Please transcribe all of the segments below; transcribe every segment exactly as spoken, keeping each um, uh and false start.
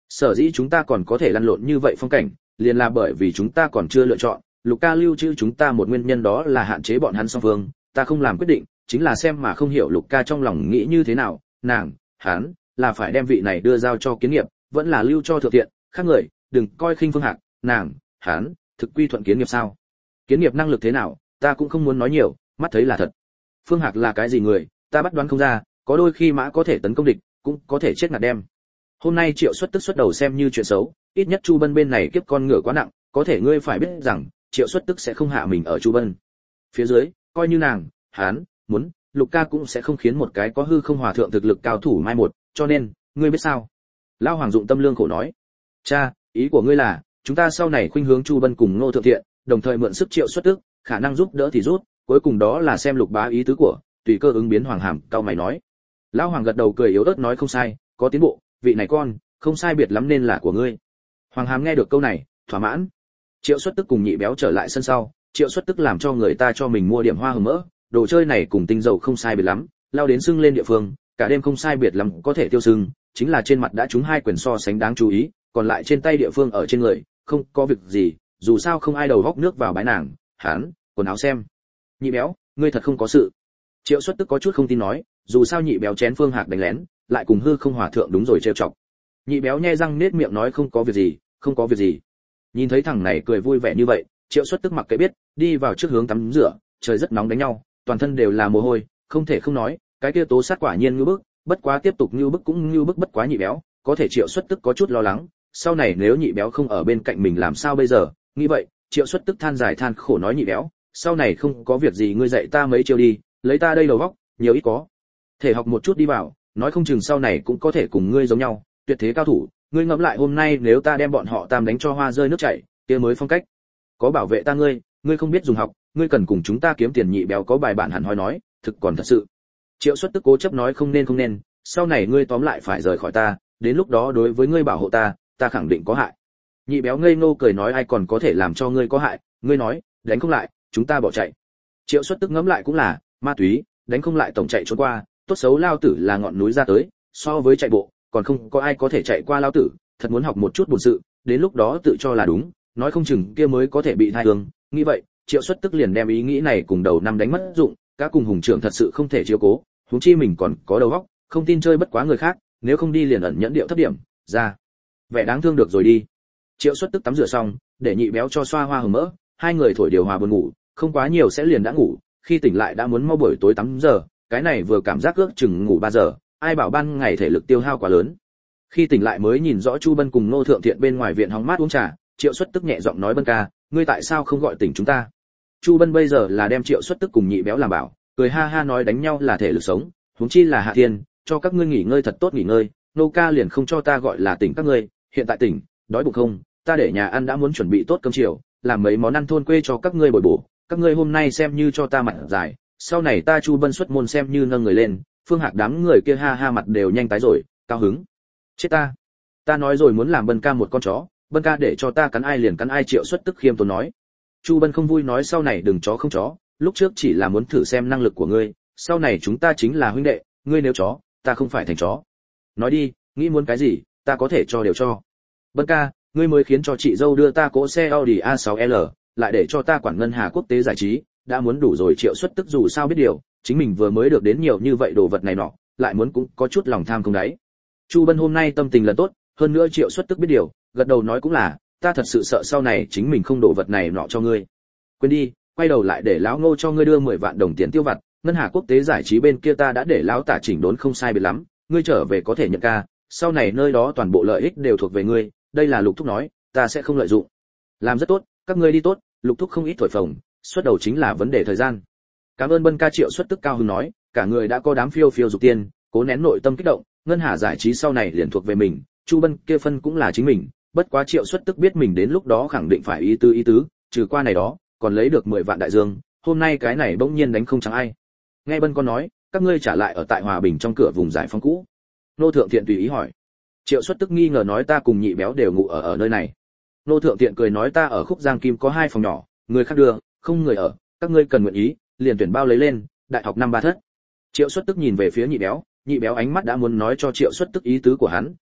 Sở dĩ chúng ta còn có thể lăn lộn như vậy phong cảnh, liền là bởi vì chúng ta còn chưa lựa chọn, Luca lưu trữ chúng ta một nguyên nhân đó là hạn chế bọn hắn song phương, ta không làm quyết định, chính là xem mà không hiểu Luca trong lòng nghĩ như thế nào, nàng, hắn, là phải đem vị này đưa giao cho Kiến Nghiệp, vẫn là lưu cho Thượng Thiện, khác người, đừng coi khinh Phương Hạc, nàng, hắn, thực quy thuận Kiến Nghiệp sao? Kiến Nghiệp năng lực thế nào, ta cũng không muốn nói nhiều, mắt thấy là thật. Phương Hạc là cái gì người, ta bắt đoán không ra, có đôi khi mã có thể tấn công địch, cũng có thể chết ngạt đem. Hôm nay Triệu Xuất Tức xuất đầu xem như chuyện xấu, ít nhất Chu Bân bên này kiếp con ngựa quá nặng, có thể ngươi phải biết rằng, Triệu Xuất Tức sẽ không hạ mình ở Chu Bân. Phía dưới, coi như nàng, hắn, muốn, Luca cũng sẽ không khiến một cái có hư không hòa thượng thực lực cao thủ mai một, cho nên, ngươi biết sao? Lão Hoàng dụng tâm lương khổ nói. Cha, ý của ngươi là, chúng ta sau này khuynh hướng Chu Bân cùng Ngô Thượng Thiện, đồng thời mượn sức Triệu Xuất Tức, khả năng giúp đỡ thì rút, cuối cùng đó là xem Lục Bá ý tứ của, tùy cơ ứng biến. Hoàng Hàm cao mày nói. Lão Hoàng gật đầu cười yếu ớt nói không sai, có tiến bộ, vị này con, không sai biệt lắm nên là của ngươi. Hoàng Hàm nghe được câu này, thỏa mãn. Triệu Xuất Tức cùng Nhị Béo trở lại sân sau, Triệu Xuất Tức làm cho người ta cho mình mua điểm hoa hồng mỡ, đồ chơi này cùng tinh dầu không sai biệt lắm, lao đến sưng lên địa phương, cả đêm không sai biệt lắm có thể tiêu sưng, chính là trên mặt đã trúng hai quyền so sánh đáng chú ý, còn lại trên tay địa phương ở trên người, không có việc gì, dù sao không ai đầu góc nước vào bái nàng, hắn, quần áo xem. Nhị Béo, ngươi thật không có sự. Triệu Xuất Tức có chút không tin nói, dù sao Nhị Béo chén Phương Hạc đánh lén, lại cùng hư không hòa thượng đúng rồi trêu chọc. Nhị Béo nhe răng nết miệng nói không có việc gì, không có việc gì. Nhìn thấy thằng này cười vui vẻ như vậy, Triệu Xuất Tức mặc kệ biết, đi vào trước hướng tắm rửa, trời rất nóng đánh nhau, toàn thân đều là mồ hôi, không thể không nói, cái kia Tố Sát quả nhiên ngưu bức, bất quá tiếp tục ngưu bức cũng ngưu bức bất quá Nhị Béo, có thể Triệu Xuất Tức có chút lo lắng, sau này nếu Nhị Béo không ở bên cạnh mình làm sao bây giờ? Nghĩ vậy, Triệu Xuất Tức than dài than khổ nói Nhị Béo, sau này không có việc gì ngươi dạy ta mấy chiêu đi, lấy ta đây đầu óc, nhiều ít có thể học một chút đi vào, nói không chừng sau này cũng có thể cùng ngươi giống nhau, tuyệt thế cao thủ, ngươi ngẫm lại hôm nay nếu ta đem bọn họ tam đánh cho hoa rơi nước chảy, kia mới phong cách. Có bảo vệ ta ngươi, ngươi không biết dùng học, ngươi cần cùng chúng ta kiếm tiền. Nhị Béo có bài bản hẳn hoi nói, thực còn thật sự. Triệu Xuất Tức cố chấp nói không nên không nên, sau này ngươi tóm lại phải rời khỏi ta, đến lúc đó đối với ngươi bảo hộ ta, ta khẳng định có hại. Nhị Béo ngây ngô cười nói ai còn có thể làm cho ngươi có hại, ngươi nói, đánh không lại, chúng ta bỏ chạy. Triệu Xuất Tức ngẫm lại cũng là, ma túy, đánh không lại tổng chạy trốn qua, tốt xấu lao tử là ngọn núi ra tới, so với chạy bộ, còn không có ai có thể chạy qua lao tử, thật muốn học một chút bổn sự, đến lúc đó tự cho là đúng, nói không chừng kia mới có thể bị thai hương. Nghĩ vậy, Triệu Xuất Tức liền đem ý nghĩ này cùng đầu năm đánh mất dụng, các cùng hùng trưởng thật sự không thể chiếu cố, huống chi mình còn có đầu óc, không tin chơi bất quá người khác, nếu không đi liền ẩn nhẫn điệu thấp điểm, ra vẻ đáng thương được rồi đi. Triệu Xuất Tức tắm rửa xong, để Nhị Béo cho xoa hoa hồng mỡ, hai người thổi điều hòa buồn ngủ, không quá nhiều sẽ liền đã ngủ, khi tỉnh lại đã muốn mau buổi tối tắm giờ, cái này vừa cảm giác ước chừng ngủ ba giờ, ai bảo ban ngày thể lực tiêu hao quá lớn. Khi tỉnh lại mới nhìn rõ Chu Bân cùng Ngô Thượng Thiện bên ngoài viện hóng mát uống trà, Triệu Xuất Tức nhẹ giọng nói Bân ca, ngươi tại sao không gọi tỉnh chúng ta? Chu Bân bây giờ là đem Triệu Xuất Tức cùng Nhị Béo làm bảo, cười ha ha nói đánh nhau là thể lực sống, huống chi là hạ thiên, cho các ngươi nghỉ ngơi thật tốt nghỉ ngơi, nô ca liền không cho ta gọi là tỉnh các ngươi, hiện tại tỉnh, đói bụng không, ta để nhà ăn đã muốn chuẩn bị tốt cơm chiều, làm mấy món ăn thôn quê cho các ngươi bồi bổ, các ngươi hôm nay xem như cho ta mặt dài, sau này ta Chu Bân xuất môn xem như nâng người lên. Phương Hạc đám người kia ha ha mặt đều nhanh tái rồi, cao hứng. Chết ta, ta nói rồi muốn làm Bân ca một con chó, Bân ca để cho ta cắn ai liền cắn ai. Triệu Xuất Tức khiêm tốn nói. Chu Bân không vui nói sau này đừng chó không chó, lúc trước chỉ là muốn thử xem năng lực của ngươi, sau này chúng ta chính là huynh đệ, ngươi nếu chó, ta không phải thành chó. Nói đi, nghĩ muốn cái gì, ta có thể cho đều cho. Bân ca, ngươi mới khiến cho chị dâu đưa ta cỗ xe Audi a sáu L, lại để cho ta quản ngân hà quốc tế giải trí, đã muốn đủ rồi. Triệu Xuất Tức dù sao biết điều, chính mình vừa mới được đến nhiều như vậy đồ vật này nọ, lại muốn cũng có chút lòng tham không đáy. Chu Bân hôm nay tâm tình lần tốt, hơn nữa Triệu Xuất Tức biết điều, gật đầu nói cũng là, ta thật sự sợ sau này chính mình không đổ vật này nọ cho ngươi. Quên đi, quay đầu lại để lão Ngô cho ngươi đưa mười vạn đồng tiền tiêu vặt, ngân hà quốc tế giải trí bên kia ta đã để lão Tả chỉnh đốn không sai biệt lắm, ngươi trở về có thể nhận ca, sau này nơi đó toàn bộ lợi ích đều thuộc về ngươi, đây là Lục thúc nói, ta sẽ không lợi dụng. Làm rất tốt, các ngươi đi tốt. Lục thúc không ít thổi phồng, xuất đầu chính là vấn đề thời gian. Cảm ơn Bân ca. Triệu Xuất Tức cao hứng nói, cả người đã có đám phiêu phiêu dục tiên, cố nén nội tâm kích động, ngân hà giải trí sau này liền thuộc về mình, Chu Bân kia phân cũng là chính mình, bất quá Triệu Xuất Tức biết mình đến lúc đó khẳng định phải ý tứ ý tứ, trừ qua này đó, còn lấy được mười vạn đại dương, hôm nay cái này bỗng nhiên đánh không chẳng ai. Nghe Bân con nói, các ngươi trả lại ở tại Hòa Bình trong cửa vùng giải phóng cũ. Nô Thượng Thiện tùy ý hỏi. Triệu Xuất Tức nghi ngờ nói ta cùng Nhị Béo đều ngủ ở ở nơi này. Nô Thượng Thiện cười nói ta ở Khúc Giang Kim có hai phòng nhỏ, người khác đưa, không người ở, các ngươi cần nguyện ý, liền tuyển bao lấy lên, đại học năm ba thất. Triệu Xuất Tức nhìn về phía Nhị Béo, Nhị Béo ánh mắt đã muốn nói cho Triệu Xuất Tức ý tứ của hắn,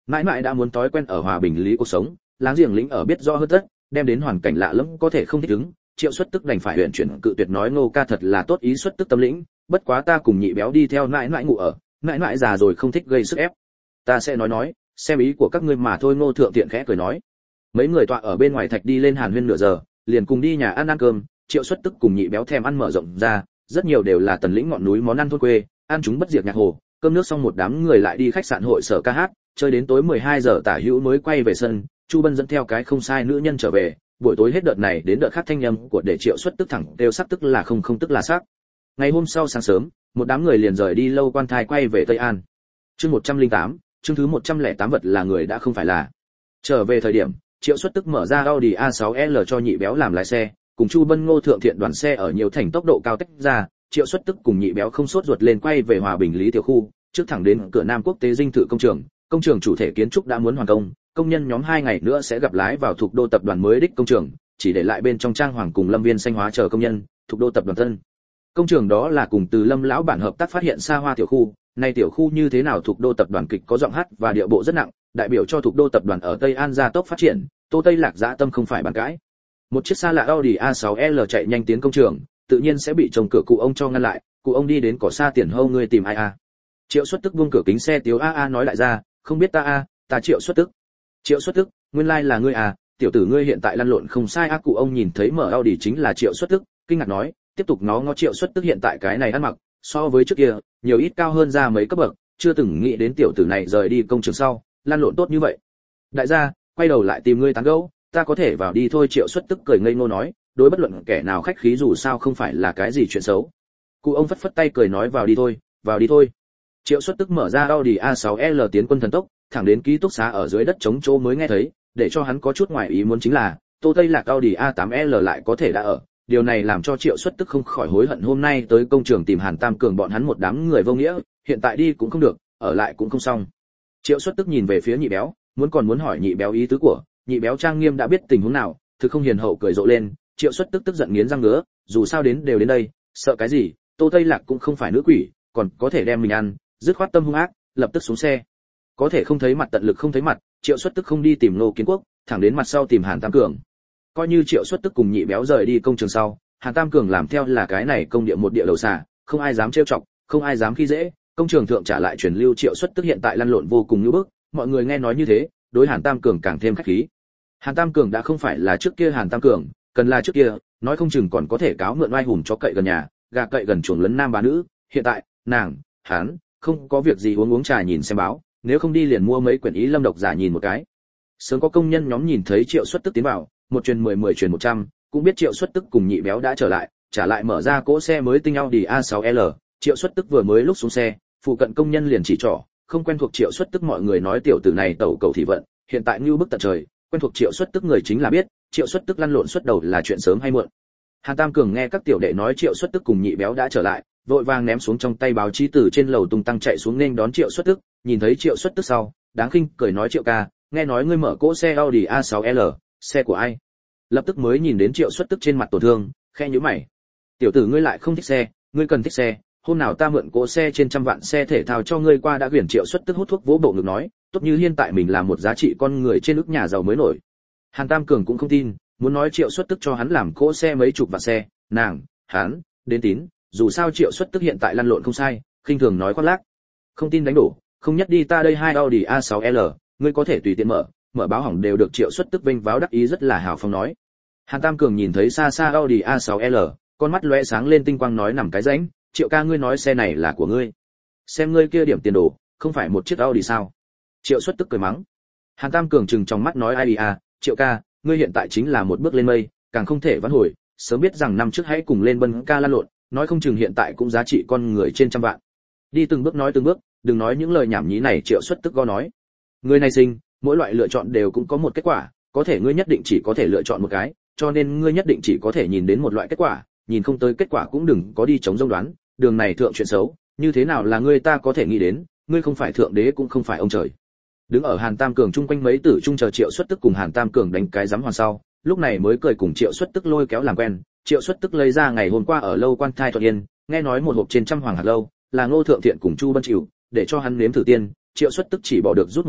mãi mãi đã muốn thói quen ở hòa bình lý cuộc sống, láng giềng lĩnh ở biết rõ hơn tất, đem đến hoàn cảnh lạ lẫm có thể không thích ứng, Triệu Xuất Tức đành phải huyện chuyển cự tuyệt nói Ngô ca thật là tốt ý Xuất Tức tâm lĩnh, bất quá ta cùng nhị béo đi theo mãi mãi ngủ ở, mãi mãi già rồi không thích gây sức ép. Ta sẽ nói nói, xem ý của các ngươi mà thôi. Ngô Thượng Thiện khẽ cười nói. Mấy người tọa ở bên ngoài thạch đi lên hàn huyên nửa giờ, liền cùng đi nhà ăn ăn cơm. Triệu Xuất Tức cùng nhị béo thèm ăn mở rộng ra, rất nhiều đều là tần lĩnh ngọn núi món ăn thôn quê, ăn chúng bất diệt nhạc hồ, cơm nước xong một đám người lại đi khách sạn hội sở ca hát, chơi đến tối mười hai giờ tả hữu mới quay về sân. Chu Bân dẫn theo cái không sai nữ nhân trở về, buổi tối hết đợt này đến đợt khác thanh âm của để Triệu Xuất Tức thẳng đều sắc tức là không không tức là sắc. Ngày hôm sau sáng sớm, một đám người liền rời đi lâu quan thai quay về Tây An. Chương một trăm lẻ tám, chương thứ một trăm lẻ tám vật là người đã không phải là. Trở về thời điểm, Triệu Xuất Tức mở ra Audi a sáu L cho nhị béo làm lái xe, cùng Chu Bân Ngô Thượng Thiện đoàn xe ở nhiều thành tốc độ cao tách ra, Triệu Xuất Tức cùng nhị béo không sốt ruột lên quay về Hòa Bình Lý tiểu khu, trước thẳng đến cửa Nam Quốc tế dinh thự công trường, công trường chủ thể kiến trúc đã muốn hoàn công, công nhân nhóm hai ngày nữa sẽ gặp lái vào thuộc đô tập đoàn mới đích công trường, chỉ để lại bên trong trang hoàng cùng lâm viên xanh hóa chờ công nhân, thuộc đô tập đoàn tân. Công trường đó là cùng từ Lâm lão bản hợp tác phát hiện xa hoa tiểu khu, nay tiểu khu như thế nào thuộc đô tập đoàn kịch có giọng hát và điệu bộ rất nặng, đại biểu cho thuộc đô tập đoàn ở Tây An gia tốc phát triển, Tô Tây Lạc dã tâm không phải bàn cãi. Một chiếc xa lạ Audi a sáu L chạy nhanh tiến công trường, tự nhiên sẽ bị chồng cửa cụ ông cho ngăn lại, cụ ông đi đến cỏ xa tiền hâu ngươi tìm ai a? Triệu Xuất Tức buông cửa kính xe tiếu a a nói lại ra, không biết ta a, ta Triệu Xuất Tức. Triệu Xuất Tức, nguyên lai like là ngươi à, tiểu tử ngươi hiện tại lăn lộn không sai a. Cụ ông nhìn thấy mở Audi chính là Triệu Xuất Tức, kinh ngạc nói, tiếp tục nó ngó Triệu Xuất Tức hiện tại cái này ăn mặc, so với trước kia, nhiều ít cao hơn ra mấy cấp bậc, chưa từng nghĩ đến tiểu tử này rời đi công trường sau, lăn lộn tốt như vậy. Đại gia, quay đầu lại tìm ngươi tán gẫu, ta có thể vào đi thôi. Triệu Xuất Tức cười ngây ngô nói, đối bất luận kẻ nào khách khí dù sao không phải là cái gì chuyện xấu. Cụ ông phất phất tay cười nói vào đi thôi, vào đi thôi. Triệu Xuất Tức mở ra Audi a sáu L tiến quân thần tốc, thẳng đến ký túc xá ở dưới đất chống chỗ mới nghe thấy, để cho hắn có chút ngoài ý muốn chính là, Tô Tây Lạc Audi a tám L lại có thể đã ở. Điều này làm cho Triệu Xuất Tức không khỏi hối hận hôm nay tới công trường tìm Hàn Tam Cường bọn hắn một đám người vô nghĩa, hiện tại đi cũng không được, ở lại cũng không xong. Triệu Xuất Tức nhìn về phía nhị béo, muốn còn muốn hỏi nhị béo ý tứ của, nhị béo trang nghiêm đã biết tình huống nào, thực không hiền hậu cười rộ lên. Triệu Xuất Tức tức giận nghiến răng ngứa, dù sao đến đều đến đây, sợ cái gì, Tô Tây Lạc cũng không phải nữ quỷ, còn có thể đem mình ăn, dứt khoát tâm hung ác, lập tức xuống xe. Có thể không thấy mặt tận lực không thấy mặt, Triệu Xuất Tức không đi tìm Ngô Kiến Quốc, thẳng đến mặt sau tìm Hàn Tam Cường. Coi như Triệu Xuất Tức cùng nhị béo rời đi công trường sau, Hàn Tam Cường làm theo là cái này công địa một địa đầu xà, không ai dám trêu chọc, không ai dám khi dễ, công trường thượng trả lại truyền lưu Triệu Xuất Tức hiện tại lăn lộn vô cùng như bức, mọi người nghe nói như thế, đối Hàn Tam Cường càng thêm khách khí. Hàn Tam Cường đã không phải là trước kia Hàn Tam Cường, cần là trước kia, nói không chừng còn có thể cáo mượn oai hùng chó cậy gần nhà, gà cậy gần chuồng lấn nam bà nữ, hiện tại, nàng, hắn, không có việc gì uống uống trà nhìn xem báo, nếu không đi liền mua mấy quyển ý lâm độc giả nhìn một cái. Sớm có công nhân nhóm nhìn thấy Triệu Xuất Tức tiến vào, một truyền mười mười truyền một trăm, cũng biết Triệu Xuất Tức cùng nhị béo đã trở lại, trả lại mở ra cỗ xe mới tinh Audi a sáu L, Triệu Xuất Tức vừa mới lúc xuống xe, phụ cận công nhân liền chỉ trỏ, không quen thuộc Triệu Xuất Tức mọi người nói tiểu tử này tẩu cầu thị vận, hiện tại như bức tận trời, quen thuộc Triệu Xuất Tức người chính là biết, Triệu Xuất Tức lăn lộn xuất đầu là chuyện sớm hay muộn. Hàn Tam Cường nghe các tiểu đệ nói Triệu Xuất Tức cùng nhị béo đã trở lại, vội vàng ném xuống trong tay báo chí từ trên lầu tung tăng chạy xuống nên đón Triệu Xuất Tức, nhìn thấy Triệu Xuất Tức sau, đáng khinh cười nói Triệu ca, nghe nói ngươi mở cỗ xe Audi a sáu L, xe của ai? Lập tức mới nhìn đến Triệu Xuất Tức trên mặt tổn thương, khe nhíu mày. Tiểu tử ngươi lại không thích xe, ngươi cần thích xe, hôm nào ta mượn cỗ xe trên trăm vạn xe thể thao cho ngươi qua đã quyển. Triệu Xuất Tức hút thuốc vỗ bộ ngực nói, tốt như hiện tại mình là một giá trị con người trên ức nhà giàu mới nổi. Hàn Tam Cường cũng không tin, muốn nói Triệu Xuất Tức cho hắn làm cỗ xe mấy chục vạn xe, nàng, hắn, đến tín, dù sao Triệu Xuất Tức hiện tại lăn lộn không sai, khinh thường nói khoác lác. Không tin đánh đổ, không nhất đi ta đây hai Audi a sáu L, ngươi có thể tùy tiện mở, mở báo hỏng đều được. Triệu Xuất Tức vênh váo đắc ý rất là hào phóng nói. Hàn Tam Cường nhìn thấy xa xa Audi a sáu L, con mắt lóe sáng lên tinh quang nói nằm cái rãnh, Triệu ca ngươi nói xe này là của ngươi. Xem ngươi kia điểm tiền đồ, không phải một chiếc Audi sao? Triệu Xuất Tức cười mắng. Hàn Tam Cường trừng trong mắt nói ai à, Triệu ca, ngươi hiện tại chính là một bước lên mây, càng không thể vãn hồi, sớm biết rằng năm trước hãy cùng lên Bân ca lăn lộn, nói không chừng hiện tại cũng giá trị con người trên trăm vạn. Đi từng bước nói từng bước, đừng nói những lời nhảm nhí này. Triệu Xuất Tức go nói. Người này sinh, mỗi loại lựa chọn đều cũng có một kết quả, có thể ngươi nhất định chỉ có thể lựa chọn một cái, cho nên ngươi nhất định chỉ có thể nhìn đến một loại kết quả, nhìn không tới kết quả cũng đừng có đi chống rông đoán, đường này thượng chuyện xấu, như thế nào là ngươi ta có thể nghĩ đến, ngươi không phải thượng đế cũng không phải ông trời. Đứng ở Hàn Tam Cường chung quanh mấy tử trung chờ Triệu Xuất Tức cùng Hàn Tam Cường đánh cái giám hoàn sau, lúc này mới cười cùng Triệu Xuất Tức lôi kéo làm quen. Triệu Xuất Tức lấy ra ngày hôm qua ở lâu quan thai thuận yên, nghe nói một hộp trên trăm hoàng hạt lâu, là Ngô Thượng Thiện cùng Chu Bân chịu, để cho hắn nếm thử tiên. Triệu Xuất Tức chỉ bỏ được rút một cây,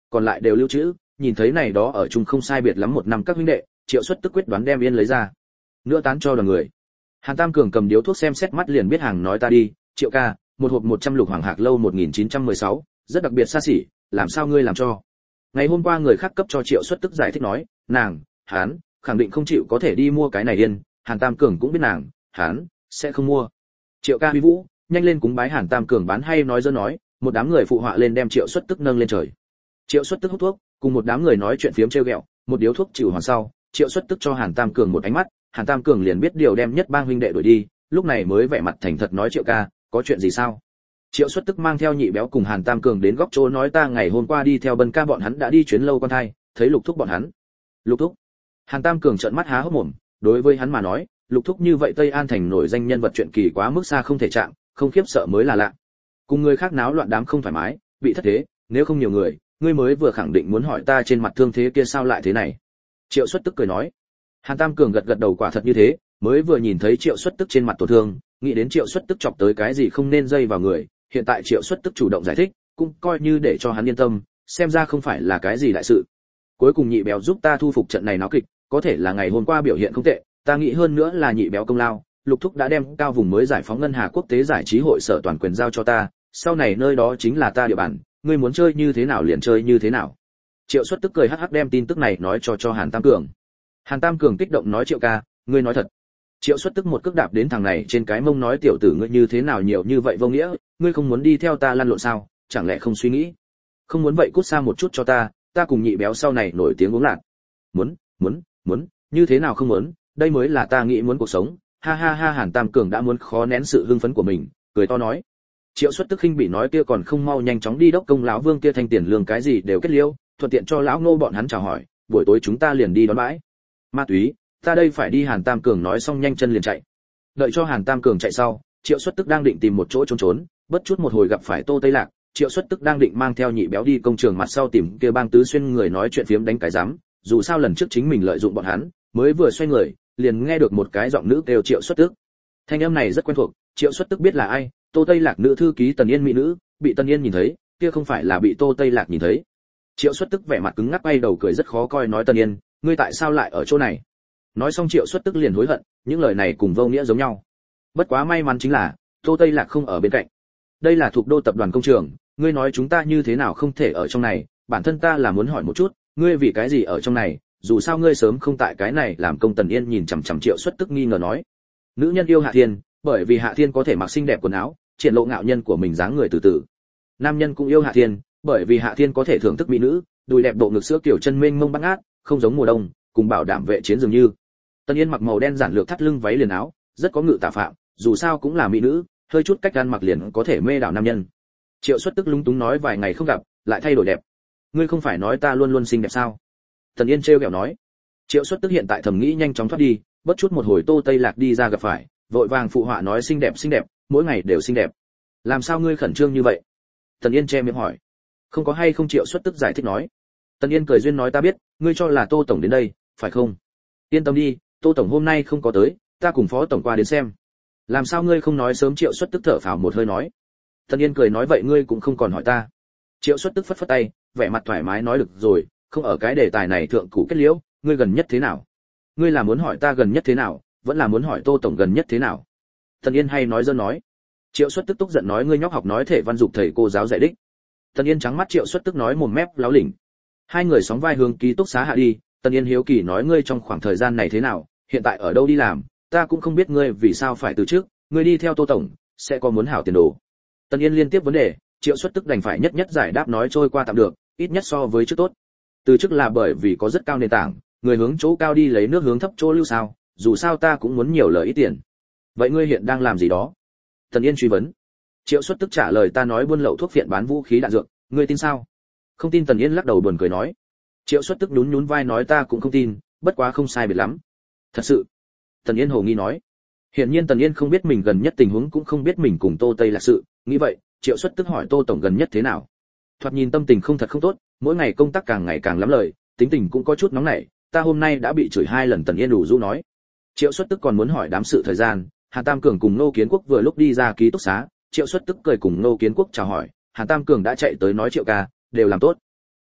còn lại đều lưu trữ, nhìn thấy này đó ở chung không sai biệt lắm một năm các huynh đệ, Triệu Xuất tức quyết đoán đem yên lấy ra, nữa tán cho đoàn người. Hàn Tam Cường cầm điếu thuốc xem xét mắt liền biết hàng nói ta đi, Triệu ca, một hộp một trăm lục Hoàng Hạc lâu một nghìn chín trăm mười sáu, rất đặc biệt xa xỉ, làm sao ngươi làm cho? Ngày hôm qua người khác cấp cho Triệu Xuất tức giải thích nói, nàng, hắn, khẳng định không chịu có thể đi mua cái này yên, Hàn Tam Cường cũng biết nàng, hắn sẽ không mua. Triệu ca huy vũ, nhanh lên cúng bái Hàn Tam Cường bán hay nói dơ nói, một đám người phụ họa lên đem Triệu Xuất tức nâng lên trời. Triệu Xuất tức hút thuốc, cùng một đám người nói chuyện phiếm trêu ghẹo, một điếu thuốc chịu hoàn sau, Triệu Xuất tức cho Hàn Tam Cường một ánh mắt, Hàn Tam Cường liền biết điều đem nhất bang huynh đệ đuổi đi, lúc này mới vẻ mặt thành thật nói Triệu ca, có chuyện gì sao? Triệu Xuất tức mang theo nhị béo cùng Hàn Tam Cường đến góc chỗ nói ta ngày hôm qua đi theo Bân ca bọn hắn đã đi chuyến lâu con thai, thấy Lục thúc bọn hắn. Lục thúc? Hàn Tam Cường trợn mắt há hốc mồm, đối với hắn mà nói, Lục thúc như vậy Tây An thành nổi danh nhân vật chuyện kỳ quá mức xa không thể chạm, không khiếp sợ mới là lạ. Cùng người khác náo loạn đám không thoải mái, bị thất thế, nếu không nhiều người, ngươi mới vừa khẳng định muốn hỏi ta trên mặt thương thế kia sao lại thế này. Triệu Xuất tức cười nói. Hàn Tam Cường gật gật đầu quả thật như thế, mới vừa nhìn thấy Triệu Xuất tức trên mặt tổn thương, nghĩ đến Triệu Xuất tức chọc tới cái gì không nên dây vào người, hiện tại Triệu Xuất tức chủ động giải thích, cũng coi như để cho hắn yên tâm, xem ra không phải là cái gì đại sự. Cuối cùng nhị béo giúp ta thu phục trận này náo kịch, có thể là ngày hôm qua biểu hiện không tệ, ta nghĩ hơn nữa là nhị béo công lao, Lục thúc đã đem cao vùng mới giải phóng ngân hà quốc tế giải trí hội sở toàn quyền giao cho ta, sau này nơi đó chính là ta địa bàn, ngươi muốn chơi như thế nào liền chơi như thế nào. Triệu Xuất tức cười hắc hắc đem tin tức này nói cho cho Hàn Tam Cường. Hàn Tam Cường kích động nói Triệu ca, ngươi nói thật. Triệu Xuất tức một cước đạp đến thằng này trên cái mông nói tiểu tử ngươi như thế nào nhiều như vậy vô nghĩa, ngươi không muốn đi theo ta lăn lộn sao, chẳng lẽ không suy nghĩ? Không muốn vậy cút xa một chút cho ta, ta cùng nhị béo sau này nổi tiếng uống lạc. Muốn, muốn, muốn, như thế nào không muốn, đây mới là ta nghĩ muốn cuộc sống. Ha ha ha Hàn Tam Cường đã muốn khó nén sự hưng phấn của mình, cười to nói. Triệu Xuất tức khinh bị nói kia còn không mau nhanh chóng đi đốc công lão Vương kia thanh tiền lương cái gì đều kết liễu, thuận tiện cho lão Ngô bọn hắn chào hỏi, buổi tối chúng ta liền đi đón bãi. Ma túy, ta đây phải đi Hàn Tam Cường nói xong nhanh chân liền chạy. Đợi cho Hàn Tam Cường chạy sau, Triệu Xuất tức đang định tìm một chỗ trốn trốn, bất chút một hồi gặp phải Tô Tây Lạc, Triệu Xuất tức đang định mang theo nhị béo đi công trường mặt sau tìm kia bang tứ xuyên người nói chuyện phiếm đánh cái rắm, dù sao lần trước chính mình lợi dụng bọn hắn, mới vừa xoay người, liền nghe được một cái giọng nữ kêu Triệu Xuất tức. Thanh âm này rất quen thuộc, Triệu Xuất tức biết là ai, Tô Tây Lạc nữ thư ký Tần Yên mỹ nữ, bị Tần Yên nhìn thấy, kia không phải là bị Tô Tây Lạc nhìn thấy. Triệu Xuất tức vẻ mặt cứng ngắc bay đầu cười rất khó coi nói Tần Yên, ngươi tại sao lại ở chỗ này? Nói xong Triệu Xuất tức liền hối hận, những lời này cùng vô nghĩa giống nhau. Bất quá may mắn chính là, Tô Tây Lạc không ở bên cạnh. Đây là thuộc đô tập đoàn công trường, ngươi nói chúng ta như thế nào không thể ở trong này, bản thân ta là muốn hỏi một chút, ngươi vì cái gì ở trong này, dù sao ngươi sớm không tại cái này làm công. Tần Yên nhìn chằm chằm Triệu Xuất tức nghi ngờ nói. Nữ nhân yêu Hạ Thiên, bởi vì Hạ Thiên có thể mặc xinh đẹp quần áo, triển lộ ngạo nhân của mình dáng người từ từ. Nam nhân cũng yêu Hạ Thiên, bởi vì Hạ Thiên có thể thưởng thức mỹ nữ, đùi đẹp bộ ngực sữa kiểu chân mênh mông băng át, không giống mùa đông, cùng bảo đảm vệ chiến dường như. Tần Yên mặc màu đen giản lược thắt lưng váy liền áo, rất có ngự tả phạm, dù sao cũng là mỹ nữ, hơi chút cách ăn mặc liền có thể mê đảo nam nhân. Triệu Xuất tức lúng túng nói vài ngày không gặp, lại thay đổi đẹp. Ngươi không phải nói ta luôn luôn xinh đẹp sao? Tần Yên trêu ghẹo nói. Triệu Xuất tức hiện tại thầm nghĩ nhanh chóng thoát đi, bất chút một hồi Tô Tây Lạc đi ra gặp phải, vội vàng phụ họa nói xinh đẹp xinh đẹp, mỗi ngày đều xinh đẹp. Làm sao ngươi khẩn trương như vậy? Tần Yên che miệng hỏi. Không có hay không. Triệu Xuất tức giải thích nói. Tần Yên cười duyên nói ta biết, ngươi cho là Tô tổng đến đây, phải không? Yên tâm đi, Tô tổng hôm nay không có tới, ta cùng Phó tổng qua đến xem. Làm sao ngươi không nói sớm? Triệu Xuất tức thở phào một hơi nói. Tần Yên cười nói vậy ngươi cũng không còn hỏi ta. Triệu Xuất tức phất phất tay, vẻ mặt thoải mái nói được rồi, không ở cái đề tài này thượng cũ kết liễu, ngươi gần nhất thế nào? Ngươi là muốn hỏi ta gần nhất thế nào, vẫn là muốn hỏi Tô tổng gần nhất thế nào? Tần Yên hay nói dơ nói. Triệu Xuất tức tức giận nói ngươi nhóc học nói thể văn dục thầy cô giáo dạy đích. Tần Yên trắng mắt Triệu Xuất tức nói mồm mép láo lỉnh. Hai người sóng vai hướng ký túc xá hạ đi, Tần Yên hiếu kỳ nói ngươi trong khoảng thời gian này thế nào, hiện tại ở đâu đi làm, ta cũng không biết ngươi vì sao phải từ chức, ngươi đi theo Tô tổng, sẽ có muốn hảo tiền đồ. Tần Yên liên tiếp vấn đề, Triệu Xuất tức đành phải nhất nhất giải đáp nói trôi qua tạm được, ít nhất so với trước tốt. Từ chức là bởi vì có rất cao nền tảng, người hướng chỗ cao đi lấy nước hướng thấp chỗ lưu sao, dù sao ta cũng muốn nhiều lời ít tiền. Vậy ngươi hiện đang làm gì đó? Tần Yên truy vấn. Triệu Xuất tức trả lời ta nói buôn lậu thuốc phiện bán vũ khí đạn dược, ngươi tin sao? Không tin. Tần Yên lắc đầu buồn cười nói. Triệu Xuất tức nhún nhún vai nói ta cũng không tin, bất quá không sai biệt lắm. Thật sự? Tần Yên hồ nghi nói. Hiển nhiên Tần Yên không biết mình gần nhất tình huống cũng không biết mình cùng Tô Tây là sự, nghĩ vậy, Triệu Xuất tức hỏi Tô tổng gần nhất thế nào. Thoạt nhìn tâm tình không thật không tốt, mỗi ngày công tác càng ngày càng lắm lời, tính tình cũng có chút nóng nảy, ta hôm nay đã bị chửi hai lần. Tần Yên đủ rũ nói. Triệu Xuất tức còn muốn hỏi đám sự thời gian, Hàn Tam Cường cùng Nô Kiến Quốc vừa lúc đi ra ký túc xá, Triệu Xuất tức cười cùng Nô Kiến Quốc chào hỏi, Hàn Tam Cường đã chạy tới nói Triệu ca, đều làm tốt.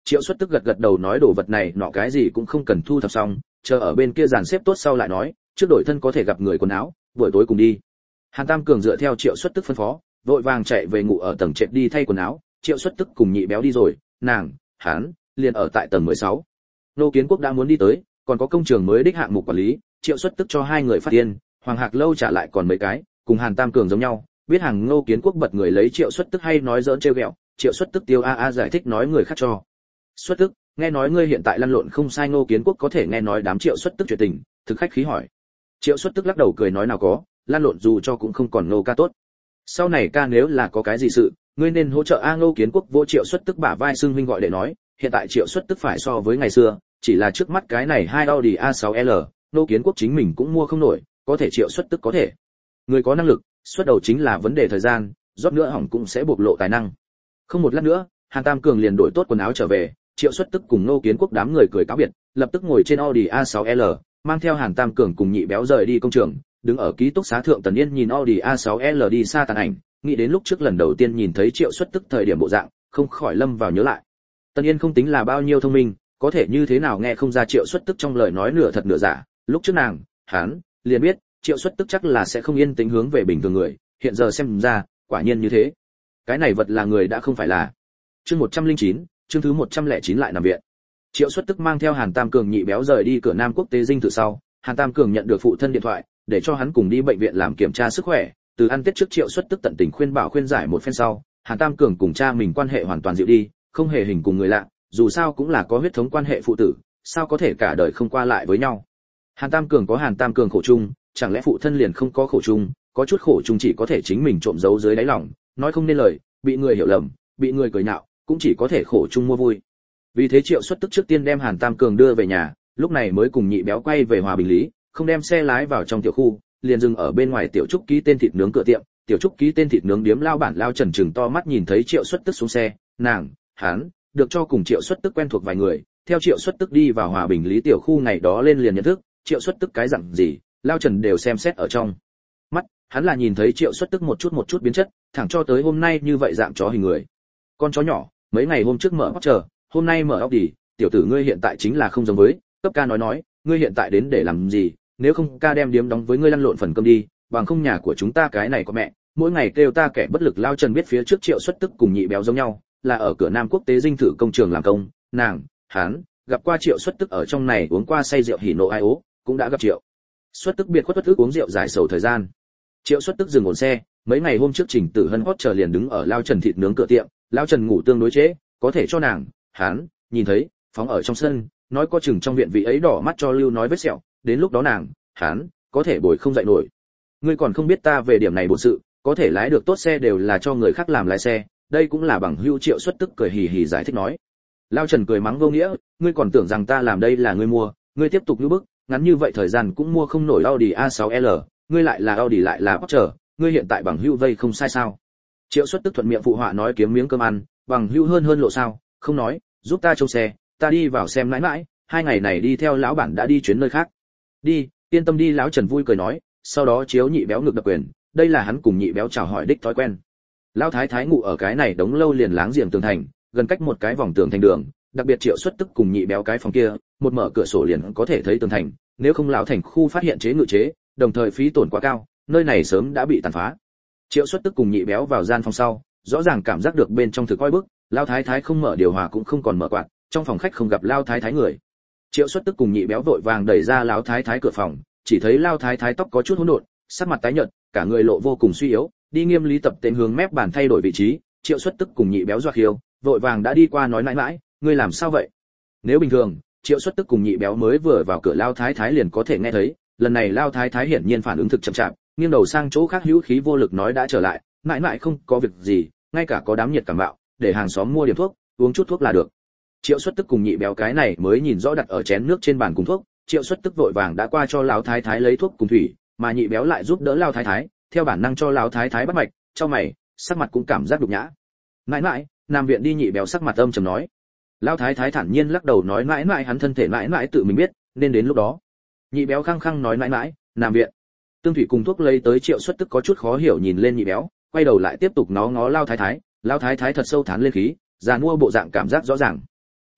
Triệu Xuất Tức gật gật đầu nói đồ vật này nọ cái gì cũng không cần thu thập xong, chờ ở bên kia dàn xếp tốt sau lại nói, trước đổi thân có thể gặp người quần áo, buổi tối cùng đi. Hàn Tam Cường dựa theo Triệu Xuất Tức phân phó, vội vàng chạy về ngủ ở tầng trệt đi thay quần áo, Triệu Xuất Tức cùng Nhị Béo đi rồi, nàng, hắn liền ở tại tầng mười sáu. Nô Kiến Quốc đã muốn đi tới, còn có công trường mới đích hạng mục quản lý, Triệu Xuất Tức cho hai người phát tiền, Hoàng Hạc Lâu trả lại còn mấy cái, cùng Hàn Tam Cường giống nhau, biết hàng Ngô Kiến Quốc bật người lấy Triệu Xuất Tức hay nói giỡn trêu ghẹo, Triệu Xuất Tức tiêu a a giải thích nói người khác cho. Xuất Tức, nghe nói ngươi hiện tại lăn lộn không sai. Ngô Kiến Quốc có thể nghe nói đám Triệu Xuất Tức chuyện tình, thực khách khí hỏi. Triệu Xuất Tức lắc đầu cười nói nào có, lăn lộn dù cho cũng không còn Ngô ca tốt. Sau này ca nếu là có cái gì sự, ngươi nên hỗ trợ a. Ngô Kiến Quốc vô Triệu Xuất Tức bả vai xưng huynh gọi để nói, hiện tại Triệu Xuất Tức phải so với ngày xưa, chỉ là trước mắt cái này hai Audi a sáu L, Ngô Kiến Quốc chính mình cũng mua không nổi, có thể Triệu Xuất Tức có thể. Người có năng lực, xuất đầu chính là vấn đề thời gian, rót nữa hỏng cũng sẽ bộc lộ tài năng. Không một lát nữa, Hàn Tam Cường liền đổi tốt quần áo trở về, Triệu Xuất Tức cùng Ngô Kiến Quốc đám người cười cáo biệt, lập tức ngồi trên Audi a sáu L, mang theo Hàn Tam Cường cùng Nhị Béo rời đi công trường, đứng ở ký túc xá thượng Tần Yên nhìn Audi a sáu L đi xa tàn ảnh, nghĩ đến lúc trước lần đầu tiên nhìn thấy Triệu Xuất Tức thời điểm bộ dạng, không khỏi lâm vào nhớ lại. Tần Yên không tính là bao nhiêu thông minh, có thể như thế nào nghe không ra Triệu Xuất Tức trong lời nói nửa thật nửa giả, lúc trước nàng, hắn liền biết, Triệu Xuất Tức chắc là sẽ không yên tĩnh hướng về bình thường người, hiện giờ xem ra, quả nhiên như thế. Cái này vật là người đã không phải là. Chương một trăm lẻ chín, chương thứ một trăm lẻ chín lại nằm viện. Triệu Xuất Tức mang theo Hàn Tam Cường Nhị Béo rời đi cửa Nam Quốc tế dinh thự sau, Hàn Tam Cường nhận được phụ thân điện thoại, để cho hắn cùng đi bệnh viện làm kiểm tra sức khỏe, từ ăn tết trước Triệu Xuất Tức tận tình khuyên bảo khuyên giải một phen sau, Hàn Tam Cường cùng cha mình quan hệ hoàn toàn dịu đi, không hề hình cùng người lạ, dù sao cũng là có huyết thống quan hệ phụ tử, sao có thể cả đời không qua lại với nhau. Hàn Tam Cường có Hàn Tam Cường khổ chung, chẳng lẽ phụ thân liền không có khổ chung, có chút khổ chung chỉ có thể chính mình trộm giấu dưới đáy lòng, nói không nên lời, bị người hiểu lầm, bị người cười nhạo, cũng chỉ có thể khổ chung mua vui. Vì thế Triệu Xuất Tức trước tiên đem Hàn Tam Cường đưa về nhà, lúc này mới cùng Nhị Béo quay về Hòa Bình Lý, không đem xe lái vào trong tiểu khu, liền dừng ở bên ngoài tiểu trúc ký tên thịt nướng cửa tiệm. Tiểu trúc ký tên thịt nướng điếm lao bản lao Trần trừng to mắt nhìn thấy Triệu Xuất Tức xuống xe, nàng, hắn được cho cùng Triệu Xuất Tức quen thuộc vài người, theo Triệu Xuất Tức đi vào Hòa Bình Lý tiểu khu ngày đó lên liền nhận thức, Triệu Xuất Tức cái dạng gì, lao Trần đều xem xét ở trong mắt, hắn là nhìn thấy Triệu Xuất Tức một chút một chút biến chất, thẳng cho tới hôm nay như vậy dạng chó hình người. Con chó nhỏ, mấy ngày hôm trước mở óc chờ, hôm nay mở óc đi, tiểu tử ngươi hiện tại chính là không giống với, cấp ca nói nói, ngươi hiện tại đến để làm gì, nếu không ca đem điếm đóng với ngươi lăn lộn phần cơm đi, bằng không nhà của chúng ta cái này có mẹ, mỗi ngày kêu ta kẻ bất lực. Lao Trần biết phía trước Triệu Xuất Tức cùng Nhị Béo giống nhau, là ở cửa Nam Quốc tế dinh thự công trường làm công, nàng, hắn gặp qua Triệu Xuất Tức ở trong này uống qua say rượu hỉ nộ ai ố, cũng đã gặp Triệu Xuất Tức biệt khuất bất ức uống rượu giải sầu thời gian. Triệu Xuất Tức dừng ổn xe, mấy ngày hôm trước Trình Tử Hân hót chờ liền đứng ở Lao Trần thịt nướng cửa tiệm, Lao Trần ngủ tương đối trễ, có thể cho nàng, hắn nhìn thấy, phóng ở trong sân, nói có chừng trong viện vị ấy đỏ mắt cho lưu nói vết sẹo, đến lúc đó nàng, hắn có thể bồi không dậy nổi. Ngươi còn không biết ta về điểm này bổn sự, có thể lái được tốt xe đều là cho người khác làm lái xe, đây cũng là bằng hữu. Triệu Xuất Tức cười hì hì giải thích nói. Lao Trần cười mắng vô nghĩa, ngươi còn tưởng rằng ta làm đây là ngươi mua, ngươi tiếp tục như bức, ngắn như vậy thời gian cũng mua không nổi Audi a sáu L, ngươi lại là Audi lại là Porsche, ngươi hiện tại bằng hữu vây không sai sao? Triệu Xuất Tức thuận miệng phụ họa nói kiếm miếng cơm ăn, bằng hữu hơn hơn lộ sao, không nói, giúp ta trông xe, ta đi vào xem mãi mãi, hai ngày này đi theo lão bản đã đi chuyến nơi khác. Đi, yên tâm đi. Lão Trần vui cười nói, sau đó chiếu Nhị Béo ngực đập quyền, đây là hắn cùng Nhị Béo chào hỏi đích thói quen. Lão thái thái ngủ ở cái này đống lâu liền láng giềng tường thành, gần cách một cái vòng tường thành đường, đặc biệt Triệu Xuất Tức cùng Nhị Béo cái phòng kia, một mở cửa sổ liền có thể thấy tường thành, nếu không lão thành khu phát hiện chế ngự chế, đồng thời phí tổn quá cao, nơi này sớm đã bị tàn phá. Triệu Xuất Tức cùng Nhị Béo vào gian phòng sau, rõ ràng cảm giác được bên trong thực coi bức, lão thái thái không mở điều hòa cũng không còn mở quạt, trong phòng khách không gặp lão thái thái người. Triệu Xuất Tức cùng Nhị Béo vội vàng đẩy ra lão thái thái cửa phòng, chỉ thấy lão thái thái tóc có chút hỗn độn, sắc mặt tái nhợt, cả người lộ vô cùng suy yếu, đi nghiêm lý tập tên hướng mép bàn thay đổi vị trí. Triệu Xuất Tức cùng Nhị Béo doa khiêu, vội vàng đã đi qua nói mãi mãi, ngươi làm sao vậy? Nếu bình thường, Triệu Xuất Tức cùng Nhị Béo mới vừa vào cửa lão thái thái liền có thể nghe thấy, lần này lão thái thái hiển nhiên phản ứng thực chậm chạp, nghiêng đầu sang chỗ khác hữu khí vô lực nói đã trở lại, mãi mãi không có việc gì, ngay cả có đám nhiệt cảm bạo, để hàng xóm mua điểm thuốc, uống chút thuốc là được. Triệu Xuất Tức cùng Nhị Béo cái này mới nhìn rõ đặt ở chén nước trên bàn cùng thuốc, Triệu Xuất Tức vội vàng đã qua cho lão thái thái lấy thuốc cùng thủy, mà Nhị Béo lại giúp đỡ lão thái thái, theo bản năng cho lão thái thái bắt mạch, trong mày, sắc mặt cũng cảm giác nhục nhã. Mãi mãi, Nam viện đi. Nhị Béo sắc mặt âm trầm nói. Lão thái thái thản nhiên lắc đầu nói mãi mãi hắn thân thể mãi mãi tự mình biết, nên đến lúc đó. Nhị Béo khăng khăng nói mãi mãi, Nam viện. Tương thủy cùng thuốc lấy tới. Triệu Xuất Tức có chút khó hiểu nhìn lên Nhị Béo, quay đầu lại tiếp tục nó ngó lão thái thái, lão thái thái thật sâu thán lên khí, già mua bộ dạng cảm giác rõ ràng.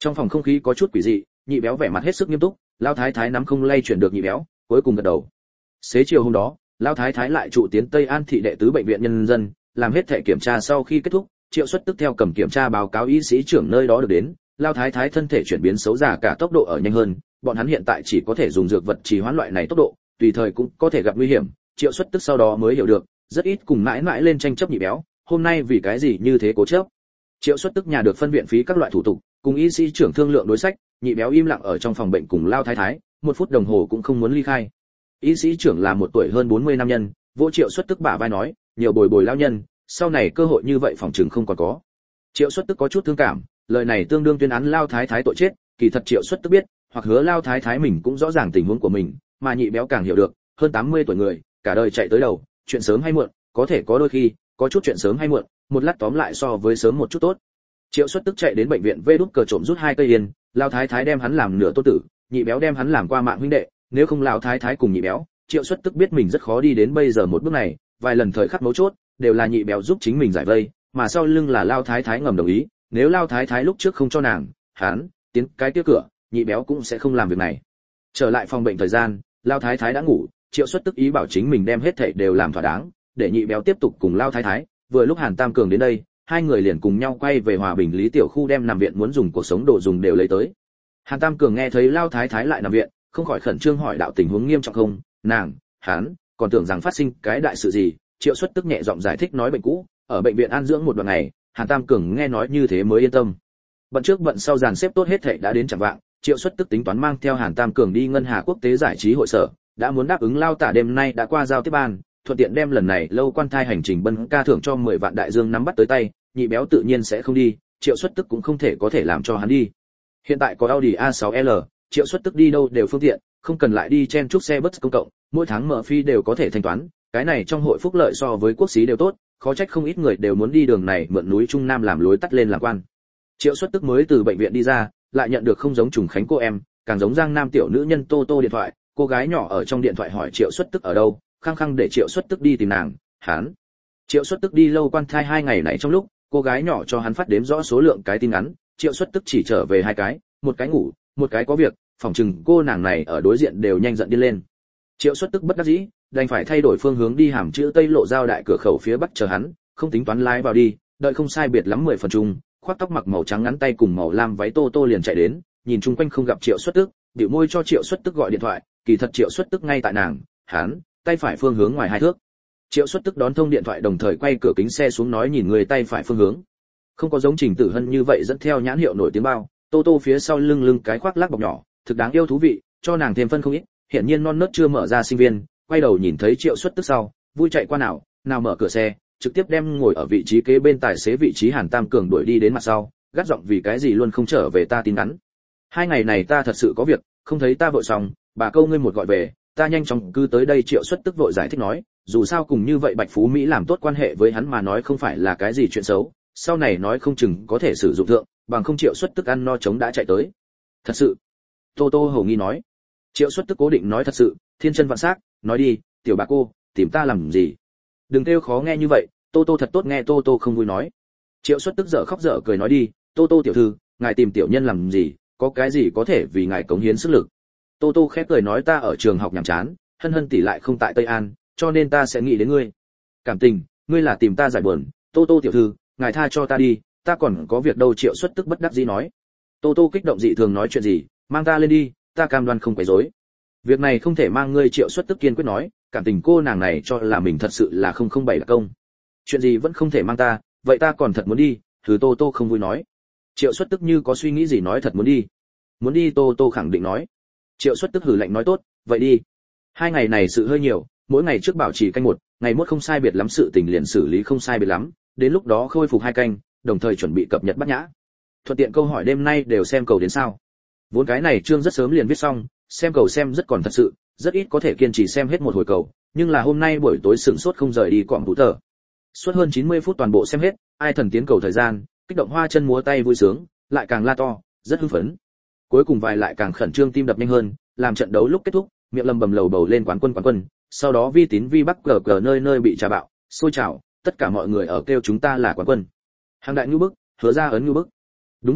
Trong phòng không khí có chút quỷ dị, nhị béo vẻ mặt hết sức nghiêm túc, lao thái thái nắm không lay chuyển được nhị béo, cuối cùng gật đầu. Xế chiều hôm đó, lao thái thái lại trụ tiến Tây An thị đệ tứ bệnh viện nhân dân, làm hết thể kiểm tra sau khi kết thúc, Triệu Xuất tức theo cầm kiểm tra báo cáo y sĩ trưởng nơi đó được đến, lao thái thái thân thể chuyển biến xấu già cả tốc độ ở nhanh hơn, bọn hắn hiện tại chỉ có thể dùng dược vật trì hoãn loại này tốc độ, tùy thời cũng có thể gặp nguy hiểm. Triệu Xuất tức sau đó mới hiểu được, rất ít cùng mãi mãi lên tranh chấp nhị béo, hôm nay vì cái gì như thế cố chấp. Triệu Xuất tức nhà được phân viện phí các loại thủ tục, cùng y sĩ trưởng thương lượng đối sách, nhị béo im lặng ở trong phòng bệnh cùng lao thái thái, một phút đồng hồ cũng không muốn ly khai. Y sĩ trưởng là một tuổi hơn bốn mươi nam nhân, vô Triệu Xuất tức bả vai nói, nhiều bồi bồi lao nhân, sau này cơ hội như vậy phòng trường không còn có. Triệu Xuất tức có chút thương cảm, lời này tương đương tuyên án lao thái thái tội chết, kỳ thật Triệu Xuất tức biết, hoặc hứa lao thái thái mình cũng rõ ràng tình huống của mình, mà nhị béo càng hiểu được, hơn tám mươi tuổi người, cả đời chạy tới đầu, chuyện sớm hay muộn, có thể có đôi khi, có chút chuyện sớm hay muộn, một lát tóm lại so với sớm một chút tốt. Triệu Xuất tức chạy đến bệnh viện vê đút cờ trộm rút hai cây yên, lao thái thái đem hắn làm nửa tô tử, nhị béo đem hắn làm qua mạng huynh đệ, nếu không lao thái thái cùng nhị béo, Triệu Xuất tức biết mình rất khó đi đến bây giờ một bước này, vài lần thời khắc mấu chốt, đều là nhị béo giúp chính mình giải vây, mà sau lưng là lao thái thái ngầm đồng ý, nếu lao thái thái lúc trước không cho nàng, hắn tiến cái kia cửa, nhị béo cũng sẽ không làm việc này. Trở lại phòng bệnh thời gian, lao thái thái đã ngủ, Triệu Xuất tức ý bảo chính mình đem hết thảy đều làm thỏa đáng, để nhị béo tiếp tục cùng lao thái thái. Vừa lúc Hàn Tam Cường đến đây, hai người liền cùng nhau quay về Hòa Bình Lý tiểu khu đem nằm viện muốn dùng cuộc sống đồ dùng đều lấy tới. Hàn Tam Cường nghe thấy lao thái thái lại nằm viện, không khỏi khẩn trương hỏi đạo tình huống nghiêm trọng không, nàng, hắn, còn tưởng rằng phát sinh cái đại sự gì. Triệu Xuất tức nhẹ giọng giải thích nói bệnh cũ, ở bệnh viện an dưỡng một đoạn ngày. Hàn Tam Cường nghe nói như thế mới yên tâm. Bận trước bận sau dàn xếp tốt hết thảy đã đến chẳng vạng, Triệu Xuất tức tính toán mang theo Hàn Tam Cường đi Ngân Hà Quốc tế giải trí hội sở, đã muốn đáp ứng lao tả đêm nay đã qua giao tiếp ban, thuận tiện đem lần này lâu quan thai hành trình bân ca thưởng cho mười vạn đại dương nắm bắt tới tay, nhị béo tự nhiên sẽ không đi, Triệu Xuất tức cũng không thể có thể làm cho hắn đi. Hiện tại có Audi a sáu L, Triệu Xuất tức đi đâu đều phương tiện, không cần lại đi chen chúc xe bus công cộng, mỗi tháng mở phi đều có thể thanh toán, cái này trong hội phúc lợi so với quốc xí đều tốt, khó trách không ít người đều muốn đi đường này mượn núi Trung Nam làm lối tắt lên làm quan. Triệu Xuất tức mới từ bệnh viện đi ra, lại nhận được không giống Trùng Khánh cô em, càng giống Giang Nam tiểu nữ nhân Tô Tô điện thoại, cô gái nhỏ ở trong điện thoại hỏi Triệu Xuất tức ở đâu, khăng khăng để Triệu Xuất tức đi tìm nàng, hắn. Triệu Xuất tức đi lâu quan thai hai ngày này trong lúc, cô gái nhỏ cho hắn phát đếm rõ số lượng cái tin ngắn, Triệu Xuất tức chỉ trở về hai cái, một cái ngủ, một cái có việc, phòng trừng cô nàng này ở đối diện đều nhanh giận điên lên. Triệu Xuất tức bất đắc dĩ, đành phải thay đổi phương hướng đi hàm chữ Tây lộ giao đại cửa khẩu phía bắc chờ hắn, không tính toán lái vào đi, đợi không sai biệt lắm mười phần chung, khoác tóc mặc màu trắng ngắn tay cùng màu lam váy Tô Tô liền chạy đến, nhìn chung quanh không gặp Triệu Xuất tức, bĩu môi cho Triệu Xuất tức gọi điện thoại, kỳ thật Triệu Xuất tức ngay tại nàng, hắn, tay phải phương hướng ngoài hai thước. Triệu Xuất tức đón thông điện thoại đồng thời quay cửa kính xe xuống nói nhìn người tay phải phương hướng. Không có giống Trình Tử Hân như vậy dẫn theo nhãn hiệu nổi tiếng bao, Tô Tô phía sau lưng lưng cái khoác lác bọc nhỏ, thực đáng yêu thú vị, cho nàng thêm phân không ít, hiển nhiên non nớt chưa mở ra sinh viên, quay đầu nhìn thấy Triệu Xuất tức sau, vui chạy qua nào, nào mở cửa xe, trực tiếp đem ngồi ở vị trí kế bên tài xế vị trí Hàn Tam Cường đuổi đi đến mặt sau, gắt giọng vì cái gì luôn không trở về ta tin ngắn. Hai ngày này ta thật sự có việc, không thấy ta vội xong, bà câu ngươi một gọi về, ta nhanh chóng cứ tới đây. Triệu Xuất tức vội giải thích nói, dù sao cùng như vậy Bạch Phú Mỹ làm tốt quan hệ với hắn mà nói không phải là cái gì chuyện xấu, sau này nói không chừng có thể sử dụng thượng, bằng không Triệu Xuất tức ăn no chống đã chạy tới. Thật sự? Tô Tô hầu nghi nói. Triệu Xuất tức cố định nói thật sự, thiên chân vạn sắc, nói đi, tiểu bà cô, tìm ta làm gì? Đừng kêu khó nghe như vậy. Tô Tô thật tốt nghe. Tô Tô không vui nói. Triệu Xuất tức dở khóc dở cười nói đi, Tô Tô tiểu thư, ngài tìm tiểu nhân làm gì, có cái gì có thể vì ngài cống hiến sức lực. Tô Tô khép cười nói ta ở trường học nhàm chán, Hân Hân tỷ lại không tại Tây An, cho nên ta sẽ nghĩ đến ngươi. Cảm tình, ngươi là tìm ta giải buồn. Tô Tô tiểu thư, ngài tha cho ta đi, ta còn có việc đâu. Triệu Xuất tức bất đắc dĩ nói. Tô Tô kích động dị thường nói chuyện gì, mang ta lên đi, ta cam đoan không quấy rối. Việc này không thể mang ngươi. Triệu Xuất tức kiên quyết nói, cảm tình cô nàng này cho là mình thật sự là không không bảy là công. Chuyện gì vẫn không thể mang ta, vậy ta còn thật muốn đi. Thứ Tô Tô không vui nói. Triệu Xuất tức như có suy nghĩ gì nói thật muốn đi. Muốn đi. Tô Tô khẳng định nói. Triệu Xuất tức hử lạnh nói tốt, vậy đi. Hai ngày này sự hơi nhiều, mỗi ngày trước bảo trì canh một, ngày mốt không sai biệt lắm sự tình liền xử lý không sai biệt lắm, đến lúc đó khôi phục hai canh, đồng thời chuẩn bị cập nhật Bát Nhã. Thuận tiện câu hỏi đêm nay đều xem cầu đến sao? Vốn cái này chương rất sớm liền viết xong, xem cầu xem rất còn thật sự, rất ít có thể kiên trì xem hết một hồi cầu, nhưng là hôm nay buổi tối sửng sốt không rời đi quãng vũ tờ. Suốt hơn chín mươi phút toàn bộ xem hết, ai thần tiến cầu thời gian, kích động hoa chân múa tay vui sướng, lại càng la to, rất hưng phấn. Cuối cùng vài lại càng khẩn trương tim đập nhanh hơn, làm trận đấu lúc kết thúc, miệng lầm bầm lầu bầu lên quán quân quán quân, sau đó vi tín vi bắc cờ cờ nơi nơi bị trà bạo, sôi trào, tất cả mọi người ở kêu chúng ta là quán quân. Hàng đại nhu bức, hứa ra ấn nhu bức. Đúng vậy à,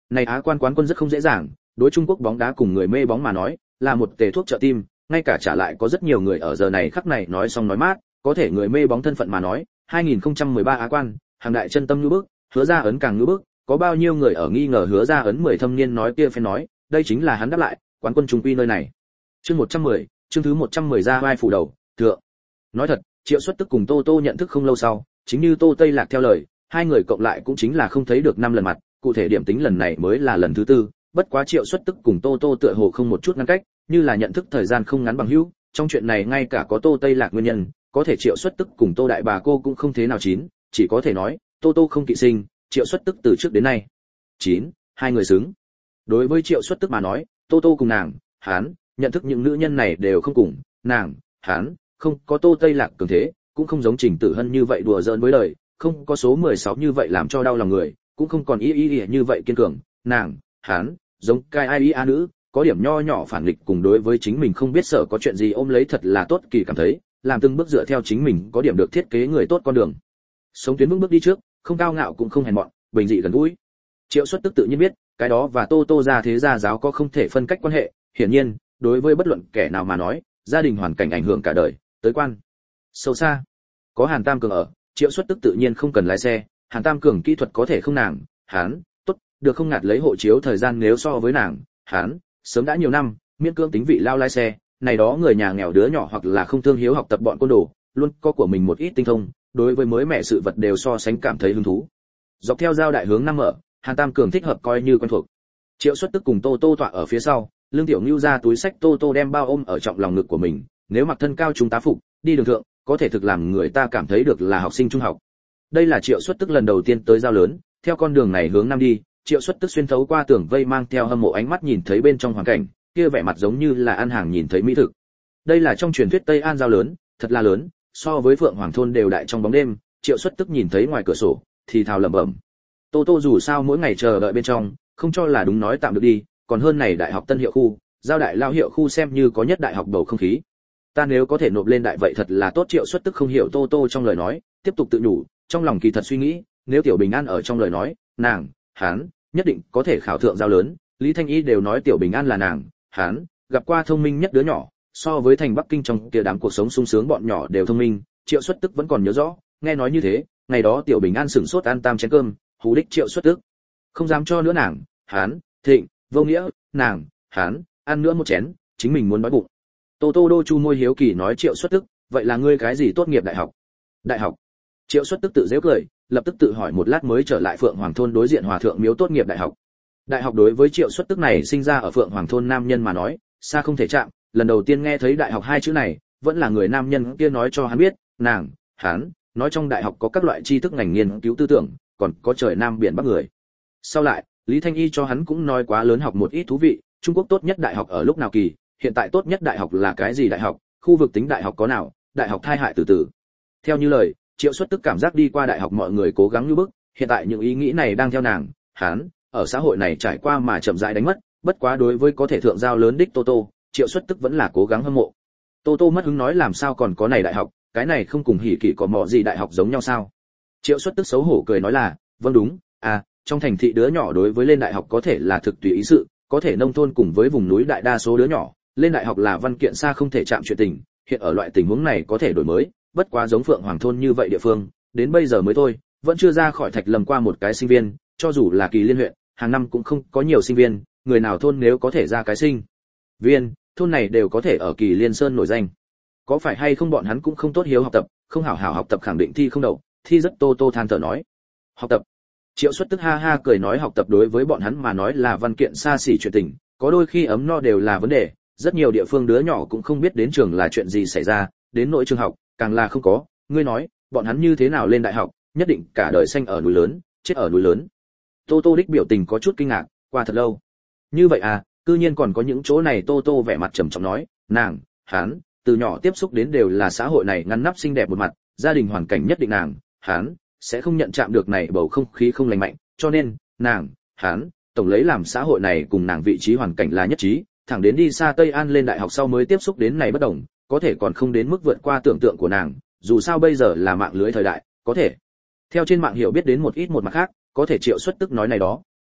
này Á quan quán quân rất không dễ dàng, đối Trung Quốc bóng đá cùng người mê bóng mà nói, là một tề thuốc trợ tim, ngay cả trả lại có rất nhiều người ở giờ này khắc này nói xong nói mát, có thể người mê bóng thân phận mà nói, hai không một ba Á quan, hàng đại chân tâm như bước, Hứa Ra ấn càng như bước, có bao nhiêu người ở nghi ngờ Hứa Ra ấn mười thâm niên nói kia phải nói, đây chính là hắn đáp lại, quán quân trung quy nơi này. Chương một trăm mười, chương thứ một trăm mười ra vai phủ đầu, thượng. Nói thật, Triệu Xuất Tức cùng Tô Tô nhận thức không lâu sau, chính như Tô Tây Lạc theo lời, hai người cộng lại cũng chính là không thấy được năm lần mặt, cụ thể điểm tính lần này mới là lần thứ tư, bất quá Triệu Xuất Tức cùng Tô Tô tựa hồ không một chút ngăn cách, như là nhận thức thời gian không ngắn bằng hữu, trong chuyện này ngay cả có Tô Tây Lạc nguyên nhân, có thể Triệu Xuất Tức cùng Tô đại bà cô cũng không thế nào chín, chỉ có thể nói, Tô Tô không kỵ sinh, Triệu Xuất Tức từ trước đến nay. chín, hai người xứng. Đối với Triệu Xuất Tức mà nói, Tô Tô cùng nàng, hắn, nhận thức những nữ nhân này đều không cùng, nàng, hắn, không có Tô Tây Lạc cường thế, cũng không giống Trình Tử Hân như vậy đùa giỡn với đời, không có số mười sáu như vậy làm cho đau lòng người, cũng không còn y y y như vậy kiên cường, nàng, hắn, giống cai ai a nữ, có điểm nho nhỏ phản nghịch cùng đối với chính mình không biết sợ có chuyện gì ôm lấy thật là tốt kỳ cảm thấy, làm từng bước dựa theo chính mình có điểm được thiết kế người tốt con đường. Sống tuyến vững bước đi trước, không cao ngạo cũng không hèn mọn, bình dị gần gũi. Triệu Xuất Tức tự nhiên biết, cái đó và Tô Tô gia thế gia giáo có không thể phân cách quan hệ, hiển nhiên, đối với bất luận kẻ nào mà nói, gia đình hoàn cảnh ảnh hưởng cả đời, tới quan sâu xa. Có Hàn Tam Cường ở, Triệu Xuất Tức tự nhiên không cần lái xe, Hàn Tam Cường kỹ thuật có thể không nàng, hắn, tốt, được không ngạt lấy hộ chiếu thời gian nếu so với nàng, hắn, sớm đã nhiều năm, miễn cưỡng tính vị lao lái xe, này đó người nhà nghèo đứa nhỏ hoặc là không thương hiếu học tập bọn côn đồ, luôn có của mình một ít tinh thông, đối với mới mẹ sự vật đều so sánh cảm thấy hứng thú. Dọc theo giao đại hướng năm ở, Hàn Tam Cường thích hợp coi như quen thuộc. Triệu Xuất Tức cùng Tô Tô tọa ở phía sau, Lương Tiểu Nưu ra túi sách Tô Tô đem bao ôm ở trọng lòng ngực của mình, nếu mặc thân cao trung tá phục, đi đường thượng, có thể thực làm người ta cảm thấy được là học sinh trung học. Đây là Triệu Xuất Tức lần đầu tiên tới giao lớn, theo con đường này hướng nam đi, Triệu Xuất Tức xuyên thấu qua tường vây mang theo hâm mộ ánh mắt nhìn thấy bên trong hoàn cảnh, kia vẻ mặt giống như là ăn hàng nhìn thấy mỹ thực. Đây là trong truyền thuyết Tây An giao lớn, thật là lớn, so với Phượng Hoàng thôn đều đại trong bóng đêm, Triệu Xuất Tức nhìn thấy ngoài cửa sổ, thì thào lẩm bẩm. Tô Tô dù sao mỗi ngày chờ đợi bên trong, không cho là đúng nói tạm được đi, còn hơn này đại học Tân Hiệu khu, giao đại lao hiệu khu xem như có nhất đại học bầu không khí. Ta nếu có thể nộp lên đại vậy thật là tốt. Triệu Xuất Tức không hiểu Tô Tô trong lời nói, tiếp tục tự nhủ, trong lòng kỳ thật suy nghĩ, nếu Tiểu Bình An ở trong lời nói, nàng, hắn, nhất định có thể khảo thượng giao lớn. Lý Thanh Y đều nói Tiểu Bình An là nàng, hắn, gặp qua thông minh nhất đứa nhỏ, so với thành Bắc Kinh trong kia đám cuộc sống sung sướng bọn nhỏ đều thông minh. Triệu Xuất Tức vẫn còn nhớ rõ, nghe nói như thế, ngày đó Tiểu Bình An sửng sốt ăn tam chén cơm, hú đích Triệu Xuất Tức không dám cho nữa nàng, hắn, Thịnh, vô nghĩa, nàng, hắn, ăn nữa một chén, chính mình muốn đói bụng. Tô Tô đô chu môi hiếu kỳ nói Triệu Xuất Tức, vậy là ngươi cái gì tốt nghiệp đại học? Đại học. Triệu Xuất Tức tự giễu cười, lập tức tự hỏi một lát mới trở lại Phượng Hoàng thôn đối diện Hòa thượng miếu tốt nghiệp đại học. Đại học đối với Triệu Xuất Tức này sinh ra ở Phượng Hoàng thôn nam nhân mà nói, xa không thể chạm, lần đầu tiên nghe thấy đại học hai chữ này, vẫn là người nam nhân kia nói cho hắn biết, nàng, hắn, nói trong đại học có các loại tri thức ngành nghiên cứu tư tưởng, còn có trời nam biển bắc người. Sau lại, Lý Thanh Y cho hắn cũng nói quá lớn học một ít thú vị, Trung Quốc tốt nhất đại học ở lúc nào kỳ, hiện tại tốt nhất đại học là cái gì đại học, khu vực tính đại học có nào, đại học thai hại từ từ. Theo như lời, Triệu Xuất Tức cảm giác đi qua đại học mọi người cố gắng như bức, hiện tại những ý nghĩ này đang theo nàng, hắn, ở xã hội này trải qua mà chậm rãi đánh mất, bất quá đối với có thể thượng giao lớn đích Tô Tô, Triệu Xuất Tức vẫn là cố gắng hâm mộ. Tô Tô mất hứng nói làm sao còn có này đại học, cái này không cùng hỉ kỷ có mọ gì đại học giống nhau sao? Triệu Xuất Tức xấu hổ cười nói là, vâng đúng, à, trong thành thị đứa nhỏ đối với lên đại học có thể là thực tùy ý sự, có thể nông thôn cùng với vùng núi đại đa số đứa nhỏ, lên đại học là văn kiện xa không thể chạm chuyện tình, hiện ở loại tình huống này có thể đổi mới, bất quá giống Phượng Hoàng thôn như vậy địa phương, đến bây giờ mới thôi, vẫn chưa ra khỏi Thạch Lâm qua một cái sinh viên, cho dù là Kỳ Liên huyện, hàng năm cũng không có nhiều sinh viên, người nào thôn nếu có thể ra cái sinh viên, thôn này đều có thể ở Kỳ Liên Sơn nổi danh. Có phải hay không bọn hắn cũng không tốt hiếu học tập, không hảo hảo học tập khẳng định thi không đậu, thi rất Tô Tô than thở nói. Học tập. Triệu Xuất Tức ha ha cười nói học tập đối với bọn hắn mà nói là văn kiện xa xỉ chuyện tình, có đôi khi ấm no đều là vấn đề, rất nhiều địa phương đứa nhỏ cũng không biết đến trường là chuyện gì xảy ra, đến nỗi trường học, càng là không có, ngươi nói, bọn hắn như thế nào lên đại học, nhất định cả đời xanh ở núi lớn, chết ở núi lớn. Tô Tô đích biểu tình có chút kinh ngạc, qua thật lâu. Như vậy à, cư nhiên còn có những chỗ này. Tô Tô vẻ mặt trầm trọng nói, nàng, hắn, từ nhỏ tiếp xúc đến đều là xã hội này ngăn nắp xinh đẹp một mặt, gia đình hoàn cảnh nhất định nàng, hắn sẽ không nhận chạm được này bầu không khí không lành mạnh, cho nên, nàng, hắn, tổng lấy làm xã hội này cùng nàng vị trí hoàn cảnh là nhất trí, thẳng đến đi xa Tây An lên đại học sau mới tiếp xúc đến này bất đồng, có thể còn không đến mức vượt qua tưởng tượng của nàng, dù sao bây giờ là mạng lưới thời đại, có thể theo trên mạng hiểu biết đến một ít một mặt khác, có thể Triệu Xuất Tức nói này đó,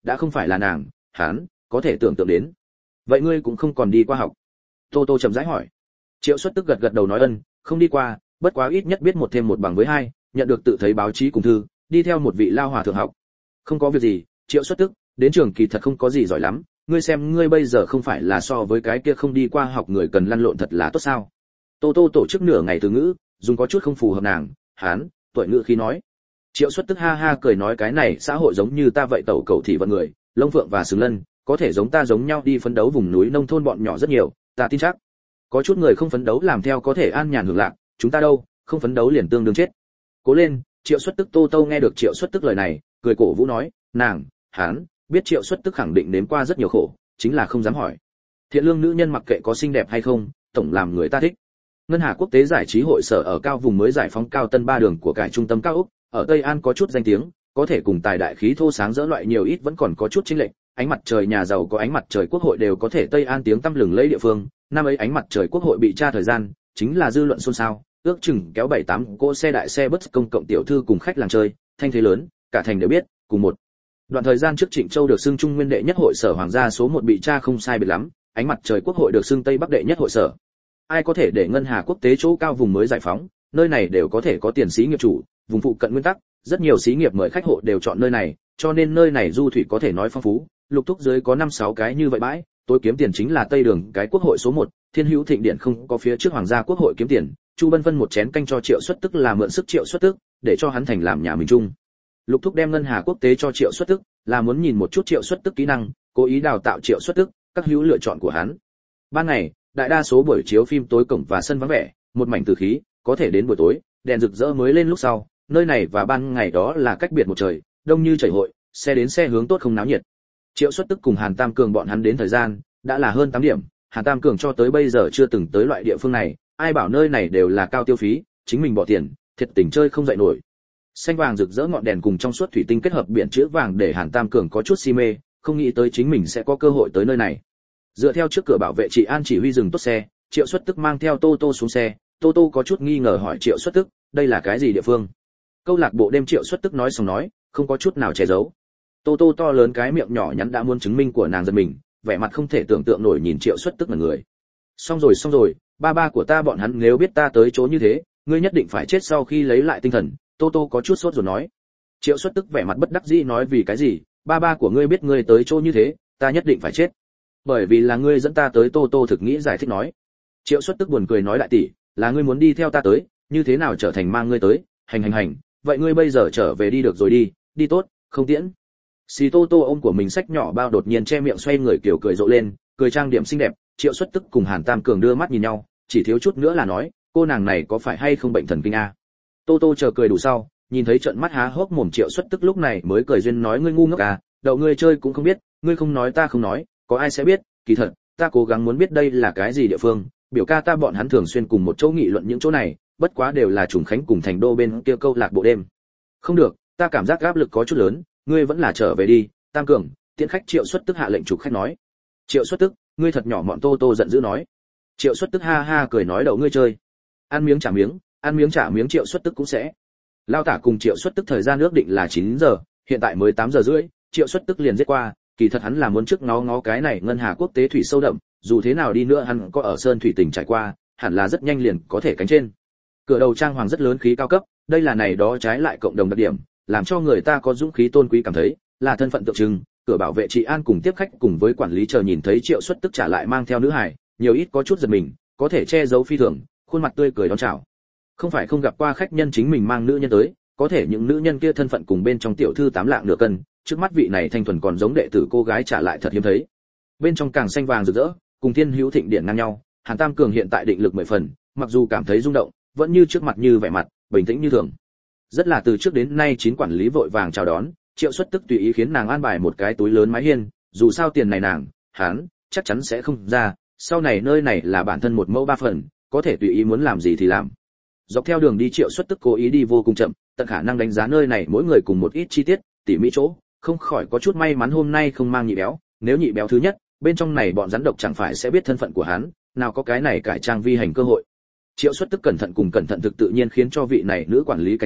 đã không phải là nàng, hắn có thể tưởng tượng đến. Vậy ngươi cũng không còn đi qua học? Tô Tô chậm rãi hỏi. Triệu Xuất Tức gật gật đầu nói ân, không đi qua, bất quá ít nhất biết một thêm một bằng với hai, nhận được tự thấy báo chí cùng thư, đi theo một vị lao hòa thượng học. Không có việc gì, Triệu Xuất Tức, đến trường kỳ thật không có gì giỏi lắm, ngươi xem ngươi bây giờ không phải là so với cái kia không đi qua học người cần lăn lộn thật là tốt sao? Tô Tô tổ chức nửa ngày từ ngữ, dùng có chút không phù hợp nàng, hán, tuổi ngữ khi nói. Triệu Xuất Tức ha ha cười nói cái này xã hội giống như ta vậy tẩu cầu thị vận người, lông phượng và sừng lân, có thể giống ta giống nhau đi phấn đấu vùng núi nông thôn bọn nhỏ rất nhiều, ta tin chắc. Có chút người không phấn đấu làm theo có thể an nhàn hưởng lạc, chúng ta đâu, không phấn đấu liền tương đương chết. Cố lên, Triệu Xuất Tức. Tô Tô nghe được Triệu Xuất Tức lời này, cười cổ vũ nói, nàng, hắn, biết Triệu Xuất Tức khẳng định nếm qua rất nhiều khổ, chính là không dám hỏi. Thiện lương nữ nhân mặc kệ có xinh đẹp hay không, tổng làm người ta thích. Ngân Hà Quốc tế giải trí hội sở ở cao vùng mới giải phóng cao tân ba đường của cải trung tâm cao ốc, ở Tây An có chút danh tiếng, có thể cùng tài đại khí thô sáng dỡ loại nhiều ít vẫn còn có chút chênh lệch, ánh mặt trời nhà giàu có ánh mặt trời quốc hội đều có thể Tây An tiếng tăm lừng lẫy địa phương, năm ấy ánh mặt trời quốc hội bị tra thời gian, chính là dư luận xôn xao, ước chừng kéo bảy tám cỗ xe đại xe bus công cộng tiểu thư cùng khách làng chơi, thanh thế lớn, cả thành đều biết, cùng một đoạn thời gian trước Trịnh Châu được xưng trung nguyên đệ nhất hội sở hoàng gia số một bị tra không sai biệt lắm, ánh mặt trời quốc hội được xưng Tây Bắc đệ nhất hội sở. Ai có thể để Ngân Hà Quốc tế chỗ cao vùng mới giải phóng, nơi này đều có thể có tiền xí nghiệp chủ, vùng phụ cận nguyên tắc, rất nhiều xí nghiệp mời khách hộ đều chọn nơi này, cho nên nơi này du thủy có thể nói phong phú, lục thúc dưới có năm sáu cái như vậy bãi, tối kiếm tiền chính là Tây Đường cái quốc hội số một, Thiên Hữu Thịnh Điện không có phía trước hoàng gia quốc hội kiếm tiền, Chu Bân Vân một chén canh cho Triệu Xuất Tức là mượn sức Triệu Xuất Tức, để cho hắn thành làm nhà mình chung. Lục thúc đem Ngân Hà Quốc tế cho Triệu Xuất Tức, là muốn nhìn một chút Triệu Xuất Tức kỹ năng, cố ý đào tạo Triệu Xuất Tức, các hữu lựa chọn của hắn. Ban ngày, đại đa số buổi chiếu phim tối cổng và sân vắng vẻ, một mảnh từ khí, có thể đến buổi tối, đèn rực rỡ mới lên lúc sau, nơi này và ban ngày đó là cách biệt một trời, đông như chảy hội, xe đến xe hướng tốt không náo nhiệt. Triệu Xuất Tức cùng Hàn Tam Cường bọn hắn đến thời gian đã là hơn tám điểm, Hàn Tam Cường cho tới bây giờ chưa từng tới loại địa phương này, ai bảo nơi này đều là cao tiêu phí, chính mình bỏ tiền, thiệt tình chơi không dậy nổi. Xanh vàng rực rỡ ngọn đèn cùng trong suốt thủy tinh kết hợp biển chữ vàng để Hàn Tam Cường có chút si mê, không nghĩ tới chính mình sẽ có cơ hội tới nơi này. Dựa theo trước cửa bảo vệ trị an chỉ huy dừng tốt xe, Triệu Xuất Tức mang theo Tô Tô xuống xe, Tô Tô có chút nghi ngờ hỏi Triệu Xuất Tức, đây là cái gì địa phương? Câu lạc bộ đêm. Triệu Xuất Tức nói xong nói, không có chút nào che giấu. Tô Tô to lớn cái miệng nhỏ nhắn đã muốn chứng minh của nàng giật mình, vẻ mặt không thể tưởng tượng nổi nhìn Triệu Xuất Tức là người. Xong rồi xong rồi, ba ba của ta bọn hắn nếu biết ta tới chỗ như thế, ngươi nhất định phải chết sau khi lấy lại tinh thần. Tô Tô có chút sốt rồi nói. Triệu Xuất Tức vẻ mặt bất đắc dĩ nói vì cái gì, ba ba của ngươi biết ngươi tới chỗ như thế, ta nhất định phải chết. Bởi vì là ngươi dẫn ta tới. Tô Tô thực nghĩ giải thích nói. Triệu Xuất Tức buồn cười nói đại tỷ, là ngươi muốn đi theo ta tới, như thế nào trở thành mang ngươi tới, hành hành hành, vậy ngươi bây giờ trở về đi được rồi đi, đi tốt, không tiễn. Xì Tô Tô ôm của mình sách nhỏ bao đột nhiên che miệng xoay người kiểu cười rộ lên, cười trang điểm xinh đẹp. Triệu Xuất Tức cùng Hàn Tam Cường đưa mắt nhìn nhau, chỉ thiếu chút nữa là nói, cô nàng này có phải hay không bệnh thần kinh a? Tô Tô chờ cười đủ sau, nhìn thấy trận mắt há hốc mồm Triệu Xuất Tức lúc này mới cười duyên nói ngươi ngu ngốc à, đậu ngươi chơi cũng không biết, ngươi không nói ta không nói, có ai sẽ biết, kỳ thật, ta cố gắng muốn biết đây là cái gì địa phương, biểu ca ta bọn hắn thường xuyên cùng một chỗ nghị luận những chỗ này, bất quá đều là trùng khánh cùng thành đô bên kia câu lạc bộ đêm. Không được, ta cảm giác áp lực có chút lớn, ngươi vẫn là trở về đi. Tam Cường, tiễn khách. Triệu Xuất Tức hạ lệnh chụp khách nói. Triệu Xuất Tức, ngươi thật nhỏ mọn. Tô Tô giận dữ nói. Triệu Xuất Tức ha ha cười nói đậu ngươi chơi, ăn miếng trả miếng, ăn miếng trả miếng. Triệu Xuất Tức cũng sẽ. Lao tả cùng Triệu Xuất Tức thời gian ước định là chín giờ, hiện tại mới tám giờ rưỡi, Triệu Xuất Tức liền giết qua, kỳ thật hắn là muốn trước ngó ngó cái này Ngân Hà Quốc tế thủy sâu đậm, dù thế nào đi nữa hắn có ở sơn thủy tỉnh trải qua, hẳn là rất nhanh liền có thể cánh trên. Cửa đầu trang hoàng rất lớn khí cao cấp, đây là này đó trái lại cộng đồng đặc điểm, làm cho người ta có dũng khí tôn quý cảm thấy, là thân phận tượng trưng. Cửa bảo vệ trị an cùng tiếp khách cùng với quản lý chờ nhìn thấy Triệu Xuất Tức trả lại mang theo nữ hài, nhiều ít có chút giật mình, có thể che giấu phi thường, khuôn mặt tươi cười đón chào. Không phải không gặp qua khách nhân chính mình mang nữ nhân tới, có thể những nữ nhân kia thân phận cùng bên trong tiểu thư tám lạng nửa cân, trước mắt vị này thanh thuần còn giống đệ tử cô gái trả lại thật hiếm thấy. Bên trong càng xanh vàng rực rỡ, cùng Thiên Hữu Thịnh Điện ngang nhau, Hàn Tam Cường hiện tại định lực mười phần, mặc dù cảm thấy rung động, vẫn như trước mặt như vẻ mặt bình tĩnh như thường. Rất là từ trước đến nay chín quản lý vội vàng chào đón, Triệu Xuất Tức tùy ý khiến nàng an bài một cái túi lớn mái hiên, dù sao tiền này nàng, hắn chắc chắn sẽ không ra, sau này nơi này là bản thân một mẫu ba phần, có thể tùy ý muốn làm gì thì làm. Dọc theo đường đi Triệu Xuất Tức cố ý đi vô cùng chậm, tận khả năng đánh giá nơi này mỗi người cùng một ít chi tiết, tỉ mỉ chỗ, không khỏi có chút may mắn hôm nay không mang nhị béo, nếu nhị béo thứ nhất, bên trong này bọn rắn độc chẳng phải sẽ biết thân phận của hắn, nào có cái này cải trang vi hành cơ hội. Triệu Xuất Tức cẩn thận cùng cẩn thận thực tự nhiên khiến cho vị này nữ quản lý cảnh giác,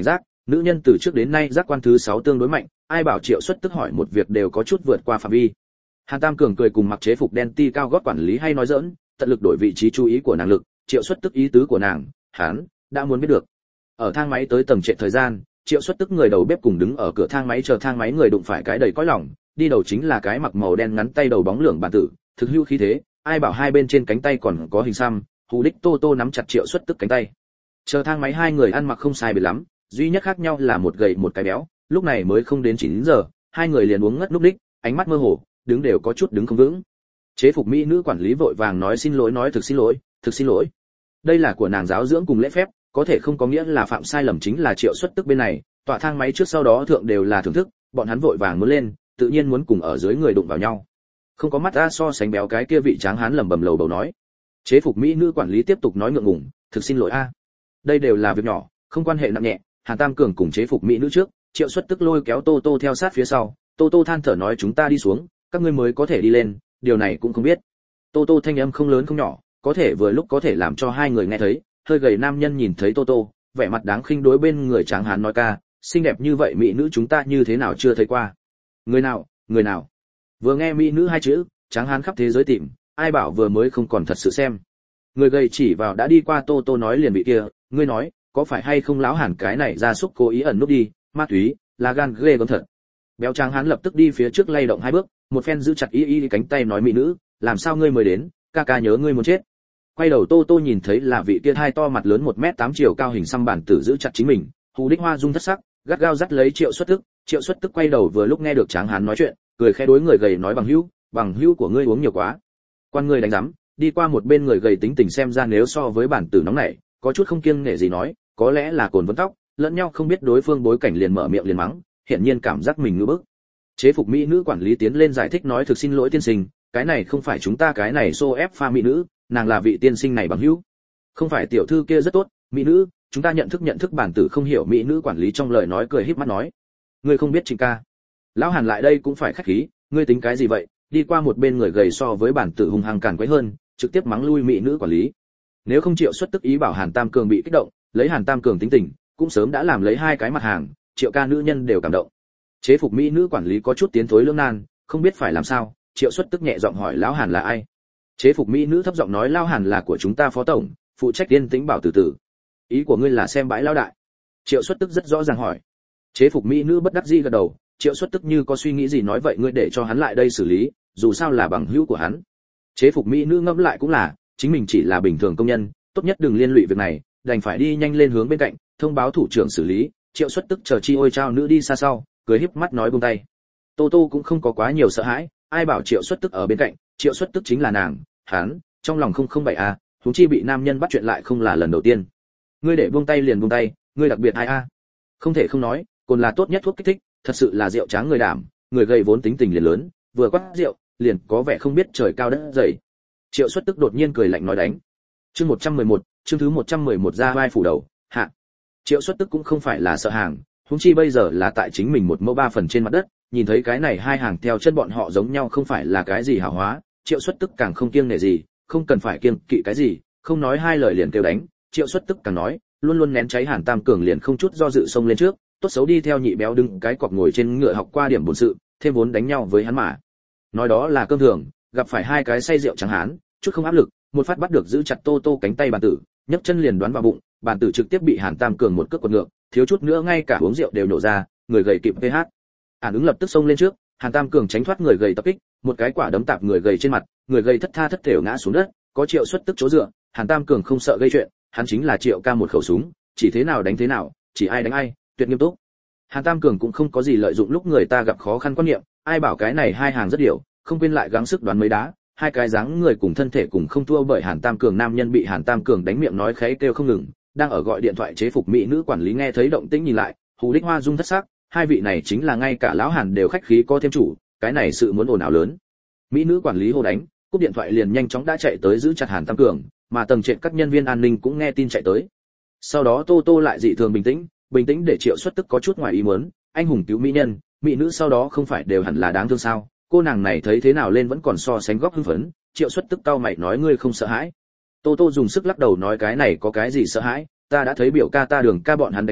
Nữ nhân từ trước đến nay giác quan thứ sáu tương đối mạnh, ai bảo Triệu Xuất Tức hỏi một việc đều có chút vượt qua phạm vi. Hàn Tam Cường cười cùng mặc chế phục đen ti cao gót quản lý hay nói giỡn, tận lực đổi vị trí chú ý của nàng lực, Triệu Xuất Tức ý tứ của nàng, hắn đã muốn biết được. Ở thang máy tới tầng trệt thời gian, Triệu Xuất Tức người đầu bếp cùng đứng ở cửa thang máy chờ thang máy người đụng phải cái đầy cõi lòng, đi đầu chính là cái mặc màu đen ngắn tay đầu bóng lưỡng bản tử, thực hữu khí thế, ai bảo hai bên trên cánh tay còn có hình xăm, Hù Đích Tô Tô nắm chặt Triệu Xuất Tức cánh tay. Chờ thang máy hai người ăn mặc không sai biệt lắm, duy nhất khác nhau là một gầy một cái béo, lúc này mới không đến chín giờ, hai người liền uống ngất lúc đích, ánh mắt mơ hồ, đứng đều có chút đứng không vững. Chế phục mỹ nữ quản lý vội vàng nói xin lỗi nói thực xin lỗi, thực xin lỗi. Đây là của nàng giáo dưỡng cùng lễ phép, có thể không có nghĩa là phạm sai lầm chính là Triệu Xuất Tức bên này, tọa thang máy trước sau đó thượng đều là thưởng thức, bọn hắn vội vàng muốn lên, tự nhiên muốn cùng ở dưới người đụng vào nhau. Không có mắt ra so sánh béo cái kia vị tráng hán lẩm bẩm lầu bầu nói. Chế phục mỹ nữ quản lý tiếp tục nói ngượng ngùng, thực xin lỗi a. Đây đều là việc nhỏ, không quan hệ nặng nhẹ. Hàn Tam Cường cùng chế phục mỹ nữ trước, Triệu Xuất Tức lôi kéo Tô Tô theo sát phía sau, Tô Tô than thở nói chúng ta đi xuống, các ngươi mới có thể đi lên, điều này cũng không biết. Tô Tô thanh âm không lớn không nhỏ, có thể vừa lúc có thể làm cho hai người nghe thấy, hơi gầy nam nhân nhìn thấy Tô Tô, vẻ mặt đáng khinh đối bên người tráng hán nói ca, xinh đẹp như vậy mỹ nữ chúng ta như thế nào chưa thấy qua. Người nào, người nào? Vừa nghe mỹ nữ hai chữ, tráng hán khắp thế giới tìm, ai bảo vừa mới không còn thật sự xem. Người gầy chỉ vào đã đi qua Tô Tô nói liền bị kia, ngươi nói, có phải hay không lão hàn cái này ra súc cố ý ẩn núp đi, ma túy, là gan ghê gớm thật. Béo tráng hán lập tức đi phía trước lay động hai bước, một phen giữ chặt y y cánh tay nói mỹ nữ, làm sao ngươi mới đến, ca ca nhớ ngươi muốn chết. Quay đầu Tô Tô nhìn thấy là vị kia hai to mặt lớn một mét tám chiều cao hình xăm bản tử giữ chặt chính mình, Hù Đích Hoa dung thất sắc, gắt gao dắt lấy Triệu Xuất Tức, Triệu Xuất Tức quay đầu vừa lúc nghe được tráng hán nói chuyện, cười khẽ đối người gầy nói bằng hữu, bằng hữu của ngươi uống nhiều quá. Quan người đánh rắm, đi qua một bên người gầy tính tình xem ra nếu so với bản tử nóng nảy, có chút không kiêng nể gì nói, có lẽ là cồn vấn tóc, lẫn nhau không biết đối phương bối cảnh liền mở miệng liền mắng, hiển nhiên cảm giác mình ngư bức. Chế phục mỹ nữ quản lý tiến lên giải thích nói thực xin lỗi tiên sinh, cái này không phải chúng ta cái này xô ép pha mỹ nữ, nàng là vị tiên sinh này bằng hữu. Không phải tiểu thư kia rất tốt, mỹ nữ, chúng ta nhận thức nhận thức bản tử không hiểu mỹ nữ quản lý trong lời nói cười híp mắt nói. Ngươi không biết Trịnh ca. Lão Hàn lại đây cũng phải khách khí, ngươi tính cái gì vậy? Đi qua một bên người gầy so với bản tử hung hăng càn quấy hơn, trực tiếp mắng lui mỹ nữ quản lý. Nếu không Triệu Xuất Tức ý bảo Hàn Tam Cường bị kích động, lấy Hàn Tam Cường tính tình, cũng sớm đã làm lấy hai cái mặt hàng, Triệu ca nữ nhân đều cảm động. Chế phục mỹ nữ quản lý có chút tiến thối lưỡng nan, không biết phải làm sao, Triệu Xuất Tức nhẹ giọng hỏi lão Hàn là ai. Chế phục mỹ nữ thấp giọng nói lão Hàn là của chúng ta phó tổng, phụ trách tiên tĩnh bảo từ từ. Ý của ngươi là xem bãi lão đại? Triệu Xuất Tức rất rõ ràng hỏi. Chế phục mỹ nữ bất đắc dĩ gật đầu, Triệu Xuất Tức như có suy nghĩ gì nói vậy ngươi để cho hắn lại đây xử lý, dù sao là bằng hữu của hắn. Chế phục mỹ nữ ngẫm lại cũng là, chính mình chỉ là bình thường công nhân, tốt nhất đừng liên lụy việc này, đành phải đi nhanh lên hướng bên cạnh, thông báo thủ trưởng xử lý. Triệu Xuất Tức chờ chi ôi trao nữ đi xa sau, cười híp mắt nói buông tay. Tô Tô cũng không có quá nhiều sợ hãi, ai bảo Triệu Xuất Tức ở bên cạnh, Triệu Xuất Tức chính là nàng, hắn, trong lòng không không bậy à, huống chi bị nam nhân bắt chuyện lại không là lần đầu tiên. Ngươi để buông tay liền buông tay, ngươi đặc biệt ai a? Không thể không nói, cồn là tốt nhất thuốc kích thích, thật sự là rượu tráng người đảm, người gầy vốn tính tình liền lớn, vừa quát rượu, liền có vẻ không biết trời cao đất dày. Triệu Xuất Tức đột nhiên cười lạnh nói đánh. Chương một trăm mười một, chương thứ một trăm mười một ra vai phủ đầu, hạ. Triệu Xuất Tức cũng không phải là sợ hàng, huống chi bây giờ là tại chính mình một mẫu ba phần trên mặt đất, nhìn thấy cái này hai hàng theo chân bọn họ giống nhau không phải là cái gì hảo hóa, Triệu Xuất Tức càng không kiêng nể gì, không cần phải kiêng kỵ cái gì, không nói hai lời liền kêu đánh. Triệu Xuất Tức càng nói, luôn luôn nén cháy Hàn Tam Cường liền không chút do dự xông lên trước, tốt xấu đi theo nhị béo đứng cái cọc ngồi trên ngựa học qua điểm bổn sự, thêm vốn đánh nhau với hắn mà. Nói đó là cơm thường, gặp phải hai cái say rượu trắng hán, chút không áp lực, một phát bắt được giữ chặt Tô Tô cánh tay bàn tử, nhấc chân liền đoán vào bụng, bàn tử trực tiếp bị Hàn Tam Cường một cước quật ngược, thiếu chút nữa ngay cả uống rượu đều nổ ra, người gầy kịp pê hát. Phản ứng lập tức xông lên trước, Hàn Tam Cường tránh thoát người gầy tập kích, một cái quả đấm tạp người gầy trên mặt, người gầy thất tha thất thểu ngã xuống đất, có Triệu Xuất Tức chỗ dựa, Hàn Tam Cường không sợ gây chuyện, hắn chính là Triệu ca một khẩu súng, chỉ thế nào đánh thế nào, chỉ ai đánh ai, tuyệt nghiêm túc. Hàn Tam Cường cũng không có gì lợi dụng lúc người ta gặp khó khăn quan niệm, ai bảo cái này hai hàng rất điều, không quên lại gắng sức đoán mấy đá, hai cái dáng người cùng thân thể cùng không thua bởi Hàn Tam Cường nam nhân bị Hàn Tam Cường đánh miệng nói khẽ kêu không ngừng, đang ở gọi điện thoại chế phục mỹ nữ quản lý nghe thấy động tĩnh nhìn lại, Hù Đích Hoa dung thất sắc, hai vị này chính là ngay cả lão Hàn đều khách khí có thêm chủ, cái này sự muốn ồn ào lớn. Mỹ nữ quản lý hô đánh, cúp điện thoại liền nhanh chóng đã chạy tới giữ chặt Hàn Tam Cường, mà tầng trệt các nhân viên an ninh cũng nghe tin chạy tới. Sau đó Tô Tô lại dị thường bình tĩnh, bình tĩnh để Triệu Xuất Tức có chút ngoài ý muốn, anh hùng cứu mỹ nhân, mỹ nữ sau đó không phải đều hẳn là đáng thương sao? Cô nàng này thấy thế nào lên vẫn còn so sánh góc hưng phấn. Triệu Xuất Tức cau mày nói ngươi không sợ hãi? Tô Tô dùng sức lắc đầu nói cái này có cái gì sợ hãi, ta đã thấy biểu ca ta Đường ca bọn hắn đánh nhau,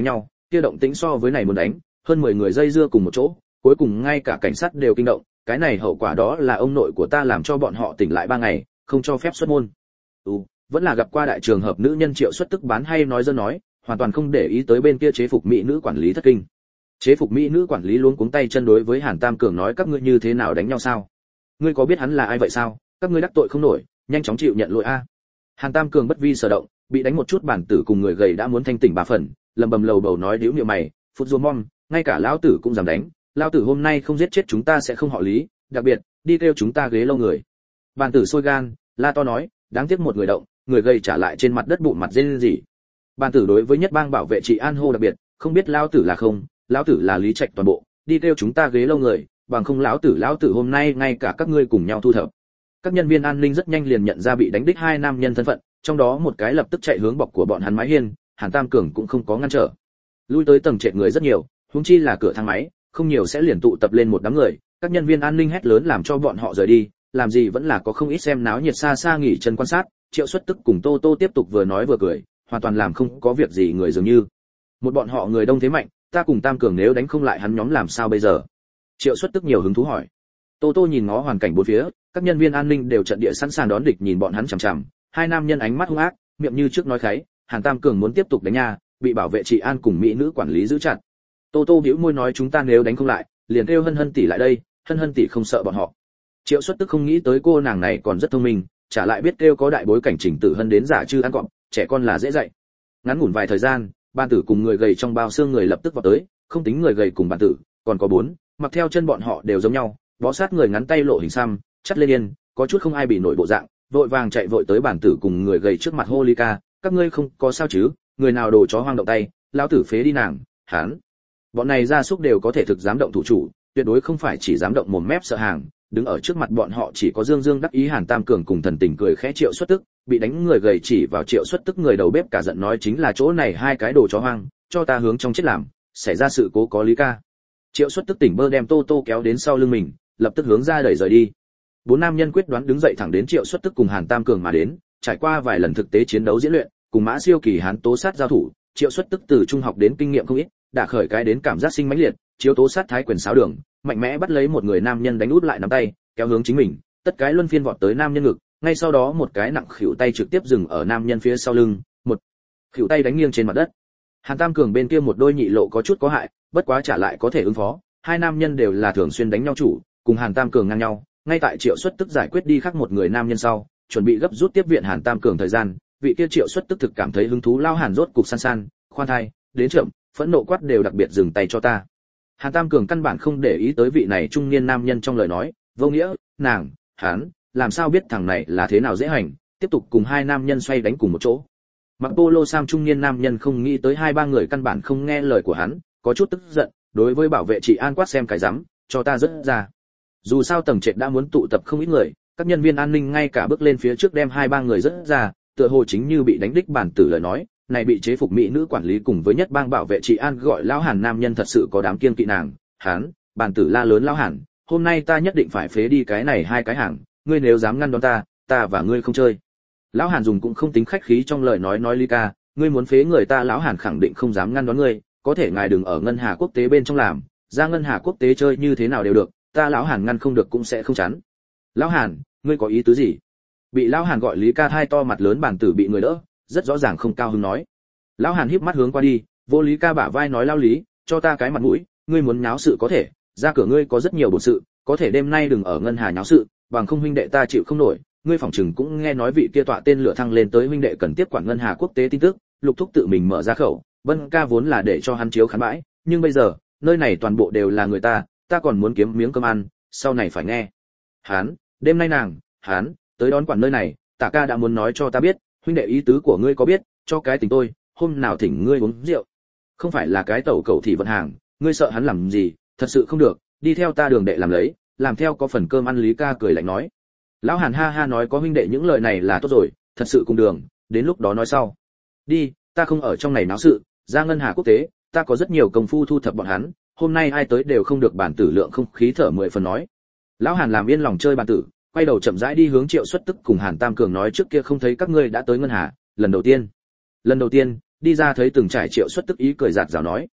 kia động tĩnh so với này muốn đánh, hơn mười người dây dưa cùng một chỗ, cuối cùng ngay cả cảnh sát đều kinh động, cái này hậu quả đó là ông nội của ta làm cho bọn họ tỉnh lại ba ngày, không cho phép xuất môn. Ừ, vẫn là gặp qua đại trường hợp nữ nhân Triệu Xuất tức bán hay nói dân nói, hoàn toàn không để ý tới bên kia chế phục mỹ nữ quản lý thất kinh. Chế phục mỹ nữ quản lý luống cuống tay chân đối với Hàn Tam Cường nói các ngươi như thế nào đánh nhau sao? Ngươi có biết hắn là ai vậy sao? Các ngươi đắc tội không nổi, nhanh chóng chịu nhận lỗi a. Hàn Tam Cường bất vi sở động, bị đánh một chút bản tử cùng người gầy đã muốn thanh tỉnh ba phần, lầm bầm lầu bầu nói điếu niệm mày, phút rùa mom, ngay cả lão tử cũng dám đánh, lão tử hôm nay không giết chết chúng ta sẽ không họ Lý, đặc biệt, đi kêu chúng ta ghế lâu người. Bản tử sôi gan, la to nói, đáng tiếc một người động, người gầy trả lại trên mặt đất bụng mặt rên gì. Bản tử đối với nhất bang bảo vệ trị an hô đặc biệt, không biết lão tử là không, lão tử là Lý Trạch toàn bộ, đi kêu chúng ta ghế lâu người, bằng không lão tử lão tử hôm nay ngay cả các ngươi cùng nhau thu thập. Các nhân viên an ninh rất nhanh liền nhận ra bị đánh đích hai nam nhân thân phận, trong đó một cái lập tức chạy hướng bọc của bọn hắn mái hiên, Hàn Tam Cường cũng không có ngăn trở. Lui tới tầng trệt người rất nhiều, huống chi là cửa thang máy, không nhiều sẽ liền tụ tập lên một đám người, các nhân viên an ninh hét lớn làm cho bọn họ rời đi, làm gì vẫn là có không ít xem náo nhiệt xa xa nghỉ chân quan sát, Triệu Xuất tức cùng Tô Tô tiếp tục vừa nói vừa cười, hoàn toàn làm không có việc gì người dường như. Một bọn họ người đông thế mạnh, ta cùng Tam Cường nếu đánh không lại hắn nhóm làm sao bây giờ? Triệu Xuất tức nhiều hứng thú hỏi. Tô Tô nhìn ngó hoàn cảnh bốn phía, các nhân viên an ninh đều trận địa sẵn sàng đón địch nhìn bọn hắn chằm chằm, hai nam nhân ánh mắt hung ác, miệng như trước nói khái, Hàn Tam Cường muốn tiếp tục đánh nha, bị bảo vệ trị an cùng mỹ nữ quản lý giữ chặt. Tô Tô bĩu môi nói chúng ta nếu đánh không lại, liền kêu Hân Hân tỷ lại đây, Hân Hân tỷ không sợ bọn họ. Triệu Xuất tức không nghĩ tới cô nàng này còn rất thông minh, trả lại biết kêu có đại bối cảnh Trình Tử Hân đến giả chư ăn cọp, trẻ con là dễ dạy. Ngắn ngủn vài thời gian, ban tử cùng người gầy trong bao xương người lập tức vào tới, không tính người gầy cùng ban tử, còn có bốn, mặc theo chân bọn họ đều giống nhau, bó sát người ngắn tay lộ hình xăm, chắt lên yên, có chút không ai bị nổi bộ dạng, vội vàng chạy vội tới bản tử cùng người gầy trước mặt hô ly ca, các ngươi không có sao chứ? Người nào đồ chó hoang động tay, lão tử phế đi nàng, hán. Bọn này gia súc đều có thể thực dám động thủ chủ, tuyệt đối không phải chỉ dám động mồm mép sợ hàng, đứng ở trước mặt bọn họ chỉ có Dương Dương đắc ý Hàn Tam Cường cùng thần tình cười khẽ Triệu Xuất tức, bị đánh người gầy chỉ vào Triệu Xuất tức người đầu bếp cả giận nói chính là chỗ này hai cái đồ chó hoang, cho ta hướng trong chết làm, xảy ra sự cố có lý ca. Triệu Xuất tức tỉnh bơ đem Tô Tô kéo đến sau lưng mình, lập tức hướng ra đẩy rời đi. Bốn nam nhân quyết đoán đứng dậy thẳng đến Triệu Xuất tức cùng Hàn Tam Cường mà đến, trải qua vài lần thực tế chiến đấu diễn luyện, cùng Mã Siêu Kỳ Hán tố sát giao thủ, Triệu Xuất tức từ trung học đến kinh nghiệm không ít, đã khởi cái đến cảm giác sinh mãnh liệt, chiếu tố sát thái quyền sáo đường, mạnh mẽ bắt lấy một người nam nhân đánh út lại nắm tay, kéo hướng chính mình, tất cái luân phiên vọt tới nam nhân ngực, ngay sau đó một cái nặng khuỷu tay trực tiếp dừng ở nam nhân phía sau lưng, một khuỷu tay đánh nghiêng trên mặt đất. Hàn Tam Cường bên kia một đôi nhị lộ có chút có hại, bất quá trả lại có thể ứng phó, hai nam nhân đều là thường xuyên đánh nhau chủ, cùng Hàn Tam Cường ngang nhau, ngay tại Triệu Xuất tức giải quyết đi khác một người nam nhân sau, chuẩn bị gấp rút tiếp viện Hàn Tam Cường thời gian, vị kia Triệu Xuất tức thực cảm thấy hứng thú lao Hàn rốt cục san san, khoan thai, đến chậm, phẫn nộ quát đều đặc biệt dừng tay cho ta. Hàn Tam Cường căn bản không để ý tới vị này trung niên nam nhân trong lời nói, vô nghĩa, nàng, hắn, làm sao biết thằng này là thế nào dễ hành, tiếp tục cùng hai nam nhân xoay đánh cùng một chỗ. Mặc polo sam trung niên nam nhân không nghĩ tới hai ba người căn bản không nghe lời của hắn, có chút tức giận, đối với bảo vệ trị an quát xem cái rắm, cho ta rớt ra. Dù sao tầng trệt đã muốn tụ tập không ít người, các nhân viên an ninh ngay cả bước lên phía trước đem hai ba người rớt ra, tựa hồ chính như bị đánh đích bản tử lời nói, này bị chế phục mỹ nữ quản lý cùng với nhất bang bảo vệ trị an gọi lão Hàn nam nhân thật sự có đám kiêng kỵ nàng, hắn, bản tử la lớn lão Hàn, hôm nay ta nhất định phải phế đi cái này hai cái hàng, ngươi nếu dám ngăn đón ta, ta và ngươi không chơi. Lão Hàn dùng cũng không tính khách khí trong lời nói nói ly ca, ngươi muốn phế người ta lão Hàn khẳng định không dám ngăn đón ngươi, có thể ngài đừng ở ngân hà quốc tế bên trong làm, ra ngân hà quốc tế chơi như thế nào đều được, ta lão Hàn ngăn không được cũng sẽ không chắn. Lão Hàn, ngươi có ý tứ gì? Bị lão Hàn gọi Lý ca hai to mặt lớn bản tử bị người đỡ, rất rõ ràng không cao hứng nói. Lão Hàn híp mắt hướng qua đi, vô Lý ca bả vai nói lao Lý, cho ta cái mặt mũi, ngươi muốn nháo sự có thể, ra cửa ngươi có rất nhiều bổn sự, có thể đêm nay đừng ở ngân hà nháo sự, bằng không huynh đệ ta chịu không nổi. Ngươi phỏng chừng cũng nghe nói vị kia tọa tên lửa thăng lên tới huynh đệ cần tiếp quản ngân hà quốc tế tin tức, Lục Thúc tự mình mở ra khẩu, Vân ca vốn là để cho hắn chiếu khán bãi, nhưng bây giờ, nơi này toàn bộ đều là người ta, ta còn muốn kiếm miếng cơm ăn, sau này phải nghe. Hán, đêm nay nàng, hán, tới đón quản nơi này, Tả ca đã muốn nói cho ta biết, huynh đệ ý tứ của ngươi có biết, cho cái tình tôi, hôm nào thỉnh ngươi uống rượu. Không phải là cái tẩu cầu thị vận hàng, ngươi sợ hắn làm gì, thật sự không được, đi theo ta đường đệ làm lấy, làm theo có phần cơm ăn. Lý ca cười lạnh nói. Lão Hàn ha ha nói có huynh đệ những lời này là tốt rồi, thật sự cùng đường, đến lúc đó nói sau. Đi, ta không ở trong này náo sự, ra ngân hà quốc tế, ta có rất nhiều công phu thu thập bọn hắn, hôm nay ai tới đều không được bản tử lượng không khí thở mười phần nói. Lão Hàn làm yên lòng chơi bản tử, quay đầu chậm rãi đi hướng Triệu Xuất tức cùng Hàn Tam Cường nói trước kia không thấy các ngươi đã tới ngân hà, lần đầu tiên. Lần đầu tiên, đi ra thấy từng trải Triệu Xuất tức ý cười giạt rào nói.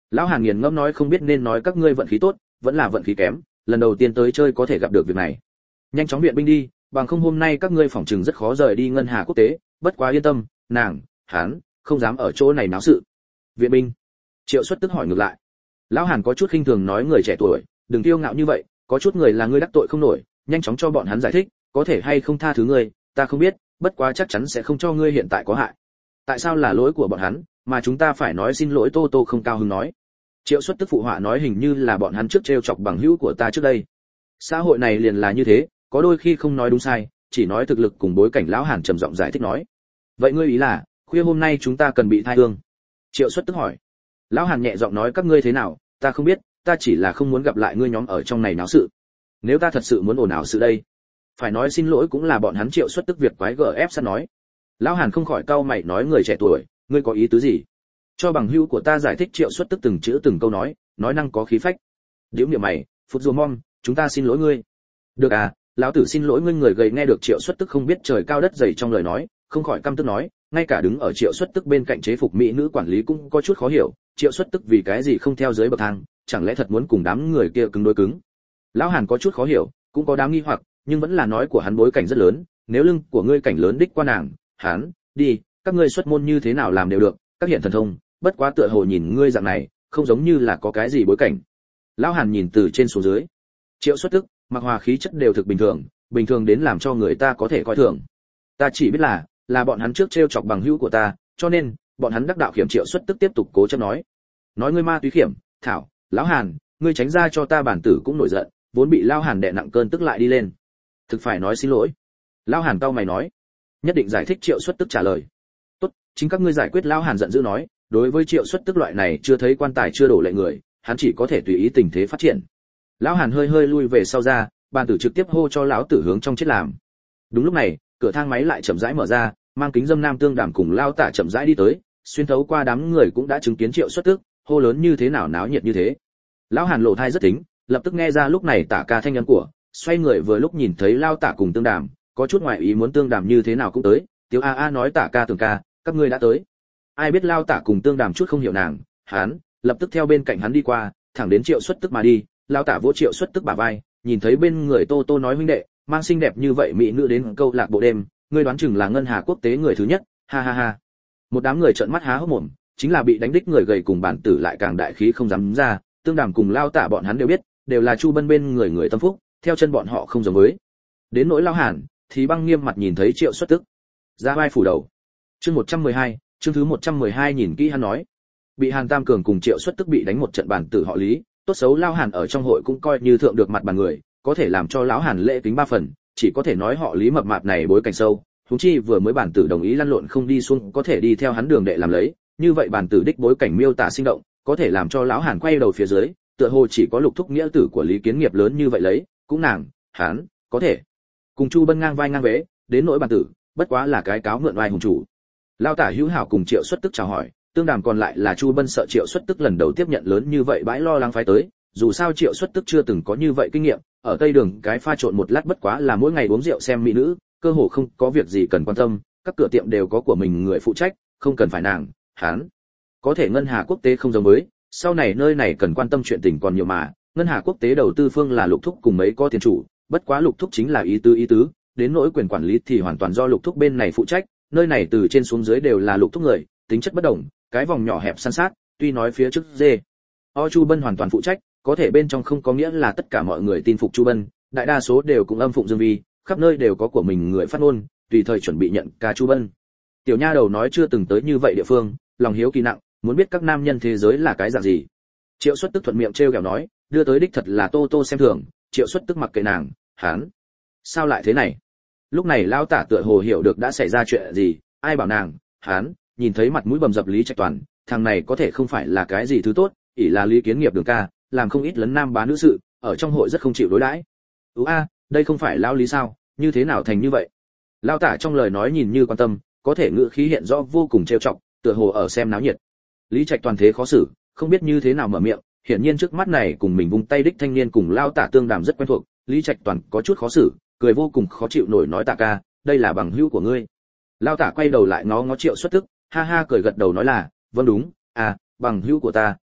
Lão Hàn nghiền ngẫm nói, không biết nên nói các ngươi vận khí tốt vẫn là vận khí kém, lần đầu tiên tới chơi có thể gặp được việc này. Nhanh chóng viện binh đi, bằng không hôm nay các ngươi phỏng chừng rất khó rời đi ngân hà quốc tế, bất quá yên tâm, nàng, hắn không dám ở chỗ này náo sự. Viện binh? Triệu Xuất Tức hỏi ngược lại. Lão Hàn có chút khinh thường nói, người trẻ tuổi đừng kiêu ngạo như vậy, có chút người là ngươi đắc tội không nổi, nhanh chóng cho bọn hắn giải thích, có thể hay không tha thứ ngươi, ta không biết, bất quá chắc chắn sẽ không cho ngươi hiện tại có hại. Tại sao là lỗi của bọn hắn, mà chúng ta phải nói xin lỗi? Tô Tô không cao hứng nói. Triệu Xuất Tức phụ họa nói, hình như là bọn hắn trước trêu chọc bằng hữu của ta trước đây. Xã hội này liền là như thế, có đôi khi không nói đúng sai, chỉ nói thực lực cùng bối cảnh. Lão Hàn trầm giọng giải thích nói. Vậy ngươi ý là, khuya hôm nay chúng ta cần bị thai hương? Triệu Xuất Tức hỏi. Lão Hàn nhẹ giọng nói, các ngươi thế nào, ta không biết, ta chỉ là không muốn gặp lại ngươi nhóm ở trong này náo sự. Nếu ta thật sự muốn ồn ào sự đây, phải nói xin lỗi cũng là bọn hắn. Triệu Xuất Tức việc quái gở ép sát nói. Lão Hàn không khỏi cau mày nói, người trẻ tuổi, ngươi có ý tứ gì? Cho bằng hữu của ta giải thích. Triệu Xuất Tức từng chữ từng câu nói, nói năng có khí phách. Điếu miệng mày, phút rùa mong, chúng ta xin lỗi ngươi. Được à, lão tử xin lỗi ngươi. Người gầy nghe được Triệu Xuất Tức không biết trời cao đất dày trong lời nói, không khỏi căm tức nói, ngay cả đứng ở Triệu Xuất Tức bên cạnh chế phục mỹ nữ quản lý cũng có chút khó hiểu, Triệu Xuất Tức vì cái gì không theo dưới bậc thang, chẳng lẽ thật muốn cùng đám người kia cứng đối cứng? Lão Hàn có chút khó hiểu, cũng có đám nghi hoặc, nhưng vẫn là nói của hắn bối cảnh rất lớn, nếu lưng của ngươi cảnh lớn đích qua nàng, hắn, đi, các ngươi xuất môn như thế nào làm đều được, các hiện thần thông, bất quá tựa hồ nhìn ngươi dạng này, không giống như là có cái gì bối cảnh. Lão Hàn nhìn từ trên xuống dưới. Triệu Xuất Tức, mặc hòa khí chất đều thực bình thường, bình thường đến làm cho người ta có thể coi thường. Ta chỉ biết là, là bọn hắn trước trêu chọc bằng hữu của ta, cho nên, bọn hắn đắc đạo khiểm. Triệu Xuất Tức tiếp tục cố chấp nói. Nói ngươi ma túy khiểm, thảo, Lão Hàn, ngươi tránh ra cho ta. Bản tử cũng nổi giận, vốn bị Lão Hàn đè nặng cơn tức lại đi lên. Thực phải nói xin lỗi. Lão Hàn cau mày nói. Nhất định giải thích. Triệu Xuất Tức trả lời. Tốt, chính các ngươi giải quyết. Lão Hàn giận dữ nói, đối với Triệu Xuất Tức loại này chưa thấy quan tài chưa đổ lệ người, hắn chỉ có thể tùy ý tình thế phát triển. Lão Hàn hơi hơi lui về sau ra, Bàn tử trực tiếp hô cho lão tử hướng trong chết làm. Đúng lúc này, cửa thang máy lại chậm rãi mở ra, mang kính dâm nam Tương Đàm cùng Lao Tả chậm rãi đi tới, xuyên thấu qua đám người cũng đã chứng kiến Triệu Xuất Tức, hô lớn như thế nào náo nhiệt như thế. Lão Hàn lộ thai rất tính, lập tức nghe ra lúc này Tả ca thanh âm của, xoay người vừa lúc nhìn thấy Lao Tả cùng Tương Đàm, có chút ngoại ý muốn Tương Đàm như thế nào cũng tới, Tiếu a a nói Tả ca Tường ca, các ngươi đã tới. Ai biết Lao Tả cùng Tương Đàm chút không hiểu nàng, hắn lập tức theo bên cạnh hắn đi qua, thẳng đến Triệu Xuất Tức mà đi. Lao Tả vỗ Triệu Xuất Tức bả vai, nhìn thấy bên người Tô Tô nói, huynh đệ, mang xinh đẹp như vậy mỹ nữ đến câu lạc bộ đêm, ngươi đoán chừng là ngân hà quốc tế người thứ nhất, ha ha ha. Một đám người trợn mắt há hốc mồm, chính là bị đánh đích người gầy cùng Bản tử lại càng đại khí không dám ra. Tương Đàm cùng Lao Tả bọn hắn đều biết, đều là Chu Bân bên người người tâm phúc, theo chân bọn họ không giống với. Đến nỗi Lao Hàn thì băng nghiêm mặt nhìn thấy Triệu Xuất Tức, ra vai phủ đầu. Chương một trăm mười hai, chương thứ một trăm mười hai nhìn kỹ hắn nói. Bị Hàn Tam Cường cùng Triệu Xuất Tức bị đánh một trận. Bản tử họ Lý, tốt xấu Lao Hàn ở trong hội cũng coi như thượng được mặt bàn người, có thể làm cho lão Hàn lễ kính ba phần, chỉ có thể nói họ Lý mập mạp này bối cảnh sâu, huống chi vừa mới Bản tử đồng ý lăn lộn không đi xuống, có thể đi theo hắn đường đệ làm lấy, như vậy Bản tử đích bối cảnh miêu tả sinh động, có thể làm cho lão Hàn quay đầu phía dưới, tựa hồ chỉ có Lục Thúc nghĩa tử của Lý Kiến Nghiệp lớn như vậy lấy, cũng nàng, hắn có thể cùng Chu Bân ngang vai ngang vế, đến nỗi Bản tử, bất quá là cái cáo mượn oai hùng chủ. Lao Tả hữu hảo cùng Triệu Xuất Tức chào hỏi, Tương Đàm còn lại là Chu Bân sợ Triệu Xuất Tức lần đầu tiếp nhận lớn như vậy bãi lo lắng phái tới, dù sao Triệu Xuất Tức chưa từng có như vậy kinh nghiệm, ở Tây Đường cái pha trộn một lát bất quá là mỗi ngày uống rượu xem mỹ nữ, cơ hồ không có việc gì cần quan tâm, các cửa tiệm đều có của mình người phụ trách, không cần phải nàng, hắn. Có thể ngân hà quốc tế không giống với, sau này nơi này cần quan tâm chuyện tình còn nhiều mà, ngân hà quốc tế đầu tư phương là Lục Thúc cùng mấy có tiền chủ, bất quá Lục Thúc chính là ý tứ ý tứ, đến nỗi quyền quản lý thì hoàn toàn do Lục Thúc bên này phụ trách, nơi này từ trên xuống dưới đều là Lục Thúc người, tính chất bất đồng, cái vòng nhỏ hẹp san sát, tuy nói phía trước dê O Chu Bân hoàn toàn phụ trách, có thể bên trong không có nghĩa là tất cả mọi người tin phục Chu Bân, đại đa số đều cũng âm phụng Dương Vi, khắp nơi đều có của mình người phát ngôn, tùy thời chuẩn bị nhận ca Chu Bân. Tiểu nha đầu nói chưa từng tới như vậy địa phương, lòng hiếu kỳ nặng, muốn biết các nam nhân thế giới là cái dạng gì. Triệu Xuất Tức thuận miệng trêu ghẹo nói, đưa tới đích thật là Tô Tô xem thường. Triệu Xuất Tức mặc kệ nàng, hắn sao lại thế này? Lúc này Lão Tả tựa hồ hiểu được đã xảy ra chuyện gì, ai bảo nàng, hắn nhìn thấy mặt mũi bầm dập Lý Trạch Toàn, thằng này có thể không phải là cái gì thứ tốt, ỷ là Lý Kiến Nghiệp đường ca, làm không ít lấn nam bá nữ sự, ở trong hội rất không chịu đối đãi. Ú a, đây không phải lão Lý sao, như thế nào thành như vậy? Lão Tả trong lời nói nhìn như quan tâm, có thể ngữ khí hiện rõ vô cùng trêu chọc, tựa hồ ở xem náo nhiệt. Lý Trạch Toàn thế khó xử, không biết như thế nào mở miệng, hiển nhiên trước mắt này cùng mình vung tay đích thanh niên cùng Lão Tả Tương Đàm rất quen thuộc, Lý Trạch Toàn có chút khó xử, cười vô cùng khó chịu nổi nói Tả ca, đây là bằng hữu của ngươi. Lão Tả quay đầu lại ngó ngó Triệu Xuất Tức, ha ha cười gật đầu nói là, vâng đúng, à, bằng hữu của ta,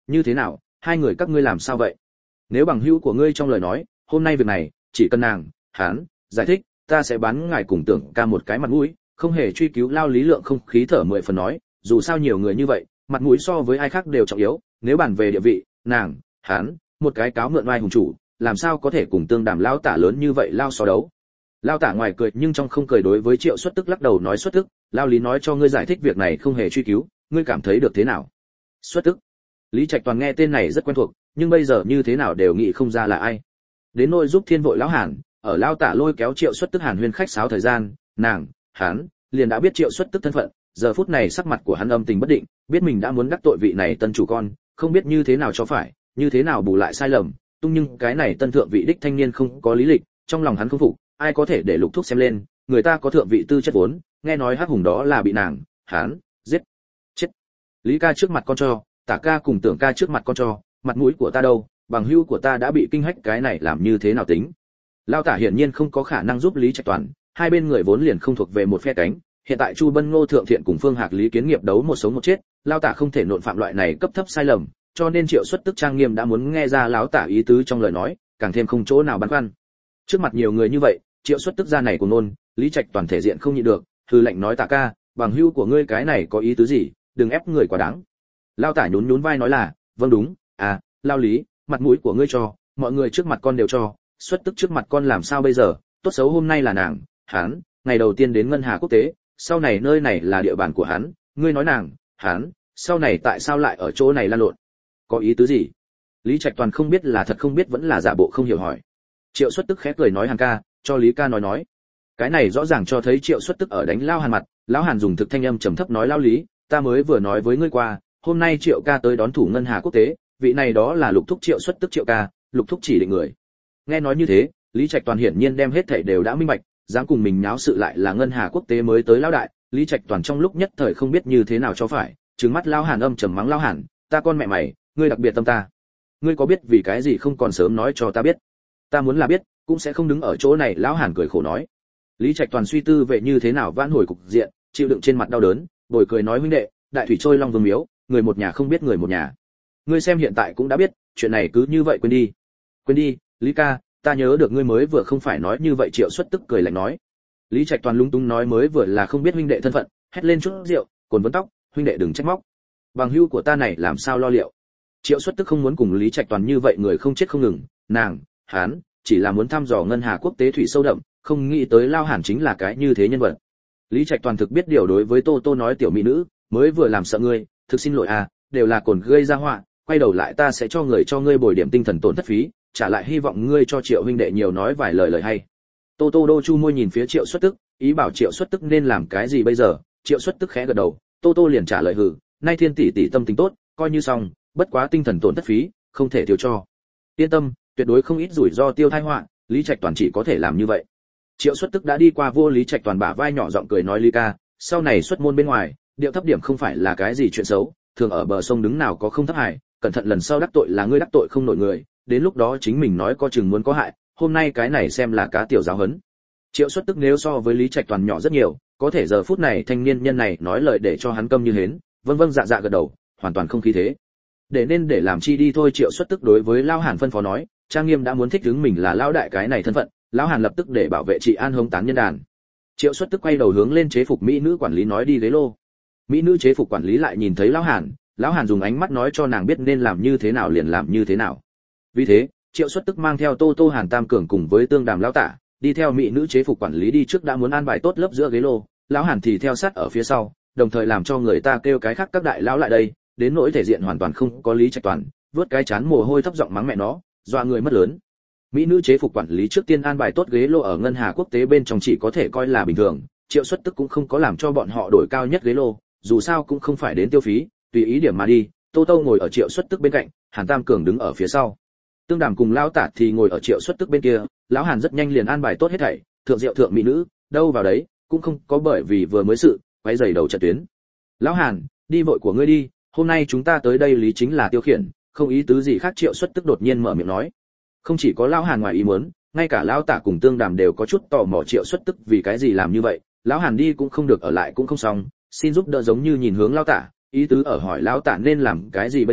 như thế nào, hai người các ngươi làm sao vậy? Nếu bằng hữu của ngươi trong lời nói, hôm nay việc này, chỉ cần nàng, hắn, giải thích, ta sẽ bán ngài cùng Tưởng ca một cái mặt mũi, không hề truy cứu. Lao Lý Lượng không khí thở mười phần nói, dù sao nhiều người như vậy, mặt mũi so với ai khác đều trọng yếu, nếu bàn về địa vị, nàng, hắn, một cái cáo mượn oai hùng chủ, làm sao có thể cùng Tương Đàm lao tả lớn như vậy lao so đấu. Lao tả ngoài cười nhưng trong không cười đối với Triệu Xuất Tức lắc đầu nói, Xuất Tức, Lao Lý nói cho ngươi giải thích việc này không hề truy cứu, ngươi cảm thấy được thế nào? Xuất Tức. Lý Trạch Toàn nghe tên này rất quen thuộc, nhưng bây giờ như thế nào đều nghĩ không ra là ai. Đến nỗi giúp Thiên Vội lão Hàn, ở Lao tả lôi kéo Triệu Xuất Tức Hàn huyên khách sáo thời gian, nàng, hắn liền đã biết Triệu Xuất Tức thân phận, giờ phút này sắc mặt của hắn âm tình bất định, biết mình đã muốn đắc tội vị này tân chủ con, không biết như thế nào cho phải, như thế nào bù lại sai lầm, tung nhưng cái này tân thượng vị đích thanh niên không có lý lịch, trong lòng hắn không phục, ai có thể để Lục Thúc xem lên, người ta có thượng vị tư chất vốn, nghe nói Hắc Hùng đó là bị nàng, hắn giết. Chết. Lý ca trước mặt con cho, Tả ca cùng Tưởng ca trước mặt con cho, mặt mũi của ta đâu, bằng hữu của ta đã bị kinh hách, cái này làm như thế nào tính? Lao Tả hiển nhiên không có khả năng giúp Lý Trạch Toàn, hai bên người vốn liền không thuộc về một phe cánh, hiện tại Chu Bân Ngô Thượng Thiện cùng Phương Hạc Lý Kiến Nghiệp đấu một sống một chết, Lao Tả không thể nộn phạm loại này cấp thấp sai lầm, cho nên Triệu Xuất Tức trang nghiêm đã muốn nghe ra Lão Tả ý tứ trong lời nói, càng thêm không chỗ nào băn khoăn. Trước mặt nhiều người như vậy, Triệu Xuất Tức ra này của nôn, Lý Trạch Toàn thể diện không nhịn được, hừ lạnh nói, Tả ca, bằng hữu của ngươi cái này có ý tứ gì, đừng ép người quá đáng. Lao Tả nhún nhún vai nói là, vâng đúng, à, Lao Lý, mặt mũi của ngươi cho, mọi người trước mặt con đều cho, Xuất Tức trước mặt con làm sao bây giờ, tốt xấu hôm nay là nàng, hắn, ngày đầu tiên đến ngân hà quốc tế, sau này nơi này là địa bàn của hắn, ngươi nói nàng, hắn, sau này tại sao lại ở chỗ này lan lộn? Có ý tứ gì? Lý Trạch Toàn không biết là thật không biết vẫn là giả bộ không hiểu hỏi. Triệu Xuất Tức khẽ cười nói, Hàn ca, cho Lý ca nói nói. Cái này rõ ràng cho thấy Triệu Xuất Tức ở đánh Lao Hàn mặt, lão Hàn dùng thực thanh âm trầm thấp nói, Lao Lý, ta mới vừa nói với ngươi qua, hôm nay Triệu ca tới đón thủ ngân hà quốc tế, vị này đó là Lục Thúc Triệu Xuất Tức Triệu ca, Lục Thúc chỉ định người. Nghe nói như thế, Lý Trạch Toàn hiển nhiên đem hết thảy đều đã minh bạch, dám cùng mình nháo sự lại là ngân hà quốc tế mới tới lão đại, Lý Trạch Toàn trong lúc nhất thời không biết như thế nào cho phải, trừng mắt Lao Hàn âm trầm mắng, Lao Hàn, ta con mẹ mày, ngươi đặc biệt tâm ta. Ngươi có biết vì cái gì không còn sớm nói cho ta biết? Ta muốn là biết, cũng sẽ không đứng ở chỗ này. Lão Hàn cười khổ nói. Lý Trạch Toàn suy tư về như thế nào vãn hồi cục diện, chịu đựng trên mặt đau đớn, bồi cười nói, huynh đệ, đại thủy trôi long vương miếu, người một nhà không biết người một nhà. Ngươi xem hiện tại cũng đã biết, chuyện này cứ như vậy quên đi. Quên đi, Lý ca, ta nhớ được ngươi mới vừa không phải nói như vậy. Triệu Xuất Tức cười lạnh nói. Lý Trạch Toàn lung tung nói, mới vừa là không biết huynh đệ thân phận, hét lên chút rượu, cồn vấn tóc, huynh đệ đừng trách móc. Bằng hữu của ta này làm sao lo liệu? Triệu Xuất Tức không muốn cùng Lý Trạch Toàn như vậy người không chết không ngừng, nàng, hắn, chỉ là muốn thăm dò ngân hà quốc tế thủy sâu đậm, không nghĩ tới Lao Hàn chính là cái như thế nhân vật. Lý Trạch Toàn thực biết điều đối với Tô Tô nói, tiểu mỹ nữ, mới vừa làm sợ ngươi, thực xin lỗi à, đều là cồn gây ra họa, quay đầu lại ta sẽ cho người cho ngươi bồi điểm tinh thần tổn thất phí, trả lại hy vọng ngươi cho Triệu huynh đệ nhiều nói vài lời lời hay. Tô Tô đô chu môi nhìn phía Triệu Xuất Tức, ý bảo Triệu Xuất Tức nên làm cái gì bây giờ. Triệu Xuất Tức khẽ gật đầu, Tô Tô liền trả lời, hừ, nay Thiên tỷ tỷ tâm tính tốt, coi như xong, bất quá tinh thần tổn thất phí, không thể thiếu cho. Yên tâm, tuyệt đối không ít rủi ro tiêu tai họa, Lý Trạch Toàn chỉ có thể làm như vậy. Triệu Xuất Tức đã đi qua vô Lý Trạch Toàn bả vai nhỏ giọng cười nói, Lý ca, sau này xuất môn bên ngoài, điệu thấp điểm không phải là cái gì chuyện xấu, thường ở bờ sông đứng nào có không thấp hại, cẩn thận lần sau đắc tội là ngươi đắc tội không nổi người, đến lúc đó chính mình nói có chừng muốn có hại, hôm nay cái này xem là cá tiểu giáo huấn. Triệu Xuất Tức nếu so với Lý Trạch Toàn nhỏ rất nhiều, có thể giờ phút này thanh niên nhân này nói lời để cho hắn câm như hến, vâng vâng dạ dạ gật đầu, hoàn toàn không khí thế. Để nên để làm chi đi thôi. Triệu Xuất Tức đối với Lao Hàn phân phó nói, trang nghiêm đã muốn thích ứng mình là lão đại cái này thân phận, Lão Hàn lập tức để bảo vệ trị an hống tán nhân đàn. Triệu Xuất Tức quay đầu hướng lên chế phục mỹ nữ quản lý nói, đi ghế lô. Mỹ nữ chế phục quản lý lại nhìn thấy Lão Hàn, Lão Hàn dùng ánh mắt nói cho nàng biết nên làm như thế nào liền làm như thế nào. Vì thế, Triệu Xuất Tức mang theo Tô Tô Hàn Tam Cường cùng với Tương Đàm lão tả, đi theo mỹ nữ chế phục quản lý đi trước đã muốn an bài tốt lớp giữa ghế lô, Lão Hàn thì theo sát ở phía sau, đồng thời làm cho người ta kêu cái khác các đại lão lại đây, đến nỗi thể diện hoàn toàn không có Lý Trạch Toàn, vớt cái chán mồ hôi thấp giọng mắng mẹ nó, dọa người mất lớn. Mỹ nữ chế phục quản lý trước tiên an bài tốt ghế lô ở ngân hà quốc tế bên trong chỉ có thể coi là bình thường, Triệu Xuất Tức cũng không có làm cho bọn họ đổi cao nhất ghế lô, dù sao cũng không phải đến tiêu phí, tùy ý điểm mà đi. Tô Tô ngồi ở Triệu Xuất Tức bên cạnh, Hàn Tam Cường đứng ở phía sau. Tương Đàm cùng lão tả thì ngồi ở Triệu Xuất Tức bên kia, lão Hàn rất nhanh liền an bài tốt hết thảy, thượng rượu thượng mỹ nữ, đâu vào đấy, cũng không có bởi vì vừa mới sự, quay giày đầu trận tuyến. Lão Hàn, đi vội của ngươi đi, hôm nay chúng ta tới đây lý chính là tiêu khiển, không ý tứ gì khác. Triệu Xuất Tức đột nhiên mở miệng nói. Không chỉ có lão Hàn ngoài ý muốn, ngay cả lão tả cùng Tương Đàm đều có chút tò mò Triệu Xuất Tức vì cái gì làm như vậy. Lão Hàn đi cũng không được ở lại cũng không xong, xin giúp đỡ giống như nhìn hướng lão tả, ý tứ ở hỏi lão tả nên làm cái gì bây giờ.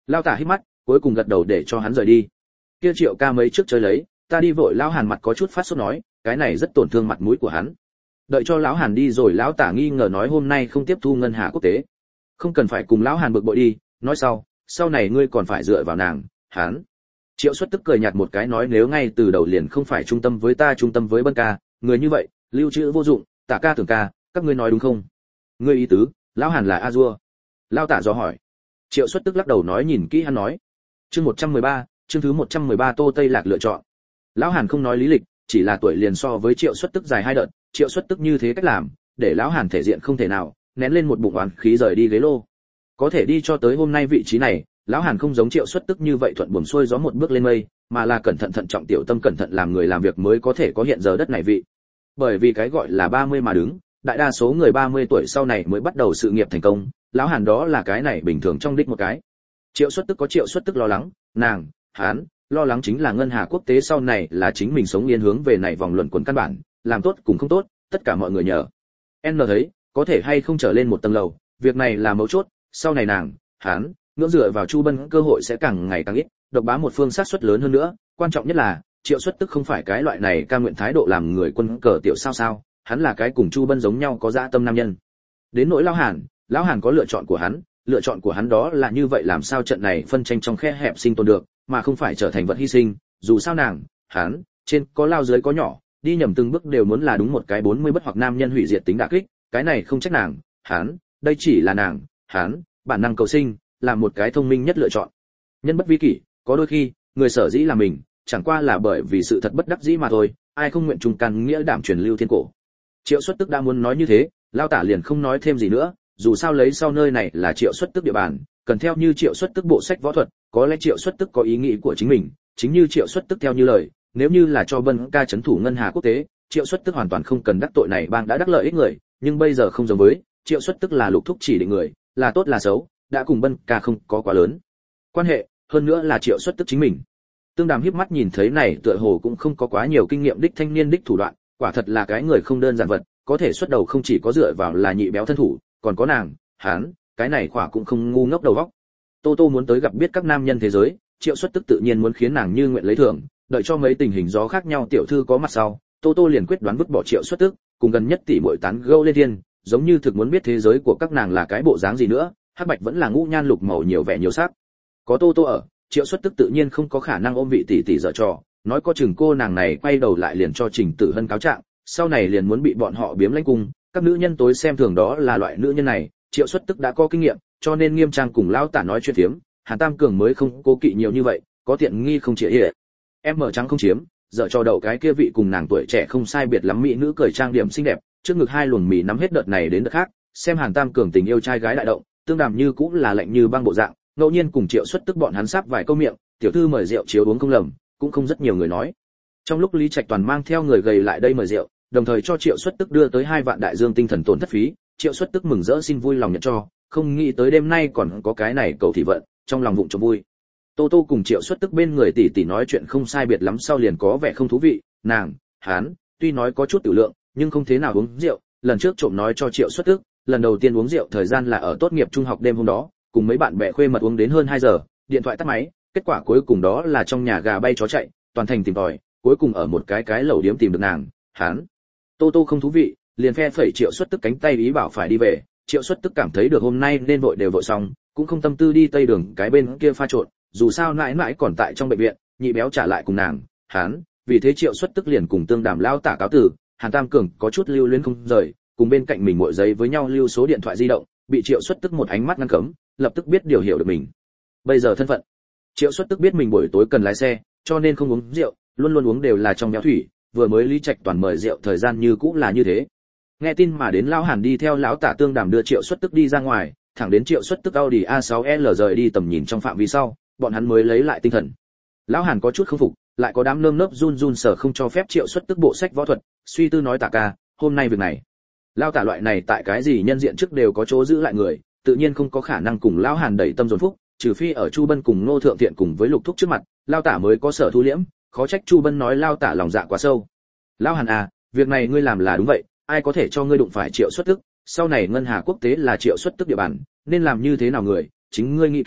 Lão tả hít mắt, cuối cùng gật đầu để cho hắn rời đi. Kia Triệu ca mấy trước chơi lấy, ta đi vội. Lão Hàn mặt có chút phát sốt nói, cái này rất tổn thương mặt mũi của hắn. Đợi cho lão Hàn đi rồi, lão tả nghi ngờ nói hôm nay không tiếp thu ngân hà quốc tế. Không cần phải cùng lão Hàn bực bội đi, nói sau, sau này ngươi còn phải dựa vào nàng. Hắn. Triệu Xuất tức cười nhạt một cái nói nếu ngay từ đầu liền không phải trung tâm với ta, trung tâm với Bân ca, người như vậy, lưu trữ vô dụng, Tả ca Tưởng ca, các ngươi nói đúng không? Ngươi ý tứ, lão Hàn là a dua. Lão tả do hỏi. Triệu Xuất tức lắc đầu nói nhìn kỹ hắn nói. Chương một trăm mười ba, chương thứ một trăm mười ba Tô Tây Lạc lựa chọn. Lão Hàn không nói lý lịch, chỉ là tuổi liền so với Triệu Xuất tức dài hai đợt, Triệu Xuất tức như thế cách làm, để lão Hàn thể diện không thể nào, nén lên một bụng oán khí rời đi ghế lô. Có thể đi cho tới hôm nay vị trí này, lão Hàn không giống Triệu Xuất tức như vậy thuận buồm xuôi gió một bước lên mây, mà là cẩn thận thận trọng tiểu tâm cẩn thận làm người làm việc mới có thể có hiện giờ đất này vị. Bởi vì cái gọi là ba mươi mà đứng, đại đa số người ba mươi tuổi sau này mới bắt đầu sự nghiệp thành công, lão Hàn đó là cái này bình thường trong đích một cái. Triệu Xuất tức có Triệu Xuất tức lo lắng, nàng, hắn, lo lắng chính là ngân hà quốc tế sau này là chính mình sống yên hướng về này vòng luẩn quẩn căn bản, làm tốt cùng không tốt, tất cả mọi người nhờ. N thấy, có thể hay không trở lên một tầng lầu, việc này là mấu chốt, sau này nàng, hắn, ngưỡng dựa vào Chu Bân cơ hội sẽ càng ngày càng ít, độc bá một phương sát suất lớn hơn nữa, quan trọng nhất là, Triệu Xuất tức không phải cái loại này cam nguyện thái độ làm người quân cờ tiểu sao sao, hắn là cái cùng Chu Bân giống nhau có dã tâm nam nhân. Đến nỗi lão Hàn, lão Hàn có lựa chọn của hắn, lựa chọn của hắn đó là như vậy làm sao trận này phân tranh trong khe hẹp sinh tồn được, mà không phải trở thành vật hy sinh, dù sao nàng, hắn, trên có lao dưới có nhỏ, đi nhầm từng bước đều muốn là đúng một cái bốn mươi bất hoặc nam nhân hủy diệt tính đả kích, cái này không trách nàng, hắn, đây chỉ là nàng, hắn, bản năng cầu sinh, là một cái thông minh nhất lựa chọn. Nhân bất vi kỷ, có đôi khi, người sở dĩ là mình, chẳng qua là bởi vì sự thật bất đắc dĩ mà thôi, ai không nguyện trung căn nghĩa đảm truyền lưu thiên cổ. Triệu Xuất tức đã muốn nói như thế, lao tả liền không nói thêm gì nữa, dù sao lấy sau nơi này là Triệu Xuất tức địa bàn, cần theo như Triệu Xuất tức bộ sách võ thuật, có lẽ Triệu Xuất tức có ý nghĩ của chính mình, chính như Triệu Xuất tức theo như lời, nếu như là cho Bân ca chấn thủ ngân hà quốc tế, Triệu Xuất tức hoàn toàn không cần đắc tội này bang đã đắc lợi ích người, nhưng bây giờ không giống với, Triệu Xuất tức là lục thúc chỉ định người, là tốt là xấu, đã cùng Bân ca không có quá lớn quan hệ, hơn nữa là Triệu Xuất tức chính mình. Tương Đàm híp mắt nhìn thấy này, tựa hồ cũng không có quá nhiều kinh nghiệm đích thanh niên đích thủ đoạn, quả thật là cái người không đơn giản vật, có thể xuất đầu không chỉ có dựa vào là nhị béo thân thủ, còn có nàng, hắn, cái này quả cũng không ngu ngốc đầu óc. Tô Tô muốn tới gặp biết các nam nhân thế giới, Triệu Xuất tức tự nhiên muốn khiến nàng như nguyện lấy thưởng, đợi cho mấy tình hình gió khác nhau tiểu thư có mặt sau, Tô Tô liền quyết đoán vứt bỏ Triệu Xuất tức, cùng gần nhất tỷ muội tán gẫu lên thiên, giống như thực muốn biết thế giới của các nàng là cái bộ dáng gì nữa, hắc bạch vẫn là ngũ nhan lục màu nhiều vẻ nhiều sắc. Có Tô Tô ở, Triệu Xuất tức tự nhiên không có khả năng ôm vị tỷ tỷ dở trò, nói có chừng cô nàng này quay đầu lại liền cho Trình Tử Hân cáo trạng, sau này liền muốn bị bọn họ biếm lãnh cung, các nữ nhân tối xem thường đó là loại nữ nhân này, Triệu Xuất tức đã có kinh nghiệm, cho nên nghiêm trang cùng lão tả nói chuyện phiếm, Hàn Tam Cường mới không cố kỵ nhiều như vậy, có tiện nghi không chỉ ỉa. Em mở trắng không chiếm, dở cho đậu cái kia vị cùng nàng tuổi trẻ không sai biệt lắm mỹ nữ cười trang điểm xinh đẹp, trước ngực hai luồng mì nắm hết đợt này đến đợt khác, xem Hàn Tam Cường tình yêu trai gái đại động, Tương Đàm như cũng là lạnh như băng bộ dạng, ngẫu nhiên cùng Triệu Xuất tức bọn hắn sắp vài câu miệng, tiểu thư mời rượu chiếu uống không lầm, cũng không rất nhiều người nói. Trong lúc Lý Trạch Toàn mang theo người gầy lại đây mời rượu, đồng thời cho Triệu Xuất tức đưa tới hai vạn đại dương tinh thần tổn thất phí, Triệu Xuất tức mừng rỡ xin vui lòng nhận cho, không nghĩ tới đêm nay còn có cái này cầu thị vận, trong lòng vụng cho vui. Tô Tô cùng Triệu Xuất tức bên người tỷ tỷ nói chuyện không sai biệt lắm sau liền có vẻ không thú vị, nàng, hắn, tuy nói có chút tiểu lượng, nhưng không thế nào uống rượu, lần trước trộm nói cho Triệu Xuất tức, lần đầu tiên uống rượu thời gian là ở tốt nghiệp trung học đêm hôm đó, cùng mấy bạn bè khuê mật uống đến hơn hai giờ, điện thoại tắt máy, kết quả cuối cùng đó là trong nhà gà bay chó chạy, toàn thành tìm tòi, cuối cùng ở một cái cái lẩu điếm tìm được nàng, hắn. Tô Tô không thú vị, liền phe phẩy Triệu Xuất tức cánh tay ý bảo phải đi về, Triệu Xuất tức cảm thấy được hôm nay nên vội đều vội xong, cũng không tâm tư đi tây đường cái bên kia pha trộn, dù sao mãi mãi còn tại trong bệnh viện, nhị béo trả lại cùng nàng, hắn, vì thế Triệu Xuất tức liền cùng Tương Đàm lao tả cáo tử, Hàn Tam Cường có chút lưu luyến không rời, cùng bên cạnh mình muội giấy với nhau lưu số điện thoại di động, bị Triệu Xuất tức một ánh mắt ngăn cấm, lập tức biết điều hiểu được mình. Bây giờ thân phận. Triệu Xuất tức biết mình buổi tối cần lái xe, cho nên không uống rượu, luôn luôn uống đều là trong béo thủy, vừa mới Lý Trạch Toàn mời rượu thời gian như cũng là như thế. Nghe tin mà đến lão Hàn đi theo lão tả Tương Đàm đưa Triệu Xuất tức đi ra ngoài, thẳng đến Triệu Xuất tức Audi a sáu L rời đi tầm nhìn trong phạm vi sau, bọn hắn mới lấy lại tinh thần. Lão Hàn có chút không phục, lại có đám nơm nớp run run sở không cho phép Triệu Xuất tức bộ sách võ thuật, suy tư nói tả ca, hôm nay việc này. Lão tả loại này tại cái gì nhân diện trước đều có chỗ giữ lại người, tự nhiên không có khả năng cùng lão Hàn đẩy tâm dồn phúc, trừ phi ở Chu Bân cùng Ngô Thượng Thiện cùng với Lục Thúc trước mặt, lão tả mới có sở thu liễm, khó trách Chu Bân nói lão tả lòng dạ quá sâu. Lão Hàn à, việc này ngươi làm là đúng vậy, ai có thể cho ngươi đụng phải Triệu Xuất tức, sau này ngân hà quốc tế là Triệu Xuất tức địa bàn, nên làm như thế nào người, chính ngươi nghĩ kỹ,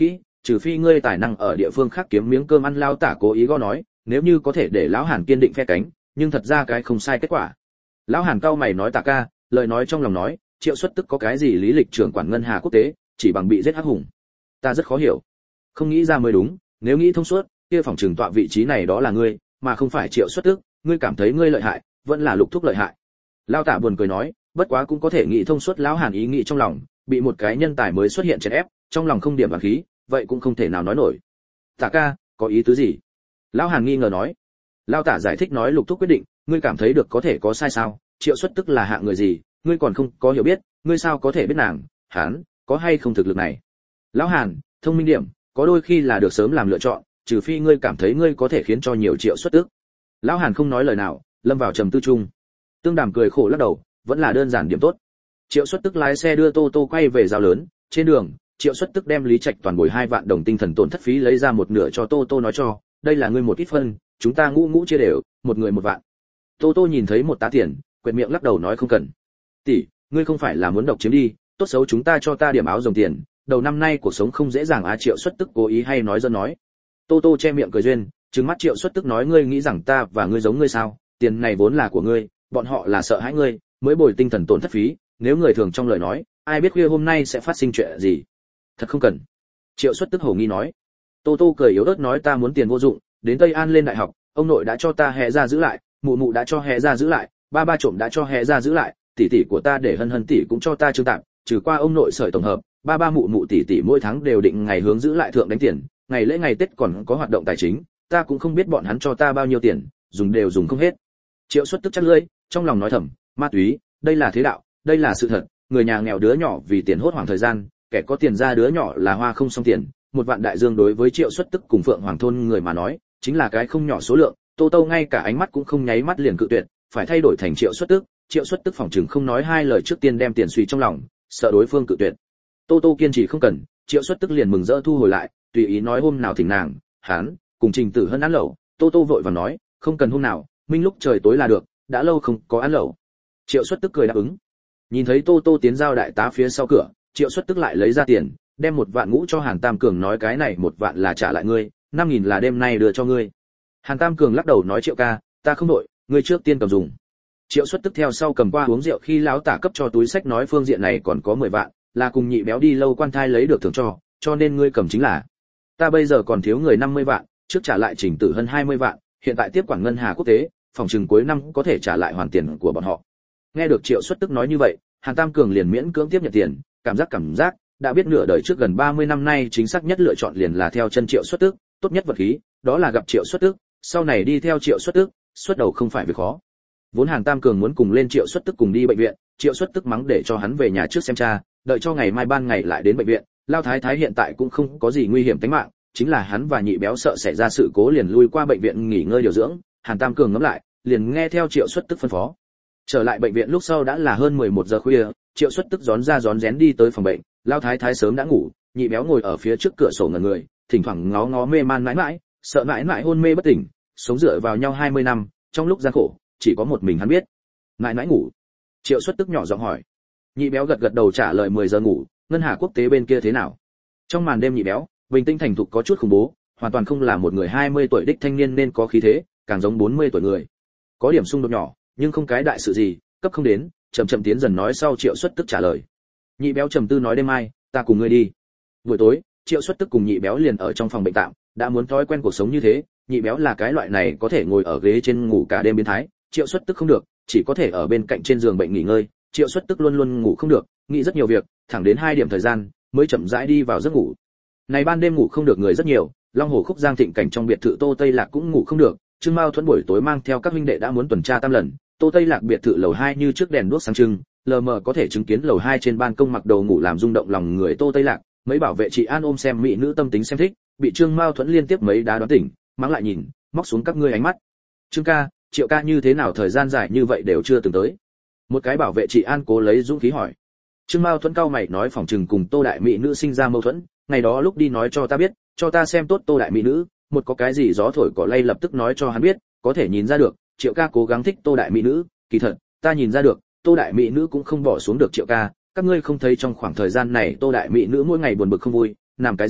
trừ phi ngươi tài năng ở địa phương khác kiếm miếng cơm ăn. Lao tả cố ý gõ nói, nếu như có thể để lão Hàn kiên định phe cánh, nhưng thật ra cái không sai kết quả. Lão Hàn cau mày nói, Tạ ca, lời nói trong lòng nói, Triệu Xuất Tức có cái gì lý lịch trưởng quản ngân hà quốc tế, chỉ bằng bị giết hắc hùng. Ta rất khó hiểu, không nghĩ ra mới đúng, nếu nghĩ thông suốt, kia phòng trường tọa vị trí này đó là ngươi, mà không phải Triệu Xuất Tức, ngươi cảm thấy ngươi lợi hại, vẫn là Lục Thúc lợi hại. Lão Tả buồn cười nói, bất quá cũng có thể nghĩ thông suốt lão Hàn ý nghĩ trong lòng, bị một cái nhân tài mới xuất hiện chèn ép, trong lòng không điểm vàng khí, vậy cũng không thể nào nói nổi. Tạ ca, có ý tứ gì? Lão Hàn nghi ngờ nói. Lão Tả giải thích nói, Lục Thúc quyết định, ngươi cảm thấy được có thể có sai sao? Triệu Xuất Tức là hạng người gì, ngươi còn không có hiểu biết, ngươi sao có thể biết nàng, hắn có hay không thực lực này? Lão Hàn, thông minh điểm, có đôi khi là được sớm làm lựa chọn, trừ phi ngươi cảm thấy ngươi có thể khiến cho nhiều Triệu Xuất Tức. Lão Hàn không nói lời nào, lâm vào trầm tư chung. Tương Đàm cười khổ lắc đầu, vẫn là đơn giản điểm tốt. Triệu Xuất Tức lái xe đưa Tô Tô quay về giao lớn, trên đường, Triệu Xuất Tức đem Lý Trạch toàn bồi hai vạn đồng tinh thần tổn thất phí lấy ra một nửa cho Tô Tô nói cho, đây là ngươi một ít phân, chúng ta ngũ ngũ chia đều, một người một vạn. Tô Tô nhìn thấy một tá tiền, quệt miệng lắc đầu nói không cần. Tỷ, ngươi không phải là muốn độc chiếm đi, tốt xấu chúng ta cho ta điểm áo rồng tiền, đầu năm nay cuộc sống không dễ dàng á. Triệu Xuất Tức cố ý hay nói dân nói. Tô Tô che miệng cười duyên, trừng mắt Triệu Xuất Tức nói, ngươi nghĩ rằng ta và ngươi giống ngươi sao? Tiền này vốn là của ngươi, bọn họ là sợ hãi ngươi, mới bồi tinh thần tổn thất phí, nếu người thường trong lời nói, ai biết khuya hôm nay sẽ phát sinh chuyện gì. Thật không cần. Triệu Xuất Tức hổ nghi nói. Tô Tô cười yếu ớt nói, ta muốn tiền vô dụng, đến Tây An lên đại học, ông nội đã cho ta hè ra giữ lại, mụ mụ đã cho hè ra giữ lại, ba ba trộm đã cho hè ra giữ lại, tỷ tỷ của ta để Hân Hân tỷ cũng cho ta trương tạm, trừ qua ông nội sợi tổng hợp, ba ba mụ mụ tỷ tỷ mỗi tháng đều định ngày hướng giữ lại thượng đánh tiền, ngày lễ ngày Tết còn có hoạt động tài chính, ta cũng không biết bọn hắn cho ta bao nhiêu tiền, dùng đều dùng không hết. Triệu Xuất Tức chắt lưỡi, trong lòng nói thầm, ma túy, đây là thế đạo, đây là sự thật, người nhà nghèo đứa nhỏ vì tiền hốt hoảng thời gian, kẻ có tiền ra đứa nhỏ là hoa không xong tiền, một vạn đại dương đối với Triệu Xuất Tức cùng Phượng Hoàng thôn người mà nói, chính là cái không nhỏ số lượng. Tô Tô ngay cả ánh mắt cũng không nháy mắt liền cự tuyệt, phải thay đổi thành Triệu Xuất Tức. Triệu Xuất Tức phỏng chừng không nói hai lời trước tiên đem tiền suy trong lòng, sợ đối phương cự tuyệt. Tô Tô kiên trì không cần, Triệu Xuất Tức liền mừng rỡ thu hồi lại, tùy ý nói hôm nào thỉnh nàng, hắn cùng Trình Tử Hân ăn lẩu. Tô Tô vội vàng nói, không cần hôm nào, minh lúc trời tối là được, đã lâu không có ăn lẩu. Triệu Xuất Tức cười đáp ứng. Nhìn thấy Tô Tô tiến giao đại tá phía sau cửa, Triệu Xuất Tức lại lấy ra tiền, đem một vạn ngũ cho Hàn Tam Cường, nói cái này một vạn là trả lại ngươi, năm nghìn là đêm nay đưa cho ngươi. Hàn Tam Cường lắc đầu nói, Triệu ca, ta không đội, ngươi trước tiên cầm dùng. Triệu Xuất Tức theo sau cầm qua uống rượu, khi lão tả cấp cho túi sách nói phương diện này còn có mười vạn, là cùng nhị béo đi lâu quan thai lấy được thưởng cho, cho nên ngươi cầm chính là. Ta bây giờ còn thiếu người năm mươi vạn, trước trả lại Trình Tử Hân hai mươi vạn, hiện tại tiếp quản ngân hà quốc tế, phòng chừng cuối năm có thể trả lại hoàn tiền của bọn họ. Nghe được Triệu Xuất Tức nói như vậy, Hàn Tam Cường liền miễn cưỡng tiếp nhận tiền, cảm giác cảm giác đã biết nửa đời trước gần ba mươi năm nay chính xác nhất lựa chọn liền là theo chân Triệu Xuất Tức, tốt nhất vật khí, đó là gặp Triệu Xuất Tức, sau này đi theo Triệu Xuất Tức, xuất đầu không phải việc khó. Vốn Hàn Tam Cường muốn cùng lên Triệu Xuất Tức cùng đi bệnh viện, Triệu Xuất Tức mắng để cho hắn về nhà trước xem cha, đợi cho ngày mai ban ngày lại đến bệnh viện. Lao Thái Thái hiện tại cũng không có gì nguy hiểm tính mạng, chính là hắn và nhị béo sợ xảy ra sự cố liền lui qua bệnh viện nghỉ ngơi điều dưỡng. Hàn Tam Cường ngẫm lại, liền nghe theo Triệu Xuất Tức phân phó. Trở lại bệnh viện lúc sau đã là hơn mười một giờ khuya, Triệu Xuất Tức rón ra rón rén đi tới phòng bệnh, Lao Thái Thái sớm đã ngủ, nhị béo ngồi ở phía trước cửa sổ ngẩn người, thỉnh thoảng ngó ngó mê man mãi mãi, sợ mãi mãi hôn mê bất tỉnh, sống dựa vào nhau hai mươi năm, trong lúc gian khổ, chỉ có một mình hắn biết. Mãi mãi ngủ. Triệu Xuất Tức nhỏ giọng hỏi. Nhị béo gật gật đầu trả lời mười giờ ngủ, ngân hà quốc tế bên kia thế nào? Trong màn đêm nhị béo, bình tĩnh thành thục có chút khủng bố, hoàn toàn không là một người hai mươi tuổi đích thanh niên nên có khí thế, càng giống bốn mươi tuổi người. Có điểm xung đột nhỏ, nhưng không cái đại sự gì, cấp không đến, chậm chậm tiến dần nói sau. Triệu Xuất Tức trả lời. Nhị béo trầm tư nói, đêm mai ta cùng ngươi đi. Buổi tối, Triệu Xuất Tức cùng nhị béo liền ở trong phòng bệnh tạm, đã muốn thói quen cuộc sống như thế. Nhị béo là cái loại này có thể ngồi ở ghế trên ngủ cả đêm biến thái, Triệu Xuất Tức không được, chỉ có thể ở bên cạnh trên giường bệnh nghỉ ngơi. Triệu Xuất Tức luôn luôn ngủ không được, nghĩ rất nhiều việc, thẳng đến hai điểm thời gian mới chậm rãi đi vào giấc ngủ. Này ban đêm ngủ không được người rất nhiều, Long Hồ Khúc Giang Thịnh Cảnh trong biệt thự Tô Tây Lạc cũng ngủ không được, Trương Mao Thuẫn buổi tối mang theo các huynh đệ đã muốn tuần tra tam lần. Tô Tây Lạc biệt thự lầu hai như trước đèn đuốc sáng trưng, lờ mờ có thể chứng kiến lầu hai trên ban công mặc đồ ngủ làm rung động lòng người Tô Tây Lạc, mấy bảo vệ trị an ôm xem mỹ nữ tâm tính xem thích, bị Trương Mao Thuẫn liên tiếp mấy đá đoán tỉnh, mắng lại nhìn, móc xuống các ngươi ánh mắt. Trương ca, Triệu ca như thế nào thời gian dài như vậy đều chưa từng tới? Một cái bảo vệ trị an cố lấy dũng khí hỏi. Trương Mao Thuẫn cau mày nói, phòng trừng cùng Tô đại mỹ nữ sinh ra mâu thuẫn, ngày đó lúc đi nói cho ta biết, cho ta xem tốt Tô đại mỹ nữ, một có cái gì gió thổi cỏ lay lập tức nói cho hắn biết, có thể nhìn ra được, Triệu ca cố gắng thích Tô đại mỹ nữ, kỳ thật, ta nhìn ra được, Tô đại mỹ nữ cũng không bỏ xuống được Triệu ca, các ngươi không thấy trong khoảng thời gian này Tô đại mỹ nữ mỗi ngày buồn bực không vui, nằm cái rãnh,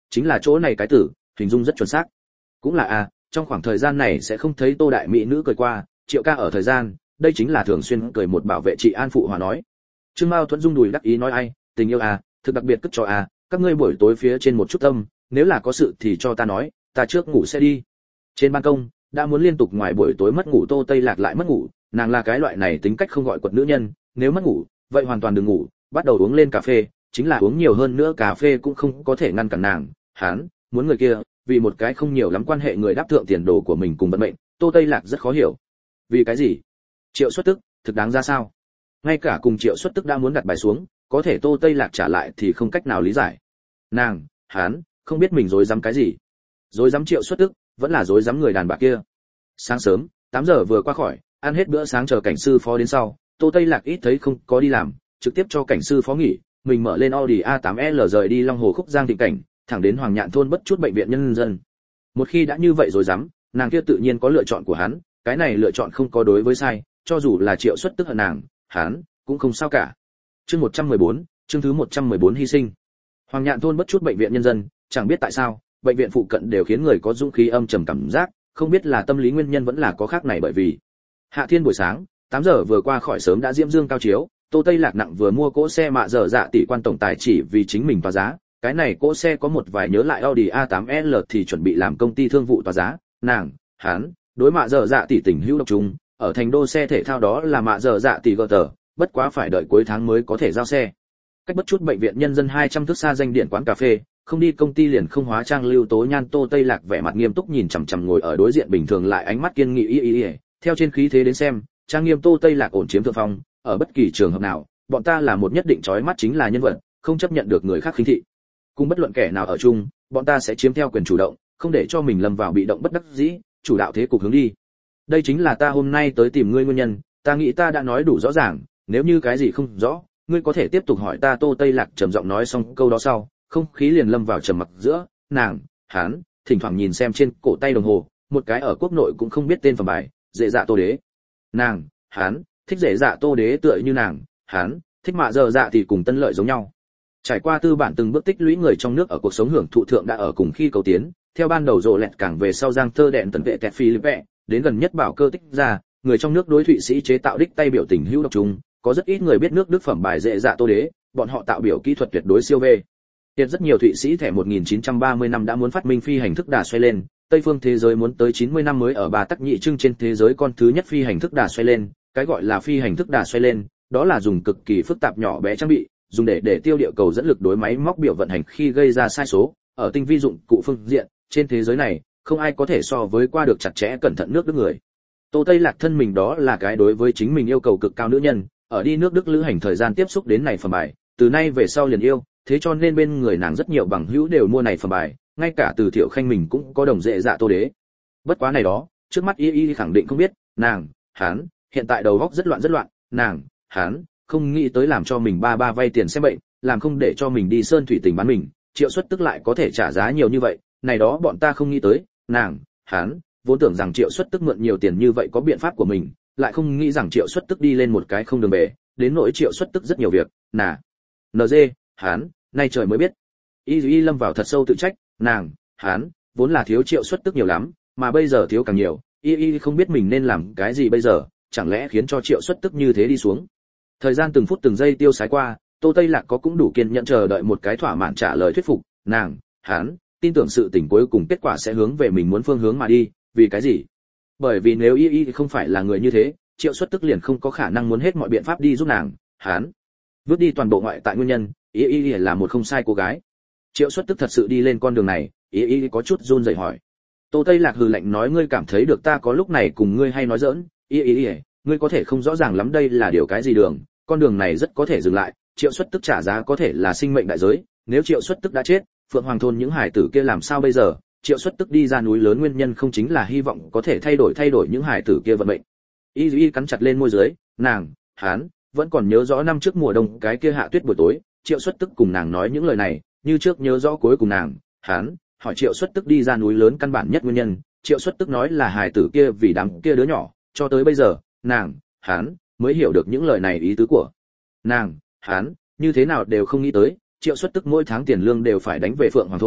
chính là chỗ này cái tử, hình dung rất chuẩn xác. Cũng là a, trong khoảng thời gian này sẽ không thấy Tô đại mỹ nữ cười qua, Triệu ca ở thời gian, đây chính là thường xuyên cười một bảo vệ chị An phụ hòa nói. Trương Mao Thuẫn rung đùi đắc ý nói ai, tình yêu à, thực đặc biệt cất cho à, các ngươi buổi tối phía trên một chút tâm, nếu là có sự thì cho ta nói, ta trước ngủ sẽ đi. Trên ban công, đã muốn liên tục ngoài buổi tối mất ngủ Tô Tây Lạc lại mất ngủ, nàng là cái loại này tính cách không gọi quật nữ nhân, nếu mất ngủ, vậy hoàn toàn đừng ngủ, bắt đầu uống lên cà phê, chính là uống nhiều hơn nữa cà phê cũng không có thể ngăn cản nàng, hắn muốn người kia, vì một cái không nhiều lắm quan hệ người đáp thượng tiền đồ của mình cùng vận mệnh, Tô Tây Lạc rất khó hiểu. Vì cái gì? Triệu Xuất Tức, thực đáng ra sao? Ngay cả cùng Triệu Xuất Tức đã muốn đặt bài xuống, có thể Tô Tây Lạc trả lại thì không cách nào lý giải. Nàng, hắn, không biết mình dối dám cái gì. Dối dám Triệu Xuất Tức, vẫn là dối dám người đàn bà kia. Sáng sớm, tám giờ vừa qua khỏi, ăn hết bữa sáng chờ cảnh sư phó đến sau, Tô Tây Lạc ít thấy không có đi làm, trực tiếp cho cảnh sư phó nghỉ, mình mở lên Audi a tám L rời đi Long Hồ Khúc Giang Thịnh Cảnh, thẳng đến Hoàng Nhạn thôn bất chút bệnh viện nhân dân. Một khi đã như vậy rồi dám, nàng kia tự nhiên có lựa chọn của hắn, cái này lựa chọn không có đối với sai, cho dù là Triệu Xuất Tức hận nàng, hắn cũng không sao cả. Chương một trăm mười bốn, chương thứ một trăm mười bốn hy sinh. Hoàng Nhạn thôn bất chút bệnh viện nhân dân, chẳng biết tại sao, bệnh viện phụ cận đều khiến người có dũng khí âm trầm cảm giác, không biết là tâm lý nguyên nhân vẫn là có khác này bởi vì Hạ Thiên buổi sáng, tám giờ vừa qua khỏi sớm đã diễm dương cao chiếu, Tô Tây Lạc nặng vừa mua cỗ xe mạ dở dạ tỷ quan tổng tài chỉ vì chính mình tòa giá, cái này cỗ xe có một vài nhớ lại Audi a tám L thì chuẩn bị làm công ty thương vụ tòa giá, nàng, hắn, đối mạ dở dạ tỷ tình hữu độc trùng, ở thành đô xe thể thao đó là mạ dở dạ tỷ gờ tờ, bất quá phải đợi cuối tháng mới có thể giao xe. Cách bất chút bệnh viện nhân dân hai trăm thước xa danh điện quán cà phê, không đi công ty liền không hóa trang Lưu Tố Nhan Tô Tây Lạc vẻ mặt nghiêm túc nhìn chằm chằm ngồi ở đối diện bình thường lại ánh mắt kiên nghị y y y, theo trên khí thế đến xem, trang nghiêm Tô Tây Lạc ổn chiếm thượng phong, ở bất kỳ trường hợp nào, bọn ta là một nhất định chói mắt chính là nhân vật, không chấp nhận được người khác khinh thị. Cùng bất luận kẻ nào ở chung, bọn ta sẽ chiếm theo quyền chủ động, không để cho mình lâm vào bị động bất đắc dĩ, chủ đạo thế cục hướng đi. Đây chính là ta hôm nay tới tìm ngươi nguyên nhân, ta nghĩ ta đã nói đủ rõ ràng, nếu như cái gì không rõ, ngươi có thể tiếp tục hỏi ta. Tô Tây Lạc trầm giọng nói xong câu đó sau, không khí liền lâm vào trầm mặc giữa, nàng, hắn, thỉnh thoảng nhìn xem trên cổ tay đồng hồ, một cái ở quốc nội cũng không biết tên phẩm bài, dễ dạ Tô Đế. Nàng, hắn, thích dễ dạ Tô Đế tựa như nàng, hắn, thích mạ giờ dạ thì cùng Tân Lợi giống nhau. Trải qua tư bản từng bước tích lũy người trong nước ở cuộc sống hưởng thụ thượng đã ở cùng khi cầu tiến, theo ban đầu rộ lẹt càng về sau giang thơ đẹn tận vệ tẹt Philippe, đến gần nhất bảo cơ tích ra, người trong nước đối Thụy Sĩ chế tạo đích tay biểu tình hữu độc trùng, có rất ít người biết nước Đức phẩm bài dễ dạ Tô Đế, bọn họ tạo biểu kỹ thuật tuyệt đối siêu về. Hiện rất nhiều Thụy Sĩ thẻ một nghìn chín trăm ba mươi năm đã muốn phát minh phi hành thức đà xoay lên, Tây phương thế giới muốn tới chín mươi năm mới ở bà tắc nhị trưng trên thế giới con thứ nhất phi hành thức đà xoay lên, cái gọi là phi hành thức đà xoay lên, đó là dùng cực kỳ phức tạp nhỏ bé trang bị, dùng để để tiêu địa cầu dẫn lực đối máy móc biểu vận hành khi gây ra sai số, ở tinh vi dụng cụ phương diện, trên thế giới này, không ai có thể so với qua được chặt chẽ cẩn thận nước Đức người. Tô Tây Lạc thân mình đó là cái đối với chính mình yêu cầu cực cao nữ nhân, ở đi nước Đức lữ hành thời gian tiếp xúc đến này phẩm bài, từ nay về sau liền yêu, thế cho nên bên người nàng rất nhiều bằng hữu đều mua này phẩm bài, ngay cả từ Thiệu Khanh mình cũng có đồng dễ dạ Tô Đế. Bất quá này đó, trước mắt y y khẳng định không biết, nàng, hắn, hiện tại đầu óc rất loạn rất loạn, nàng, hắn, không nghĩ tới làm cho mình ba ba vay tiền xem bệnh, làm không để cho mình đi sơn thủy tình bán mình, Triệu Xuất Tức lại có thể trả giá nhiều như vậy, này đó bọn ta không nghĩ tới, nàng, hắn, vốn tưởng rằng Triệu Xuất Tức mượn nhiều tiền như vậy có biện pháp của mình, lại không nghĩ rằng Triệu Xuất Tức đi lên một cái không đường bể, đến nỗi Triệu Xuất Tức rất nhiều việc, nà, en giê, hắn, nay trời mới biết. Y Y lâm vào thật sâu tự trách, nàng, hắn, vốn là thiếu Triệu Xuất Tức nhiều lắm, mà bây giờ thiếu càng nhiều, Y Y không biết mình nên làm cái gì bây giờ, chẳng lẽ khiến cho Triệu Xuất Tức như thế đi xuống. Thời gian từng phút từng giây tiêu sái qua, Tô Tây Lạc có cũng đủ kiên nhẫn chờ đợi một cái thỏa mãn trả lời thuyết phục, nàng, hắn, tin tưởng sự tình cuối cùng kết quả sẽ hướng về mình muốn phương hướng mà đi, vì cái gì? Bởi vì nếu Y Y không phải là người như thế, Triệu Xuất Tức liền không có khả năng muốn hết mọi biện pháp đi giúp nàng, hắn, vứt đi toàn bộ ngoại tại nguyên nhân, Y Y là một không sai cô gái. Triệu Xuất Tức thật sự đi lên con đường này, Y Y có chút run rẩy hỏi. Tô Tây Lạc hừ lạnh nói, ngươi cảm thấy được ta có lúc này cùng ngươi hay nói giỡn, Y Y, ngươi có thể không rõ ràng lắm đây là điều cái gì đường, con đường này rất có thể dừng lại, Triệu Xuất Tức trả giá có thể là sinh mệnh đại giới, nếu Triệu Xuất Tức đã chết, Phượng Hoàng thôn những hải tử kia làm sao bây giờ? Triệu Xuất Tức đi ra núi lớn nguyên nhân không chính là hy vọng có thể thay đổi thay đổi những hải tử kia vận mệnh. Y Y cắn chặt lên môi dưới, nàng, hắn, vẫn còn nhớ rõ năm trước mùa đông cái kia hạ tuyết buổi tối, Triệu Xuất Tức cùng nàng nói những lời này, như trước nhớ rõ cuối cùng nàng, hắn, hỏi Triệu Xuất Tức đi ra núi lớn căn bản nhất nguyên nhân, Triệu Xuất Tức nói là hải tử kia vì đám kia đứa nhỏ, cho tới bây giờ, nàng, hắn, mới hiểu được những lời này ý tứ của nàng, hắn, như thế nào đều không nghĩ tới, Triệu Xuất Tức mỗi tháng tiền lương đều phải đánh về Phượng Hoàng thôn,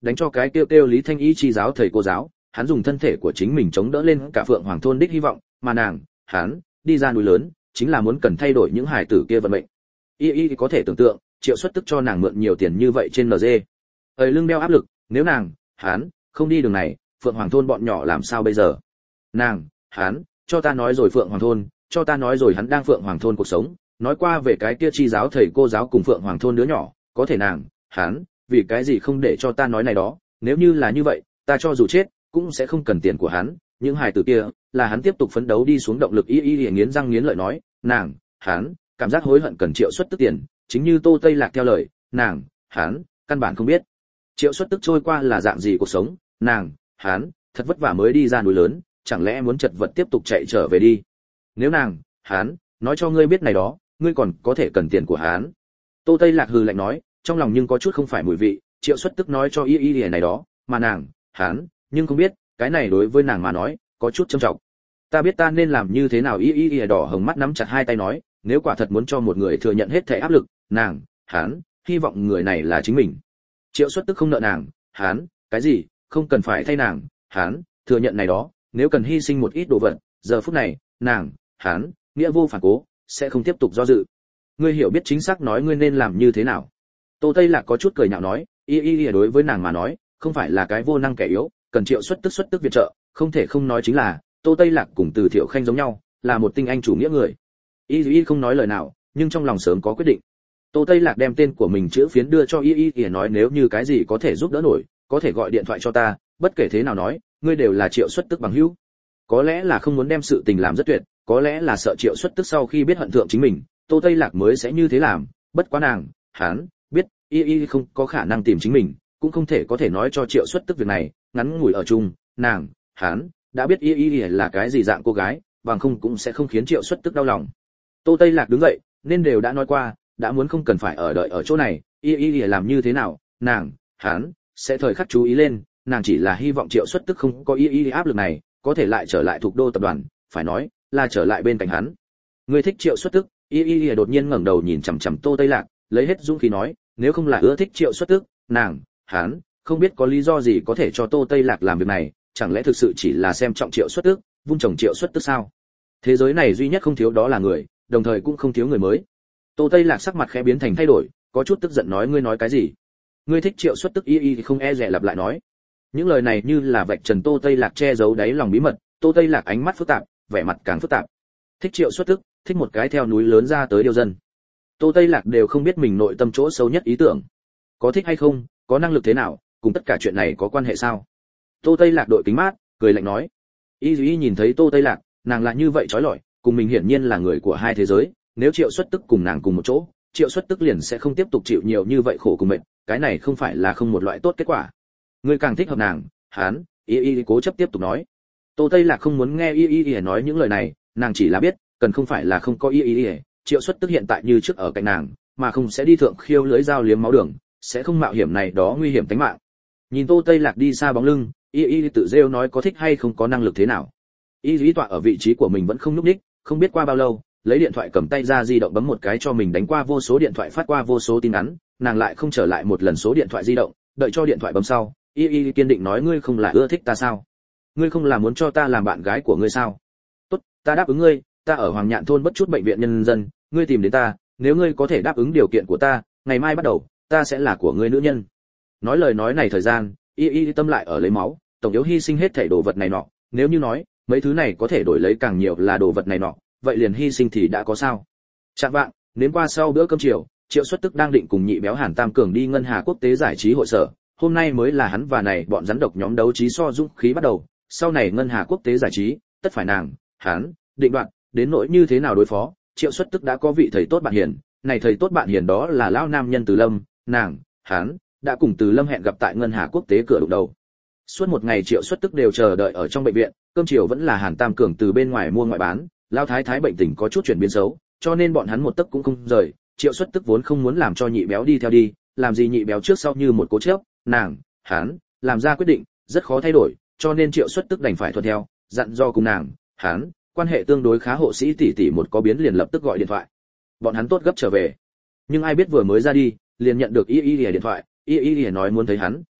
đánh cho cái kêu kêu Lý Thanh Y chi giáo thầy cô giáo, hắn dùng thân thể của chính mình chống đỡ lên cả Phượng Hoàng thôn đích hy vọng, mà nàng, hắn đi ra núi lớn, chính là muốn cần thay đổi những hài tử kia vận mệnh. Y Y có thể tưởng tượng, Triệu Xuất Tức cho nàng mượn nhiều tiền như vậy trên en giê. Ở lưng đeo áp lực, nếu nàng, hắn không đi đường này, Phượng Hoàng thôn bọn nhỏ làm sao bây giờ? Nàng, hắn cho ta nói rồi Phượng Hoàng thôn, cho ta nói rồi hắn đang Phượng Hoàng thôn cuộc sống, nói qua về cái kia chi giáo thầy cô giáo cùng Phượng Hoàng thôn đứa nhỏ, có thể nàng, hắn vì cái gì không để cho ta nói này đó, nếu như là như vậy, ta cho dù chết cũng sẽ không cần tiền của hắn, những hài tử kia là hắn tiếp tục phấn đấu đi xuống động lực. Y Y nghiến răng nghiến lợi nói, nàng, hắn cảm giác hối hận cần Triệu Xuất Tức tiền, chính như Tô Tây Lạc theo lời, nàng, hắn căn bản không biết Triệu Xuất Tức trôi qua là dạng gì cuộc sống, nàng, hắn thật vất vả mới đi ra núi lớn, chẳng lẽ muốn chật vật tiếp tục chạy trở về đi? Nếu nàng, hắn nói cho ngươi biết này đó, ngươi còn có thể cần tiền của hắn. Tô Tây Lạc hừ lạnh nói, trong lòng nhưng có chút không phải mùi vị, Triệu Xuất Tức nói cho Y Y này đó, mà nàng, hắn nhưng không biết, cái này đối với nàng mà nói, có chút trầm trọng. Ta biết ta nên làm như thế nào. Y Y đỏ hồng mắt nắm chặt hai tay nói, nếu quả thật muốn cho một người thừa nhận hết thảy áp lực, nàng, hắn hy vọng người này là chính mình. Triệu Xuất Tức không nợ nàng, hắn cái gì, không cần phải thay nàng, hắn thừa nhận này đó, nếu cần hy sinh một ít đồ vật, giờ phút này, nàng, hắn nghĩa vô phản cố, sẽ không tiếp tục do dự. Ngươi hiểu biết chính xác nói ngươi nên làm như thế nào. Tô Tây Lạc có chút cười nhạo nói, Y Y đối với nàng mà nói, không phải là cái vô năng kẻ yếu, cần Triệu Xuất Tức xuất tức viện trợ, không thể không nói chính là, Tô Tây Lạc cùng Từ Thiệu Khanh giống nhau, là một tinh anh chủ nghĩa người. Y Y không nói lời nào, nhưng trong lòng sớm có quyết định. Tô Tây Lạc đem tên của mình chữ phiến đưa cho Y Y, nói nếu như cái gì có thể giúp đỡ nổi, có thể gọi điện thoại cho ta, bất kể thế nào nói, ngươi đều là Triệu Xuất Tức bằng hữu. Có lẽ là không muốn đem sự tình làm rất tuyệt, có lẽ là sợ Triệu Xuất Tức sau khi biết hận thượng chính mình, Tô Tây Lạc mới sẽ như thế làm, bất quá nàng, hắn biết Y Y không có khả năng tìm chính mình, cũng không thể có thể nói cho Triệu Xuất Tức việc này, ngắn ngủi ở chung, nàng, hắn đã biết Y Y là cái gì dạng cô gái, bằng không cũng sẽ không khiến Triệu Xuất Tức đau lòng. Tô Tây Lạc đứng dậy, nên đều đã nói qua, đã muốn không cần phải ở đợi ở chỗ này, Y Y làm như thế nào, nàng, hắn sẽ thời khắc chú ý lên, nàng chỉ là hy vọng Triệu Xuất Tức không có Y Y áp lực này, có thể lại trở lại thuộc đô tập đoàn, phải nói là trở lại bên cạnh hắn. Ngươi thích Triệu Xuất Tức? Y Y đột nhiên ngẩng đầu nhìn chằm chằm Tô Tây Lạc, lấy hết dũng khí nói, nếu không là ưa thích Triệu Xuất Tức, nàng, hắn không biết có lý do gì có thể cho Tô Tây Lạc làm việc này, chẳng lẽ thực sự chỉ là xem trọng Triệu Xuất Tức, vung trồng Triệu Xuất Tức sao? Thế giới này duy nhất không thiếu đó là người, đồng thời cũng không thiếu người mới. Tô Tây Lạc sắc mặt khẽ biến thành thay đổi, có chút tức giận nói, ngươi nói cái gì? Ngươi thích Triệu Xuất Tức? Y Y thì không e dè lặp lại nói. Những lời này như là vạch trần Tô Tây Lạc che giấu đáy lòng bí mật. Tô Tây Lạc ánh mắt phức tạp, vẻ mặt càng phức tạp. Thích Triệu Xuất Tức, thích một cái theo núi lớn ra tới điêu dân. Tô Tây Lạc đều không biết mình nội tâm chỗ sâu nhất ý tưởng. Có thích hay không, có năng lực thế nào, cùng tất cả chuyện này có quan hệ sao? Tô Tây Lạc đội kính mát, cười lạnh nói. Y Y nhìn thấy Tô Tây Lạc, nàng là như vậy trói lọi, cùng mình hiển nhiên là người của hai thế giới, nếu Triệu Xuất Tức cùng nàng cùng một chỗ, Triệu Xuất Tức liền sẽ không tiếp tục chịu nhiều như vậy khổ cùng mệt, cái này không phải là không một loại tốt kết quả. Người càng thích hợp nàng, hắn, Y Y cố chấp tiếp tục nói. Tô Tây Lạc không muốn nghe Y Y nói những lời này, nàng chỉ là biết, cần không phải là không có Y Y, Triệu Xuất Tức hiện tại như trước ở cạnh nàng, mà không sẽ đi thượng khiêu lưới dao liếm máu đường, sẽ không mạo hiểm này đó nguy hiểm tính mạng. Nhìn Tô Tây Lạc đi xa bóng lưng, Y Y tự rêu nói, có thích hay không có năng lực thế nào. Y Y tọa ở vị trí của mình vẫn không nhúc nhích, không biết qua bao lâu, lấy điện thoại cầm tay ra di động bấm một cái cho mình đánh qua vô số điện thoại, phát qua vô số tin nhắn, nàng lại không trở lại một lần số điện thoại di động, đợi cho điện thoại bấm sau, Y Y kiên định nói, ngươi không là ưa thích ta sao? Ngươi không là muốn cho ta làm bạn gái của ngươi sao? Tốt, ta đáp ứng ngươi, ta ở Hoàng Nhạn thôn bất chút bệnh viện nhân dân, ngươi tìm đến ta, nếu ngươi có thể đáp ứng điều kiện của ta, ngày mai bắt đầu, ta sẽ là của ngươi nữ nhân. Nói lời nói này thời gian, Y Y tâm lại ở lấy máu, tổng yếu hy sinh hết thảy đồ vật này nọ, nếu như nói, mấy thứ này có thể đổi lấy càng nhiều là đồ vật này nọ, vậy liền hy sinh thì đã có sao? Chạng vạng, đến qua sau bữa cơm chiều, Triệu Xuất Tức đang định cùng nhị béo Hàn Tam Cường đi Ngân Hà Quốc tế giải trí hội sở, hôm nay mới là hắn và này bọn rắn độc nhóm đấu trí so dũng khí bắt đầu, sau này Ngân Hà Quốc tế giải trí, tất phải nàng, hắn định đoạt, đến nỗi như thế nào đối phó, Triệu Xuất Tức đã có vị thầy tốt bạn hiền, này thầy tốt bạn hiền đó là lão nam nhân Từ Lâm, nàng, hắn đã cùng Từ Lâm hẹn gặp tại Ngân Hà Quốc tế cửa đụng đầu. Suốt một ngày Triệu Xuất Tức đều chờ đợi ở trong bệnh viện, cơm chiều vẫn là Hàn Tam Cường từ bên ngoài mua ngoại bán, lão thái thái bệnh tình có chút chuyển biến xấu, cho nên bọn hắn một tấc cũng không rời. Triệu Xuất Tức vốn không muốn làm cho nhị béo đi theo đi, làm gì nhị béo trước sau như một cố chấp, nàng, hắn làm ra quyết định, rất khó thay đổi, cho nên Triệu Xuất Tức đành phải thuận theo, dặn do cùng nàng, hắn quan hệ tương đối khá hộ sĩ tỷ tỷ một có biến liền lập tức gọi điện thoại. Bọn hắn tốt gấp trở về, nhưng ai biết vừa mới ra đi, liền nhận được Y Y điện thoại. Y Y nói muốn thấy hắn,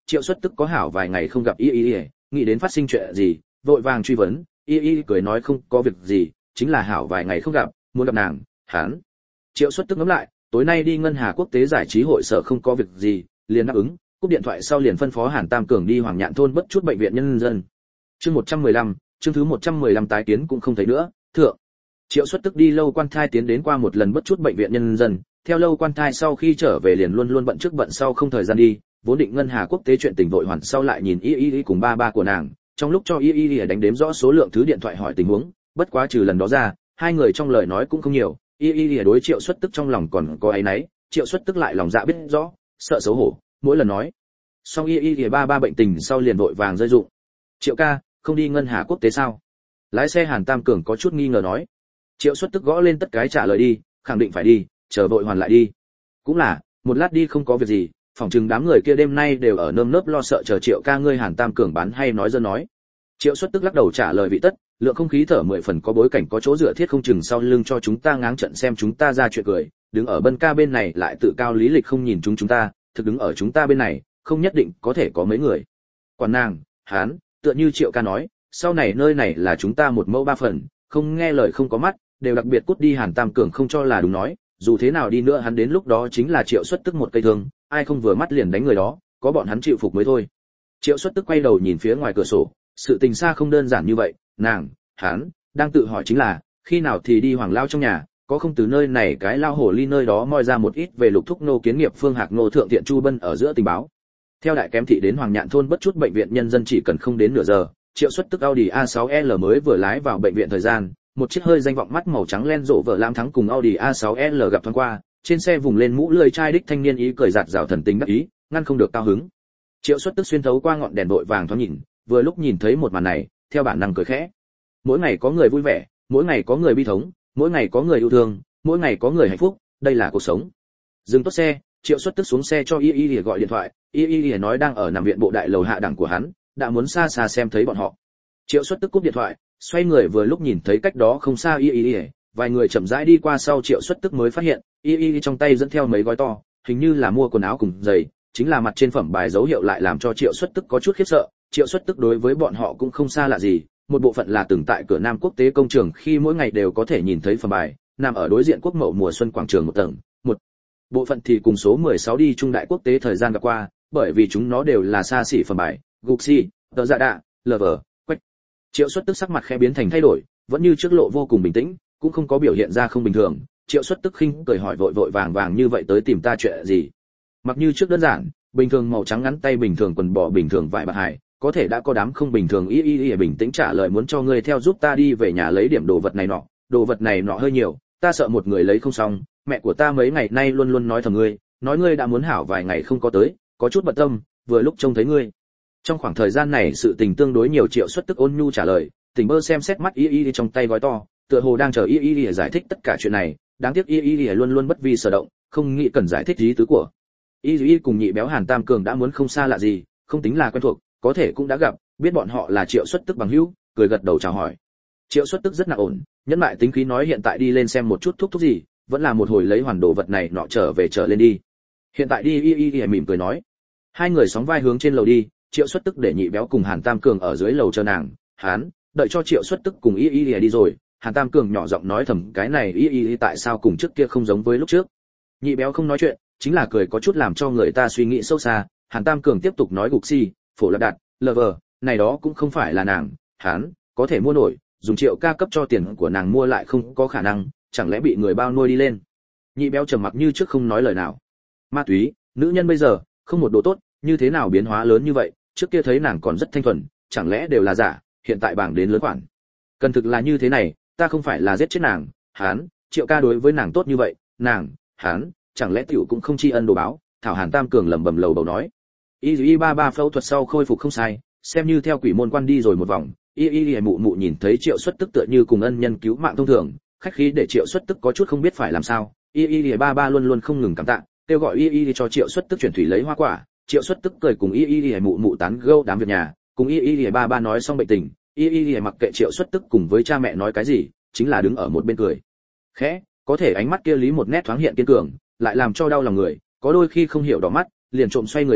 Triệu Xuất Tức có hảo vài ngày không gặp y y y, nghĩ đến phát sinh chuyện gì, vội vàng truy vấn. Y y cười nói không có việc gì, chính là hảo vài ngày không gặp, muốn gặp nàng. Hắn Triệu Xuất Tức ngẫm lại, tối nay đi ngân hà quốc tế giải trí hội sở không có việc gì, liền đáp ứng, cúp điện thoại sau liền phân phó Hàn Tam Cường đi Hoàng Nhạn thôn bất chút bệnh viện nhân dân. Chương một trăm mười lăm, chương thứ một trăm mười lăm tái kiến cũng không thấy nữa, thượng. Triệu Xuất Tức đi lâu quan thai tiến đến qua một lần bất chút bệnh viện nhân dân, theo lâu quan thai sau khi trở về liền luôn luôn bận trước bận sau không thời gian đi, vốn định ngân hà quốc tế chuyện tình vội hoàn sau lại nhìn y y y cùng ba ba của nàng, trong lúc cho y y y đánh đếm rõ số lượng thứ điện thoại hỏi tình huống, bất quá trừ lần đó ra, hai người trong lời nói cũng không nhiều, y y y đối Triệu Xuất Tức trong lòng còn có áy náy, Triệu Xuất Tức lại lòng dạ biết rõ, sợ xấu hổ, mỗi lần nói xong y y y ba ba bệnh tình sau liền vội vàng rơi dụng. Triệu ca, không đi ngân hà quốc tế sao? Lái xe Hàn Tam Cường có chút nghi ngờ nói. Triệu Xuất Tức gõ lên tất cái trả lời đi, khẳng định phải đi, chờ vội hoàn lại đi. Cũng là, một lát đi không có việc gì, phòng chừng đám người kia đêm nay đều ở nơm nớp lo sợ chờ Triệu ca ngươi. Hàn Tam Cường bán hay nói dân nói. Triệu Xuất Tức lắc đầu trả lời vị tất, lượng không khí thở mười phần có bối cảnh có chỗ dựa thiết không chừng sau lưng cho chúng ta ngáng trận xem chúng ta ra chuyện cười, đứng ở Bân ca bên này lại tự cao lý lịch không nhìn chúng chúng ta, thực đứng ở chúng ta bên này, không nhất định có thể có mấy người. Quản nàng, hán, tựa như Triệu ca nói, sau này nơi này là chúng ta một mẫu ba phần, không nghe lời không có mắt, đều đặc biệt cút đi. Hàn Tam Cường không cho là đúng nói, dù thế nào đi nữa hắn đến lúc đó chính là Triệu Xuất Tức một cây thương, ai không vừa mắt liền đánh người đó, có bọn hắn chịu phục mới thôi. Triệu Xuất Tức quay đầu nhìn phía ngoài cửa sổ, sự tình xa không đơn giản như vậy, nàng, hắn đang tự hỏi chính là, khi nào thì đi Hoàng lao trong nhà, có không từ nơi này cái lao hổ ly nơi đó moi ra một ít về Lục Thúc nô kiến nghiệp Phương Hạc nô thượng tiện Chu Bân ở giữa tình báo. Theo đại kém thị đến Hoàng Nhạn thôn bất chút bệnh viện nhân dân chỉ cần không đến nửa giờ, Triệu Xuất Tức Audi a sáu L mới vừa lái vào bệnh viện thời gian, một chiếc hơi danh vọng mắt màu trắng len rộ vợ lam thắng cùng Audi a sáu L gặp thoáng qua, trên xe vùng lên mũ lưỡi chai đích thanh niên ý cười giạt rào thần tình đắc ý, ngăn không được cao hứng. Triệu Xuất Tức xuyên thấu qua ngọn đèn đội vàng thoáng nhìn, vừa lúc nhìn thấy một màn này, theo bản năng cười khẽ. Mỗi ngày có người vui vẻ, mỗi ngày có người bi thống, mỗi ngày có người yêu thương, mỗi ngày có người hạnh phúc, đây là cuộc sống. Dừng tốt xe, Triệu Xuất Tức xuống xe cho y y gọi điện thoại, y y nói đang ở nằm viện bộ đại lầu hạ đẳng của hắn, đã muốn xa xa xem thấy bọn họ. Triệu Xuất Tức cúp điện thoại, xoay người vừa lúc nhìn thấy cách đó không xa y y, vài người chậm rãi đi qua sau Triệu Xuất Tức mới phát hiện, y y trong tay dẫn theo mấy gói to, hình như là mua quần áo cùng giày, chính là mặt trên phẩm bài dấu hiệu lại làm cho Triệu Xuất Tức có chút khiếp sợ. Triệu Xuất Tức đối với bọn họ cũng không xa lạ gì, một bộ phận là từng tại cửa Nam Quốc tế công trường khi mỗi ngày đều có thể nhìn thấy phẩm bài, nằm ở đối diện Quốc Mậu mùa xuân quảng trường một tầng, một bộ phận thì cùng số mười sáu đi Trung Đại Quốc tế thời gian gặp qua, bởi vì chúng nó đều là xa xỉ phẩm bài, Gucci, tờ dạ đạ, Lover, Quách. Triệu Xuất Tức sắc mặt khẽ biến thành thay đổi, vẫn như trước lộ vô cùng bình tĩnh, cũng không có biểu hiện ra không bình thường. Triệu Xuất Tức khinh cười hỏi vội vội vàng vàng như vậy tới tìm ta chuyện gì? Mặc như trước đơn giản, bình thường màu trắng ngắn tay bình thường quần bò bình thường vải bạc hải, có thể đã có đám không bình thường y y y bình tĩnh trả lời muốn cho ngươi theo giúp ta đi về nhà lấy điểm đồ vật này nọ, đồ vật này nọ hơi nhiều, ta sợ một người lấy không xong, mẹ của ta mấy ngày nay luôn luôn nói thầm ngươi, nói ngươi đã muốn hảo vài ngày không có tới, có chút bận tâm, vừa lúc trông thấy ngươi. Trong khoảng thời gian này sự tình tương đối nhiều. Triệu Xuất Tức ôn nhu trả lời, Tỉnh Bơ xem xét mắt y y trong tay gói to, tựa hồ đang chờ y y giải thích tất cả chuyện này, đáng tiếc y y luôn luôn bất vi sở động, không nghĩ cần giải thích ý tứ của. Y y cùng nhị béo Hàn Tam Cường đã muốn không xa lạ gì, không tính là quen thuộc, có thể cũng đã gặp, biết bọn họ là Triệu Xuất Tức bằng hữu, cười gật đầu chào hỏi. Triệu Xuất Tức rất là ổn, nhẫn lại tính khí nói hiện tại đi lên xem một chút thúc thúc gì, vẫn là một hồi lấy hoàn đồ vật này nọ trở về trở lên đi. Hiện tại đi y y y mỉm cười nói. Hai người sóng vai hướng trên lầu đi, Triệu Xuất Tức để nhị béo cùng Hàn Tam Cường ở dưới lầu chờ nàng, hắn đợi cho Triệu Xuất Tức cùng y y y đi rồi, Hàn Tam Cường nhỏ giọng nói thầm cái này y y y tại sao cùng trước kia không giống với lúc trước. Nhị béo không nói chuyện, chính là cười có chút làm cho người ta suy nghĩ sâu xa. Hàn Tam Cường tiếp tục nói gục si, phổ lạp đạt, Lover, này đó cũng không phải là nàng, hắn có thể mua nổi, dùng Triệu ca cấp cho tiền của nàng mua lại không có khả năng, chẳng lẽ bị người bao nuôi đi lên. Nhị béo trầm mặc như trước không nói lời nào. Ma túy, nữ nhân bây giờ không một đồ tốt, như thế nào biến hóa lớn như vậy, trước kia thấy nàng còn rất thanh thuần, chẳng lẽ đều là giả, hiện tại bảng đến lớn khoản. Cần thực là như thế này, ta không phải là giết chết nàng, hắn, Triệu ca đối với nàng tốt như vậy, nàng, hắn, chẳng lẽ tiểu cũng không tri ân đồ báo. Thảo Hàn Tam Cường lẩm bẩm lầu bầu nói. Y y ba ba phẫu thuật sau khôi phục không sai, xem như theo quỷ môn quan đi rồi một vòng. Y y mụ mụ nhìn thấy Triệu Xuất Tức tựa như cùng ân nhân cứu mạng thông thường, khách khí để Triệu Xuất Tức có chút không biết phải làm sao. Y y ba ba luôn luôn không ngừng cảm tạ, kêu gọi y y cho Triệu Xuất Tức chuyển thủy lấy hoa quả. Triệu Xuất Tức cười cùng y y mụ mụ tán gẫu đám việc nhà, cùng y y ba ba nói xong bệnh tình, y y mặc kệ Triệu Xuất Tức cùng với cha mẹ nói cái gì, chính là đứng ở một bên cười. Khẽ, có thể ánh mắt kia lý một nét thoáng hiện kiên cường, lại làm cho đau lòng người, có đôi khi không hiểu đỏ mắt, liền trộm xoay người lau,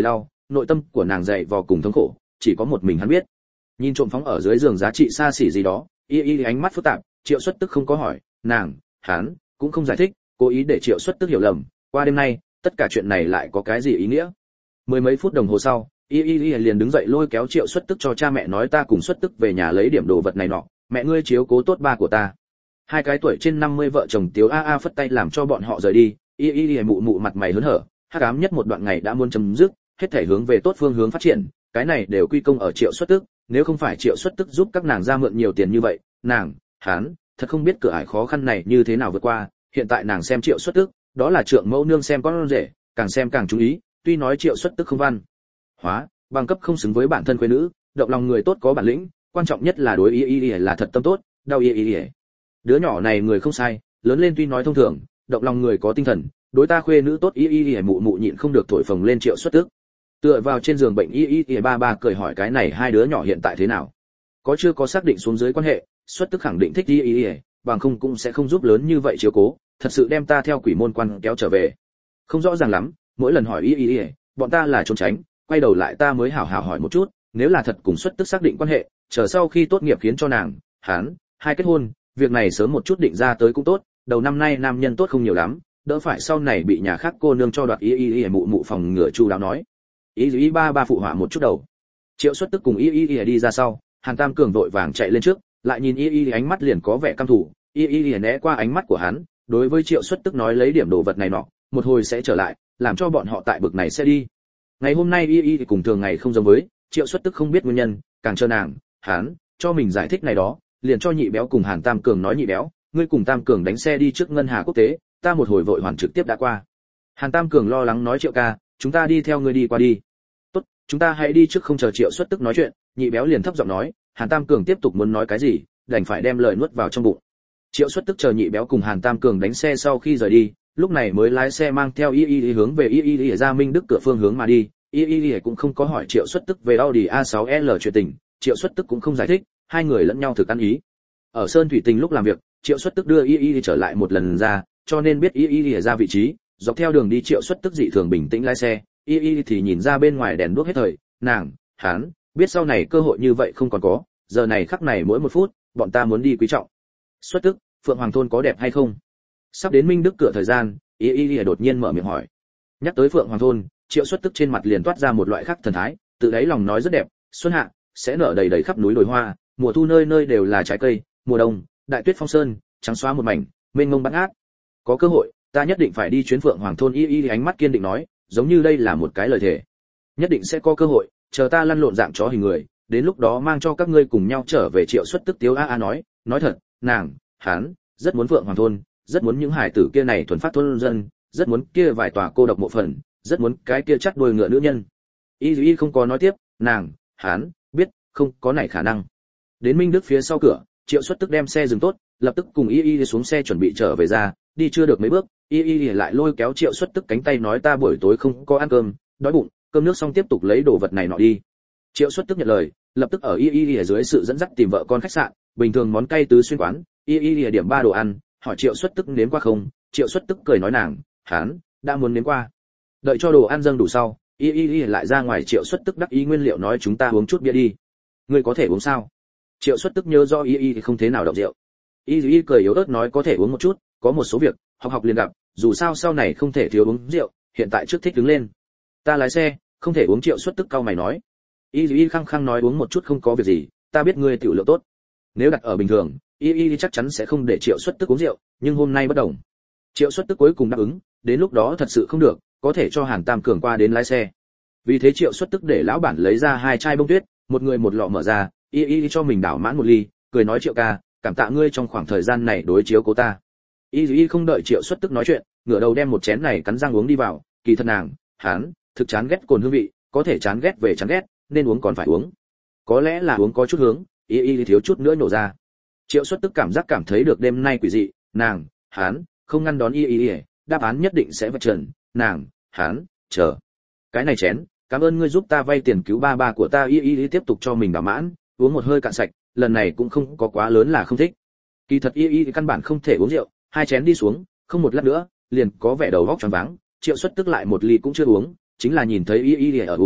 nội tâm của nàng dậy vò cùng thống khổ, chỉ có một mình hắn biết. Nhìn trộm phóng ở dưới giường giá trị xa xỉ gì đó, y y ánh mắt phức tạp, Triệu Xuất Tức không có hỏi, nàng, hắn cũng không giải thích, cố ý để Triệu Xuất Tức hiểu lầm, qua đêm nay, tất cả chuyện này lại có cái gì ý nghĩa? Mười mấy phút đồng hồ sau, y y liền đứng dậy lôi kéo Triệu Xuất Tức cho cha mẹ nói ta cùng Xuất Tức về nhà lấy điểm đồ vật này nọ, mẹ ngươi chiếu cố tốt ba của ta. Hai cái tuổi trên năm mươi vợ chồng Tiếu a a phất tay làm cho bọn họ rời đi, y y mụ mụ mặt mày hớn hở, hắc ám nhất một đoạn ngày đã muốn chấm dứt, hết thể hướng về tốt phương hướng phát triển, cái này đều quy công ở Triệu Xuất Tức, nếu không phải Triệu Xuất Tức giúp các nàng ra mượn nhiều tiền như vậy, nàng, hắn, thật không biết cửa ải khó khăn này như thế nào vượt qua, hiện tại nàng xem Triệu Xuất Tức, đó là trượng mẫu nương xem con rể, càng xem càng chú ý, tuy nói Triệu Xuất Tức không văn hóa, bằng cấp không xứng với bản thân quê nữ, động lòng người tốt có bản lĩnh, quan trọng nhất là đối y y là thật tâm tốt, đau y y. Đứa nhỏ này người không sai, lớn lên tuy nói thông thường, động lòng người có tinh thần, đối ta khuê nữ tốt y y mụ mụ nhịn không được thổi phồng lên Triệu Xuất Tức. Tựa vào trên giường bệnh y y ba ba cười hỏi cái này hai đứa nhỏ hiện tại thế nào? Có chưa có xác định xuống dưới quan hệ, Xuất Tức khẳng định thích y y, bằng không cũng sẽ không giúp lớn như vậy chiếu cố, thật sự đem ta theo quỷ môn quan kéo trở về. Không rõ ràng lắm, mỗi lần hỏi y y, bọn ta là trốn tránh, quay đầu lại ta mới hảo hảo hỏi một chút, nếu là thật cùng Xuất Tức xác định quan hệ, chờ sau khi tốt nghiệp khiến cho nàng, hắn, hai kết hôn, việc này sớm một chút định ra tới cũng tốt, đầu năm nay nam nhân tốt không nhiều lắm, đỡ phải sau này bị nhà khác cô nương cho đoạt y y mụ mụ phòng ngừa chu đáo nói. Y y ba ba phụ họa một chút đầu. Triệu Xuất Tức cùng y y đi ra sau, Hàn Tam Cường vội vàng chạy lên trước, lại nhìn y y ánh mắt liền có vẻ căm thù, y y né qua ánh mắt của hắn, đối với Triệu Xuất Tức nói lấy điểm đồ vật này nọ, một hồi sẽ trở lại, làm cho bọn họ tại bực này sẽ đi. Ngày hôm nay y y cùng thường ngày không giống với, Triệu Xuất Tức không biết nguyên nhân, càng chờ nàng, hắn cho mình giải thích này đó, liền cho nhị béo cùng Hàn Tam Cường nói nhị béo, ngươi cùng Tam Cường đánh xe đi trước ngân hà quốc tế, ta một hồi vội hoàn trực tiếp đã qua. Hàn Tam Cường lo lắng nói Triệu ca, chúng ta đi theo ngươi đi qua đi. Tốt, chúng ta hãy đi trước không chờ Triệu Xuất Tức nói chuyện, nhị béo liền thấp giọng nói, Hàn Tam Cường tiếp tục muốn nói cái gì, đành phải đem lời nuốt vào trong bụng. Triệu Xuất Tức chờ nhị béo cùng Hàn Tam Cường đánh xe sau khi rời đi, lúc này mới lái xe mang theo y y hướng về y y ra Minh Đức cửa phương hướng mà đi, y y cũng không có hỏi Triệu Xuất Tức về Audi a sáu L chuyện tình, Triệu Xuất Tức cũng không giải thích, hai người lẫn nhau thực ăn ý. Ở Sơn Thủy Tình lúc làm việc, Triệu Xuất Tức đưa y y trở lại một lần ra, cho nên biết y y ra vị trí, dọc theo đường đi Triệu Xuất Tức dị thường bình tĩnh lái xe, y y thì nhìn ra bên ngoài đèn đuốc hết thời, nàng, hắn, biết sau này cơ hội như vậy không còn có, giờ này khắc này mỗi một phút, bọn ta muốn đi quý trọng. Xuất Tức, Phượng Hoàng thôn có đẹp hay không? Sắp đến Minh Đức cửa thời gian, y y đột nhiên mở miệng hỏi. Nhắc tới Phượng Hoàng thôn, Triệu Xuất Tức trên mặt liền toát ra một loại khác thần thái, tự đáy lòng nói rất đẹp, xuân hạ sẽ nở đầy đầy khắp núi đồi hoa, mùa thu nơi nơi đều là trái cây, mùa đông, đại tuyết phong sơn, trắng xóa một mảnh, mênh mông bát ngát. Có cơ hội, ta nhất định phải đi chuyến Phượng Hoàng thôn. Y y ánh mắt kiên định nói, giống như đây là một cái lời thề. Nhất định sẽ có cơ hội, chờ ta lăn lộn dạng chó hình người, đến lúc đó mang cho các ngươi cùng nhau trở về. Triệu Xuất Tức Tiếu a a nói, nói thật, nàng, hắn rất muốn Phượng Hoàng thôn, rất muốn những hải tử kia này thuần phát thôn dân, rất muốn kia vài tòa cô độc mộ phần, rất muốn cái kia chắt đuôi ngựa nữ nhân. Y y không có nói tiếp, nàng, hắn biết, không có này khả năng. Đến Minh Đức phía sau cửa, Triệu Xuất Tức đem xe dừng tốt, lập tức cùng y y xuống xe chuẩn bị trở về ra, đi chưa được mấy bước, y y lại lôi kéo Triệu Xuất Tức cánh tay nói ta buổi tối không có ăn cơm, đói bụng, cơm nước xong tiếp tục lấy đồ vật này nọ đi. Triệu Xuất Tức nhận lời, lập tức ở y y dưới sự dẫn dắt tìm vợ con khách sạn, bình thường món cay tứ xuyên quán, y y điểm ba đồ ăn, hỏi Triệu Xuất Tức nếm qua không, Triệu Xuất Tức cười nói nàng, hắn đã muốn nếm qua. Đợi cho đồ ăn dâng đủ sau, y y lại ra ngoài. Triệu Xuất Tức đắc ý nguyên liệu nói chúng ta uống chút bia đi. Ngươi có thể uống sao? Triệu Xuất Tức nhớ do y y không thế nào động rượu. Y y cười yếu ớt nói có thể uống một chút, có một số việc học học liền gặp, dù sao sau này không thể thiếu uống rượu, hiện tại trước thích đứng lên. Ta lái xe, không thể uống. Triệu Xuất Tức cau mày nói. Y y khăng khăng nói uống một chút không có việc gì, ta biết ngươi tiểu lượng tốt. Nếu đặt ở bình thường, y y chắc chắn sẽ không để Triệu Xuất Tức uống rượu, nhưng hôm nay bất đồng. Triệu Xuất Tức cuối cùng đáp ứng, đến lúc đó thật sự không được, có thể cho Hàn Tam Cường qua đến lái xe. Vì thế Triệu Xuất Tức để lão bản lấy ra hai chai bông tuyết, một người một lọ mở ra, y y cho mình đảo mãn một ly, cười nói Triệu ca, cảm tạ ngươi trong khoảng thời gian này đối chiếu cố ta. Y y không đợi Triệu Xuất Tức nói chuyện, ngửa đầu đem một chén này cắn răng uống đi vào, kỳ thật nàng, hắn thực chán ghét cồn hương vị, có thể chán ghét về chán ghét, nên uống còn phải uống. Có lẽ là uống có chút hướng, y y thiếu chút nữa nổ ra. Triệu Xuất Tức cảm giác cảm thấy được đêm nay quỷ dị, nàng, hắn không ngăn đón y y, đáp án nhất định sẽ vạch trần, nàng, hắn chờ. Cái này chén, cảm ơn ngươi giúp ta vay tiền cứu ba ba của ta. Y y tiếp tục cho mình bảo mãn, uống một hơi cạn sạch, lần này cũng không có quá lớn là không thích. Kỳ thật y y căn bản không thể uống rượu, hai chén đi xuống, không một lát nữa, liền có vẻ đầu óc choáng váng. Triệu Xuất Tức lại một ly cũng chưa uống, chính là nhìn thấy y y ở uống,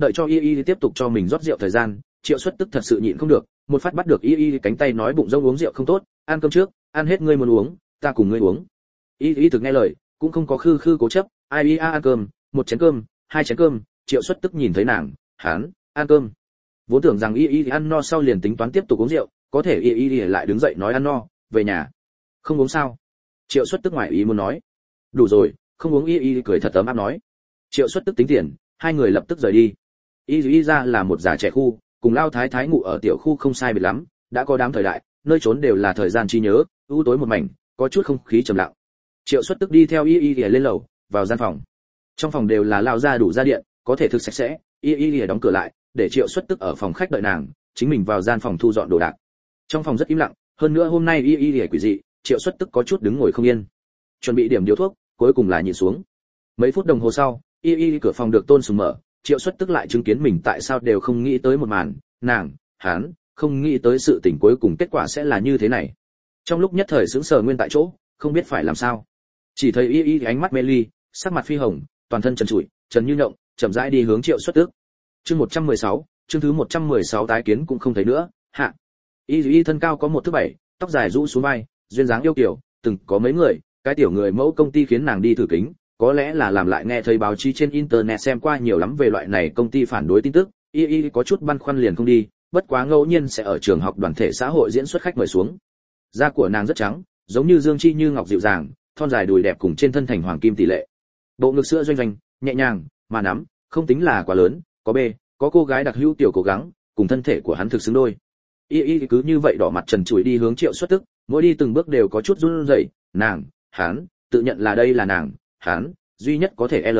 đợi cho y y tiếp tục cho mình rót rượu thời gian, Triệu Xuất Tức thật sự nhịn không được, một phát bắt được y y cánh tay nói bụng rông uống rượu không tốt, ăn cơm trước, ăn hết ngươi muốn uống, ta cùng ngươi uống. Y y thực nghe lời, cũng không có khư khư cố chấp, ai y ăn cơm, một chén cơm, hai chén cơm, Triệu Xuất Tức nhìn thấy nàng, hắn, ăn cơm. Vốn tưởng rằng y y ăn no sau liền tính toán tiếp tục uống rượu, có thể y y lại đứng dậy nói ăn no, về nhà. Không uống sao? Triệu Xuất Tức ngoài ý muốn nói. Đủ rồi, không uống. Y y cười thật ấm áp nói. Triệu Xuất Tức tính tiền, hai người lập tức rời đi. Y y ra là một già trẻ khu, cùng lao thái thái ngủ ở tiểu khu không sai biệt lắm, đã có đám thời đại, nơi trốn đều là thời gian chi nhớ, u tối một mảnh, có chút không khí trầm lặng. Triệu Xuất Tức đi theo y y lên lầu, vào gian phòng. Trong phòng đều là lao ra đủ ra điện, có thể thực sạch sẽ. Y y đóng cửa lại, để Triệu Xuất Tức ở phòng khách đợi nàng, chính mình vào gian phòng thu dọn đồ đạc. Trong phòng rất im lặng, hơn nữa hôm nay y y quỷ dị, Triệu Xuất Tức có chút đứng ngồi không yên. Chuẩn bị điểm điếu thuốc, cuối cùng là nhìn xuống. Mấy phút đồng hồ sau, y y cửa phòng được Tôn Sùng mở, Triệu Xuất Tức lại chứng kiến mình tại sao đều không nghĩ tới một màn, nàng, hắn, không nghĩ tới sự tình cuối cùng kết quả sẽ là như thế này. Trong lúc nhất thời sững sờ nguyên tại chỗ, không biết phải làm sao. Chỉ thấy y y ánh mắt mê ly, sắc mặt phi hồng, toàn thân trần trụi, trần như nhộng, chậm rãi đi hướng Triệu Xuất Tức. Chương một trăm mười sáu, chương thứ một trăm mười sáu tái kiến cũng không thấy nữa, hạ. Y y thân cao có một thước bảy, tóc dài rũ xuống vai, duyên dáng yêu kiều, từng có mấy người, cái tiểu người mẫu công ty khiến nàng đi thử kính, có lẽ là làm lại nghe thấy báo chí trên internet xem qua nhiều lắm về loại này công ty phản đối tin tức, y y có chút băn khoăn liền không đi, bất quá ngẫu nhiên sẽ ở trường học đoàn thể xã hội diễn xuất khách mời xuống. Da của nàng rất trắng, giống như dương chi như ngọc dịu dàng, thon dài đùi đẹp cùng trên thân thành hoàng kim tỷ lệ. Bộ ngực sữa doanh doanh, nhẹ nhàng, mà nắm, không tính là quá lớn, có bê, có cô gái đặc hữu tiểu cố gắng, cùng thân thể của hắn thực xứng đôi. Y y cứ như vậy đỏ mặt trần trụi đi hướng Triệu Xuất Tức, mỗi đi từng bước đều có chút run rẩy, nàng, hắn, tự nhận là đây là nàng, hắn, duy nhất có thể L.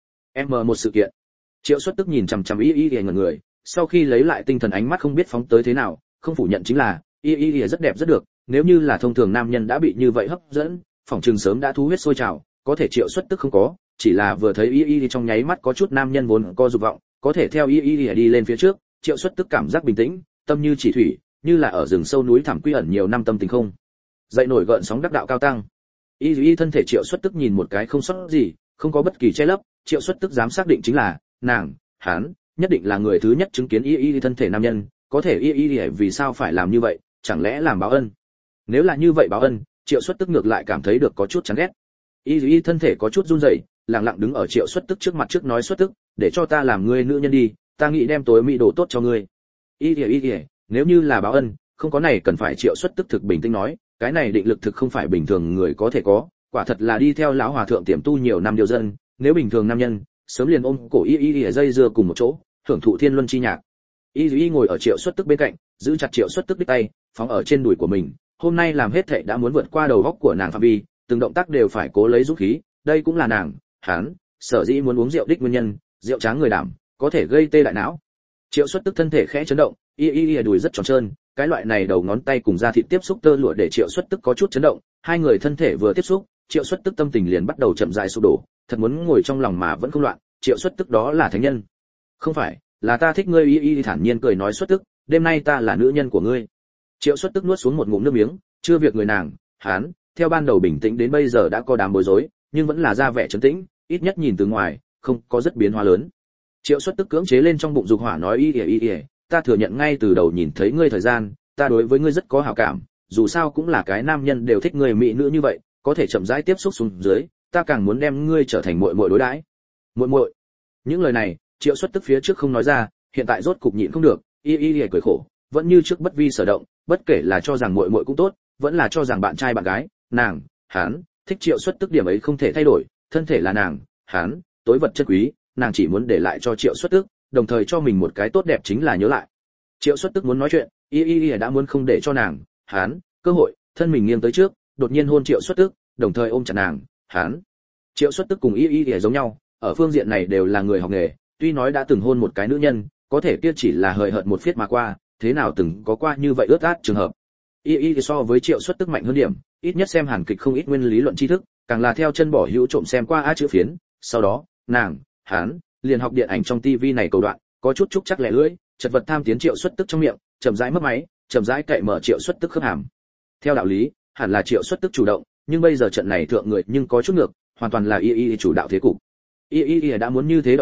M một sự kiện. Triệu Xuất Tức nhìn chằm chằm y y ngẩn người, sau khi lấy lại tinh thần ánh mắt không biết phóng tới thế nào, không phủ nhận chính là, y y rất đẹp rất được, nếu như là thông thường nam nhân đã bị như vậy hấp dẫn, phỏng chừng sớm đã thu huyết sôi trào, có thể Triệu Xuất Tức không có, chỉ là vừa thấy y y trong nháy mắt có chút nam nhân vốn có dục vọng, có thể theo y y đi lên phía trước, Triệu Xuất Tức cảm giác bình tĩnh, tâm như chỉ thủy, như là ở rừng sâu núi thẳm quy ẩn nhiều năm tâm tình không dậy nổi gợn sóng đắc đạo cao tăng. Y y thân thể Triệu Xuất Tức nhìn một cái không sót gì, không có bất kỳ che lấp, Triệu Xuất Tức dám xác định chính là nàng, hắn, nhất định là người thứ nhất chứng kiến y y thân thể nam nhân, có thể y y vì sao phải làm như vậy, chẳng lẽ làm báo ân? Nếu là như vậy báo ân, Triệu Xuất Tức ngược lại cảm thấy được có chút chán ghét. Y y thân thể có chút run rẩy, lặng lặng đứng ở Triệu Xuất Tức trước mặt trước nói Xuất Tức, để cho ta làm ngươi nữ nhân đi, ta nghĩ đem tối mỹ đồ tốt cho ngươi. Y y y, nếu như là báo ân, không có này cần phải Triệu Xuất Tức thực bình tĩnh nói, cái này định lực thực không phải bình thường người có thể có, quả thật là đi theo lão hòa thượng tiềm tu nhiều năm điều dân, nếu bình thường nam nhân, sớm liền ôm cổ y y ở dây dưa cùng một chỗ, hưởng thụ thiên luân chi nhạc. Y y ngồi ở Triệu Xuất Tức bên cạnh, giữ chặt Triệu Xuất Tức đích tay, phóng ở trên đùi của mình, hôm nay làm hết thảy đã muốn vượt qua đầu óc của nàng phạm vi, từng động tác đều phải cố lấy dũng khí, đây cũng là nàng, hắn, sở dĩ muốn uống rượu đích nguyên nhân, rượu tráng người đảm, có thể gây tê đại não. Triệu Xuất Tức thân thể khẽ chấn động, y y đùi rất tròn trơn, cái loại này đầu ngón tay cùng da thịt tiếp xúc tơ lụa để Triệu Xuất Tức có chút chấn động, hai người thân thể vừa tiếp xúc, Triệu Xuất Tức tâm tình liền bắt đầu chậm rãi sụp đổ, thật muốn ngồi trong lòng mà vẫn không loạn, Triệu Xuất Tức đó là thánh nhân. Không phải, là ta thích ngươi. Y y thản nhiên cười nói Xuất Tức, đêm nay ta là nữ nhân của ngươi. Triệu Xuất Tức nuốt xuống một ngụm nước miếng, chưa việc người nàng, hắn, theo ban đầu bình tĩnh đến bây giờ đã có đám bối rối, nhưng vẫn là ra vẻ trấn tĩnh, ít nhất nhìn từ ngoài, không có rất biến hóa lớn. Triệu Xuất Tức cưỡng chế lên trong bụng dục hỏa nói y y y, ta thừa nhận ngay từ đầu nhìn thấy ngươi thời gian, ta đối với ngươi rất có hảo cảm, dù sao cũng là cái nam nhân đều thích người mỹ nữ như vậy, có thể chậm rãi tiếp xúc xuống dưới, ta càng muốn đem ngươi trở thành muội muội đối đãi. Muội muội. Những lời này, Triệu Xuất Tức phía trước không nói ra, hiện tại rốt cục nhịn không được, y y y cười khổ, vẫn như trước bất vi sở động, bất kể là cho rằng muội muội cũng tốt, vẫn là cho rằng bạn trai bạn gái, nàng, hắn, thích Triệu Xuất Tức điểm ấy không thể thay đổi, thân thể là nàng, hắn, tối vật chất quý, nàng chỉ muốn để lại cho Triệu Xuất Tức, đồng thời cho mình một cái tốt đẹp chính là nhớ lại. Triệu Xuất Tức muốn nói chuyện, y y y đã muốn không để cho nàng, hắn, cơ hội, thân mình nghiêng tới trước, đột nhiên hôn Triệu Xuất Tức, đồng thời ôm chặt nàng, hắn. Triệu Xuất Tức cùng y y y giống nhau, ở phương diện này đều là người học nghề, tuy nói đã từng hôn một cái nữ nhân, có thể kia chỉ là hời hợt một phiết mà qua, thế nào từng có qua như vậy ướt át trường hợp. Y y so với Triệu Xuất Tức mạnh hơn điểm, ít nhất xem hàn kịch không ít nguyên lý luận tri thức, càng là theo chân bỏ hữu trộm xem qua á chữ phiến, sau đó, nàng, hắn, liền học điện ảnh trong tivi này cầu đoạn, có chút trúc chắc lẻ lưỡi, chật vật tham tiến Triệu Xuất Tức trong miệng, chậm rãi mất máy, chậm rãi cậy mở Triệu Xuất Tức khớp hàm. Theo đạo lý, hẳn là Triệu Xuất Tức chủ động, nhưng bây giờ trận này thượng người nhưng có chút ngược, hoàn toàn là y y chủ đạo thế cục. Y y đã muốn như thế động tác,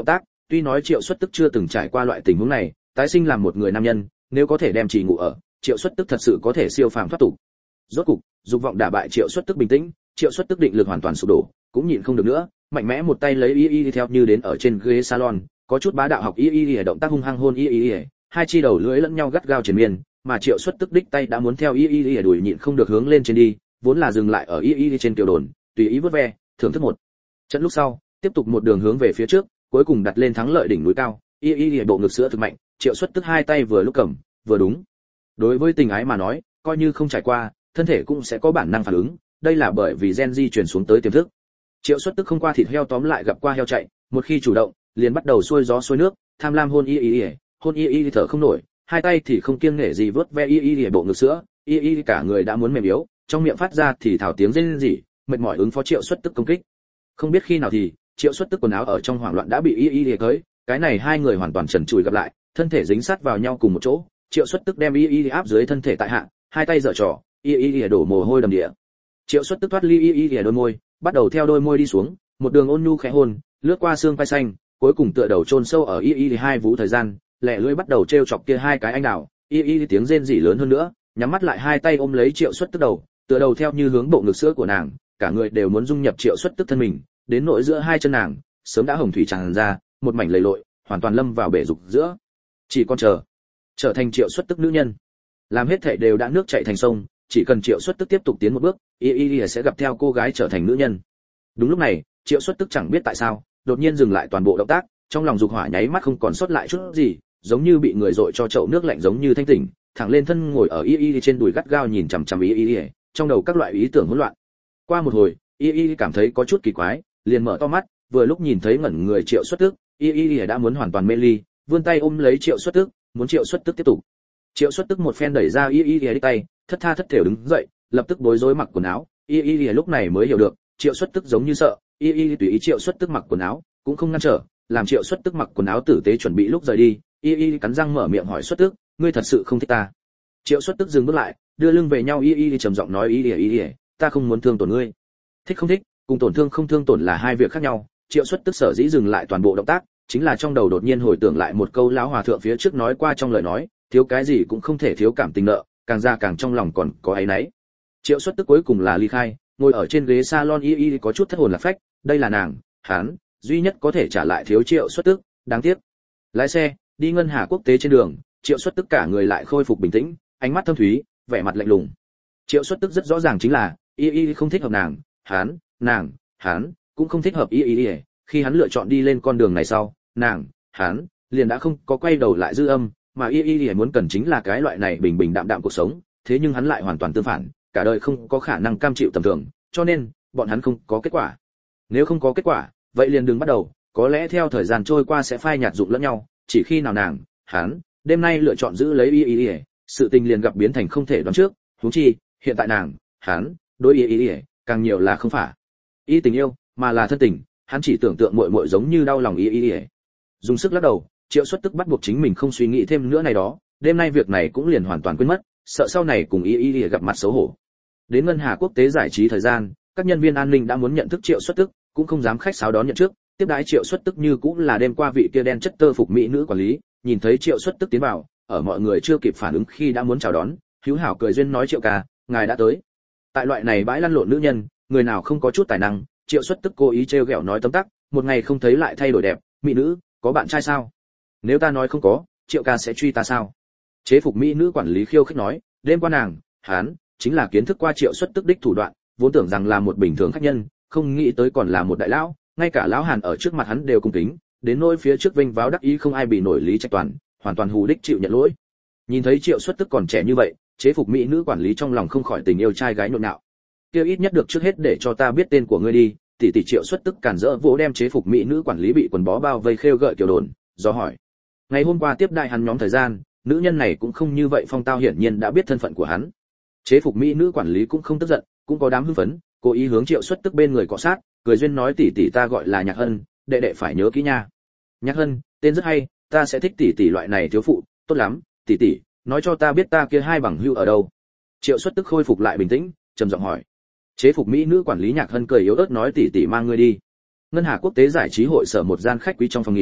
tuy nói Triệu Xuất Tức chưa từng trải qua loại tình huống này, tái sinh làm một người nam nhân, nếu có thể đem trì ngủ ở, Triệu Xuất Tức thật sự có thể siêu phàm thoát tục. Rốt cục, dục vọng đả bại Triệu Xuất Tức bình tĩnh, Triệu Xuất Tức định lực hoàn toàn sụp đổ, cũng nhịn không được nữa, mạnh mẽ một tay lấy y y theo như đến ở trên ghế salon, có chút bá đạo học y y động tác hung hăng hôn y y, hai chi đầu lưỡi lẫn nhau gắt gao triền miên, mà Triệu Xuất Tức đích tay đã muốn theo y y đuổi nhịn không được hướng lên trên đi, vốn là dừng lại ở y y trên tiểu đồn, tùy ý vớt ve, thưởng thức một trận lúc sau, tiếp tục một đường hướng về phía trước, cuối cùng đặt lên thắng lợi đỉnh núi cao, y y bộ ngực sữa thực mạnh, Triệu Xuất Tức hai tay vừa lúc cầm, vừa đúng. Đối với tình ái mà nói, coi như không trải qua, thân thể cũng sẽ có bản năng phản ứng, đây là bởi vì gen di truyền xuống tới tiềm thức. Triệu Xuất Tức không qua thịt heo tóm lại gặp qua heo chạy, một khi chủ động, liền bắt đầu xuôi gió xuôi nước, tham lam hôn y y, hôn y y thở không nổi, hai tay thì không kiêng nể gì vớt ve y y bộ ngực sữa, y y cả người đã muốn mềm yếu, trong miệng phát ra thì thào tiếng rên rỉ, mệt mỏi ứng phó Triệu Xuất Tức công kích. Không biết khi nào thì, Triệu Xuất Tức quần áo ở trong hoảng loạn đã bị y y cởi, cái này hai người hoàn toàn trần trụi gặp lại, thân thể dính sát vào nhau cùng một chỗ, Triệu Xuất Tức đem y y áp dưới thân thể tại hạ, hai tay giở trò, y y đổ mồ hôi đầm địa. Triệu Xuất Tức thoát ly y y đôi môi, bắt đầu theo đôi môi đi xuống, một đường ôn nhu khẽ hôn, lướt qua xương vai xanh, cuối cùng tựa đầu chôn sâu ở y y hai vú thời gian, lẹ lưỡi bắt đầu trêu chọc kia hai cái anh đào, y y tiếng rên rỉ lớn hơn nữa, nhắm mắt lại hai tay ôm lấy Triệu Xuất Tức đầu, tựa đầu theo như hướng bộ ngực sữa của nàng, cả người đều muốn dung nhập Triệu Xuất Tức thân mình, đến nỗi giữa hai chân nàng, sớm đã hồng thủy tràn ra, một mảnh lầy lội, hoàn toàn lâm vào bể dục giữa. Chỉ còn chờ, trở thành Triệu Xuất Tức nữ nhân. Làm hết thảy đều đã nước chảy thành sông, chỉ cần Triệu Xuất Tức tiếp tục tiến một bước, y y sẽ gặp theo cô gái trở thành nữ nhân. Đúng lúc này, Triệu Xuất Tức chẳng biết tại sao, đột nhiên dừng lại toàn bộ động tác, trong lòng dục hỏa nháy mắt không còn sót lại chút gì, giống như bị người dội cho chậu nước lạnh giống như thanh tỉnh, thẳng lên thân ngồi ở y y trên đùi gắt gao nhìn chằm chằm y y, trong đầu các loại ý tưởng hỗn loạn. Qua một hồi, y y cảm thấy có chút kỳ quái, liền mở to mắt, vừa lúc nhìn thấy ngẩn người Triệu Xuất Tức, y y đã muốn hoàn toàn mê ly, vươn tay ôm lấy Triệu Xuất Tức, muốn Triệu Xuất Tức tiếp tục. Triệu Xuất Tức một phen đẩy ra y y đích tay, thất tha thất thểu đứng dậy, lập tức bối rối mặc quần áo, y y lúc này mới hiểu được, Triệu Xuất Tức giống như sợ, y y tùy ý Triệu Xuất Tức mặc quần áo, cũng không ngăn trở, làm Triệu Xuất Tức mặc quần áo tử tế chuẩn bị lúc rời đi, y y cắn răng mở miệng hỏi Xuất Tức, ngươi thật sự không thích ta? Triệu Xuất Tức dừng bước lại, đưa lưng về nhau, y y trầm giọng nói, y y y ta không muốn thương tổn ngươi. Thích không thích, cùng tổn thương không thương tổn là hai việc khác nhau. Triệu Xuất Tức sở dĩ dừng lại toàn bộ động tác, chính là trong đầu đột nhiên hồi tưởng lại một câu lão hòa thượng phía trước nói qua trong lời nói, thiếu cái gì cũng không thể thiếu cảm tình nợ, càng ra càng trong lòng còn có áy náy. Triệu Xuất Tức cuối cùng là ly khai, ngồi ở trên ghế salon, y y có chút thất hồn lạc phách, đây là nàng, hắn duy nhất có thể trả lại thiếu Triệu Xuất Tức, đáng tiếc. Lái xe đi ngân hà quốc tế trên đường, Triệu Xuất Tức cả người lại khôi phục bình tĩnh, ánh mắt thâm thúy, vẻ mặt lạnh lùng. Triệu Xuất Tức rất rõ ràng chính là y y không thích hợp nàng, hắn nàng hắn cũng không thích hợp y y. Khi hắn lựa chọn đi lên con đường này sau, nàng hắn liền đã không có quay đầu lại dư âm, mà y y muốn cần chính là cái loại này bình bình đạm đạm cuộc sống, thế nhưng hắn lại hoàn toàn tương phản, cả đời không có khả năng cam chịu tầm thường, cho nên bọn hắn không có kết quả. Nếu không có kết quả, vậy liền đừng bắt đầu, có lẽ theo thời gian trôi qua sẽ phai nhạt dụng lẫn nhau, chỉ khi nào nàng hắn đêm nay lựa chọn giữ lấy y y, sự tình liền gặp biến thành không thể đoán trước, huống chi hiện tại nàng hắn đối y y càng nhiều là không phải y tình yêu, mà là thân tình, hắn chỉ tưởng tượng muội muội giống như đau lòng y y. Dùng sức lắc đầu, Triệu Xuất Tức bắt buộc chính mình không suy nghĩ thêm nữa này đó, đêm nay việc này cũng liền hoàn toàn quên mất, sợ sau này cùng y y gặp mặt xấu hổ. Đến ngân hà quốc tế giải trí thời gian, các nhân viên an ninh đã muốn nhận thức Triệu Xuất Tức, cũng không dám khách sáo đón nhận trước, tiếp đãi Triệu Xuất Tức như cũng là đêm qua vị kia đen chất tơ phục mỹ nữ quản lý, nhìn thấy Triệu Xuất Tức tiến vào, ở mọi người chưa kịp phản ứng khi đã muốn chào đón, hữu hảo cười duyên nói, Triệu ca, ngài đã tới. Tại loại này bãi lăn lộn nữ nhân, người nào không có chút tài năng, Triệu Xuất Tức cố ý trêu ghẹo nói tấm tắc, một ngày không thấy lại thay đổi đẹp, mỹ nữ, có bạn trai sao? Nếu ta nói không có, Triệu ca sẽ truy ta sao? Chế phục mỹ nữ quản lý khiêu khích nói, đêm qua nàng, hắn chính là kiến thức qua Triệu Xuất Tức đích thủ đoạn, vốn tưởng rằng là một bình thường khách nhân, không nghĩ tới còn là một đại lão, ngay cả lão Hàn ở trước mặt hắn đều cung kính, đến nỗi phía trước vinh váo đắc ý không ai bị nổi Lý Trạch Toàn, hoàn toàn hù đích chịu nhận lỗi. Nhìn thấy Triệu Xuất Tức còn trẻ như vậy, chế phục mỹ nữ quản lý trong lòng không khỏi tình yêu trai gái nhộn nhạo. Kêu ít nhất được trước hết để cho ta biết tên của ngươi đi, tỷ tỷ. Triệu Xuất Tức cản rỡ vỗ đem chế phục mỹ nữ quản lý bị quần bó bao vây khêu gợi kiểu đồn, do hỏi. Ngày hôm qua tiếp đại hắn nhóm thời gian, nữ nhân này cũng không như vậy phong tao, hiển nhiên đã biết thân phận của hắn. Chế phục mỹ nữ quản lý cũng không tức giận, cũng có đám hưng phấn, cố ý hướng Triệu Xuất Tức bên người cọ sát, cười duyên nói, tỷ tỷ ta gọi là Nhạc Hân, đệ đệ phải nhớ kỹ nha. Nhạc Hân, tên rất hay, ta sẽ thích tỷ tỷ loại này thiếu phụ, tốt lắm, tỷ tỷ, nói cho ta biết ta kia hai bằng hữu ở đâu. Triệu Xuất Tức khôi phục lại bình tĩnh, trầm giọng hỏi. Chế phục mỹ nữ quản lý Nhạc Hân cười yếu ớt nói, tỷ tỷ mang ngươi đi. Ngân hà quốc tế giải trí hội sở một gian khách quý trong phòng nghỉ,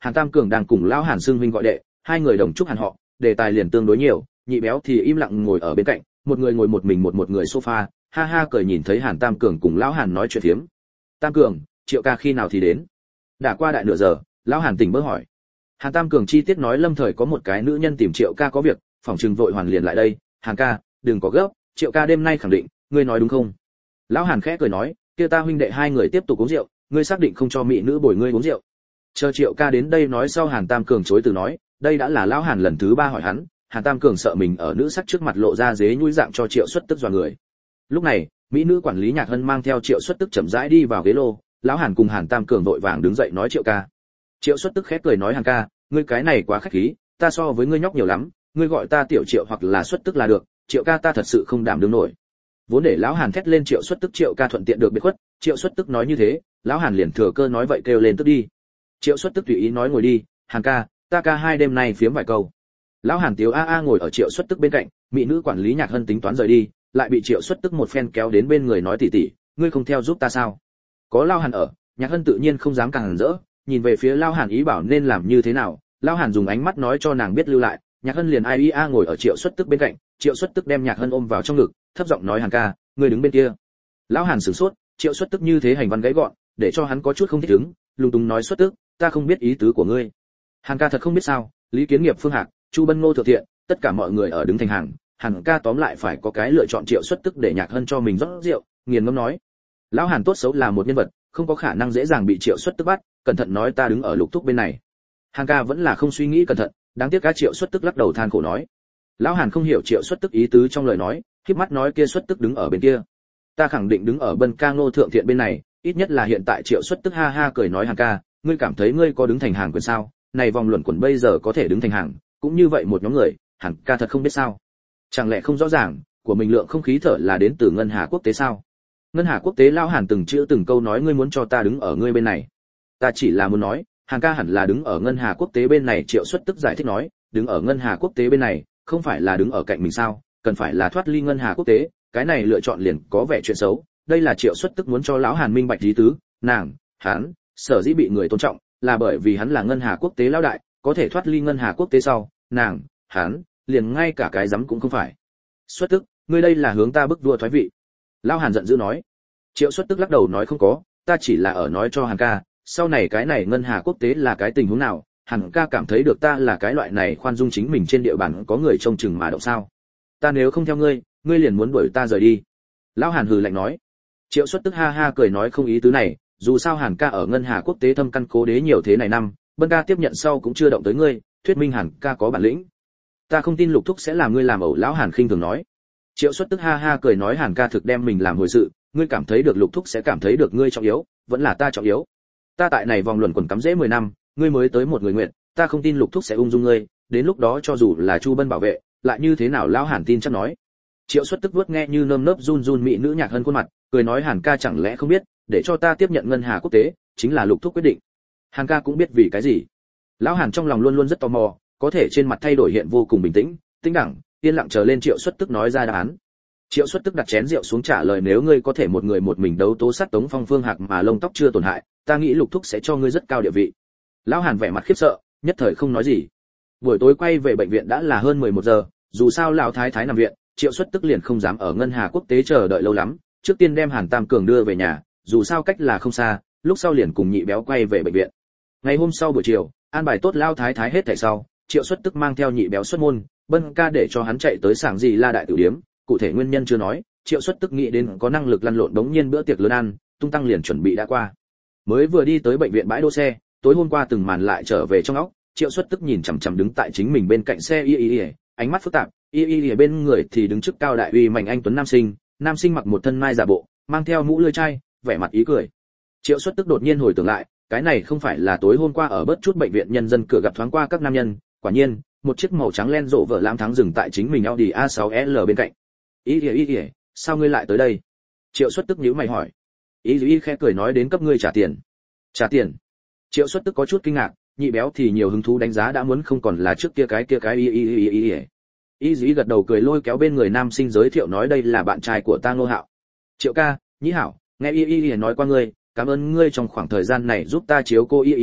Hàn Tam Cường đang cùng lão Hàn xưng huynh gọi đệ, hai người đồng chúc hàn họ, đề tài liền tương đối nhiều, nhị béo thì im lặng ngồi ở bên cạnh, một người ngồi một mình một một người sofa, ha ha cười nhìn thấy Hàn Tam Cường cùng lão Hàn nói chuyện phiếm. Tam Cường, Triệu ca khi nào thì đến? Đã qua đại nửa giờ, lão Hàn tỉnh bơ hỏi. Hàn Tam Cường chi tiết nói lâm thời có một cái nữ nhân tìm Triệu ca có việc, phòng trừng vội hoàn liền lại đây. Hàn ca, đừng có gấp, Triệu ca đêm nay khẳng định, ngươi nói đúng không? Lão Hàn khẽ cười nói, kia ta huynh đệ hai người tiếp tục uống rượu, ngươi xác định không cho mỹ nữ bồi ngươi uống rượu? Chờ Triệu ca đến đây nói sau Hàn Tam Cường chối từ nói, đây đã là lão Hàn lần thứ ba hỏi hắn. Hàn Tam Cường sợ mình ở nữ sắc trước mặt lộ ra dế nhũi dạng cho Triệu Xuất Tức dọa người. Lúc này, mỹ nữ quản lý Nhạc Hân mang theo Triệu Xuất Tức chậm rãi đi vào ghế lô, lão Hàn cùng Hàn Tam Cường vội vàng đứng dậy nói Triệu ca. Triệu Xuất Tức khẽ cười nói Hàn ca, ngươi cái này quá khách khí, ta so với ngươi nhóc nhiều lắm, ngươi gọi ta Tiểu Triệu hoặc là Xuất Tức là được, Triệu ca ta thật sự không đảm đương nổi. Vốn để lão Hàn thét lên Triệu Xuất Tức Triệu ca thuận tiện được biệt khuất, Triệu Xuất Tức nói như thế, lão Hàn liền thừa cơ nói vậy kêu lên tức đi. Triệu Xuất Tức tùy ý nói ngồi đi, Hàn ca, ta ca hai đêm nay phiếm vài câu. Lão Hàn tiếu a a ngồi ở Triệu Xuất Tức bên cạnh, mỹ nữ quản lý Nhạc Hân tính toán rời đi, lại bị Triệu Xuất Tức một phen kéo đến bên người nói tỉ tỉ, ngươi không theo giúp ta sao? Có Lão Hàn ở, Nhạc Hân tự nhiên không dám càng rỡ, nhìn về phía Lão Hàn ý bảo nên làm như thế nào. Lão Hàn dùng ánh mắt nói cho nàng biết lưu lại, Nhạc Hân liền ai ia ngồi ở Triệu Xuất Tức bên cạnh, Triệu Xuất Tức đem Nhạc Hân ôm vào trong ngực, thấp giọng nói Hàn ca, ngươi đứng bên kia. Lão Hàn sửng sốt, Triệu Xuất Tức như thế hành văn gãy gọn, để cho hắn có chút không thích ứng, lung tung nói Xuất Tức, ta không biết ý tứ của ngươi. Hàn ca thật không biết sao? Lý Kiến Nghiệp, Phương Hạc, Chu Bân, Ngô Thượng Thiện, tất cả mọi người ở đứng thành hàng, Hàn ca tóm lại phải có cái lựa chọn Triệu Xuất Tức để Nhạc Hân cho mình rót rượu, nghiền ngẫm nói. Lão Hàn tốt xấu là một nhân vật, không có khả năng dễ dàng bị Triệu Xuất Tức bắt, cẩn thận nói ta đứng ở Lục Thúc bên này. Hàn ca vẫn là không suy nghĩ cẩn thận, đáng tiếc cá Triệu Xuất Tức lắc đầu than khổ nói. Lão Hàn không hiểu Triệu Xuất Tức ý tứ trong lời nói, khép mắt nói kia Xuất Tức đứng ở bên kia. Ta khẳng định đứng ở Bân ca Ngô Thượng Thiện bên này, ít nhất là hiện tại. Triệu Xuất Tức ha ha cười nói Hàn ca, ngươi cảm thấy ngươi có đứng thành hàng quyền sao? Này vòng luẩn quẩn bây giờ có thể đứng thành hàng, cũng như vậy một nhóm người, Hàn ca thật không biết sao? Chẳng lẽ không rõ ràng, của mình lượng không khí thở là đến từ Ngân Hà Quốc tế sao? Ngân Hà Quốc tế Lão Hàn từng chữ từng câu nói ngươi muốn cho ta đứng ở ngươi bên này. Ta chỉ là muốn nói, Hàn ca hẳn là đứng ở Ngân Hà Quốc tế bên này. Triệu Xuất Tức giải thích nói, đứng ở Ngân Hà Quốc tế bên này, không phải là đứng ở cạnh mình sao? Cần phải là thoát ly Ngân Hà Quốc tế, cái này lựa chọn liền có vẻ chuyện xấu. Đây là Triệu Xuất Tức muốn cho Lão Hàn minh bạch ý tứ, nàng, hắn, sở dĩ bị người tôn trọng, là bởi vì hắn là Ngân Hà Quốc tế lão đại, có thể thoát ly Ngân Hà Quốc tế sau, nàng, hắn, liền ngay cả cái dám cũng không phải. Xuất Tức, ngươi đây là hướng ta bức vua thoái vị. Lão Hàn giận dữ nói. Triệu Xuất Tức lắc đầu nói không có, ta chỉ là ở nói cho Hàn ca, sau này cái này Ngân Hà Quốc tế là cái tình huống nào, Hàn ca cảm thấy được ta là cái loại này khoan dung chính mình trên địa bàn có người trông chừng mà động sao? Ta nếu không theo ngươi, ngươi liền muốn đuổi ta rời đi. Lão Hàn hừ lạnh nói. Triệu Xuất Tức ha ha cười nói không ý tứ này, dù sao Hàn ca ở Ngân Hà Quốc tế thâm căn cố đế nhiều thế này năm, Bân ca tiếp nhận sau cũng chưa động tới ngươi, thuyết minh Hàn ca có bản lĩnh. Ta không tin Lục Thúc sẽ làm ngươi làm ẩu. Lão Hàn khinh thường nói. Triệu Xuất Tức ha ha cười nói Hàn ca thực đem mình làm hồi sự, ngươi cảm thấy được Lục Thúc sẽ cảm thấy được ngươi trọng yếu, vẫn là ta trọng yếu. Ta tại này vòng luẩn quẩn cắm rễ mười năm, ngươi mới tới một người nguyện, ta không tin Lục Thúc sẽ ung dung ngươi, đến lúc đó cho dù là Chu Bân bảo vệ, lại như thế nào? Lão Hàn tin chắc nói. Triệu Xuất Tức vuốt nghe như nơm nớp run run mỹ nữ Nhạc Hân khuôn mặt, cười nói Hàn ca chẳng lẽ không biết, để cho ta tiếp nhận Ngân Hà Quốc tế, chính là Lục Thúc quyết định. Hàn ca cũng biết vì cái gì. Lão Hàn trong lòng luôn luôn rất tò mò, có thể trên mặt thay đổi hiện vô cùng bình tĩnh, tĩnh đẳng, yên lặng chờ lên Triệu Xuất Tức nói ra đáp án. Triệu Xuất Tức đặt chén rượu xuống trả lời nếu ngươi có thể một người một mình đấu tố sát Tống Phong Phương Hạc mà lông tóc chưa tổn hại, ta nghĩ Lục Thúc sẽ cho ngươi rất cao địa vị. Lão Hàn vẻ mặt khiếp sợ, nhất thời không nói gì. Buổi tối quay về bệnh viện đã là hơn mười một giờ, dù sao lão thái thái nằm viện, Triệu Xuất Tức liền không dám ở Ngân Hà Quốc tế chờ đợi lâu lắm, trước tiên đem Hàn Tam Cường đưa về nhà, dù sao cách là không xa, lúc sau liền cùng nhị béo quay về bệnh viện. Ngày hôm sau buổi chiều, an bài tốt lão thái thái hết thảy sau, Triệu Xuất Tức mang theo nhị béo xuất môn, Bân ca để cho hắn chạy tới sảng gì La đại tiểu điếm, cụ thể nguyên nhân chưa nói, Triệu Xuất Tức nghĩ đến có năng lực lăn lộn đống nhiên bữa tiệc lớn ăn, tung tăng liền chuẩn bị đã qua. Mới vừa đi tới bệnh viện bãi đỗ xe, tối hôm qua từng màn lại trở về trong óc, Triệu Xuất Tức nhìn chằm chằm đứng tại chính mình bên cạnh xe y y y, ánh mắt phức tạp, y y y bên người thì đứng trước cao đại uy mạnh anh tuấn nam sinh, nam sinh mặc một thân mai giả bộ, mang theo mũ lưỡi chai, vẻ mặt ý cười. Triệu Xuất Tức đột nhiên hồi tưởng lại, cái này không phải là tối hôm qua ở bớt chút bệnh viện nhân dân cửa gặp thoáng qua các nam nhân, quả nhiên, một chiếc màu trắng len rộ vợ lãng thắng dừng tại chính mình Audi a sáu L bên cạnh. Ý ý ý ý, sao ngươi lại tới đây? Triệu Xuất Tức nhíu mày hỏi. Ý ý khẽ cười nói đến cấp ngươi trả tiền. Trả tiền? Triệu Xuất Tức có chút kinh ngạc, nhị béo thì nhiều hứng thú đánh giá đã muốn không còn là trước kia cái kia cái ý ý ý ý ý. Ý ý gật đầu cười lôi kéo bên người nam sinh giới thiệu nói đây là bạn trai của ta Ngô Hạo. Triệu ca, Nhĩ Hảo, nghe ý ý ý nói qua ngươi, cảm ơn ngươi trong khoảng thời gian này giúp ta chiếu cô ý ý ý,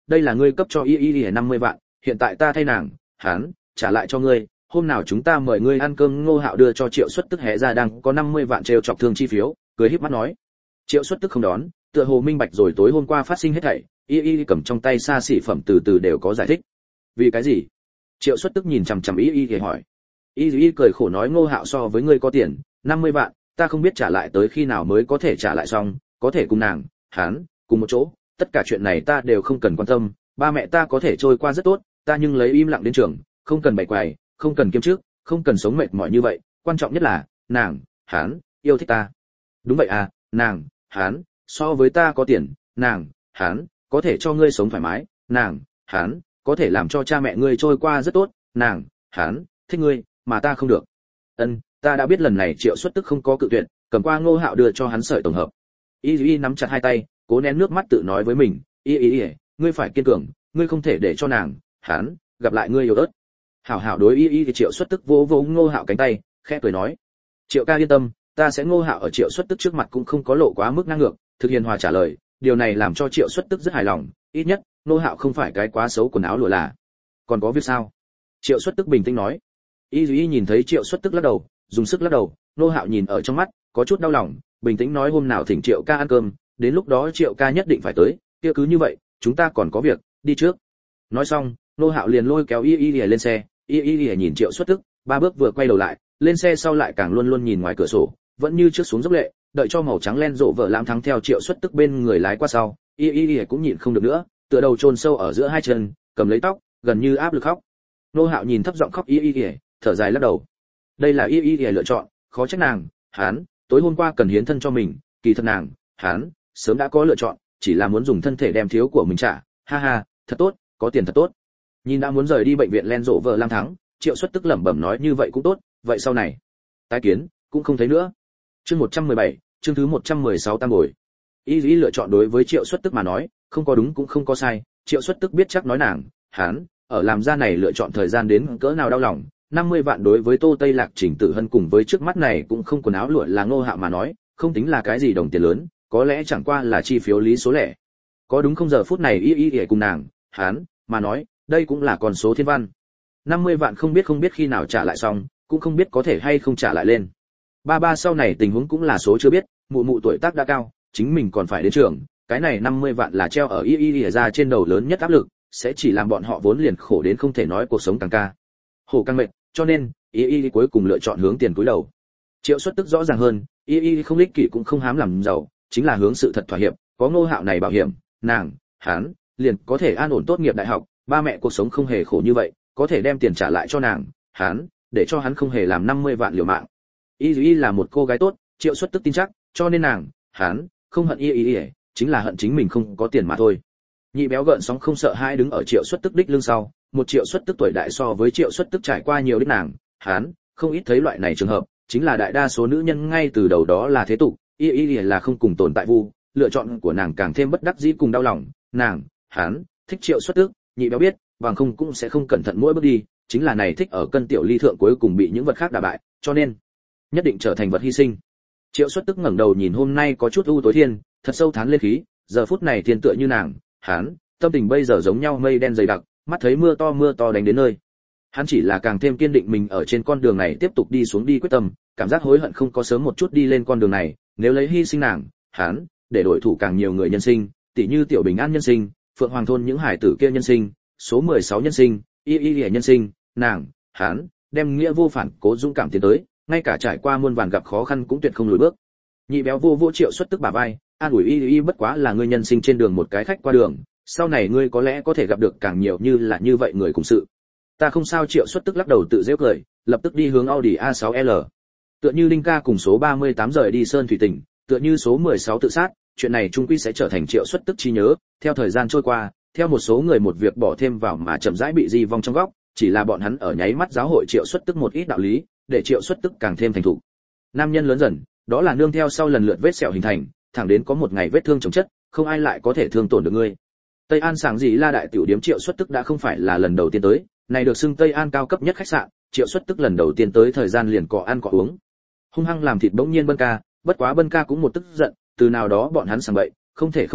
đây là ngươi cấp cho y y y năm mươi vạn, hiện tại ta thay nàng, hắn trả lại cho ngươi, hôm nào chúng ta mời ngươi ăn cơm. Ngô Hạo đưa cho Triệu Xuất Tức hé ra đang có năm mươi vạn treo chọc thương chi phiếu, cười híp mắt nói. Triệu Xuất Tức không đón, tựa hồ minh bạch rồi tối hôm qua phát sinh hết thảy, y y cầm trong tay xa xỉ phẩm từ từ đều có giải thích. Vì cái gì? Triệu Xuất Tức nhìn chằm chằm y y thì hỏi. Y y cười khổ nói Ngô Hạo so với ngươi có tiền, năm mươi vạn, ta không biết trả lại tới khi nào mới có thể trả lại xong, có thể cùng nàng, hắn cùng một chỗ, tất cả chuyện này ta đều không cần quan tâm, ba mẹ ta có thể trôi qua rất tốt, ta nhưng lấy im lặng đến trường, không cần bày quầy, không cần kiêm chức, không cần sống mệt mỏi như vậy, quan trọng nhất là nàng, hắn yêu thích ta. Đúng vậy à, nàng, hắn so với ta có tiền, nàng, hắn có thể cho ngươi sống thoải mái, nàng, hắn có thể làm cho cha mẹ ngươi trôi qua rất tốt, nàng, hắn thích ngươi, mà ta không được. Ân, ta đã biết. Lần này Triệu Xuất Tức không có cự tuyệt, cầm qua Ngô Hạo đưa cho hắn sợi tổng hợp. Y Y nắm chặt hai tay, cố nén nước mắt tự nói với mình, Y Y, ngươi phải kiên cường, ngươi không thể để cho nàng, hắn gặp lại ngươi yếu ớt. Hảo hảo đối Y Y. Triệu Xuất Tức vỗ vỗ Ngô Hạo cánh tay, khẽ cười nói, Triệu ca yên tâm, ta sẽ. Ngô Hạo ở Triệu Xuất Tức trước mặt cũng không có lộ quá mức ngang ngược, thực hiền hòa trả lời, điều này làm cho Triệu Xuất Tức rất hài lòng, ít nhất Ngô Hạo không phải cái quá xấu quần áo lụa là. Còn có việc sao? Triệu Xuất Tức bình tĩnh nói. Y Y nhìn thấy Triệu Xuất Tức lắc đầu, dùng sức lắc đầu, Ngô Hạo nhìn ở trong mắt, có chút đau lòng, bình tĩnh nói hôm nào thỉnh Triệu ca ăn cơm, đến lúc đó Triệu ca nhất định phải tới, kia cứ như vậy, chúng ta còn có việc, đi trước. Nói xong, Ngô Hạo liền lôi kéo Y Y lên xe. Y Y nhìn Triệu Xuất Tức, ba bước vừa quay đầu lại, lên xe sau lại càng luôn luôn nhìn ngoài cửa sổ, vẫn như trước xuống dốc lệ, đợi cho màu trắng len rộ vợ lãm thắng theo Triệu Xuất Tức bên người lái qua sau, Y Y cũng nhịn không được nữa, tựa đầu chôn sâu ở giữa hai chân, cầm lấy tóc, gần như áp lực khóc. Ngô Hạo nhìn thấp giọng khóc Y Y, thở dài lắc đầu. Đây là Y Y lựa chọn, khó trách nàng, hắn tối hôm qua cần hiến thân cho mình, kỳ thật nàng, hắn sớm đã có lựa chọn, chỉ là muốn dùng thân thể đem thiếu của mình trả. Ha ha, thật tốt, có tiền thật tốt. Nhìn đã muốn rời đi bệnh viện len rộ vợ lang thắng, Triệu Xuất Tức lẩm bẩm nói như vậy cũng tốt, vậy sau này tái kiến cũng không thấy nữa. Chương một trăm mười bảy, chương thứ một trăm mười sáu tam bồi. Y lý lựa chọn đối với Triệu Xuất Tức mà nói, không có đúng cũng không có sai, Triệu Xuất Tức biết chắc nói nàng, hắn ở làm ra này lựa chọn thời gian đến cỡ nào đau lòng. năm mươi vạn đối với Tô Tây Lạc, Trình Tử Hân cùng với trước mắt này cũng không quần áo lụa là Ngô Hạo mà nói, không tính là cái gì đồng tiền lớn, có lẽ chẳng qua là chi phiếu lý số lẻ. Có đúng không giờ phút này Y Y cùng nàng, hắn mà nói, đây cũng là con số thiên văn. năm mươi vạn không biết không biết khi nào trả lại xong, cũng không biết có thể hay không trả lại lên. Ba ba sau này tình huống cũng là số chưa biết, mụ mụ tuổi tác đã cao, chính mình còn phải đến trường, cái này năm mươi vạn là treo ở Y Y ra trên đầu lớn nhất áp lực, sẽ chỉ làm bọn họ vốn liền khổ đến không thể nói cuộc sống càng ca. Khổ càng mệt, cho nên Y Y cuối cùng lựa chọn hướng tiền cúi đầu. Triệu Xuất Tức rõ ràng hơn, Y Y không ích kỷ cũng không hám làm giàu, chính là hướng sự thật thỏa hiệp, có Ngô Hạo này bảo hiểm, nàng, hắn liền có thể an ổn tốt nghiệp đại học, ba mẹ cuộc sống không hề khổ như vậy, có thể đem tiền trả lại cho nàng, hắn để cho hắn không hề làm năm mươi vạn liều mạng. Y Y là một cô gái tốt, Triệu Xuất Tức tin chắc, cho nên nàng, hắn không hận Y Y, chính là hận chính mình không có tiền mà thôi. Nhị béo gợn sóng không sợ hãi đứng ở Triệu Xuất Tức đích lưng sau, một Triệu Xuất Tức tuổi đại so với Triệu Xuất Tức trải qua nhiều đích nàng, hắn không ít thấy loại này trường hợp, chính là đại đa số nữ nhân ngay từ đầu đó là thế tục, Y Y là không cùng tồn tại vu, lựa chọn của nàng càng thêm bất đắc dĩ cùng đau lòng, nàng, hắn thích Triệu Xuất Tức, nhị béo biết, bằng không cũng sẽ không cẩn thận mỗi bước đi, chính là này thích ở cân tiểu ly thượng cuối cùng bị những vật khác đả bại, cho nên nhất định trở thành vật hy sinh. Triệu Xuất Tức ngẩng đầu nhìn hôm nay có chút u tối thiên, thật sâu thán lên khí, giờ phút này thiên tựa như nàng, hắn tâm tình bây giờ giống nhau mây đen dày đặc, mắt thấy mưa to mưa to đánh đến nơi. Hắn chỉ là càng thêm kiên định mình ở trên con đường này tiếp tục đi xuống đi quyết tâm, cảm giác hối hận không có sớm một chút đi lên con đường này, nếu lấy hy sinh nàng, hắn để đổi thủ càng nhiều người nhân sinh, tỷ như Tiểu Bình An nhân sinh, Phượng Hoàng thôn những hải tử kia nhân sinh, số mười sáu nhân sinh, Y Y Lệ nhân sinh, nàng, hắn đem nghĩa vô phản cố dũng cảm tiến tới, ngay cả trải qua muôn vàn gặp khó khăn cũng tuyệt không lùi bước. Nhị béo vô vô Triệu Xuất Tức bả vai, an ủi Y Y bất quá là ngươi nhân sinh trên đường một cái khách qua đường, sau này ngươi có lẽ có thể gặp được càng nhiều như là như vậy người cùng sự. Ta không sao. Triệu Xuất Tức lắc đầu tự giễu cười, lập tức đi hướng Audi A sáu L. Tựa như Linh ca cùng số ba mươi tám rời đi Sơn Thủy Tỉnh, tựa như số mười sáu tự sát, chuyện này chung quy sẽ trở thành Triệu Xuất Tức trí nhớ, theo thời gian trôi qua, theo một số người một việc bỏ thêm vào mà chậm rãi bị di vong trong góc, chỉ là bọn hắn ở nháy mắt giáo hội Triệu Xuất Tức một ít đạo lý, để Triệu Xuất Tức càng thêm thành thục. Nam nhân lớn dần, đó là nương theo sau lần lượt vết sẹo hình thành, thẳng đến có một ngày vết thương chồng chất, không ai lại có thể thương tổn được ngươi. Tây An sảng gì La đại tiểu điếm Triệu Xuất Tức đã không phải là lần đầu tiên tới, này được xưng Tây An cao cấp nhất khách sạn, Triệu Xuất Tức lần đầu tiên tới thời gian liền cọ ăn cọ uống. Hung hăng làm thịt bỗng nhiên Bân ca, bất quá Bân ca cũng một tức giận, từ nào đó bọn hắn sảng bậy, không thể không nói,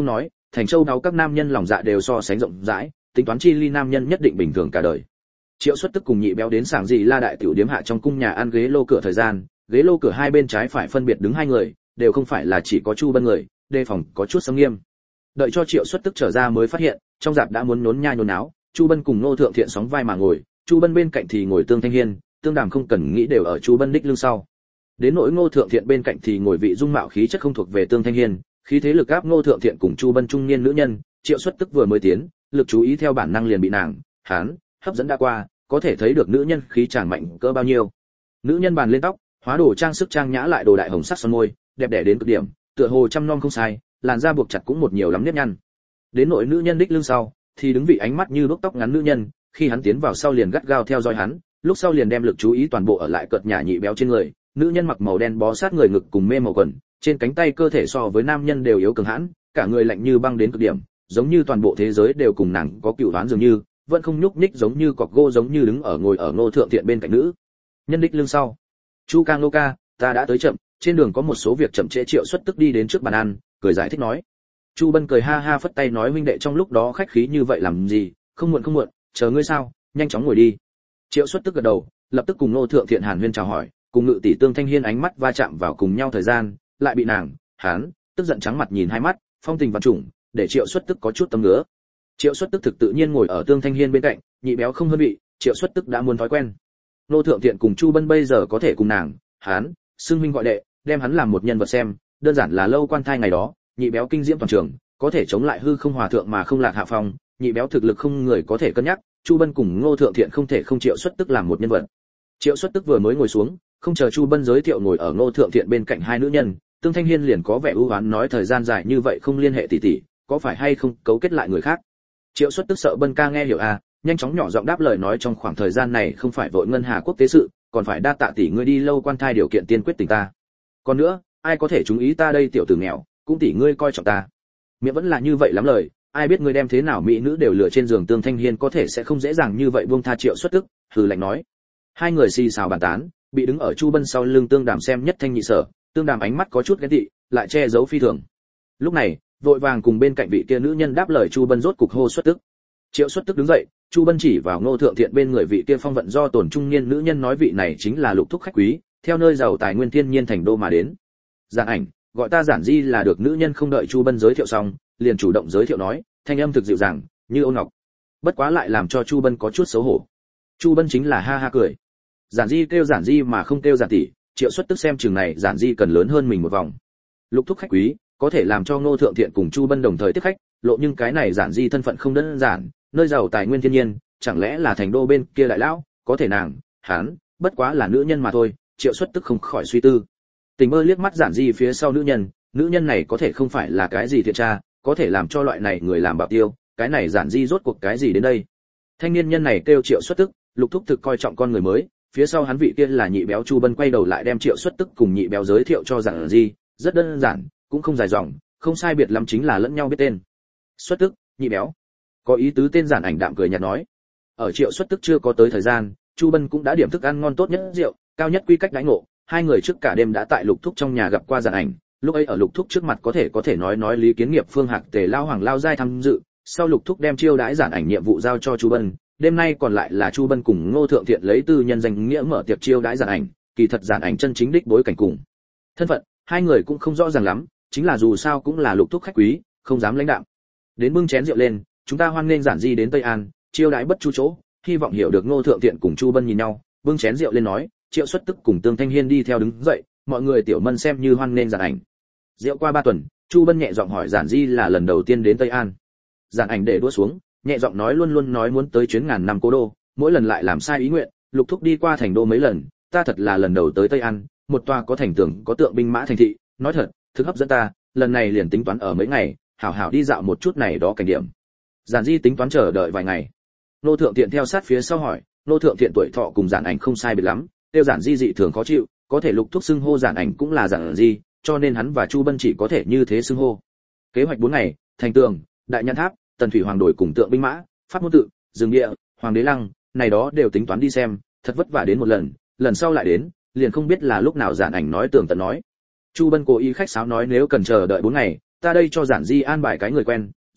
thành châu đáo các nam nhân lòng dạ đều so sánh rộng rãi, tính toán chi ly nam nhân nhất định bình thường cả đời. Triệu Xuất Tức cùng Nhị Béo đến sảng gì La đại tiểu điếm hạ trong cung nhà ăn ghế lô cửa thời gian, ghế lô cửa hai bên trái phải phân biệt đứng hai người, đều không phải là chỉ có Chu Bân người, đề phòng có chút xâm nghiêm. Đợi cho Triệu Xuất Tức trở ra mới phát hiện, trong dạp đã muốn nhốn nha nhốn náo, Chu Bân cùng Ngô Thượng Thiện sóng vai mà ngồi, Chu Bân bên cạnh thì ngồi Tương Thanh Hiên, Tương Đàm không cần nghĩ đều ở Chu Bân đích lưng sau. Đến nỗi Ngô Thượng Thiện bên cạnh thì ngồi vị dung mạo khí chất không thuộc về Tương Thanh Hiên, khí thế lực áp Ngô Thượng Thiện cùng Chu Bân trung niên nữ nhân, Triệu Xuất Tức vừa mới tiến, lực chú ý theo bản năng liền bị nàng, hắn hấp dẫn đã qua, có thể thấy được nữ nhân khí chàng mạnh cỡ bao nhiêu. Nữ nhân bàn lên tóc, hóa đồ trang sức trang nhã lại đồ đại hồng sắc son môi, đẹp đẽ đến cực điểm, tựa hồ trăm non không sai, làn da buộc chặt cũng một nhiều lắm nếp nhăn. Đến nội nữ nhân đích lưng sau, thì đứng vị ánh mắt như đuốc tóc ngắn nữ nhân, khi hắn tiến vào sau liền gắt gao theo dõi hắn, lúc sau liền đem lực chú ý toàn bộ ở lại cợt nhả Nhị Béo trên người. Nữ nhân mặc màu đen bó sát người ngực cùng mê màu quần, trên cánh tay cơ thể so với nam nhân đều yếu cường hãn, cả người lạnh như băng đến cực điểm, giống như toàn bộ thế giới đều cùng nàng có cựu đoán dường như, vẫn không nhúc nhích giống như cọc gỗ giống như đứng ở ngồi ở Ngô Thượng Thiện bên cạnh nữ nhân đích lưng sau. Chu Cang Lô ca, ta đã tới chậm, trên đường có một số việc chậm trễ. Triệu Xuất Tức đi đến trước bàn ăn, cười giải thích nói. Chu Bân cười ha ha phất tay nói huynh đệ trong lúc đó khách khí như vậy làm gì, không muộn không muộn, chờ ngươi sao, nhanh chóng ngồi đi. Triệu Xuất Tức gật đầu, lập tức cùng Ngô Thượng Thiện hàn huyên chào hỏi, cùng ngự tỷ Tương Thanh Hiên ánh mắt va chạm vào cùng nhau thời gian, lại bị nàng, hắn, tức giận trắng mặt nhìn hai mắt, phong tình vạn trùng, để Triệu Xuất Tức có chút tâm ngứa. Triệu Xuất Tức thực tự nhiên ngồi ở Tương Thanh Hiên bên cạnh, Nhị Béo không hơn bị, Triệu Xuất Tức đã muốn thói quen. Ngô Thượng Thiện cùng Chu Bân bây giờ có thể cùng nàng, hắn, xưng huynh gọi đệ, đem hắn làm một nhân vật xem, đơn giản là lâu quan thai ngày đó, Nhị Béo kinh diễm toàn trường, có thể chống lại hư không hòa thượng mà không lạc hạ phong, Nhị Béo thực lực không người có thể cân nhắc, Chu Bân cùng Ngô Thượng Thiện không thể không Triệu Xuất Tức làm một nhân vật. Triệu Xuất Tức vừa mới ngồi xuống, không chờ Chu Bân giới thiệu ngồi ở Ngô Thượng Thiện bên cạnh hai nữ nhân, Tương Thanh Hiên liền có vẻ ưu oán nói thời gian dài như vậy không liên hệ tỷ tỷ, có phải hay không cấu kết lại người khác. Triệu Xuất Tức sợ Bân ca nghe hiểu à, nhanh chóng nhỏ giọng đáp lời nói trong khoảng thời gian này không phải vội ngân hà quốc tế sự, còn phải đa tạ tỷ ngươi đi lâu quan thai điều kiện tiên quyết tình ta. Còn nữa, ai có thể chú ý ta đây tiểu tử nghèo, cũng tỷ ngươi coi trọng ta. Miệng vẫn là như vậy lắm lời, ai biết ngươi đem thế nào mỹ nữ đều lừa trên giường. Tương Thanh Hiên có thể sẽ không dễ dàng như vậy buông tha Triệu Xuất Tức, hừ lạnh nói. Hai người xì xào bàn tán, bị đứng ở Chu Bân sau lưng Tương Đàm xem nhất thanh nhị sở, Tương Đàm ánh mắt có chút ghen tị, lại che giấu phi thường. Lúc này, vội vàng cùng bên cạnh vị kia nữ nhân đáp lời Chu Bân rốt cục hô Xuất Tức. Triệu Xuất Tức đứng dậy, Chu Bân chỉ vào Ngô Thượng Thiện bên người vị kia phong vận do tổn trung niên nữ nhân nói vị này chính là lục thúc khách quý, theo nơi giàu tài nguyên thiên nhiên thành đô mà đến. Giản Ảnh, gọi ta Giản Di là được. Nữ nhân không đợi Chu Bân giới thiệu xong, liền chủ động giới thiệu nói, thanh âm thực dịu dàng, như ôn ngọc. Bất quá lại làm cho Chu Bân có chút xấu hổ. Chu Bân chính là ha ha cười. Giản Di kêu Giản Di mà không kêu Giản tỷ, Triệu Xuất Tức xem chừng này Giản Di cần lớn hơn mình một vòng. Lục thúc khách quý, có thể làm cho Ngô Thượng Thiện cùng Chu Bân đồng thời tiếp khách, lộ nhưng cái này Giản Di thân phận không đơn giản, nơi giàu tài nguyên thiên nhiên, chẳng lẽ là thành đô bên kia đại lão, có thể nàng, hắn, bất quá là nữ nhân mà thôi. Triệu Xuất Tức không khỏi suy tư. Tình mơ liếc mắt Giản Di phía sau nữ nhân, nữ nhân này có thể không phải là cái gì thiện tra, có thể làm cho loại này người làm bảo tiêu, cái này Giản Di rốt cuộc cái gì đến đây. Thanh niên nhân này kêu Triệu Xuất Tức, lục thúc thực coi trọng con người mới, phía sau hắn vị kia là Nhị Béo. Chu Bân quay đầu lại đem Triệu Xuất Tức cùng Nhị Béo giới thiệu cho Giản Di, rất đơn giản, cũng không dài dòng, không sai biệt lắm chính là lẫn nhau biết tên. Xuất Tức, Nhị Béo. Có ý tứ tên Giản Ảnh đạm cười nhạt nói. Ở Triệu Xuất Tức chưa có tới thời gian, Chu Bân cũng đã điểm thức ăn ngon tốt nhất rượu, cao nhất quy cách đãi ngộ, hai người trước cả đêm đã tại Lục Thúc trong nhà gặp qua Giản Ảnh, lúc ấy ở Lục Thúc trước mặt có thể có thể nói nói Lý Kiến Nghiệp, Phương Hạc, Tề Lao Hoàng Lao giai tham dự, sau Lục Thúc đem chiêu đãi Giản Ảnh nhiệm vụ giao cho Chu Bân, đêm nay còn lại là Chu Bân cùng Ngô Thượng Thiện lấy tư nhân danh nghĩa mở tiệc chiêu đãi Giản Ảnh, kỳ thật Giản Ảnh chân chính đích bối cảnh cùng thân phận, hai người cũng không rõ ràng lắm, chính là dù sao cũng là Lục Thúc khách quý, không dám lãnh đạm. Đến bưng chén rượu lên, chúng ta hoan nghênh Giản Di đến Tây An, chiêu đãi bất chu chỗ, hy vọng hiểu được. Ngô Thượng Thiện cùng Chu Bân nhìn nhau, bưng chén rượu lên nói. Triệu Xuất Tức cùng Tương Thanh Hiên đi theo đứng dậy, mọi người tiểu mân xem như hoan nghênh Giản Ảnh. Rượu qua ba tuần, Chu Bân nhẹ giọng hỏi Giản Di là lần đầu tiên đến Tây An. Giản Ảnh để đũa xuống, nhẹ giọng nói luôn luôn nói muốn tới chuyến ngàn năm cố đô, mỗi lần lại làm sai ý nguyện, Lục Thúc đi qua thành đô mấy lần, ta thật là lần đầu tới Tây An, một tòa có thành tường có tượng binh mã thành thị, nói thật, thực hấp dẫn ta, lần này liền tính toán ở mấy ngày, hảo hảo đi dạo một chút này đó cảnh điểm. Giản Di tính toán chờ đợi vài ngày. Nô Thượng Thiện theo sát phía sau hỏi, Nô Thượng Thiện tuổi thọ cùng Giản Ảnh không sai biệt lắm, tiêu Giản Di dị thường khó chịu, có thể Lục Thúc xưng hô Giản Ảnh cũng là Giản Di, cho nên hắn và Chu Bân chỉ có thể như thế xưng hô. Kế hoạch bốn ngày, thành tường, đại nhãn tháp, tần thủy hoàng đổi cùng tượng binh mã, pháp môn tự, rừng địa, hoàng đế lăng, này đó đều tính toán đi xem, thật vất vả đến một lần, lần sau lại đến, liền không biết là lúc nào Giản Ảnh nói tường tận nói. Chu Bân cố ý khách sáo nói nếu cần chờ đợi bốn ngày, ta đây cho Giản Di an bài cái người quen,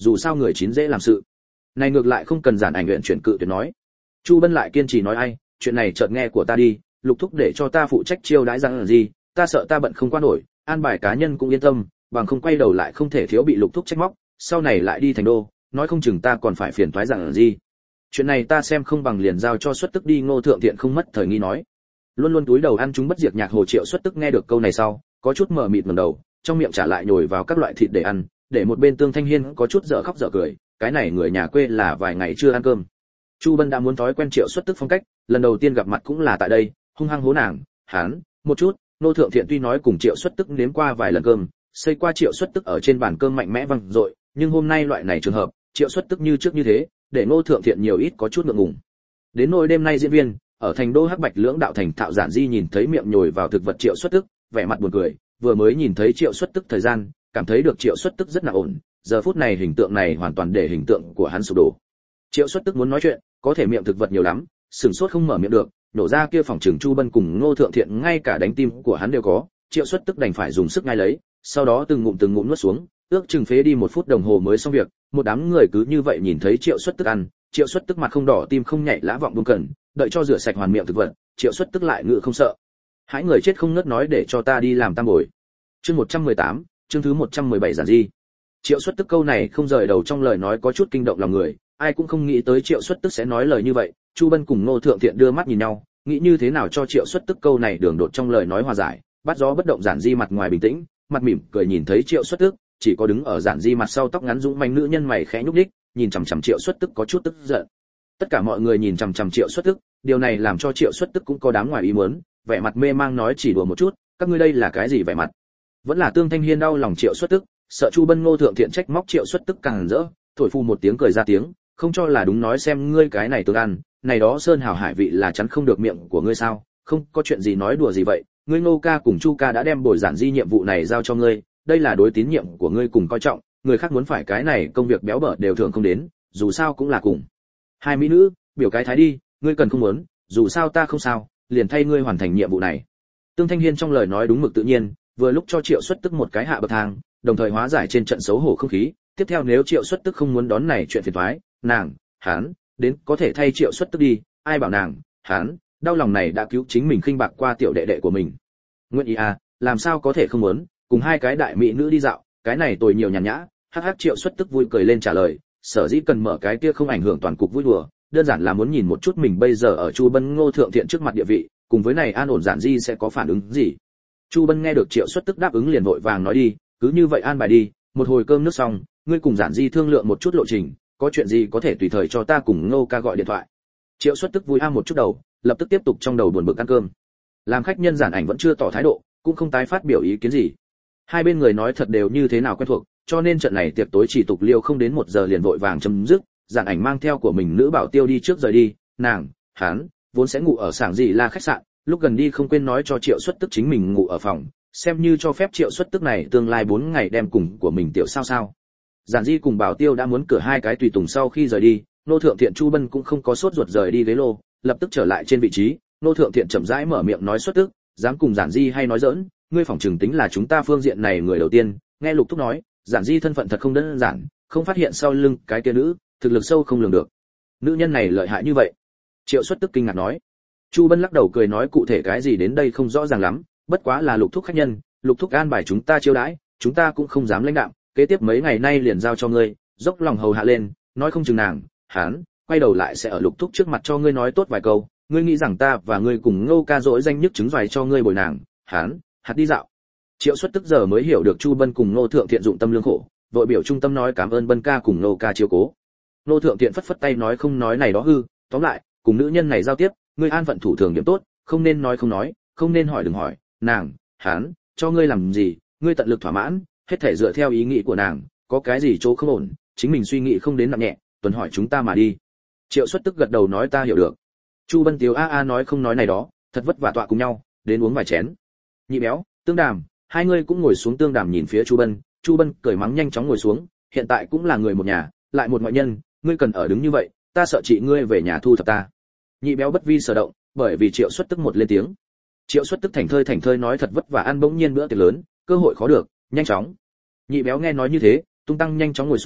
dù sao người chín dễ làm sự. Này ngược lại không cần Giản Ảnh nguyện chuyển cự tuyệt nói. Chu Bân lại kiên trì nói ai, chuyện này chợt nghe của ta đi, Lục thúc để cho ta phụ trách chiêu đãi Giản gì, ta sợ ta bận không qua nổi, an bài cá nhân cũng yên tâm, bằng không quay đầu lại không thể thiếu bị Lục thúc trách móc, sau này lại đi thành đô, nói không chừng ta còn phải phiền toái Giản gì. Chuyện này ta xem không bằng liền giao cho Xuất Tức đi. Ngô Thượng Thiện không mất thời nghi nói. Luôn luôn túi đầu ăn chúng bất diệt nhạc Hồ Triệu Xuất Tức nghe được câu này sau, có chút mờ mịt ngẩng đầu, trong miệng trả lại nhồi vào các loại thịt để ăn, để một bên Tương Thanh Hiên có chút dở khóc dở cười, cái này người nhà quê là vài ngày chưa ăn cơm. Chu Bân đã muốn thói quen Triệu Xuất Tức phong cách, lần đầu tiên gặp mặt cũng là tại đây, hung hăng hố nàng, hắn, một chút. Ngô Thượng Thiện tuy nói cùng Triệu Xuất Tức nếm qua vài lần cơm, xây qua Triệu Xuất Tức ở trên bàn cơm mạnh mẽ vang dội, nhưng hôm nay loại này trường hợp, Triệu Xuất Tức như trước như thế, để Ngô Thượng Thiện nhiều ít có chút ngượng ngùng. Đến nỗi đêm nay diễn viên, ở thành đô Hắc Bạch lưỡng đạo thành thạo Giản Di nhìn thấy miệng nhồi vào thực vật Triệu Xuất Tức, vẻ mặt buồn cười, vừa mới nhìn thấy Triệu Xuất Tức thời gian, cảm thấy được Triệu Xuất Tức rất là ổn, giờ phút này hình tượng này hoàn toàn để hình tượng của hắn sụp đổ. Triệu Xuất Tức muốn nói chuyện, có thể miệng thực vật nhiều lắm, sừng sốt không mở miệng được, nổ ra kia phòng trường Chu Bân cùng Ngô Thượng Thiện ngay cả đánh tim của hắn đều có, Triệu Xuất Tức đành phải dùng sức ngay lấy, sau đó từng ngụm từng ngụm nuốt xuống, ước chừng phế đi một phút đồng hồ mới xong việc. Một đám người cứ như vậy nhìn thấy Triệu Xuất Tức ăn, Triệu Xuất Tức mặt không đỏ tim không nhảy lã vọng buông cần, đợi cho rửa sạch hoàn miệng thực vật, Triệu Xuất Tức lại ngự không sợ. Hãy người chết không ngớt nói để cho ta đi làm tam bồi. Chương một trăm mười tám, chương thứ một trăm mười bảy Giản Di. Triệu Xuất Tức câu này không rời đầu trong lời nói có chút kinh động lòng người, ai cũng không nghĩ tới Triệu Xuất Tức sẽ nói lời như vậy. Chu Bân cùng Ngô Thượng Thiện đưa mắt nhìn nhau, nghĩ như thế nào cho Triệu Xuất Tức câu này đường đột trong lời nói hòa giải. Bắt gió bất động Giản Di mặt ngoài bình tĩnh, mặt mỉm cười nhìn thấy Triệu Xuất Tức, chỉ có đứng ở Giản Di mặt sau tóc ngắn dũng manh nữ nhân mày khẽ nhúc nhích, nhìn chằm chằm Triệu Xuất Tức có chút tức giận. Tất cả mọi người nhìn chằm chằm Triệu Xuất Tức, điều này làm cho Triệu Xuất Tức cũng có đám ngoài ý muốn, vẻ mặt mê mang nói chỉ đùa một chút, các ngươi đây là cái gì vẻ mặt? Vẫn là Tương Thanh Hiên đau lòng Triệu Xuất Tức, sợ Chu Bân Ngô Thượng Thiện trách móc Triệu Xuất Tức càng rỡ, thổi phu một tiếng cười ra tiếng, không cho là đúng nói xem ngươi cái này tương ăn, này đó sơn hào hải vị là chắn không được miệng của ngươi sao? Không có chuyện gì nói đùa gì vậy, ngươi Ngô ca cùng Chu ca đã đem bồi Giản Di nhiệm vụ này giao cho ngươi, đây là đối tín nhiệm của ngươi cùng coi trọng, người khác muốn phải cái này công việc béo bở đều thường không đến, dù sao cũng là cùng hai mỹ nữ, biểu cái thái đi, ngươi cần không muốn, dù sao ta không sao, liền thay ngươi hoàn thành nhiệm vụ này. Tương Thanh Hiên trong lời nói đúng mực tự nhiên, vừa lúc cho Triệu Xuất Tức một cái hạ bậc thang, đồng thời hóa giải trên trận xấu hổ không khí. Tiếp theo nếu Triệu Xuất Tức không muốn đón này chuyện phiền toái, nàng, hắn, đến có thể thay Triệu Xuất Tức đi, ai bảo nàng, hắn, đau lòng này đã cứu chính mình khinh bạc qua tiểu đệ đệ của mình. Nguyện ý à, làm sao có thể không muốn, cùng hai cái đại mỹ nữ đi dạo, cái này tồi nhiều nhàn nhã. Hắc hắc Triệu Xuất Tức vui cười lên trả lời, sở dĩ cần mở cái kia không ảnh hưởng toàn cục vui đùa, đơn giản là muốn nhìn một chút mình bây giờ ở Chu Bân Ngô Thượng Thiện trước mặt địa vị, cùng với này an ổn Giản Di sẽ có phản ứng gì. Chu Bân nghe được Triệu Xuất Tức đáp ứng liền vội vàng nói đi, cứ như vậy an bài đi, một hồi cơm nước xong, ngươi cùng Giản Di thương lượng một chút lộ trình, có chuyện gì có thể tùy thời cho ta cùng Ngô ca gọi điện thoại. Triệu Xuất Tức vui a một chút đầu, lập tức tiếp tục trong đầu buồn bực ăn cơm. Làm khách nhân Giản Ảnh vẫn chưa tỏ thái độ, cũng không tái phát biểu ý kiến gì. Hai bên người nói thật đều như thế nào quen thuộc, cho nên trận này tiệc tối chỉ tục liêu không đến một giờ liền vội vàng chấm dứt. Giản Ảnh mang theo của mình nữ bảo tiêu đi trước rời đi, nàng, hắn vốn sẽ ngủ ở sảng gì là khách sạn, lúc gần đi không quên nói cho Triệu Xuất Tức chính mình ngủ ở phòng, xem như cho phép Triệu Xuất Tức này tương lai bốn ngày đem cùng của mình tiểu sao sao. Giản Di cùng bảo tiêu đã muốn cửa hai cái tùy tùng sau khi rời đi, Nô Thượng Thiện Chu Bân cũng không có sốt ruột rời đi ghế lô, lập tức trở lại trên vị trí. Nô Thượng Thiện chậm rãi mở miệng nói Xuất Tức, dám cùng Giản Di hay nói giỡn, ngươi phỏng chừng tính là chúng ta phương diện này người đầu tiên. Nghe Lục Thúc nói, Giản Di thân phận thật không đơn giản, không phát hiện sau lưng cái kia nữ, thực lực sâu không lường được. Nữ nhân này lợi hại như vậy? Triệu Xuất Tức kinh ngạc nói. Chu Bân lắc đầu cười nói cụ thể cái gì đến đây không rõ ràng lắm, bất quá là Lục Thúc khách nhân, Lục Thúc an bài chúng ta chiêu đãi, chúng ta cũng không dám lãnh đạm, kế tiếp mấy ngày nay liền giao cho ngươi, dốc lòng hầu hạ lên, nói không chừng nàng, hắn, quay đầu lại sẽ ở Lục Thúc trước mặt cho ngươi nói tốt vài câu, ngươi nghĩ rằng ta và ngươi cùng Ngô ca dỗi danh nhức chứng doài cho ngươi bồi nàng, hắn, hạt đi dạo. Triệu Xuất Tức giờ mới hiểu được Chu Bân cùng Ngô Thượng Thiện dụng tâm lương khổ, vội biểu trung tâm nói cảm ơn Bân ca cùng Ngô ca chiếu cố. Ngô Thượng Thiện phất phất tay nói không nói này đó hư, tóm lại, cùng nữ nhân này giao tiếp, ngươi an phận thủ thường điểm tốt, không nên nói không nói, không nên hỏi đừng hỏi, nàng, hắn, cho ngươi làm gì, ngươi tận lực thỏa mãn, hết thể dựa theo ý nghĩ của nàng, có cái gì chỗ không ổn, chính mình suy nghĩ không đến nặng nhẹ, tuần hỏi chúng ta mà đi. Triệu Xuất Tức gật đầu nói ta hiểu được. Chu Bân tiếu a a nói không nói này đó, thật vất vả tọa cùng nhau, đến uống vài chén. Nhị Béo, Tương Đàm, hai người cũng ngồi xuống. Tương Đàm nhìn phía Chu Bân, Chu Bân cười mắng nhanh chóng ngồi xuống, hiện tại cũng là người một nhà, lại một ngoại nhân, ngươi cần ở đứng như vậy, ta sợ chị ngươi về nhà thu thập ta. Nhị Béo bất vi sở động, bởi vì Triệu Xuất Tức một lên tiếng. Triệu Xuất Tức thành thơi thành thơi nói thật vất vả ăn bỗng nhiên bữa tiệc lớn, cơ hội khó được, nhanh chóng. Nhị Béo nghe nói như thế, tung tăng nhanh chóng ngồi xuống,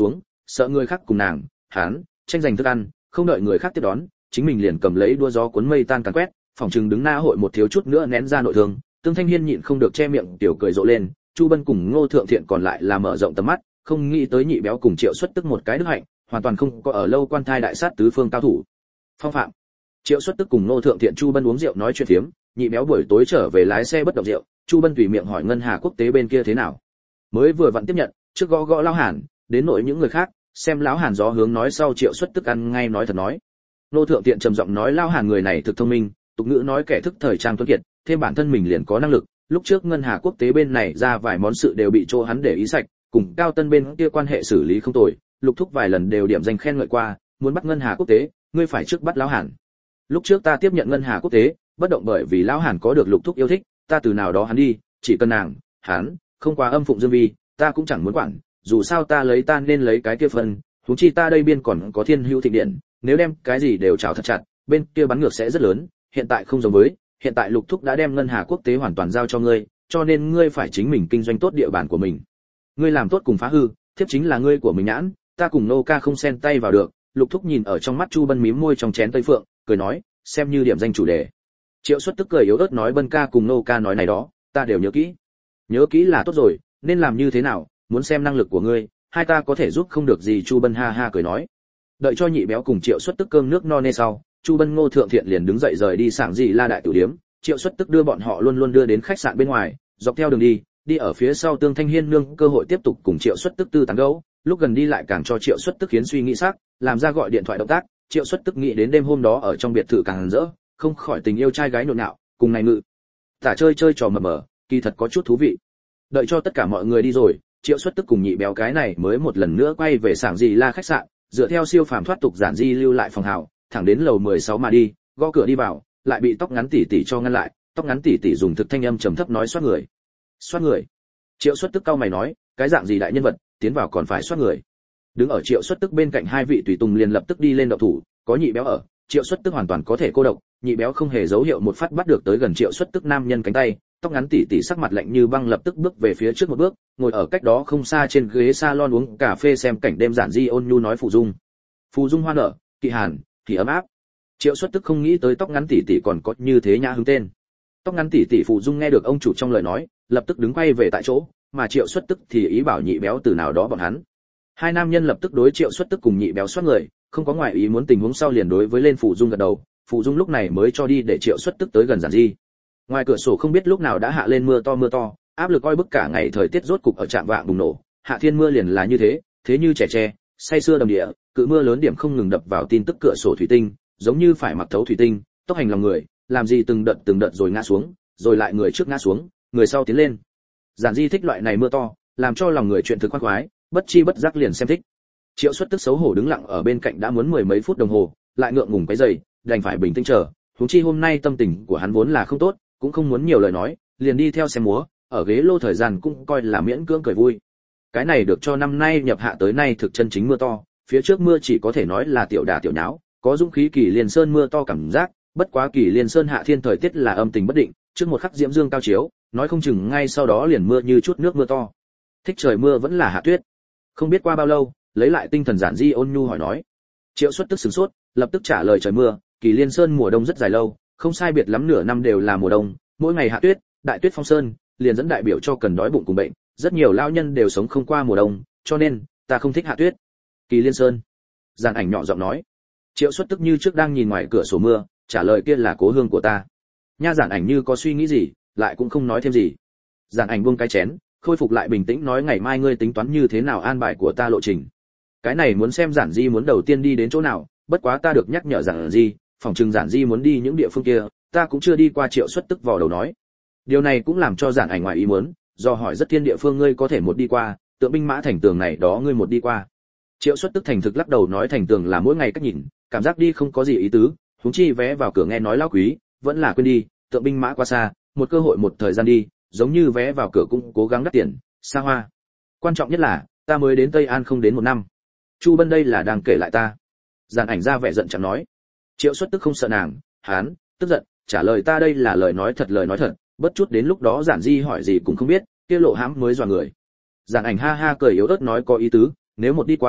sợ người khác cùng nàng hắn tranh giành thức ăn, không đợi người khác tiếp đón, chính mình liền cầm lấy đua gió cuốn mây tan càn quét, phòng trừng đứng na hội một thiếu chút nữa nén ra nội thương. Tương Thanh Hiên nhịn không được che miệng tiểu cười rộ lên, Chu Bân cùng Ngô Thượng Thiện còn lại là mở rộng tầm mắt, không nghĩ tới nhị béo cùng Triệu Xuất Tức một cái đức hạnh, hoàn toàn không có ở lâu quan thai đại sát tứ phương cao thủ. Phong phạm. Triệu Xuất Tức cùng Ngô Thượng Thiện Chu Bân uống rượu nói chuyện phiếm, nhị béo buổi tối trở về lái xe bất động rượu, Chu Bân tùy miệng hỏi ngân hà quốc tế bên kia thế nào. Mới vừa vặn tiếp nhận, trước gõ gõ lão Hàn, đến nội những người khác, xem lão Hàn gió hướng nói sau Triệu Xuất Tức ăn ngay nói thật nói. Ngô Thượng Thiện trầm giọng nói lão Hàn người này thực thông minh, tục ngữ nói kẻ thức thời trang tuấn kiệt, thêm bản thân mình liền có năng lực, lúc trước ngân hà quốc tế bên này ra vài món sự đều bị chỗ hắn để ý sạch, cùng Cao Tân bên kia quan hệ xử lý không tồi, Lục Thúc vài lần đều điểm danh khen ngợi qua, muốn bắt ngân hà quốc tế, ngươi phải trước bắt lão Hàn. Lúc trước ta tiếp nhận ngân hà quốc tế, bất động bởi vì lão Hàn có được Lục Thúc yêu thích, ta từ nào đó hắn đi, chỉ cần nàng, hắn, không quá âm phụng Dương Vi, ta cũng chẳng muốn quản, dù sao ta lấy ta nên lấy cái kia phân, huống chi ta đây biên còn có Thiên Hữu Thịnh Điện, nếu đem cái gì đều chảo thật chặt, bên kia bắn ngược sẽ rất lớn, hiện tại không giống với, hiện tại Lục Thúc đã đem ngân hà quốc tế hoàn toàn giao cho ngươi, cho nên ngươi phải chính mình kinh doanh tốt địa bàn của mình. Ngươi làm tốt cùng phá hư, thiếp chính là ngươi của mình nhãn, ta cùng Nô Ca không xen tay vào được. Lục Thúc nhìn ở trong mắt Chu Bân mím môi trong chén tây phượng, cười nói, xem như điểm danh chủ đề. Triệu Xuất Tức cười yếu ớt nói Bân ca cùng Nô Ca nói này đó, ta đều nhớ kỹ. Nhớ kỹ là tốt rồi, nên làm như thế nào, muốn xem năng lực của ngươi, hai ta có thể giúp không được gì. Chu Bân ha ha cười nói. Đợi cho nhị béo cùng Triệu Xuất Tức cơm nước no nê sau, Chu Bân Ngô Thượng Thiện liền đứng dậy rời đi sảng gì La đại tử điếm, Triệu Xuất Tức đưa bọn họ luôn luôn đưa đến khách sạn bên ngoài, dọc theo đường đi, đi ở phía sau Tương Thanh Hiên nương cơ hội tiếp tục cùng Triệu Xuất Tức tư tán gẫu, lúc gần đi lại càng cho Triệu Xuất Tức khiến suy nghĩ sắc, làm ra gọi điện thoại động tác, Triệu Xuất Tức nghĩ đến đêm hôm đó ở trong biệt thự càng rỡ, không khỏi tình yêu trai gái nhộn nhạo, cùng này ngự tả chơi chơi trò mờ mờ, kỳ thật có chút thú vị. Đợi cho tất cả mọi người đi rồi, Triệu Xuất Tức cùng nhị béo cái này mới một lần nữa quay về sảng gì La khách sạn, dựa theo siêu phàm thoát tục giản di lưu lại phòng hào, thẳng đến lầu mười sáu mà đi, gõ cửa đi vào, lại bị tóc ngắn tỷ tỷ cho ngăn lại, tóc ngắn tỷ tỷ dùng thực thanh âm trầm thấp nói soát người. Soát người? Triệu Xuất Tức cau mày nói, cái dạng gì đại nhân vật, tiến vào còn phải soát người. Đứng ở Triệu Xuất Tức bên cạnh hai vị tùy tùng liền lập tức đi lên động thủ, có nhị béo ở, Triệu Xuất Tức hoàn toàn có thể cô độc, nhị béo không hề dấu hiệu một phát bắt được tới gần Triệu Xuất Tức nam nhân cánh tay, tóc ngắn tỷ tỷ sắc mặt lạnh như băng lập tức bước về phía trước một bước, ngồi ở cách đó không xa trên ghế salon uống cà phê xem cảnh đêm giản di ôn nhu nói Phù Dung. Phù Dung hoa nở, kỳ hàn, thì ấm áp. Triệu Xuất Tức không nghĩ tới tóc ngắn tỷ tỷ còn có như thế nhã hứng tên. Tóc ngắn tỷ tỷ Phù Dung nghe được ông chủ trong lời nói, lập tức đứng quay về tại chỗ, mà Triệu Xuất Tức thì ý bảo nhị béo từ nào đó bọn hắn. Hai nam nhân lập tức đối Triệu Xuất Tức cùng nhị béo soát người, không có ngoại ý muốn tình huống sau liền đối với lên Phù Dung gật đầu, Phù Dung lúc này mới cho đi để Triệu Xuất Tức tới gần giản di. Ngoài cửa sổ không biết lúc nào đã hạ lên mưa to mưa to, áp lực oi bức cả ngày thời tiết rốt cục ở trạm vạng bùng nổ, hạ thiên mưa liền là như thế, thế như trẻ tre, say sưa đầm địa, cự mưa lớn điểm không ngừng đập vào tin tức cửa sổ thủy tinh, giống như phải mặc thấu thủy tinh, tốc hành lòng người, làm gì từng đợt từng đợt rồi ngã xuống, rồi lại người trước ngã xuống, người sau tiến lên. Giản di thích loại này mưa to, làm cho lòng người chuyện thực khoan khoái, bất chi bất giác liền xem thích. Triệu Xuất Tức xấu hổ đứng lặng ở bên cạnh đã muốn mười mấy phút đồng hồ, lại ngượng ngùng cái giày, đành phải bình tĩnh chờ. Huống chi hôm nay tâm tình của hắn vốn là không tốt, cũng không muốn nhiều lời nói, liền đi theo xem múa, ở ghế lô thời gian cũng coi là miễn cưỡng cười vui. Cái này được cho năm nay nhập hạ tới nay thực chân chính mưa to, phía trước mưa chỉ có thể nói là tiểu đả tiểu nháo, có dũng khí Kỳ Liên Sơn mưa to cảm giác, bất quá Kỳ Liên Sơn hạ thiên thời tiết là âm tình bất định, trước một khắc diễm dương cao chiếu, nói không chừng ngay sau đó liền mưa như chút nước mưa to. Thích trời mưa vẫn là hạ tuyết. Không biết qua bao lâu, lấy lại tinh thần giản di ôn nhu hỏi nói. Triệu Xuất Tức sửng sốt, lập tức trả lời trời mưa, Kỳ Liên Sơn mùa đông rất dài lâu, không sai biệt lắm nửa năm đều là mùa đông, mỗi ngày hạ tuyết, đại tuyết phong sơn, liền dẫn đại biểu cho cần đói bụng cùng bệnh, rất nhiều lao nhân đều sống không qua mùa đông, cho nên ta không thích hạ tuyết. Kỳ Liên Sơn. Giản Ảnh nhỏ giọng nói. Triệu Xuất Tức như trước đang nhìn ngoài cửa sổ mưa, trả lời kia là cố hương của ta. Nha Giản Ảnh như có suy nghĩ gì, lại cũng không nói thêm gì. Giản Ảnh buông cái chén, khôi phục lại bình tĩnh nói ngày mai ngươi tính toán như thế nào an bài của ta lộ trình. Cái này muốn xem Giản Di muốn đầu tiên đi đến chỗ nào, bất quá ta được nhắc nhở Giản Di, phòng trừng Giản Di muốn đi những địa phương kia, ta cũng chưa đi qua. Triệu Xuất Tức vò đầu nói. Điều này cũng làm cho Giản Ảnh ngoài ý muốn, do hỏi rất thiên địa phương ngươi có thể một đi qua, tượng binh mã thành tường này đó ngươi một đi qua. Triệu Xuất Tức thành thực lắc đầu nói thành tường là mỗi ngày cách nhìn, cảm giác đi không có gì ý tứ, huống chi vé vào cửa nghe nói lão quý, vẫn là quên đi, tượng binh mã quá xa, một cơ hội một thời gian đi, giống như vé vào cửa cũng cố gắng đắt tiền, xa hoa. Quan trọng nhất là, ta mới đến Tây An không đến một năm. Chu Bân đây là đang kể lại ta. Giản Ảnh ra vẻ giận chẳng nói. Triệu Xuất Tức không sợ nàng, hán, tức giận, trả lời ta đây là lời nói thật lời nói thật, bất chút đến lúc đó Giản Di hỏi gì cũng không biết, kia lộ hãm mới dọa người. Giản Ảnh ha ha cười yếu ớt nói có ý tứ, nếu một đi qua,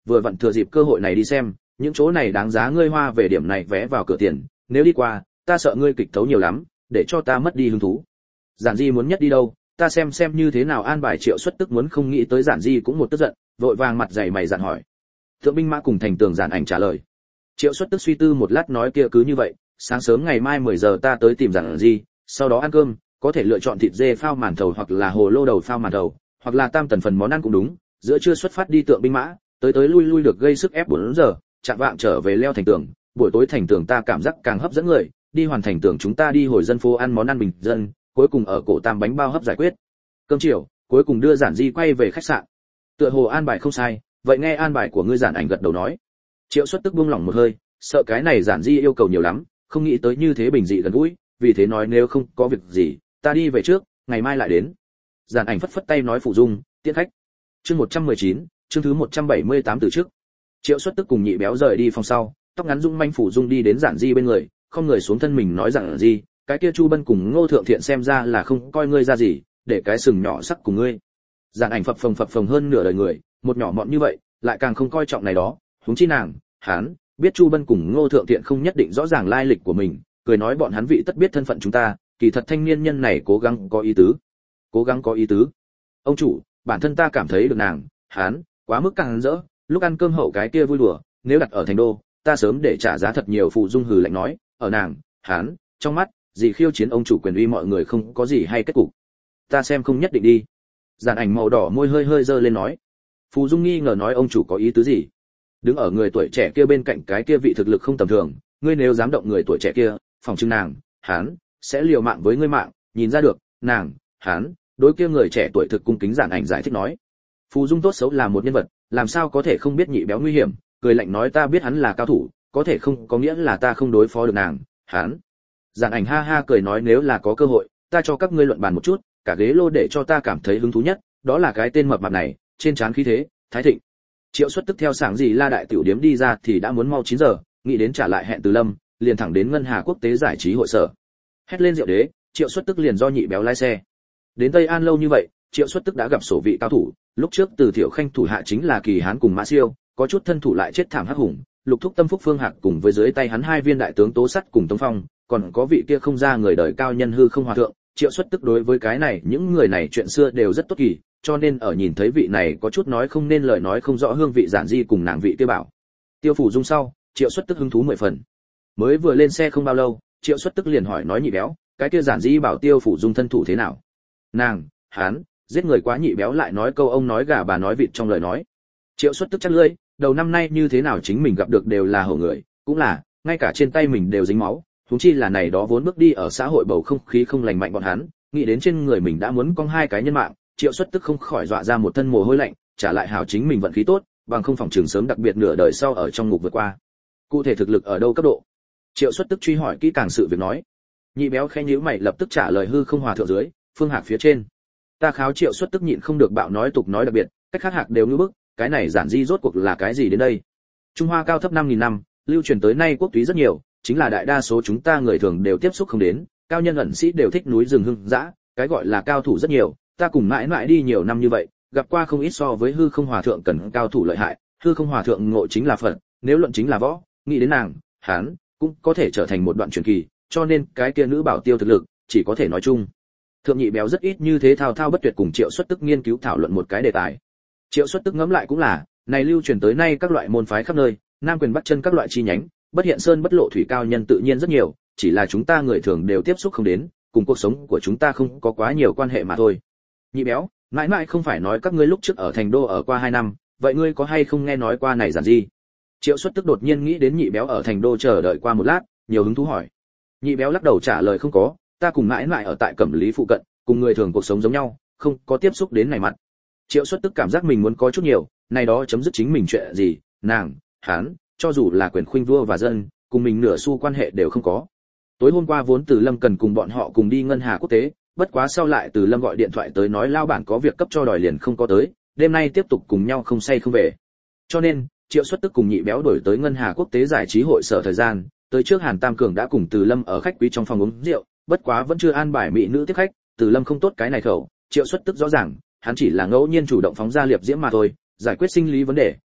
vừa vặn thừa dịp cơ hội này đi xem, những chỗ này đáng giá ngươi hoa về điểm này vé vào cửa tiền, nếu đi qua, ta sợ ngươi kịch tấu nhiều lắm, để cho ta mất đi hứng thú. Giản Di muốn nhất đi đâu, ta xem xem như thế nào an bài. Triệu Xuất tức muốn không nghĩ tới Giản Di cũng một tức giận, vội vàng mặt dày mày dạn hỏi. Thượng binh mã cùng thành tường Giản Ảnh trả lời. Triệu Xuất tức suy tư một lát nói kia cứ như vậy, sáng sớm ngày mai mười giờ ta tới tìm Giản Di, sau đó ăn cơm, có thể lựa chọn thịt dê phao màn thầu hoặc là hồ lô đầu phao màn thầu, hoặc là tam tần phần món ăn cũng đúng. Giữa trưa xuất phát đi Tượng binh mã, tới tới lui lui được gây sức ép bốn giờ, chạm vạng trở về leo thành tường, buổi tối thành tường ta cảm giác càng hấp dẫn người, đi hoàn thành tường chúng ta đi hồi dân phố ăn món ăn bình dân, cuối cùng ở cổ tam bánh bao hấp giải quyết cơm chiều, cuối cùng đưa Giản Di quay về khách sạn. Tựa hồ an bài không sai, vậy nghe an bài của ngươi. Giản Ảnh gật đầu nói. Triệu Xuất tức buông lỏng một hơi, sợ cái này Giản Di yêu cầu nhiều lắm, không nghĩ tới như thế bình dị gần gũi, vì thế nói nếu không có việc gì, ta đi về trước, ngày mai lại đến. Giản Ảnh phất phất tay nói phụ dung, tiễn khách. Chương một trăm mười chín, chương thứ một trăm bảy mươi tám từ trước. Triệu Xuất tức cùng Nhị Béo rời đi phòng sau, tóc ngắn dung manh phụ dung đi đến Giản Di bên người, không người xuống thân mình nói rằng gì, cái kia Chu Bân cùng Ngô Thượng Thiện xem ra là không coi ngươi ra gì, để cái sừng nhỏ sắc cùng ngươi. Giản Ảnh phập phồng phập phồng hơn nửa đời người, một nhỏ mọn như vậy, lại càng không coi trọng này đó, huống chi nàng, hắn, biết Chu Bân cùng Ngô Thượng Thiện không nhất định rõ ràng lai lịch của mình, cười nói bọn hắn vị tất biết thân phận chúng ta, kỳ thật thanh niên nhân này cố gắng có ý tứ. Cố gắng có ý tứ. Ông chủ, bản thân ta cảm thấy được nàng, hắn, quá mức càng rỡ, lúc ăn cơm hậu cái kia vui đùa, nếu đặt ở thành đô, ta sớm để trả giá thật nhiều. Phụ dung hừ lạnh nói, ở nàng, hắn, trong mắt, gì khiêu chiến ông chủ quyền uy mọi người không có gì hay kết cục. Ta xem không nhất định đi. Giản Ảnh màu đỏ môi hơi hơi dơ lên nói. Phù Dung nghi ngờ nói ông chủ có ý tứ gì? Đứng ở người tuổi trẻ kia bên cạnh cái kia vị thực lực không tầm thường, ngươi nếu dám động người tuổi trẻ kia, phòng trưng nàng, hắn sẽ liều mạng với ngươi mạng, nhìn ra được, nàng, hắn đối kia người trẻ tuổi thực cung kính. Giản Ảnh giải thích nói. Phù Dung tốt xấu là một nhân vật, làm sao có thể không biết Nhị Béo nguy hiểm, cười lạnh nói ta biết hắn là cao thủ, có thể không có nghĩa là ta không đối phó được nàng, hắn. Giản Ảnh ha ha cười nói nếu là có cơ hội, ta cho các ngươi luận bàn một chút, cả ghế lô để cho ta cảm thấy hứng thú nhất, đó là cái tên mập mạp này, trên trán khí thế, thái thịnh. Triệu Xuất tức theo sảng gì La đại tiểu điếm đi ra thì đã muốn mau chín giờ, nghĩ đến trả lại hẹn Từ Lâm, liền thẳng đến Ngân Hà Quốc tế giải trí hội sở. Hét lên rượu đế, Triệu Xuất tức liền do Nhị Béo lái xe. Đến Tây An lâu như vậy, Triệu Xuất tức đã gặp sổ vị cao thủ, lúc trước Từ Thiệu Khanh thủ hạ chính là Kỳ Hán cùng Mã Siêu, có chút thân thủ lại chết thảm hắc hùng, Lục Thúc Tâm Phúc Phương Hạc cùng với dưới tay hắn hai viên đại tướng Tố Sắt cùng Tống Phong, còn có vị kia không ra người đời cao nhân Hư Không Hòa thượng. Triệu Xuất tức đối với cái này những người này chuyện xưa đều rất tốt kỳ, cho nên ở nhìn thấy vị này có chút nói không nên lời nói không rõ hương vị Giản Di cùng nàng vị kia bảo Tiêu Phủ Dung sau, Triệu Xuất tức hứng thú mười phần. Mới vừa lên xe không bao lâu, Triệu Xuất tức liền hỏi nói Nhị Béo, cái kia Giản Di bảo Tiêu Phủ Dung thân thủ thế nào? Nàng, hắn, giết người quá. Nhị Béo lại nói câu ông nói gà bà nói vịt trong lời nói. Triệu Xuất tức chắc lưỡi, đầu năm nay như thế nào chính mình gặp được đều là hổ người, cũng là, ngay cả trên tay mình đều dính máu, huống chi là này đó vốn bước đi ở xã hội bầu không khí không lành mạnh bọn hắn, nghĩ đến trên người mình đã muốn cong hai cái nhân mạng, Triệu Xuất tức không khỏi dọa ra một thân mồ hôi lạnh, trả lại hảo chính mình vận khí tốt, bằng không phòng trường sớm đặc biệt nửa đời sau ở trong ngục vượt qua. Cụ thể thực lực ở đâu cấp độ? Triệu Xuất tức truy hỏi kỹ càng sự việc nói. Nhị Béo khẽ nhíu mày lập tức trả lời Hư Không Hòa thượng dưới, Phương Hạc phía trên. Ta kháo. Triệu Xuất tức nhịn không được bạo nói tục nói đặc biệt, cách khác Hạc đều như bức, cái này Giản Di rốt cuộc là cái gì đến đây? Trung Hoa cao thấp năm nghìn năm, lưu truyền tới nay quốc túy rất nhiều, chính là đại đa số chúng ta người thường đều tiếp xúc không đến, cao nhân ẩn sĩ đều thích núi rừng hưng dã, cái gọi là cao thủ rất nhiều, ta cùng mãi mãi đi nhiều năm như vậy, gặp qua không ít so với Hư Không Hòa thượng cần cao thủ lợi hại. Hư Không Hòa thượng ngộ chính là Phật, nếu luận chính là võ, nghĩ đến nàng, hắn cũng có thể trở thành một đoạn truyền kỳ, cho nên cái kia nữ bảo Tiêu thực lực, chỉ có thể nói chung. Thượng Nhị Béo rất ít như thế thao thao bất tuyệt cùng Triệu Xuất tức nghiên cứu thảo luận một cái đề tài. Triệu Xuất tức ngẫm lại cũng là, này lưu truyền tới nay các loại môn phái khắp nơi, nam quyền bắc chân các loại chi nhánh, bất hiện sơn bất lộ thủy cao nhân tự nhiên rất nhiều, chỉ là chúng ta người thường đều tiếp xúc không đến, cùng cuộc sống của chúng ta không có quá nhiều quan hệ mà thôi. Nhị Béo, mãi mãi không phải nói các ngươi lúc trước ở thành đô ở qua hai năm, vậy ngươi có hay không nghe nói qua này Giản Di? Triệu Xuất tức đột nhiên nghĩ đến Nhị Béo ở thành đô chờ đợi qua một lát, nhiều hứng thú hỏi. Nhị Béo lắc đầu trả lời không có, ta cùng mãi mãi ở tại Cẩm Lý phụ cận, cùng người thường cuộc sống giống nhau, không có tiếp xúc đến này mặt. Triệu Xuất tức cảm giác mình muốn có chút nhiều, này đó chấm dứt chính mình chuyện gì, nàng, hắn, cho dù là quyền khuynh vua và dân, cùng mình nửa xu quan hệ đều không có. Tối hôm qua vốn Từ Lâm cần cùng bọn họ cùng đi Ngân Hà Quốc tế, bất quá sau lại Từ Lâm gọi điện thoại tới nói lao bản có việc cấp cho đòi liền không có tới, đêm nay tiếp tục cùng nhau không say không về. Cho nên, Triệu Xuất tức cùng Nhị Béo đổi tới Ngân Hà Quốc tế giải trí hội sở thời gian, tới trước Hàn Tam Cường đã cùng Từ Lâm ở khách quý trong phòng uống rượu, bất quá vẫn chưa an bài mỹ nữ tiếp khách, Từ Lâm không tốt cái này khẩu, Triệu Xuất tức rõ ràng, hắn chỉ là ngẫu nhiên chủ động phóng ra liệp diễm mà thôi, giải quyết sinh lý vấn đề,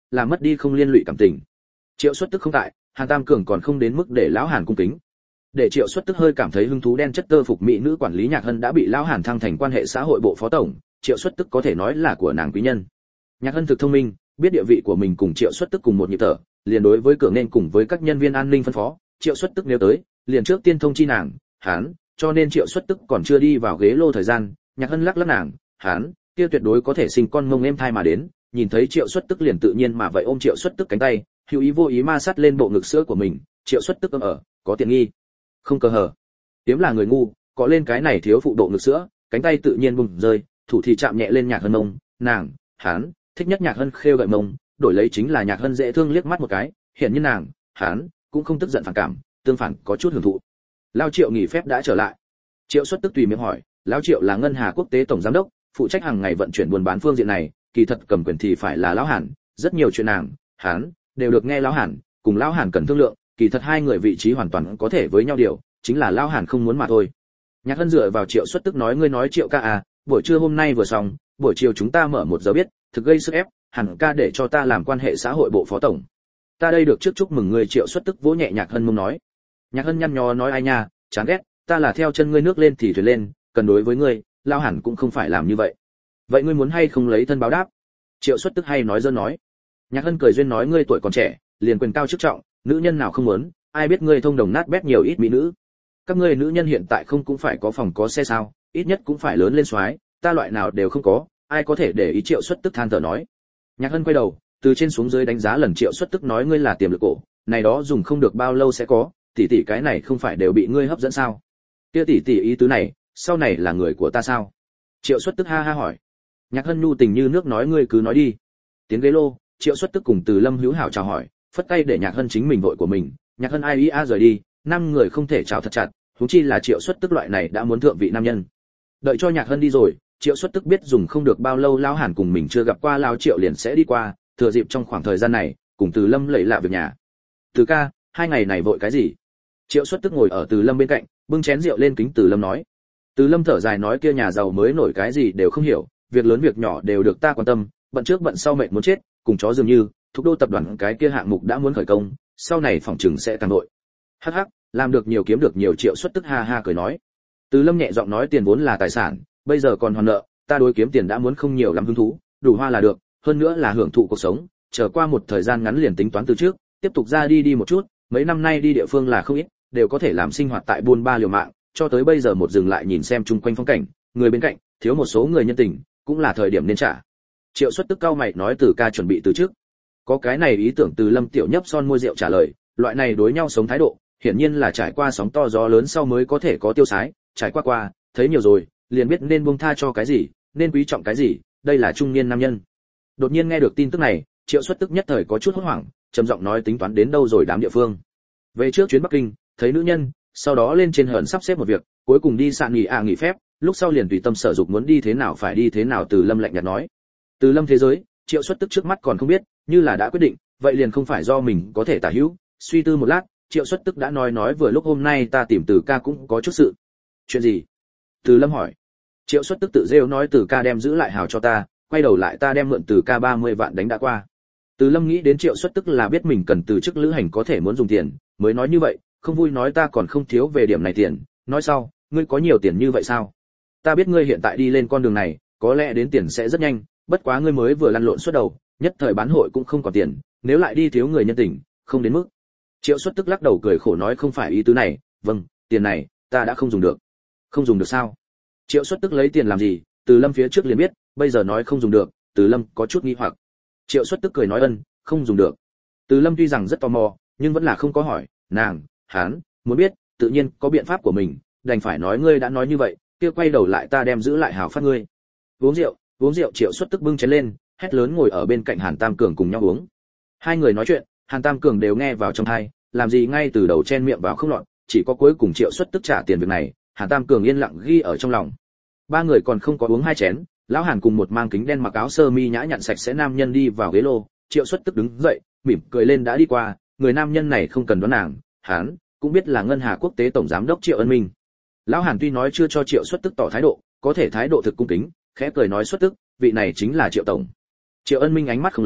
làm mất đi không liên lụy cảm tình. Triệu Xuất Tức không tại, Hàn Tam Cường còn không đến mức để lão Hàn cung kính. Để Triệu Xuất Tức hơi cảm thấy hứng thú đen chất tơ phục mỹ nữ quản lý Nhạc Hân đã bị lão Hàn thăng thành quan hệ xã hội bộ phó tổng, Triệu Xuất Tức có thể nói là của nàng quý nhân. Nhạc Hân thực thông minh, biết địa vị của mình cùng Triệu Xuất Tức cùng một nhịp thở, liền đối với cửa nên cùng với các nhân viên an ninh phân phó, Triệu Xuất Tức nếu tới, liền trước tiên thông chi nàng, hắn, cho nên Triệu Xuất Tức còn chưa đi vào ghế lô thời gian, Nhạc Hân lắc lắc nàng, hắn, kia tuyệt đối có thể sinh con mông em thai mà đến, nhìn thấy Triệu Xuất Tức liền tự nhiên mà vậy ôm Triệu Xuất Tức cánh tay, hữu ý vô ý ma sát lên bộ ngực sữa của mình, Triệu Xuất Tức ôm ở, có tiện nghi. Không cơ hở. Tiếm là người ngu, có lên cái này thiếu phụ độ ngực sữa, cánh tay tự nhiên bùng rơi, thủ thì chạm nhẹ lên Nhạc Hân mông, nàng, hắn, thích nhất Nhạc Hân khêu gợi mông, đổi lấy chính là Nhạc Hân dễ thương liếc mắt một cái, hiện như nàng, hắn cũng không tức giận phản cảm, tương phản có chút hưởng thụ. Lao Triệu nghỉ phép đã trở lại. Triệu Xuất Tức tùy miệng hỏi, lão Triệu là ngân hà quốc tế tổng giám đốc, phụ trách hàng ngày vận chuyển buôn bán phương diện này, kỳ thật cầm quyền thì phải là lão Hàn, rất nhiều chuyện nàng, hắn đều được nghe lão Hàn, cùng lão Hàn cần thương lượng, kỳ thật hai người vị trí hoàn toàn có thể với nhau điều, chính là lão Hàn không muốn mà thôi. Nhạc Hân dựa vào Triệu Xuất Tức nói, ngươi nói Triệu ca à, buổi trưa hôm nay vừa xong, buổi chiều chúng ta mở một giờ biết, thực gây sức ép, hẳn ca để cho ta làm quan hệ xã hội bộ phó tổng. Ta đây được trước chúc mừng ngươi. Triệu Xuất Tức vỗ nhẹ Nhạc Hân mông nói. Nhạc Hân nhăn nhó nói, ai nha, chán ghét, ta là theo chân ngươi nước lên thì thuyền lên, cần đối với ngươi, lao hẳn cũng không phải làm như vậy. Vậy ngươi muốn hay không lấy thân báo đáp? Triệu Xuất Tức hay nói dơ nói. Nhạc Hân cười duyên nói, ngươi tuổi còn trẻ, liền quyền cao chức trọng, nữ nhân nào không muốn, ai biết ngươi thông đồng nát bét nhiều ít mỹ nữ. Các ngươi nữ nhân hiện tại không cũng phải có phòng có xe sao, ít nhất cũng phải lớn lên soái, ta loại nào đều không có, ai có thể để ý. Triệu Xuất Tức than thở nói. Nhạc Hân quay đầu, từ trên xuống dưới đánh giá lần Triệu Xuất Tức nói, ngươi là tiềm lực cổ, này đó dùng không được bao lâu sẽ có, tỷ tỷ cái này không phải đều bị ngươi hấp dẫn sao? Kia tỷ tỷ ý tứ này, sau này là người của ta sao? Triệu Xuất Tức ha ha hỏi. Nhạc Hân nhu tình như nước nói, ngươi cứ nói đi. Tiến ghế lô, Triệu Xuất Tức cùng Từ Lâm hữu hảo chào hỏi, phất tay để Nhạc Hân chính mình vội của mình, Nhạc Hân ai ý a rời đi, năm người không thể chào thật chặt, huống chi là Triệu Xuất Tức loại này đã muốn thượng vị nam nhân. Đợi cho Nhạc Hân đi rồi, Triệu Xuất Tức biết dùng không được bao lâu lão Hàn cùng mình chưa gặp qua lão Triệu liền sẽ đi qua, thừa dịp trong khoảng thời gian này, cùng Từ Lâm lẫy lạ việc nhà. Từ ca, hai ngày này vội cái gì? Triệu Xuất Tức ngồi ở Từ Lâm bên cạnh, bưng chén rượu lên kính Từ Lâm nói. Từ Lâm thở dài nói, kia nhà giàu mới nổi cái gì đều không hiểu, việc lớn việc nhỏ đều được ta quan tâm, bận trước bận sau mệt muốn chết, cùng chó dường như, thúc đô tập đoàn cái kia hạng mục đã muốn khởi công, sau này phòng trừng sẽ càng nội. Hắc hắc, làm được nhiều kiếm được nhiều. Triệu Xuất Tức ha ha cười nói. Từ Lâm nhẹ giọng nói, tiền vốn là tài sản, bây giờ còn hoàn nợ, ta đối kiếm tiền đã muốn không nhiều lắm hứng thú, đủ hoa là được, hơn nữa là hưởng thụ cuộc sống, chờ qua một thời gian ngắn liền tính toán từ trước, tiếp tục ra đi đi một chút, mấy năm nay đi địa phương là không ít, đều có thể làm sinh hoạt tại buôn ba liều mạng, cho tới bây giờ một dừng lại nhìn xem chung quanh phong cảnh, người bên cạnh, thiếu một số người nhân tình, cũng là thời điểm nên trả. Triệu Xuất Tức cao mày nói, Từ ca chuẩn bị từ trước. Có cái này ý tưởng. Từ Lâm tiểu nhấp son môi rượu trả lời, loại này đối nhau sống thái độ, hiển nhiên là trải qua sóng to gió lớn sau mới có thể có tiêu sái, trải qua qua, thấy nhiều rồi, liền biết nên buông tha cho cái gì, nên quý trọng cái gì, đây là trung niên nam nhân. Đột nhiên nghe được tin tức này, Triệu Xuất Tức nhất thời có chút hốt hoảng, trầm giọng nói, tính toán đến đâu rồi đám địa phương? Về trước chuyến Bắc Kinh, thấy nữ nhân, sau đó lên trên hởn sắp xếp một việc, cuối cùng đi sạn nghỉ à nghỉ phép, lúc sau liền tùy tâm sở dục muốn đi thế nào phải đi thế nào. Từ Lâm lạnh nhạt nói. Từ Lâm thế giới, Triệu Xuất Tức trước mắt còn không biết, như là đã quyết định, vậy liền không phải do mình có thể tả hữu. Suy tư một lát, Triệu Xuất Tức đã nói nói, vừa lúc hôm nay ta tìm Từ ca cũng có chút sự. Chuyện gì? Từ Lâm hỏi. Triệu Xuất Tức tự rêu nói, Từ ca đem giữ lại hào cho ta, quay đầu lại ta đem mượn Từ ca ba mươi vạn đánh đã qua. Từ Lâm nghĩ đến Triệu Xuất Tức là biết mình cần từ chức lữ hành có thể muốn dùng tiền, mới nói như vậy, không vui nói, ta còn không thiếu về điểm này tiền. Nói sau, ngươi có nhiều tiền như vậy sao? Ta biết ngươi hiện tại đi lên con đường này, có lẽ đến tiền sẽ rất nhanh, bất quá ngươi mới vừa lăn lộn suốt đầu, nhất thời bán hội cũng không còn tiền, nếu lại đi thiếu người nhân tình, không đến mức. Triệu Xuất Tức lắc đầu cười khổ nói, không phải ý tứ này, vâng, tiền này ta đã không dùng được. Không dùng được sao? Triệu Xuất Tức lấy tiền làm gì? Từ Lâm phía trước liền biết, bây giờ nói không dùng được, Từ Lâm có chút nghi hoặc. Triệu Xuất Tức cười nói, ân, không dùng được. Từ Lâm tuy rằng rất tò mò, nhưng vẫn là không có hỏi, nàng, hắn muốn biết, tự nhiên có biện pháp của mình, đành phải nói, ngươi đã nói như vậy, kia quay đầu lại ta đem giữ lại hào phát ngươi. Uống rượu, uống rượu. Triệu Xuất Tức bưng chén lên, hét lớn, ngồi ở bên cạnh Hàn Tam Cường cùng nhau uống. Hai người nói chuyện, Hàn Tam Cường đều nghe vào trong tai, làm gì ngay từ đầu chen miệng vào không lọt, chỉ có cuối cùng Triệu Xuất Tức trả tiền việc này, Hàn Tam Cường yên lặng ghi ở trong lòng. Ba người còn không có uống hai chén, lão Hàn cùng một mang kính đen mặc áo sơ mi nhã nhặn sạch sẽ nam nhân đi vào ghế lô. Triệu Xuất Tức đứng dậy, mỉm cười lên đã đi qua, người nam nhân này không cần đoán nàng, hắn cũng biết là ngân hà quốc tế tổng giám đốc Triệu Ân Minh. Lão Hàn tuy nói chưa cho Triệu Xuất Tức tỏ thái độ, có thể thái độ thực cung kính, khẽ cười nói, Xuất Tức, vị này chính là Triệu tổng. Triệu Ân Minh ánh mắt không lớn,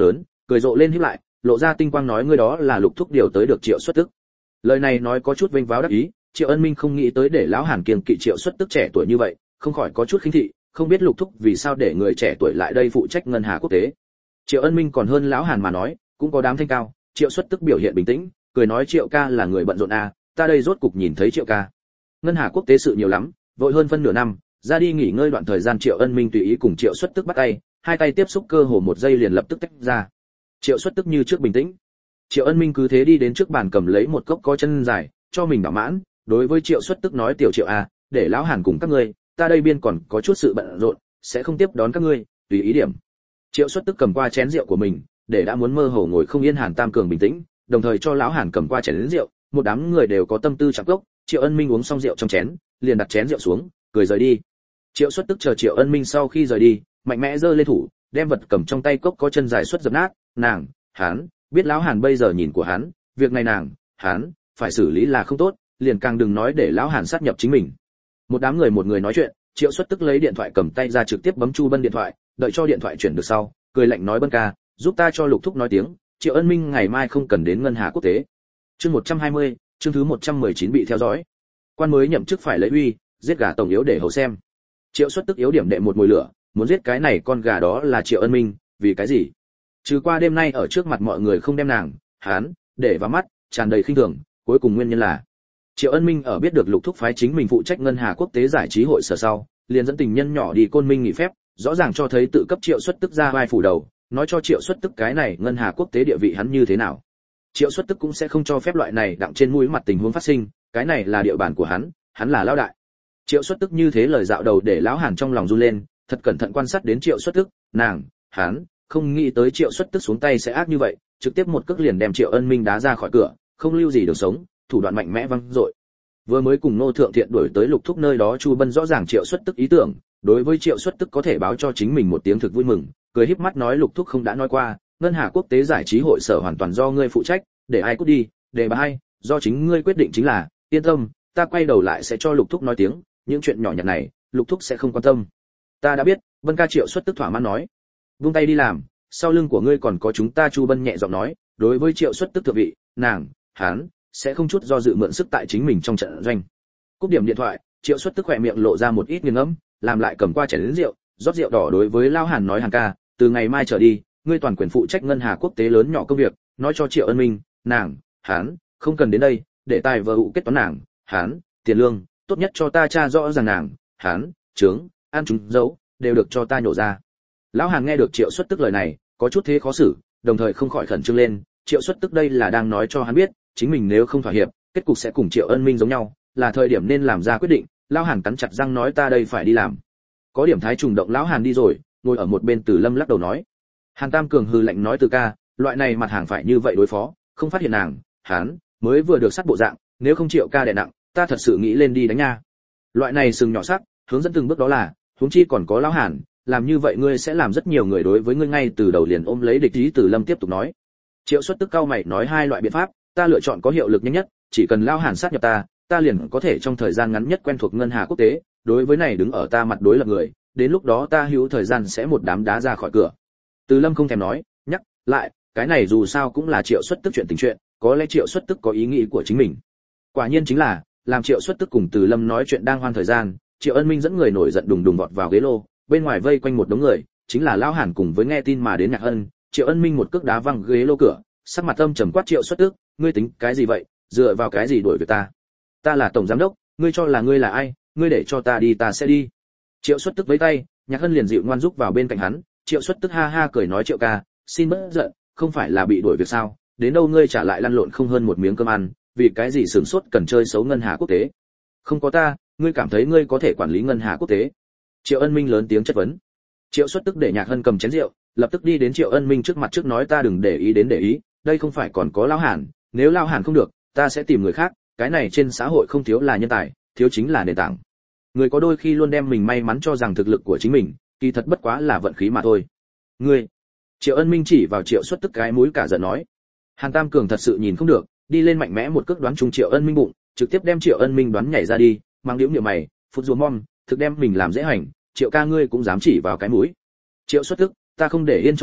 cười rộ lên híp lại, lộ ra tinh quang nói ngươi đó là Lục thúc điều tới được Triệu Xuất Tức. Lời này nói có chút vênh váo đắc ý, Triệu Ân Minh không nghĩ tới để lão Hàn kiêng kỵ Triệu Xuất Tức trẻ tuổi như vậy, không khỏi có chút khinh thị, không biết Lục thúc vì sao để người trẻ tuổi lại đây phụ trách ngân hà quốc tế. Triệu Ân Minh còn hơn lão Hàn mà nói, cũng có đám thanh cao. Triệu Xuất Tức biểu hiện bình tĩnh, cười nói Triệu ca là người bận rộn à, ta đây rốt cục nhìn thấy Triệu ca. Ngân hà quốc tế sự nhiều lắm, vội hơn phân nửa năm, ra đi nghỉ ngơi đoạn thời gian Triệu Ân Minh tùy ý cùng Triệu Xuất Tức bắt tay, hai tay tiếp xúc cơ hồ một giây liền lập tức tách ra. Triệu Xuất Tức như trước bình tĩnh. Triệu Ân Minh cứ thế đi đến trước bàn cầm lấy một cốc có chân dài, cho mình đỏ mãn, đối với Triệu Xuất Tức nói tiểu Triệu à, để lão Hàn cùng các ngươi, ta đây biên còn có chút sự bận rộn, sẽ không tiếp đón các ngươi, tùy ý điểm. Triệu Xuất Tức cầm qua chén rượu của mình, để đã muốn mơ hồ ngồi không yên Hàn Tam Cường bình tĩnh, đồng thời cho lão Hàn cầm qua chén rượu, một đám người đều có tâm tư chạm cốc, Triệu Ân Minh uống xong rượu trong chén, liền đặt chén rượu xuống, cười rời đi. Triệu Xuất Tức chờ Triệu Ân Minh sau khi rời đi, mạnh mẽ giơ lên thủ, đem vật cầm trong tay cốc có chân dài xuất dập nát, nàng, hắn, biết lão Hàn bây giờ nhìn của hắn, việc này nàng, hắn, phải xử lý là không tốt, liền càng đừng nói để lão Hàn sát nhập chính mình. Một đám người một người nói chuyện, Triệu Xuất Tức lấy điện thoại cầm tay ra trực tiếp bấm Chu Bân điện thoại, đợi cho điện thoại chuyển được sau, cười lạnh nói Bân ca, giúp ta cho Lục thúc nói tiếng, Triệu Ân Minh ngày mai không cần đến ngân hà quốc tế. Chương một trăm hai mươi, chương thứ một trăm mười chín bị theo dõi. Quan mới nhậm chức phải lấy uy, giết gà tổng yếu để hầu xem. Triệu Xuất Tức yếu điểm đệ một mùi lửa, muốn giết cái này con gà đó là Triệu Ân Minh, vì cái gì? Trừ qua đêm nay ở trước mặt mọi người không đem nàng, hắn, để vào mắt, tràn đầy khinh thường, cuối cùng nguyên nhân là Triệu Ân Minh ở biết được Lục thúc phái chính mình phụ trách ngân hà quốc tế giải trí hội sở sau, liền dẫn tình nhân nhỏ đi Côn Minh nghỉ phép, rõ ràng cho thấy tự cấp Triệu Xuất Tức ra vai phủ đầu, nói cho Triệu Xuất Tức cái này ngân hà quốc tế địa vị hắn như thế nào. Triệu Xuất Tức cũng sẽ không cho phép loại này đặng trên mũi mặt tình huống phát sinh, cái này là địa bàn của hắn, hắn là lão đại. Triệu Xuất Tức như thế lời dạo đầu để lão Hàn trong lòng run lên, thật cẩn thận quan sát đến Triệu Xuất Tức, nàng, hắn, không nghĩ tới Triệu Xuất Tức xuống tay sẽ ác như vậy, trực tiếp một cước liền đem Triệu Ân Minh đá ra khỏi cửa, không lưu gì được sống, thủ đoạn mạnh mẽ văng dội. Vừa mới cùng Nô Thượng Thiện đuổi tới Lục thúc nơi đó, Chu Bân rõ ràng Triệu Xuất Tức ý tưởng, đối với Triệu Xuất Tức có thể báo cho chính mình một tiếng thực vui mừng, cười híp mắt nói Lục thúc không đã nói qua, ngân hà quốc tế giải trí hội sở hoàn toàn do ngươi phụ trách, để ai cút đi, để bà hay, do chính ngươi quyết định chính là, yên tâm, ta quay đầu lại sẽ cho Lục thúc nói tiếng, những chuyện nhỏ nhặt này, Lục thúc sẽ không quan tâm. Ta đã biết, Vân ca. Triệu Xuất Tức thỏa mãn nói. Vung tay đi làm, sau lưng của ngươi còn có chúng ta. Chu Bân nhẹ giọng nói, đối với Triệu Xuất Tức thượng vị, nàng, hắn sẽ không chút do dự mượn sức tại chính mình trong trận doanh. Cúp điểm điện thoại, Triệu Xuất Tức khỏe miệng lộ ra một ít nghiêng ngẫm, làm lại cầm qua chén lớn rượu, rót rượu đỏ đối với Lao Hàn nói Hàn ca, từ ngày mai trở đi, ngươi toàn quyền phụ trách ngân hà quốc tế lớn nhỏ công việc, nói cho Triệu Ân Minh, nàng, hắn không cần đến đây, để tài vợ hụ kết toán nàng, hắn tiền lương, tốt nhất cho ta tra rõ ràng nàng, hắn trướng, ăn chúng giấu, đều được cho ta nhổ ra. Lão Hàn nghe được Triệu Xuất Tức lời này, có chút thế khó xử, đồng thời không khỏi khẩn trương lên, Triệu Xuất Tức đây là đang nói cho hắn biết, chính mình nếu không thỏa hiệp, kết cục sẽ cùng Triệu Ân Minh giống nhau, là thời điểm nên làm ra quyết định. Lão Hàn cắn chặt răng nói ta đây phải đi làm. Có điểm thái trùng động, lão Hàn đi rồi, ngồi ở một bên Từ Lâm lắc đầu nói. Hàn Tam Cường hừ lạnh nói Từ ca, loại này mặt hàng phải như vậy đối phó, không phát hiện nàng, hắn mới vừa được sát bộ dạng, nếu không Triệu ca đè nặng, ta thật sự nghĩ lên đi đánh nha. Loại này sừng nhỏ sắc, hướng dẫn từng bước đó là, huống chi còn có lão Hàn, làm như vậy ngươi sẽ làm rất nhiều người đối với ngươi ngay từ đầu liền ôm lấy địch ý. Từ Lâm tiếp tục nói. Triệu Xuất Tức cao mày nói hai loại biện pháp, ta lựa chọn có hiệu lực nhanh nhất, chỉ cần lão Hàn sát nhập ta, ta liền có thể trong thời gian ngắn nhất quen thuộc ngân hà quốc tế, đối với này đứng ở ta mặt đối lập người, đến lúc đó ta hữu thời gian sẽ một đám đá ra khỏi cửa. Từ Lâm không thèm nói, nhắc lại, cái này dù sao cũng là Triệu Xuất Tức chuyện tình chuyện, có lẽ Triệu Xuất Tức có ý nghĩ của chính mình. Quả nhiên chính là, làm Triệu Xuất Tức cùng Từ Lâm nói chuyện đang hoan thời gian, Triệu Ân Minh dẫn người nổi giận đùng đùng vọt vào ghế lô, bên ngoài vây quanh một đống người, chính là lão Hàn cùng với nghe tin mà đến Nhạc Hân. Triệu Ân Minh một cước đá văng ghế lô cửa, sắc mặt âm trầm quát Triệu Xuất Tức, ngươi tính cái gì vậy, dựa vào cái gì đuổi việc ta? Ta là tổng giám đốc, ngươi cho là ngươi là ai, ngươi để cho ta đi ta sẽ đi. Triệu Xuất Tức với tay, Nhạc Hân liền dịu ngoan giúp vào bên cạnh hắn. Triệu Xuất Tức ha ha cười nói Triệu ca, xin bớt giận, không phải là bị đuổi việc sao, đến đâu ngươi trả lại lăn lộn không hơn một miếng cơm ăn, vì cái gì sửng sốt cần chơi xấu ngân hà quốc tế? Không có ta, ngươi cảm thấy ngươi có thể quản lý ngân hà quốc tế? Triệu Ân Minh lớn tiếng chất vấn. Triệu Xuất Tức để Nhạc Hân cầm chén rượu, lập tức đi đến Triệu Ân Minh trước mặt trước nói ta đừng để ý đến để ý, đây không phải còn có lão Hàn, nếu lão Hàn không được, ta sẽ tìm người khác, cái này trên xã hội không thiếu là nhân tài, thiếu chính là nền tảng. Người có đôi khi luôn đem mình may mắn cho rằng thực lực của chính mình, kỳ thật bất quá là vận khí mà thôi. Ngươi. Triệu Ân Minh chỉ vào Triệu Xuất Tức cái mũi cả giận nói. Hàn Tam Cường thật sự nhìn không được, đi lên mạnh mẽ một cước đoán trúng Triệu Ân Minh bụng, trực tiếp đem Triệu Ân Minh đoán nhảy ra đi, mang điếu niệm mày, phút rùa mom, thực đem mình làm dễ hành, Triệu ca ngươi cũng dám chỉ vào cái mũi. Triệu Xuất Tức, ta không để yên cho ngươi,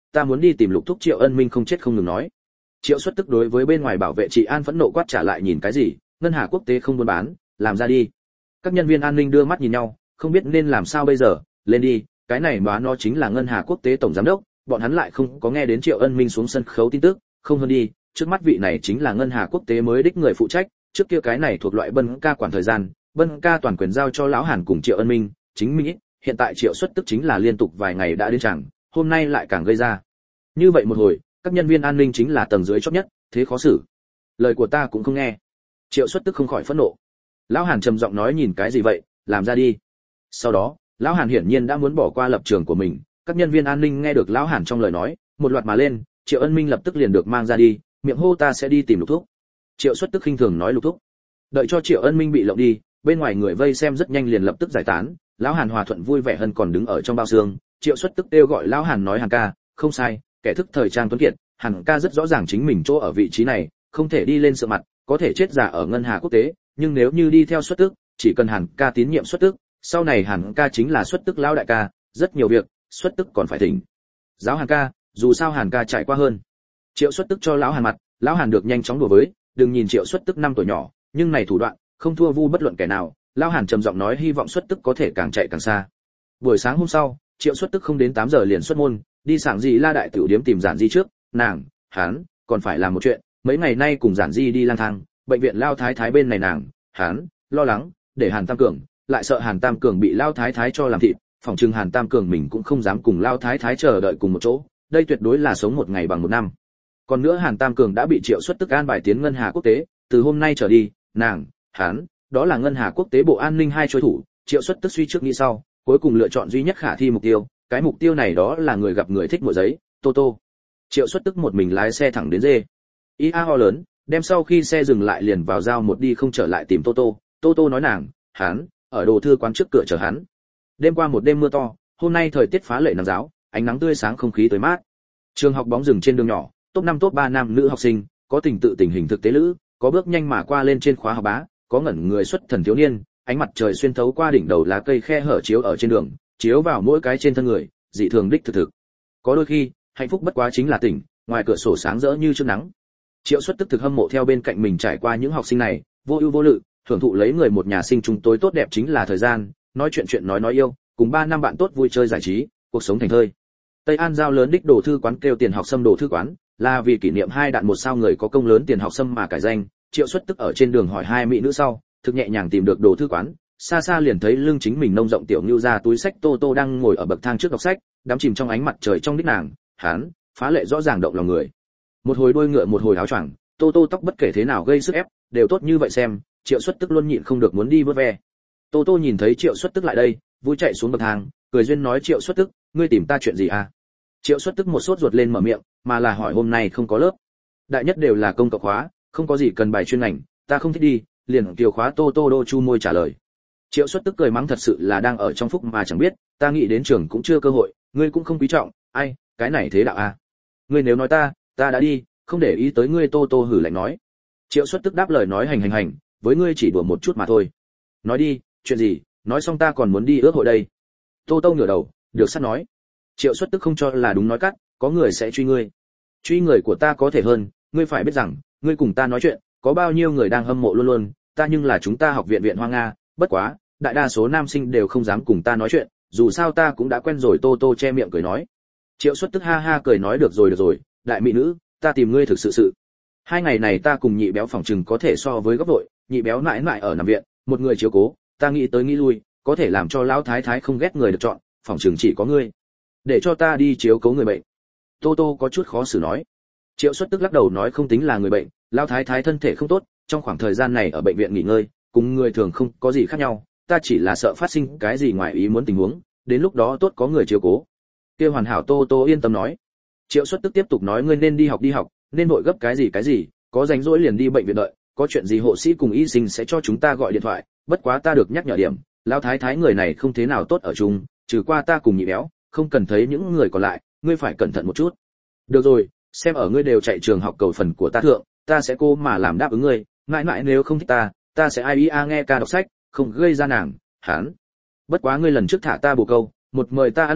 ta muốn đi tìm Lục thúc. Triệu Ân Minh không chết không ngừng nói. Triệu Xuất Tức đối với bên ngoài bảo vệ trị an phẫn nộ quát trả lại, nhìn cái gì, ngân hà quốc tế không buôn bán, làm ra đi. Các nhân viên an ninh đưa mắt nhìn nhau, không biết nên làm sao bây giờ. Lên đi, cái này mà nó chính là ngân hà quốc tế tổng giám đốc, bọn hắn lại không có nghe đến Triệu Ân Minh xuống sân khấu tin tức. Không hơn đi, trước mắt vị này chính là ngân hà quốc tế mới đích người phụ trách, trước kia cái này thuộc loại Bân ca quản thời gian, Bân ca toàn quyền giao cho lão Hàn cùng Triệu Ân Minh, chính Mỹ, hiện tại Triệu Xuất Tức chính là liên tục vài ngày đã đến chẳng, hôm nay lại càng gây ra. Như vậy một hồi, các nhân viên an ninh chính là tầng dưới chót nhất, thế khó xử. Lời của ta cũng không nghe. Triệu Xuất Tức không khỏi phẫn nộ. Lão Hàn trầm giọng nói, nhìn cái gì vậy, làm ra đi. Sau đó, lão Hàn hiển nhiên đã muốn bỏ qua lập trường của mình, các nhân viên an ninh nghe được lão Hàn trong lời nói, một loạt mà lên, Triệu Ân Minh lập tức liền được mang ra đi, miệng hô ta sẽ đi tìm Lục thúc. Triệu Xuất Tức khinh thường nói Lục thúc. Đợi cho Triệu Ân Minh bị lộng đi, bên ngoài người vây xem rất nhanh liền lập tức giải tán, lão Hàn hòa thuận vui vẻ hơn còn đứng ở trong bao xương. Triệu Xuất Tức kêu gọi lão Hàn nói, Hàn ca, không sai, kẻ thức thời trang tuấn kiệt, Hàn ca rất rõ ràng chính mình chỗ ở vị trí này, không thể đi lên sợ mặt, có thể chết giả ở ngân hà quốc tế, nhưng nếu như đi theo Xuất Tức, chỉ cần Hàn ca tín nhiệm Xuất Tức, sau này Hàn ca chính là Xuất Tức lão đại ca, rất nhiều việc, Xuất Tức còn phải thỉnh giáo Hàn ca, dù sao Hàn ca trải qua hơn. Triệu Xuất Tức cho lão Hàn mặt, lão Hàn được nhanh chóng đùa với, đừng nhìn Triệu Xuất Tức năm tuổi nhỏ, nhưng này thủ đoạn, không thua vu bất luận kẻ nào. Lão Hàn trầm giọng nói, hy vọng Xuất Tức có thể càng chạy càng xa. Buổi sáng hôm sau, Triệu Xuất Tức không đến tám giờ liền xuất môn, đi sảng gì La đại tiểu điếm tìm Giản Di trước, nàng, hắn, còn phải làm một chuyện, mấy ngày nay cùng Giản Di đi lang thang, bệnh viện Lao Thái Thái bên này nàng, hắn, lo lắng, để Hàn Tam Cường, lại sợ Hàn Tam Cường bị Lao Thái Thái cho làm thịt, phòng trừng Hàn Tam Cường mình cũng không dám cùng Lao Thái Thái chờ đợi cùng một chỗ, đây tuyệt đối là sống một ngày bằng một năm. Còn nữa Hàn Tam Cường đã bị Triệu Xuất Tức an bài tiến ngân hà quốc tế, từ hôm nay trở đi, nàng, hắn, đó là ngân hà quốc tế bộ an ninh hai chối thủ. Triệu Xuất Tức suy trước nghĩ sau, cuối cùng lựa chọn duy nhất khả thi mục tiêu, cái mục tiêu này đó là người gặp người thích mùa giấy, Tô Tô. Triệu Xuất Tức một mình lái xe thẳng đến dê ia ho lớn, đem sau khi xe dừng lại liền vào giao một đi không trở lại tìm Tô Tô. Tô Tô nói nàng, hắn, ở đồ thư quán trước cửa chờ hắn. Đêm qua một đêm mưa to, hôm nay thời tiết phá lệ nắng giáo, ánh nắng tươi sáng, không khí tới mát. Trường học bóng rừng trên đường nhỏ, top năm top ba nam nữ học sinh, có tình tự tình hình thực tế lữ, có bước nhanh mà qua lên trên khóa học bá, có ngẩn người xuất thần thiếu niên, ánh mặt trời xuyên thấu qua đỉnh đầu lá cây khe hở chiếu ở trên đường, chiếu vào mỗi cái trên thân người, dị thường đích thực thực. Có đôi khi, hạnh phúc bất quá chính là tỉnh, ngoài cửa sổ sáng rỡ như trước nắng. Triệu Xuất Tức thực hâm mộ theo bên cạnh mình trải qua những học sinh này, vô ưu vô lự, thưởng thụ lấy người một nhà sinh chúng tối tốt đẹp chính là thời gian, nói chuyện chuyện nói nói yêu, cùng ba năm bạn tốt vui chơi giải trí, cuộc sống thành thơi. Tây An giao lớn đích đồ thư quán kêu Tiền Học Sâm đồ thư quán, là vì kỷ niệm hai đạn một sao người có công lớn Tiền Học Sâm mà cải danh. Triệu Xuất Tức ở trên đường hỏi hai mỹ nữ sau, thực nhẹ nhàng tìm được đồ thư quán, xa xa liền thấy lưng chính mình nông rộng tiểu nưu ra túi sách Tô Tô đang ngồi ở bậc thang trước đọc sách, đắm chìm trong ánh mặt trời trong đích nàng, hắn, phá lệ rõ ràng động lòng người. Một hồi đôi ngựa một hồi áo choàng, Tô Tô tóc bất kể thế nào gây sức ép, đều tốt như vậy xem, Triệu Xuất Tức luôn nhịn không được muốn đi vớt ve. Tô Tô nhìn thấy Triệu Xuất Tức lại đây, vui chạy xuống bậc thang, cười duyên nói, Triệu Xuất Tức, ngươi tìm ta chuyện gì à? Triệu Xuất Tức một sốt ruột lên mở miệng, mà là hỏi hôm nay không có lớp. Đại nhất đều là công cộng khóa, không có gì cần bài chuyên ngành, ta không thích đi, liền kiều khóa. Tô Tô đô chu môi trả lời. Triệu Xuất Tức cười mắng, thật sự là đang ở trong phúc mà chẳng biết, ta nghĩ đến trường cũng chưa cơ hội, ngươi cũng không quý trọng, ai, cái này thế đạo à? Ngươi nếu nói ta, ta đã đi, không để ý tới ngươi. Tô Tô hử lạnh nói. Triệu Xuất Tức đáp lời nói, hành hành hành, với ngươi chỉ đùa một chút mà thôi. Nói đi, chuyện gì, nói xong ta còn muốn đi ước hội đây. Tô Tô ngửa đầu, được sắp nói. Triệu Xuất Tức không cho là đúng nói cắt, có người sẽ truy ngươi. Truy người của ta có thể hơn, ngươi phải biết rằng, ngươi cùng ta nói chuyện, có bao nhiêu người đang hâm mộ luôn luôn, ta nhưng là chúng ta học viện viện Hoa Nga, bất quá, đại đa số nam sinh đều không dám cùng ta nói chuyện, dù sao ta cũng đã quen rồi. Tô Tô che miệng cười nói. Triệu Xuất Tức ha ha cười nói, được rồi được rồi, đại mỹ nữ, ta tìm ngươi thực sự sự. Hai ngày này ta cùng nhị béo phòng trừng có thể so với gấp đội, nhị béo mãi mãi ở nằm viện, một người chiếu cố, ta nghĩ tới nghĩ lui, có thể làm cho lão thái thái không ghét người được chọn, phòng trừng chỉ có ngươi. Để cho ta đi chiếu cố người bệnh. Tô Tô có chút khó xử nói. Triệu Xuất Tức lắc đầu nói, không tính là người bệnh, lão thái thái thân thể không tốt, trong khoảng thời gian này ở bệnh viện nghỉ ngơi, cùng người thường không có gì khác nhau, ta chỉ là sợ phát sinh cái gì ngoài ý muốn tình huống, đến lúc đó tốt có người chiếu cố. Kia hoàn hảo. Tô Tô yên tâm nói. Triệu Xuất Tức tiếp tục nói, ngươi nên đi học đi học, nên vội gấp cái gì cái gì, có rảnh rỗi liền đi bệnh viện đợi, có chuyện gì hộ sĩ cùng y sinh sẽ cho chúng ta gọi điện thoại, bất quá ta được nhắc nhở điểm, lão thái thái người này không thế nào tốt ở chung, trừ qua ta cùng nhị béo, không cần thấy những người còn lại, ngươi phải cẩn thận một chút. Được rồi, xem ở ngươi đều chạy trường học cầu phần của ta thượng, ta sẽ cố mà làm đáp ứng ngươi, ngại ngại nếu không thích ta, ta sẽ ai ia nghe ca đọc sách, không gây ra nàng, hắn. Bất quá ngươi lần trước thả ta bồ câu, một mời ta ăn lẩu,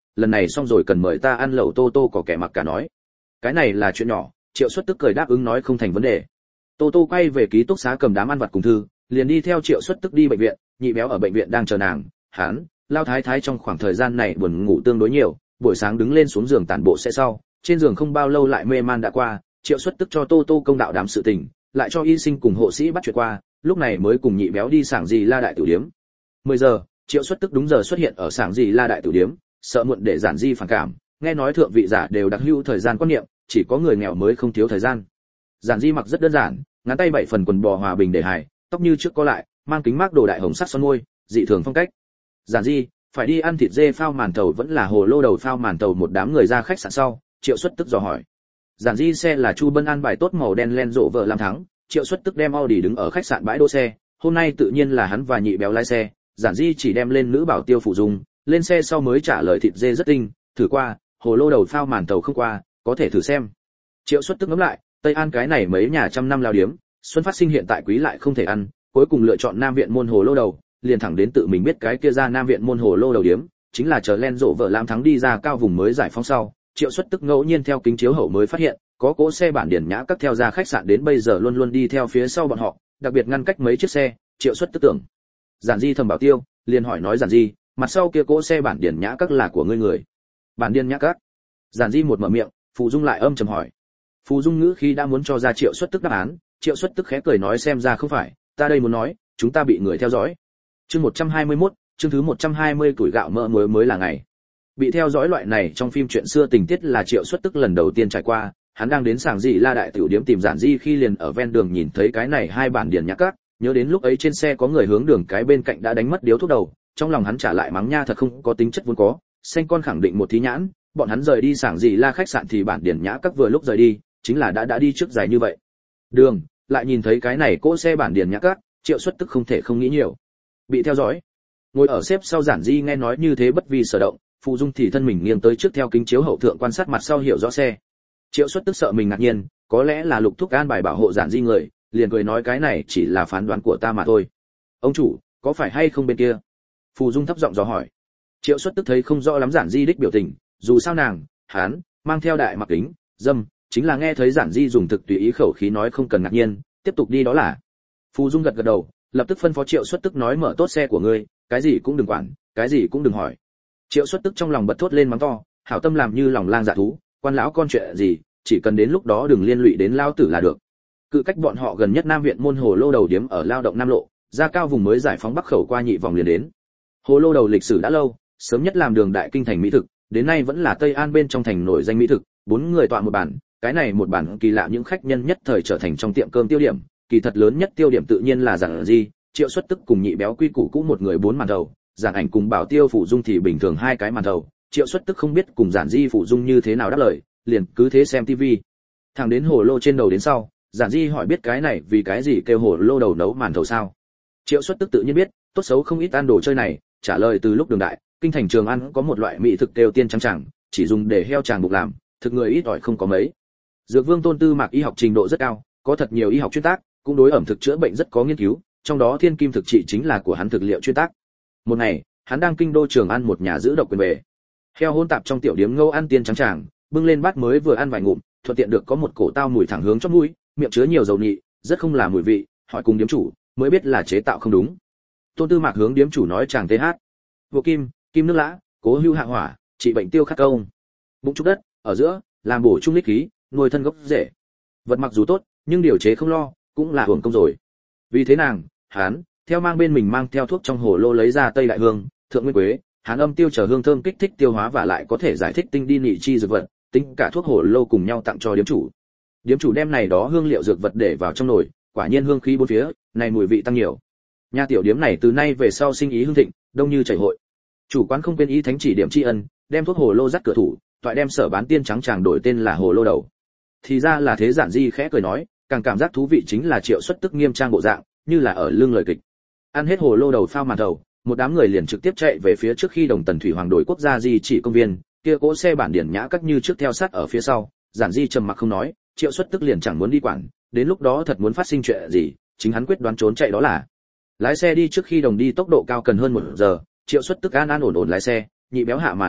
lần này xong rồi cần mời ta ăn lẩu tô tô có kẻ mặc cả nói. Cái này là chuyện nhỏ, Triệu Xuất Tức cười đáp ứng nói không thành vấn đề. Tô tô quay về ký túc xá cầm đám ăn vặt cùng thư, liền đi theo Triệu Xuất Tức đi bệnh viện, nhị béo ở bệnh viện đang chờ nàng, hắn, Lao Thái Thái trong khoảng thời gian này buồn ngủ tương đối nhiều, buổi sáng đứng lên xuống giường tản bộ sẽ sau, trên giường không bao lâu lại mê man đã qua, Triệu Xuất Tức cho Tô Tô công đạo đám sự tình, lại cho y sinh cùng hộ sĩ bắt chuyện qua, lúc này mới cùng nhị béo đi sảng gì La đại tiểu điếm. mười giờ, Triệu Xuất Tức đúng giờ xuất hiện ở sảng gì La đại tiểu điếm, sợ muộn để giản di phản cảm, nghe nói thượng vị giả đều đặc hữu thời gian quan niệm, chỉ có người nghèo mới không thiếu thời gian. Giản di mặc rất đơn giản, ngắn tay bảy phần quần bò hòa bình để hài, tóc như trước có lại, mang kính mác đồ đại hồng sắc son môi, dị thường phong cách. Giản di, phải đi ăn thịt dê phao màn tàu vẫn là hồ lô đầu phao màn tàu? Một đám người ra khách sạn sau, Triệu Xuất Tức dò hỏi. Giản di xe là Chu Bân an bài tốt màu đen len rộ vợ làm thắng, Triệu Xuất Tức đem Audi đứng ở khách sạn bãi đỗ xe, hôm nay tự nhiên là hắn và nhị béo lái xe, Giản di chỉ đem lên nữ bảo tiêu phụ dùng, lên xe sau mới trả lời thịt dê rất tinh, thử qua, hồ lô đầu phao màn tàu không qua, có thể thử xem. Triệu Xuất Tức ngẫm lại, Tây An cái này mấy nhà trăm năm lao điếm, xuân phát sinh hiện tại quý lại không thể ăn, cuối cùng lựa chọn Nam viện môn hồ lô đầu, liền thẳng đến tự mình biết cái kia ra Nam viện môn hồ lô đầu điếm, chính là chờ len rộ vợ làm thắng đi ra cao vùng mới giải phóng sau, Triệu Xuất Tức ngẫu nhiên theo kính chiếu hậu mới phát hiện, có cỗ xe bản điển nhã các theo ra khách sạn đến bây giờ luôn luôn đi theo phía sau bọn họ, đặc biệt ngăn cách mấy chiếc xe. Triệu Xuất Tức tưởng, Giản di thầm bảo tiêu, liền hỏi nói Giản di, mặt sau kia cỗ xe bản điển nhã các là của ngươi người? Bản điển nhã các? Giản di một mở miệng, Phù Dung lại âm trầm hỏi. Phù Dung ngữ khi đã muốn cho ra Triệu Xuất Tức đáp án, Triệu Xuất Tức khẽ cười nói xem ra không phải, ta đây muốn nói, chúng ta bị người theo dõi. Chương một trăm hai mươi mốt, chương thứ một trăm hai mươi tuổi gạo mỡ muối mới là ngày. Bị theo dõi loại này trong phim chuyện xưa tình tiết là Triệu Xuất Tức lần đầu tiên trải qua, hắn đang đến sảng dị La đại tiểu điếm tìm Giản di khi liền ở ven đường nhìn thấy cái này hai bản điển nhã các, nhớ đến lúc ấy trên xe có người hướng đường cái bên cạnh đã đánh mất điếu thuốc đầu, trong lòng hắn trả lại mắng nha thật không có tính chất vốn có, xanh con khẳng định một thí nhãn, bọn hắn rời đi sảng dị La khách sạn thì bản điển nhã các vừa lúc rời đi, chính là đã đã đi trước dài như vậy. Đường, lại nhìn thấy cái này cỗ xe bản điển nhã các, Triệu Xuất Tức không thể không nghĩ nhiều. Bị theo dõi. Ngồi ở xếp sau Giản di nghe nói như thế bất vi sở động, Phù Dung thì thân mình nghiêng tới trước theo kính chiếu hậu thượng quan sát mặt sau hiểu rõ xe. Triệu Xuất Tức sợ mình ngạc nhiên, có lẽ là Lục Thúc an bài bảo hộ Giản di người, liền cười nói cái này chỉ là phán đoán của ta mà thôi. Ông chủ, có phải hay không bên kia? Phù Dung thấp giọng dò hỏi. Triệu Xuất Tức thấy không rõ lắm Giản di đích biểu tình, dù sao nàng, hắn mang theo đại mặc kính, dâm, chính là nghe thấy Giản di dùng thực tùy ý khẩu khí nói không cần ngạc nhiên, tiếp tục đi đó là. Phù Dung gật gật đầu, lập tức phân phó Triệu Xuất Tức nói mở tốt xe của ngươi, cái gì cũng đừng quản, cái gì cũng đừng hỏi. Triệu Xuất Tức trong lòng bật thốt lên mắng to, hảo tâm làm như lòng lang dạ thú, quan lão con chuyện gì, chỉ cần đến lúc đó đừng liên lụy đến lao tử là được. Cự cách bọn họ gần nhất Nam viện môn hồ lô đầu điếm ở lao động Nam lộ, ra cao vùng mới giải phóng Bắc khẩu qua nhị vòng liền đến. Hồ lô đầu lịch sử đã lâu, sớm nhất làm đường đại kinh thành mỹ thực, đến nay vẫn là Tây An bên trong thành nổi danh mỹ thực, bốn người tọa một bàn, cái này một bàn kỳ lạ những khách nhân nhất thời trở thành trong tiệm cơm tiêu điểm, kỳ thật lớn nhất tiêu điểm tự nhiên là Giản di, Triệu Xuất Tức cùng nhị béo quy củ cũ một người bốn màn đầu, Giản Ảnh cùng Bảo Tiêu Phụ Dung thì bình thường hai cái màn đầu, Triệu Xuất Tức không biết cùng Giản di Phụ Dung như thế nào đáp lời, liền cứ thế xem tivi. Thằng đến hồ lô trên đầu đến sau, Giản di hỏi biết cái này vì cái gì kêu hồ lô đầu nấu màn thầu sao? Triệu Xuất Tức tự nhiên biết, tốt xấu không ít ăn đồ chơi này, trả lời từ lúc đường đại, kinh thành Trường An có một loại mỹ thực kêu tiên trắng chẳng, chỉ dùng để heo tràng bục làm, thực người ít ỏi không có mấy. Dược Vương Tôn Tư Mạc y học trình độ rất cao, có thật nhiều y học chuyên tác, cũng đối ẩm thực chữa bệnh rất có nghiên cứu, trong đó thiên kim thực trị chính là của hắn thực liệu chuyên tác. Một ngày, hắn đang kinh đô Trường An một nhà giữ độc quyền về. Heo hôn tạp trong tiểu điếm ngâu ăn tiên trắng tràng, bưng lên bát mới vừa ăn vài ngụm, thuận tiện được có một cổ tao mùi thẳng hướng chóp mũi, miệng chứa nhiều dầu nhị, rất không là mùi vị, hỏi cùng điếm chủ, mới biết là chế tạo không đúng. Tôn Tư Mạc hướng điếm chủ nói chàng tê hát. Vô kim, kim nước lã, cố hưu hạ hỏa, trị bệnh tiêu khát công. Bụng trúc đất, ở giữa, làm bổ trung linh khí, nuôi thân gốc rễ. Vật mặc dù tốt, nhưng điều chế không lo, cũng là hưởng công rồi. Vì thế nàng, hắn, theo mang bên mình mang theo thuốc trong hồ lô lấy ra tây đại hương, thượng nguyên quế, hán âm tiêu trở hương thơm kích thích tiêu hóa và lại có thể giải thích tinh đi nị chi dược vật, tính cả thuốc hồ lô cùng nhau tặng cho điếm chủ. Điếm chủ đem này đó hương liệu dược vật để vào trong nồi, quả nhiên hương khí bốn phía, này mùi vị tăng nhiều. Nhà tiểu điếm này từ nay về sau sinh ý hưng thịnh, đông như chảy hội. Chủ quán không quên ý thánh chỉ điểm tri ân, đem thuốc hồ lô dắt cửa thủ, toại đem sở bán tiên trắng chàng đổi tên là hồ lô đầu. Thì ra là thế. Giản di khẽ cười nói, càng cảm giác thú vị chính là Triệu Xuất Tức nghiêm trang bộ dạng, như là ở lưng lời kịch. Ăn hết hồ lô đầu phao màn đầu, một đám người liền trực tiếp chạy về phía trước khi đồng tần thủy hoàng đổi quốc gia di chỉ công viên, kia cỗ xe bản điển nhã các như trước theo sát ở phía sau. Giản di trầm mặc không nói, Triệu Xuất Tức liền chẳng muốn đi quản, đến lúc đó thật muốn phát sinh chuyện gì, chính hắn quyết đoán trốn chạy đó là. Lái xe đi trước khi đồng đi tốc độ cao cần hơn một giờ, Triệu Xuất Tức an an ổn ổn lái xe, nhị béo hạ màn ánh mắt,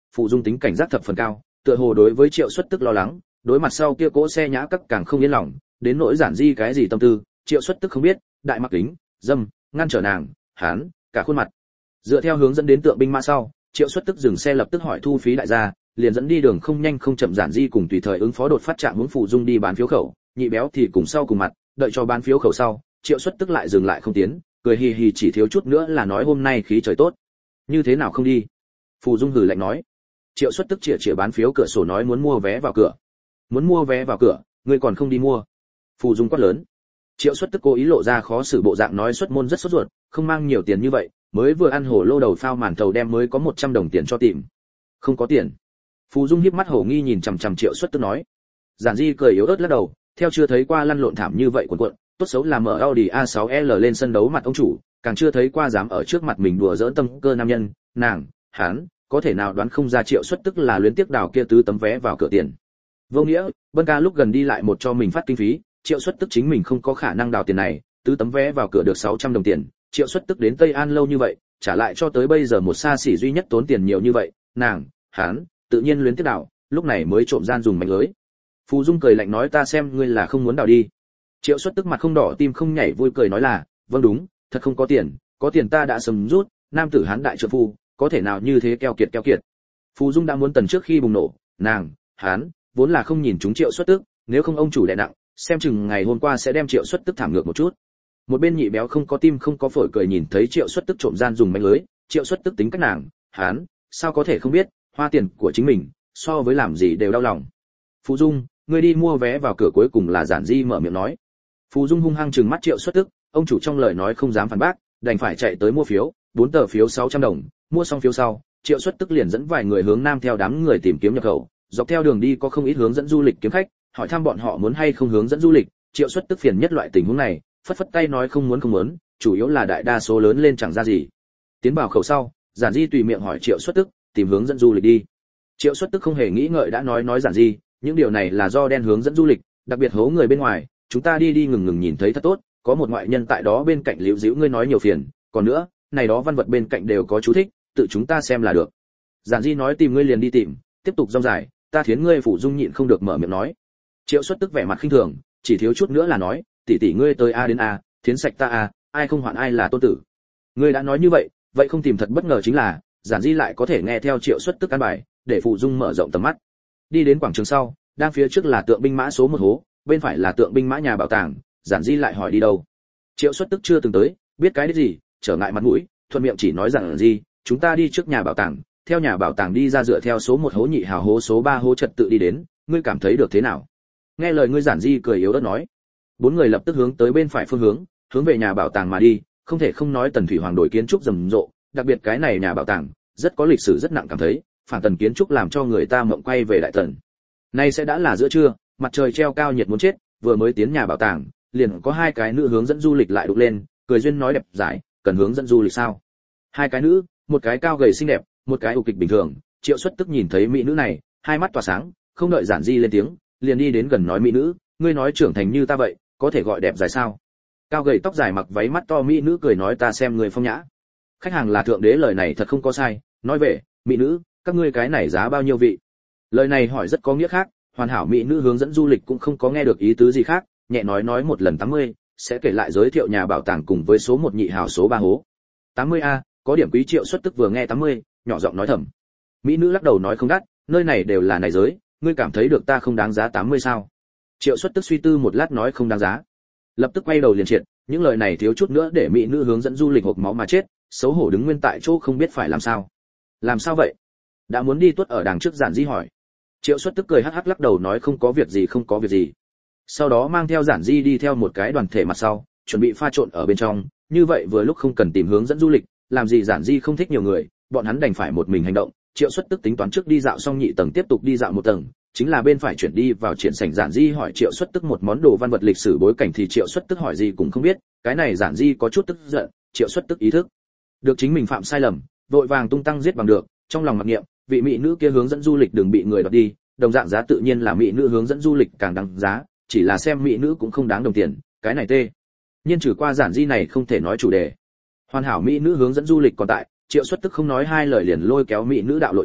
Phụ Dung tính cảnh giác thập phần cao, tựa hồ đối với Triệu Xuất Tức lo lắng, đối mặt sau kia cỗ xe nhã các càng không yên lòng, đến nỗi Giản Di cái gì tâm tư, Triệu Xuất Tức không biết, đại mặc kính, dâm, ngăn trở nàng, hắn, cả khuôn mặt. Dựa theo hướng dẫn đến tượng binh mã sau, Triệu Xuất Tức dừng xe lập tức hỏi thu phí đại gia, liền dẫn đi đường không nhanh không chậm Giản Di cùng tùy thời ứng phó đột phát trạng hướng Phụ Dung đi bán phiếu khẩu, nhị béo thì cùng sau cùng mặt, đợi cho bán phiếu khẩu sau, Triệu Xuất Tức lại dừng lại không tiến, cười hì hì chỉ thiếu chút nữa là nói hôm nay khí trời tốt. Như thế nào không đi? Phụ Dung hừ lạnh nói. Triệu Xuất Tức chĩa chĩa bán phiếu cửa sổ nói muốn mua vé vào cửa. Muốn mua vé vào cửa, ngươi còn không đi mua? Phụ Dung quát lớn. Triệu Xuất Tức cố ý lộ ra khó xử bộ dạng nói xuất môn rất sốt ruột, không mang nhiều tiền như vậy, mới vừa ăn hổ lô đầu phao màn thầu đem mới có một trăm đồng tiền cho tìm. Không có tiền. Phụ Dung híp mắt hổ nghi nhìn chằm chằm Triệu Xuất Tức nói. Giản Di cười yếu ớt lắc đầu, theo chưa thấy qua lăn lộn thảm như vậy cuộn cuộn, tốt xấu là mở Audi a sáu L lên sân đấu mặt ông chủ, càng chưa thấy qua dám ở trước mặt mình đùa giỡn tâm cơ nam nhân, nàng, hắn, có thể nào đoán không ra Triệu Xuất Tức là luyến tiếc đào kia tứ tấm vé vào cửa tiền. Vô nghĩa, Bân Ca lúc gần đi lại một cho mình phát kinh phí, Triệu Xuất Tức chính mình không có khả năng đào tiền này, tứ tấm vé vào cửa được sáu trăm đồng tiền, Triệu Xuất Tức đến Tây An lâu như vậy, trả lại cho tới bây giờ một xa xỉ duy nhất tốn tiền nhiều như vậy, nàng, hắn, tự nhiên luyến tiếc đào, lúc này mới trộm gian dùng mạch lưới. Phù Dung cười lạnh nói ta xem ngươi là không muốn đào đi. Triệu Xuất Tức mặt không đỏ tim không nhảy vui cười nói là, vâng đúng, thật không có tiền, có tiền ta đã sớm rút, nam tử hán đại trợ phu, có thể nào như thế keo kiệt keo kiệt. Phù Dung đã muốn tần trước khi bùng nổ, nàng, hắn, vốn là không nhìn chúng Triệu Xuất Tức, nếu không ông chủ đè nặng, xem chừng ngày hôm qua sẽ đem Triệu Xuất Tức thảm ngược một chút. Một bên nhị béo không có tim không có phổi cười nhìn thấy Triệu Xuất Tức trộm gian dùng mánh lưới, Triệu Xuất Tức tính cách nàng, hắn, sao có thể không biết, hoa tiền của chính mình, so với làm gì đều đau lòng. Phù Dung, ngươi đi mua vé vào cửa cuối cùng là Giản Di mở miệng nói. Phù Dung hung hăng trừng mắt Triệu Xuất Tức, ông chủ trong lời nói không dám phản bác, đành phải chạy tới mua phiếu, bốn tờ phiếu sáu trăm đồng, mua xong phiếu sau, Triệu Xuất Tức liền dẫn vài người hướng nam theo đám người tìm kiếm nhập khẩu, dọc theo đường đi có không ít hướng dẫn du lịch kiếm khách, hỏi thăm bọn họ muốn hay không hướng dẫn du lịch, Triệu Xuất Tức phiền nhất loại tình huống này, phất phất tay nói không muốn không muốn, chủ yếu là đại đa số lớn lên chẳng ra gì. Tiến vào khẩu sau, Giản Di tùy miệng hỏi Triệu Xuất Tức, tìm hướng dẫn du lịch đi. Triệu Xuất Tức không hề nghĩ ngợi đã nói nói Giản Di, những điều này là do đen hướng dẫn du lịch, đặc biệt hố người bên ngoài, chúng ta đi đi ngừng ngừng nhìn thấy thật tốt, có một ngoại nhân tại đó bên cạnh liễu díu ngươi nói nhiều phiền, còn nữa, này đó văn vật bên cạnh đều có chú thích, tự chúng ta xem là được. Giản Di nói tìm ngươi liền đi tìm, tiếp tục rong dài, ta thiến ngươi Phụ Dung nhịn không được mở miệng nói. Triệu Xuất Tức vẻ mặt khinh thường, chỉ thiếu chút nữa là nói, tỷ tỷ ngươi tới a đến a, thiến sạch ta a, ai không hoạn ai là tôn tử. Ngươi đã nói như vậy, vậy không tìm thật bất ngờ chính là, Giản Di lại có thể nghe theo Triệu Xuất Tức căn bài, để Phụ Dung mở rộng tầm mắt. Đi đến quảng trường sau, đang phía trước là tượng binh mã số một hố, bên phải là tượng binh mã nhà bảo tàng, Giản Di lại hỏi đi đâu. Triệu Xuất Tức chưa từng tới, biết cái đấy gì, trở ngại mặt mũi, thuận miệng chỉ nói rằng gì, chúng ta đi trước nhà bảo tàng, theo nhà bảo tàng đi ra dựa theo số một hố nhị hào hố số ba hố trật tự đi đến, ngươi cảm thấy được thế nào? Nghe lời ngươi Giản Di cười yếu ớt nói. Bốn người lập tức hướng tới bên phải phương hướng, hướng về nhà bảo tàng mà đi, không thể không nói Tần Thủy Hoàng đổi kiến trúc rầm rộ, đặc biệt cái này nhà bảo tàng, rất có lịch sử rất nặng cảm thấy, phản tần kiến trúc làm cho người ta mộng quay về đại tần. Nay sẽ đã là giữa trưa, mặt trời treo cao nhiệt muốn chết, vừa mới tiến nhà bảo tàng, liền có hai cái nữ hướng dẫn du lịch lại đục lên, cười duyên nói đẹp giải, cần hướng dẫn du lịch sao? Hai cái nữ, một cái cao gầy xinh đẹp, một cái ục kịch bình thường, Triệu Xuất Tức nhìn thấy mỹ nữ này, hai mắt tỏa sáng, không đợi Giản Di lên tiếng, liền đi đến gần nói mỹ nữ, ngươi nói trưởng thành như ta vậy, có thể gọi đẹp dài sao? Cao gầy tóc dài mặc váy mắt to mỹ nữ cười nói ta xem người phong nhã. Khách hàng là thượng đế lời này thật không có sai, nói về, mỹ nữ, các ngươi cái này giá bao nhiêu vị? Lời này hỏi rất có nghĩa khác, hoàn hảo mỹ nữ hướng dẫn du lịch cũng không có nghe được ý tứ gì khác, nhẹ nói nói một lần tám mươi, sẽ kể lại giới thiệu nhà bảo tàng cùng với số một nhị hào số ba hố. tám mươi a, có điểm quý. Triệu Xuất Tức vừa nghe tám mươi, nhỏ giọng nói thầm. Mỹ nữ lắc đầu nói không đắt, nơi này đều là này giới, ngươi cảm thấy được ta không đáng giá tám mươi sao? Triệu Xuất Tức suy tư một lát nói không đáng giá. Lập tức quay đầu liền triệt, những lời này thiếu chút nữa để mỹ nữ hướng dẫn du lịch hộc máu mà chết, xấu hổ đứng nguyên tại chỗ không biết phải làm sao. Làm sao vậy? Đã muốn đi tuốt ở đằng trước Giản Di hỏi. Triệu Xuất Tức cười hắc hắc lắc đầu nói không có việc gì không có việc gì. Sau đó mang theo Giản Di đi theo một cái đoàn thể mặt sau, chuẩn bị pha trộn ở bên trong, như vậy vừa lúc không cần tìm hướng dẫn du lịch, làm gì Giản Di không thích nhiều người, bọn hắn đành phải một mình hành động. Triệu Xuất Tức tính toán trước đi dạo xong nhị tầng tiếp tục đi dạo một tầng, chính là bên phải chuyển đi vào triển sảnh. Giản Di hỏi Triệu Xuất Tức một món đồ văn vật lịch sử bối cảnh thì Triệu Xuất Tức hỏi gì cũng không biết, cái này Giản Di có chút tức giận. Triệu Xuất Tức ý thức được chính mình phạm sai lầm, vội vàng tung tăng giết bằng được, trong lòng mặc niệm, vị mỹ nữ kia hướng dẫn du lịch đừng bị người đoạt đi, đồng dạng giá tự nhiên là mỹ nữ hướng dẫn du lịch càng đáng giá, chỉ là xem mỹ nữ cũng không đáng đồng tiền, cái này tê. Nhiên trừ qua Giản Di này không thể nói chủ đề. Hoàn hảo mỹ nữ hướng dẫn du lịch còn tại, Triệu Xuất Tức không nói hai lời liền lôi kéo mỹ nữ đạo lội tới,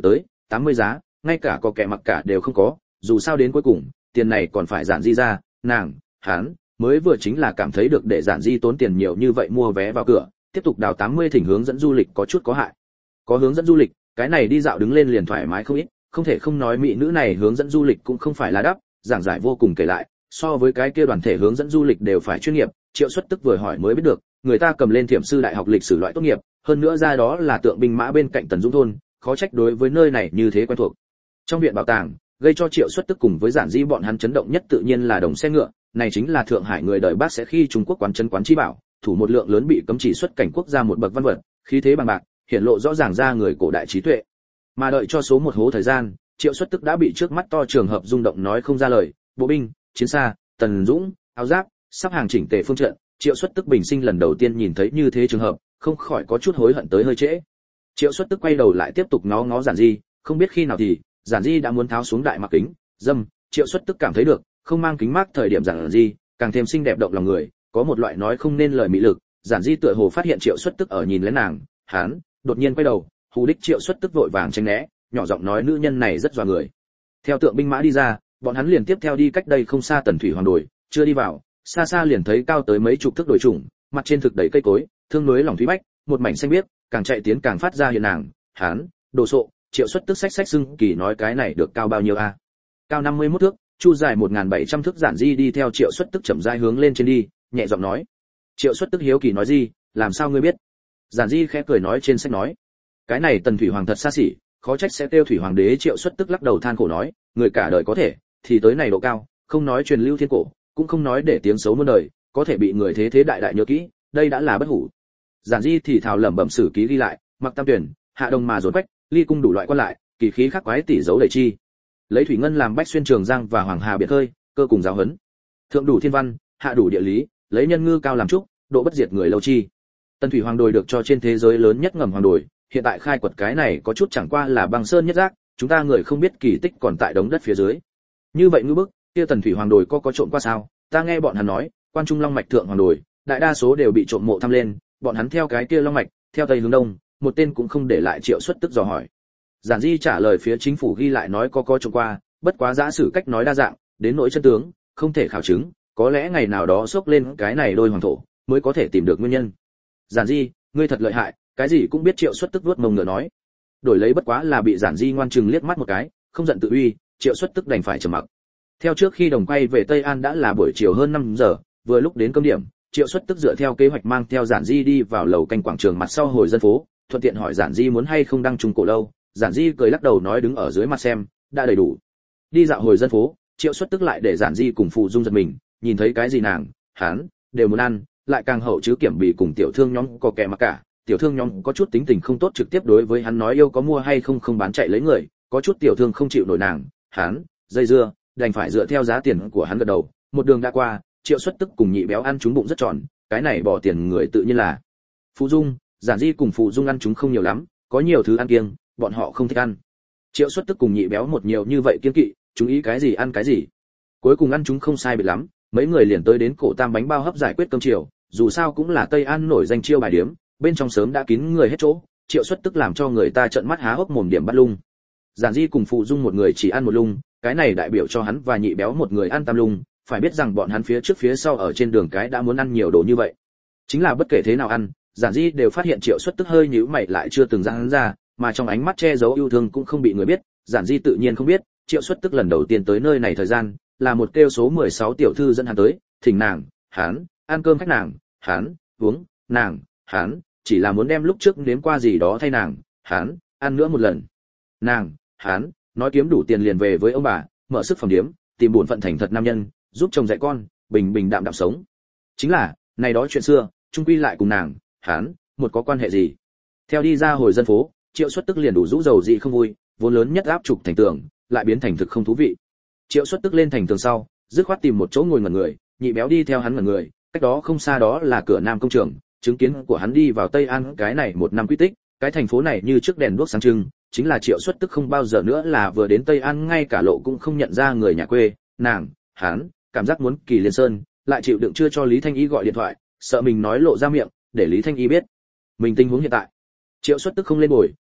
tám mươi giá, ngay cả có kẻ mặc cả đều không có, dù sao đến cuối cùng, tiền này còn phải Giản Di ra, nàng, hắn mới vừa chính là cảm thấy được để Giản Di tốn tiền nhiều như vậy mua vé vào cửa, tiếp tục đào tám mươi thỉnh hướng dẫn du lịch có chút có hại. Có hướng dẫn du lịch, cái này đi dạo đứng lên liền thoải mái không ít, không thể không nói mỹ nữ này hướng dẫn du lịch cũng không phải là đắp, giảng giải vô cùng kể lại, so với cái kia đoàn thể hướng dẫn du lịch đều phải chuyên nghiệp, Triệu Xuất Tức vừa hỏi mới biết được, người ta cầm lên thiểm sư đại học lịch sử loại tốt nghiệp, hơn nữa ra đó là tượng binh mã bên cạnh Tần Dũng thôn, khó trách đối với nơi này như thế quen thuộc. Trong viện bảo tàng, gây cho Triệu Xuất Tức cùng với Giản Di bọn hắn chấn động nhất tự nhiên là đồng xe ngựa, này chính là Thượng Hải người đời Bác sẽ khi Trung Quốc quán trấn quán chi bảo, thủ một lượng lớn bị cấm chỉ xuất cảnh quốc gia một bậc văn vật, khí thế bằng bạc, hiển lộ rõ ràng ra người cổ đại trí tuệ. Mà đợi cho số một hố thời gian, Triệu Xuất Tức đã bị trước mắt to trường hợp rung động nói không ra lời, bộ binh, chiến xa, Tần Dũng, áo giáp, sắp hàng chỉnh tề phương trận, Triệu Xuất Tức bình sinh lần đầu tiên nhìn thấy như thế trường hợp, không khỏi có chút hối hận tới hơi trễ. Triệu Xuất Tức quay đầu lại tiếp tục ngó ngó Giản Di, không biết khi nào thì, Giản Di đã muốn tháo xuống đại mặc kính, dâm, Triệu Xuất Tức cảm thấy được, không mang kính mát thời điểm Giản Di, càng thêm xinh đẹp động lòng người, có một loại nói không nên lời mỹ lực, Giản Di tựa hồ phát hiện Triệu Xuất Tức ở nhìn lén nàng, hắn đột nhiên quay đầu, hù đích Triệu Xuất Tức vội vàng tránh né, nhỏ giọng nói nữ nhân này rất dọa người. Theo tượng binh mã đi ra, bọn hắn liền tiếp theo đi cách đây không xa Tần Thủy Hoàng đồi, chưa đi vào, xa xa liền thấy cao tới mấy chục thước đồi trùng, mặt trên thực đầy cây cối, thương núi lòng thúy bách, một mảnh xanh biếc, càng chạy tiến càng phát ra hiện nàng, hắn đồ sộ, Triệu Xuất Tức xách xách xưng kỳ nói cái này được cao bao nhiêu a? Cao năm mươi mốt thước, chu dài một nghìn bảy trăm thước. Giản Di đi theo Triệu Xuất Tức chậm rãi hướng lên trên đi, nhẹ giọng nói. Triệu Xuất Tức hiếu kỳ nói gì, làm sao ngươi biết? Giản Di khẽ cười nói trên sách nói, cái này Tần Thủy Hoàng thật xa xỉ, khó trách sẽ tiêu Thủy Hoàng đế. Triệu Xuất Tức lắc đầu than khổ nói, người cả đời có thể, thì tới này độ cao, không nói truyền lưu thiên cổ, cũng không nói để tiếng xấu muôn đời, có thể bị người thế thế đại đại nhớ kỹ, đây đã là bất hủ. Giản Di thì thào lẩm bẩm sử ký ghi lại, mặc tam tuyển, hạ đông mà dồn quách, ly cung đủ loại quan lại, kỳ khí khắc quái tỷ dấu đầy chi. Lấy thủy ngân làm bách xuyên trường giang và hoàng hà biệt khơi, cơ cùng giáo huấn. Thượng đủ thiên văn, hạ đủ địa lý, lấy nhân ngư cao làm trúc, độ bất diệt người lâu chi. Tần Thủy Hoàng đồi được cho trên thế giới lớn nhất ngầm hoàng đồi, hiện tại khai quật cái này có chút chẳng qua là băng sơn nhất giác, chúng ta người không biết kỳ tích còn tại đống đất phía dưới. Như vậy ngư bức, kia Tần Thủy Hoàng đồi có có trộm qua sao? Ta nghe bọn hắn nói, quan trung long mạch thượng hoàng đồi, đại đa số đều bị trộm mộ thăm lên, bọn hắn theo cái kia long mạch, theo tây hướng đông, một tên cũng không để lại. Triệu Xuất Tức dò hỏi. Giản Di trả lời phía chính phủ ghi lại nói có có trộm qua, bất quá giả sử cách nói đa dạng, đến nỗi chân tướng, không thể khảo chứng, có lẽ ngày nào đó xốc lên cái này đôi hoàng thổ, mới có thể tìm được nguyên nhân. Giản Di, ngươi thật lợi hại, cái gì cũng biết. Triệu Xuất Tức vuốt mông ngựa nói. Đổi lấy bất quá là bị Giản Di ngoan chừng liếc mắt một cái, không giận tự uy, Triệu Xuất Tức đành phải trầm mặc. Theo trước khi đồng quay về Tây An đã là buổi chiều hơn năm giờ, vừa lúc đến cơm điểm, Triệu Xuất Tức dựa theo kế hoạch mang theo Giản Di đi vào lầu canh quảng trường mặt sau hồi dân phố, thuận tiện hỏi Giản Di muốn hay không đăng trùng cổ lâu. Giản Di cười lắc đầu nói đứng ở dưới mặt xem, đã đầy đủ. Đi dạo hồi dân phố, Triệu Xuất Tức lại để Giản Di cùng phụ dung giật mình, nhìn thấy cái gì nàng, hắn đều muốn ăn, lại càng hậu chứ kiểm bì cùng tiểu thương nhóm có kẻ mà cả, tiểu thương nhóm có chút tính tình không tốt trực tiếp đối với hắn nói yêu có mua hay không không bán chạy lấy người, có chút tiểu thương không chịu nổi nàng, hắn dây dưa, đành phải dựa theo giá tiền của hắn gật đầu. Một đường đã qua, Triệu Xuất Tức cùng nhị béo ăn chúng bụng rất tròn, cái này bỏ tiền người tự nhiên là Phụ Dung. Giản Di cùng Phụ Dung ăn chúng không nhiều lắm, có nhiều thứ ăn kiêng, bọn họ không thích ăn. Triệu Xuất Tức cùng nhị béo một nhiều như vậy kiêng kỵ, chúng ý cái gì ăn cái gì. Cuối cùng ăn chúng không sai biệt lắm, mấy người liền tới đến cổ tam bánh bao hấp giải quyết cơm chiều, dù sao cũng là Tây An nổi danh chiêu bài điếm, bên trong sớm đã kín người hết chỗ. Triệu Xuất Tức làm cho người ta trợn mắt há hốc mồm điểm bắt lung. Giản Di cùng Phụ Dung một người chỉ ăn một lung, cái này đại biểu cho hắn và nhị béo một người ăn tam lung, phải biết rằng bọn hắn phía trước phía sau ở trên đường cái đã muốn ăn nhiều đồ như vậy. Chính là bất kể thế nào ăn, Giản Di đều phát hiện Triệu Xuất Tức hơi nhíu mày lại chưa từng ra hắn ra, mà trong ánh mắt che giấu yêu thương cũng không bị người biết. Giản Di tự nhiên không biết, Triệu Xuất Tức lần đầu tiên tới nơi này thời gian, là một kêu số mười sáu tiểu thư dẫn hắn tới, thỉnh nàng, hắn ăn cơm khách nàng, hắn uống nàng, hắn chỉ là muốn đem lúc trước nếm qua gì đó thay nàng, hắn ăn nữa một lần. Nàng, hắn nói kiếm đủ tiền liền về với ông bà, mở sức phẩm điếm, tìm buồn phận thành thật nam nhân, giúp chồng dạy con, bình bình đạm đạm sống. Chính là, này đó chuyện xưa, chung quy lại cùng nàng, hắn một có quan hệ gì? Theo đi ra hồi dân phố, Triệu Xuất Tức liền đủ rũ dầu gì không vui, vốn lớn nhất áp trục thành tường, lại biến thành thực không thú vị. Triệu Xuất Tức lên thành tường sau, dứt khoát tìm một chỗ ngồi ngẩn người, nhị béo đi theo hắn ngẩn người, cách đó không xa đó là cửa Nam công trường, chứng kiến của hắn đi vào Tây An cái này một năm quy tích, cái thành phố này như trước đèn đuốc sáng trưng, chính là Triệu Xuất Tức không bao giờ nữa là vừa đến Tây An ngay cả lộ cũng không nhận ra người nhà quê, nàng, hắn cảm giác muốn kỳ liên sơn, lại chịu đựng chưa cho Lý Thanh Y gọi điện thoại, sợ mình nói lộ ra miệng, để Lý Thanh Y biết mình tình huống hiện tại. Triệu Xuất Tức không lên bồi,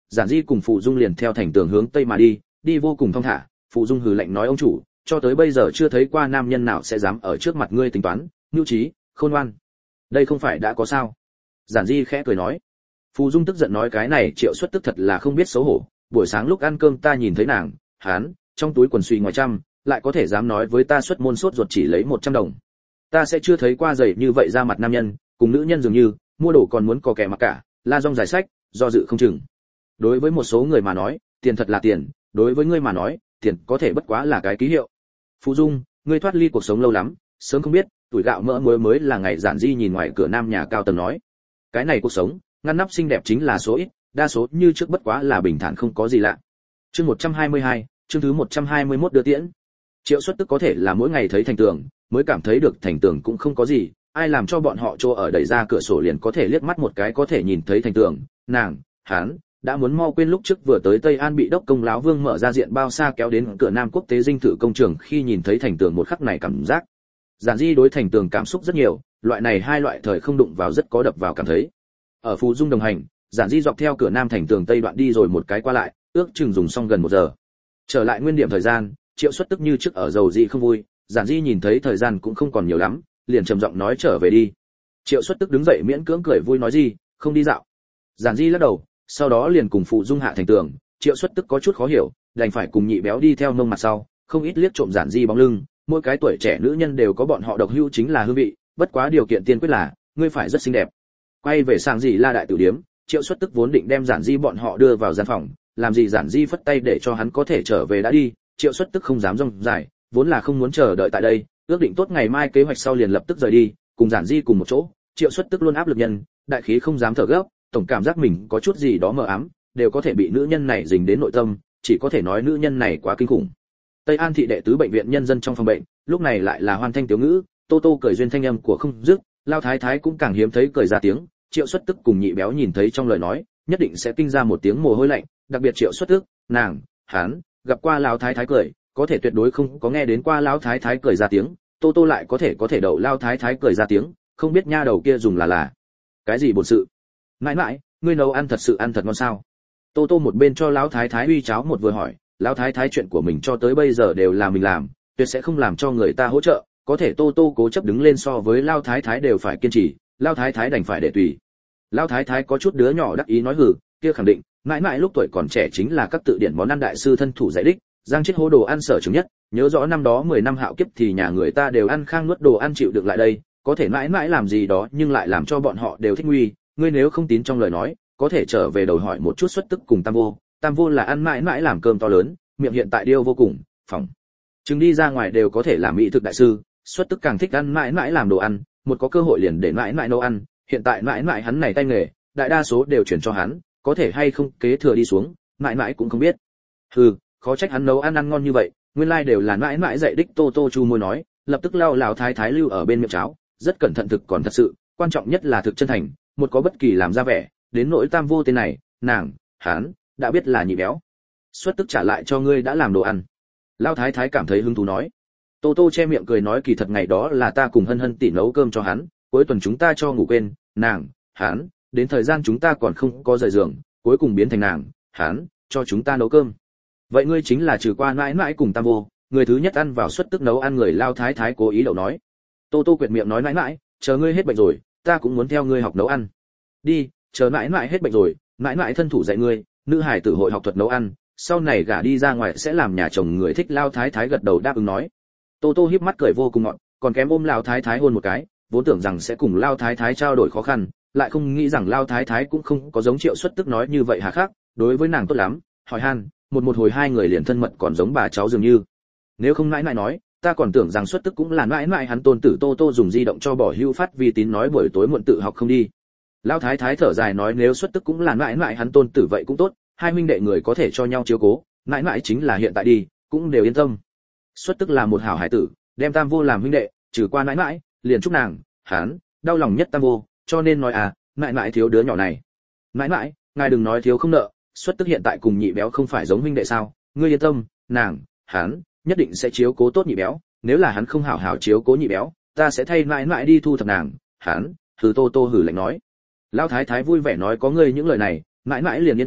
Giản Di cùng Phụ Dung liền theo thành tường hướng tây mà đi, đi vô cùng thong thả. Phụ Dung hừ lạnh nói ông chủ, cho tới bây giờ chưa thấy qua nam nhân nào sẽ dám ở trước mặt ngươi tính toán, nhu trí, khôn ngoan. Đây không phải đã có sao? Giản Di khẽ cười nói. Phụ Dung tức giận nói cái này Triệu Xuất tức thật là không biết xấu hổ, buổi sáng lúc ăn cơm ta nhìn thấy nàng, hắn trong túi quần suy ngoài trăm, lại có thể dám nói với ta xuất môn sốt ruột chỉ lấy một trăm đồng. Ta sẽ chưa thấy qua giày như vậy ra mặt nam nhân, cùng nữ nhân dường như, mua đồ còn muốn có kẻ mặc cả, la rong giải sách, do dự không chừng. Đối với một số người mà nói, tiền thật là tiền, đối với ngươi mà nói, tiền có thể bất quá là cái ký hiệu. Phụ Dung, ngươi thoát ly cuộc sống lâu lắm, sớm không biết, tuổi gạo mỡ muối mới là ngày. Giản Di nhìn ngoài cửa nam nhà cao tầng nói. Cái này cuộc sống, ngăn nắp xinh đẹp chính là số ít, đa số như trước bất quá là bình thản không có gì lạ. Chương một trăm hai mươi hai, chương thứ một trăm hai mươi mốt đưa tiễn. Triệu Xuất tức có thể là mỗi ngày thấy thành tường, mới cảm thấy được thành tường cũng không có gì, ai làm cho bọn họ chỗ ở đẩy ra cửa sổ liền có thể liếc mắt một cái có thể nhìn thấy thành tường, nàng, hắn đã muốn mau quên lúc trước vừa tới Tây An bị đốc công láo Vương mở ra diện bao xa kéo đến cửa Nam Quốc tế dinh thự công trường khi nhìn thấy thành tường một khắc này cảm giác. Giản Di đối thành tường cảm xúc rất nhiều, loại này hai loại thời không đụng vào rất có đập vào cảm thấy. Ở Phù Dung đồng hành, Giản Di dọc theo cửa Nam thành tường Tây đoạn đi rồi một cái qua lại, ước chừng dùng xong gần một giờ. Trở lại nguyên điểm thời gian, Triệu Xuất tức như trước ở dầu dị không vui, Giản Di nhìn thấy thời gian cũng không còn nhiều lắm, liền trầm giọng nói trở về đi. Triệu Xuất tức đứng dậy miễn cưỡng cười vui nói gì, không đi dạo. Giản Di lắc đầu, sau đó liền cùng Phụ Dung hạ thành tường. Triệu Xuất tức có chút khó hiểu, đành phải cùng nhị béo đi theo mông mặt sau, không ít liếc trộm Giản Di bóng lưng. Mỗi cái tuổi trẻ nữ nhân đều có bọn họ độc hữu chính là hương vị, bất quá điều kiện tiên quyết là ngươi phải rất xinh đẹp. Quay về sang gì La đại tử điếm, Triệu Xuất tức vốn định đem Giản Di bọn họ đưa vào gian phòng, làm gì Giản Di phất tay để cho hắn có thể trở về đã đi. Triệu Xuất tức không dám rong dài, vốn là không muốn chờ đợi tại đây, ước định tốt ngày mai kế hoạch sau liền lập tức rời đi, cùng Giản Di cùng một chỗ. Triệu Xuất tức luôn áp lực nhân, đại khí không dám thở gấp, tổng cảm giác mình có chút gì đó mờ ám, đều có thể bị nữ nhân này dính đến nội tâm, chỉ có thể nói nữ nhân này quá kinh khủng. Tây An thị đệ tứ bệnh viện nhân dân trong phòng bệnh, lúc này lại là hoan thanh tiểu ngữ, Tô Tô cười duyên thanh âm của không dứt, Lao Thái Thái cũng càng hiếm thấy cười ra tiếng. Triệu Xuất tức cùng nhị béo nhìn thấy trong lời nói, nhất định sẽ kinh ra một tiếng mồ hôi lạnh, đặc biệt Triệu Xuất tức, nàng, hắn gặp qua Lao Thái Thái cười, có thể tuyệt đối không có nghe đến qua Lao Thái Thái cười ra tiếng. Tô Tô lại có thể có thể đậu Lao Thái Thái cười ra tiếng, không biết nha đầu kia dùng là là cái gì bổn sự. Mãi mãi, ngươi nấu ăn thật sự ăn thật ngon sao? Tô Tô một bên cho Lão Thái Thái uy cháo một vừa hỏi, Lão Thái Thái chuyện của mình cho tới bây giờ đều là mình làm, tuyệt sẽ không làm cho người ta hỗ trợ, có thể Tô Tô cố chấp đứng lên so với Lão Thái Thái đều phải kiên trì, Lão Thái Thái đành phải để tùy. Lão Thái Thái có chút đứa nhỏ đắc ý nói hừ, kia khẳng định, mãi mãi lúc tuổi còn trẻ chính là các tự điển món ăn đại sư thân thủ giải đích, giang chết hô đồ ăn sở trường nhất, nhớ rõ năm đó mười năm hạo kiếp thì nhà người ta đều ăn khang nuốt đồ ăn chịu được lại đây, có thể mãi mãi làm gì đó nhưng lại làm cho bọn họ đều thích nguy, ngươi nếu không tín trong lời nói, có thể trở về đầu hỏi một chút Xuất tức cùng Tam Vô, Tam Vô là ăn mãi mãi làm cơm to lớn, miệng hiện tại điêu vô cùng, phòng chừng đi ra ngoài đều có thể làm mỹ thực đại sư, Xuất tức càng thích ăn mãi mãi làm đồ ăn, một có cơ hội liền để mãi mãi nấu ăn, hiện tại mãi mãi hắn này tay nghề, đại đa số đều chuyển cho hắn, có thể hay không kế thừa đi xuống, mãi mãi cũng không biết. Hừ, khó trách hắn nấu ăn ăn ngon như vậy, nguyên lai like đều là mãi mãi dạy đích. Tô Tô chu môi nói, lập tức lao Lão Thái Thái lưu ở bên miệng cháo, rất cẩn thận thực còn thật sự, quan trọng nhất là thực chân thành, một có bất kỳ làm ra vẻ, đến nỗi Tam Vô tên này, nàng, hắn đã biết là nhị béo. Xuất tức trả lại cho ngươi đã làm đồ ăn. Lão Thái Thái cảm thấy hứng thú nói. Tô Tô che miệng cười nói kỳ thật ngày đó là ta cùng Hân Hân tỉ nấu cơm cho hắn, cuối tuần chúng ta cho ngủ quên, nàng, hắn, đến thời gian chúng ta còn không có rời giường, cuối cùng biến thành nàng, hắn cho chúng ta nấu cơm. Vậy ngươi chính là trừ qua mãi mãi cùng Tam Vô, người thứ nhất ăn vào Xuất tức nấu ăn người. Lão Thái Thái cố ý đậu nói. Tô Tô quyệt miệng nói mãi mãi, chờ ngươi hết bệnh rồi, ta cũng muốn theo ngươi học nấu ăn. Đi, chờ mãi mãi hết bệnh rồi, mãi mãi thân thủ dạy ngươi, nữ hải tử hội học thuật nấu ăn, sau này gả đi ra ngoài sẽ làm nhà chồng người thích. Lão Thái Thái gật đầu đáp ứng nói. Tô Tô híp mắt cười vô cùng ngọt, còn kém ôm Lão Thái Thái hôn một cái, vốn tưởng rằng sẽ cùng Lão Thái Thái trao đổi khó khăn, lại không nghĩ rằng Lão Thái Thái cũng không có giống Triệu Xuất tức nói như vậy hà khắc, đối với nàng tốt lắm, hỏi han, một một hồi hai người liền thân mật còn giống bà cháu dường như. Nếu không mãi mãi nói, ta còn tưởng rằng Xuất tức cũng là mãi mãi hắn tôn tử. Tô Tô dùng di động cho bỏ hưu phát vi tín nói buổi tối muộn tự học không đi. Lão Thái Thái thở dài nói nếu Xuất tức cũng là mãi mãi hắn tôn tử vậy cũng tốt, hai huynh đệ người có thể cho nhau chiếu cố, mãi mãi chính là hiện tại đi, cũng đều yên tâm. Xuất tức là một hảo hải tử, đem Tam Vô làm huynh đệ, trừ qua mãi mãi, liền chúc nàng, hắn đau lòng nhất Tam Vô, cho nên nói à, mãi mãi thiếu đứa nhỏ này. Mãi mãi, ngài đừng nói thiếu không nợ, Xuất tức hiện tại cùng nhị béo không phải giống huynh đệ sao? Ngươi yên tâm, nàng, hắn nhất định sẽ chiếu cố tốt nhị béo, nếu là hắn không hảo hảo chiếu cố nhị béo, ta sẽ thay mãi mãi đi thu thập nàng, hắn. Hừ. Tô Tô hử lạnh nói. Lão Thái Thái vui vẻ nói có ngươi những lời này, mãi mãi liền yên tâm.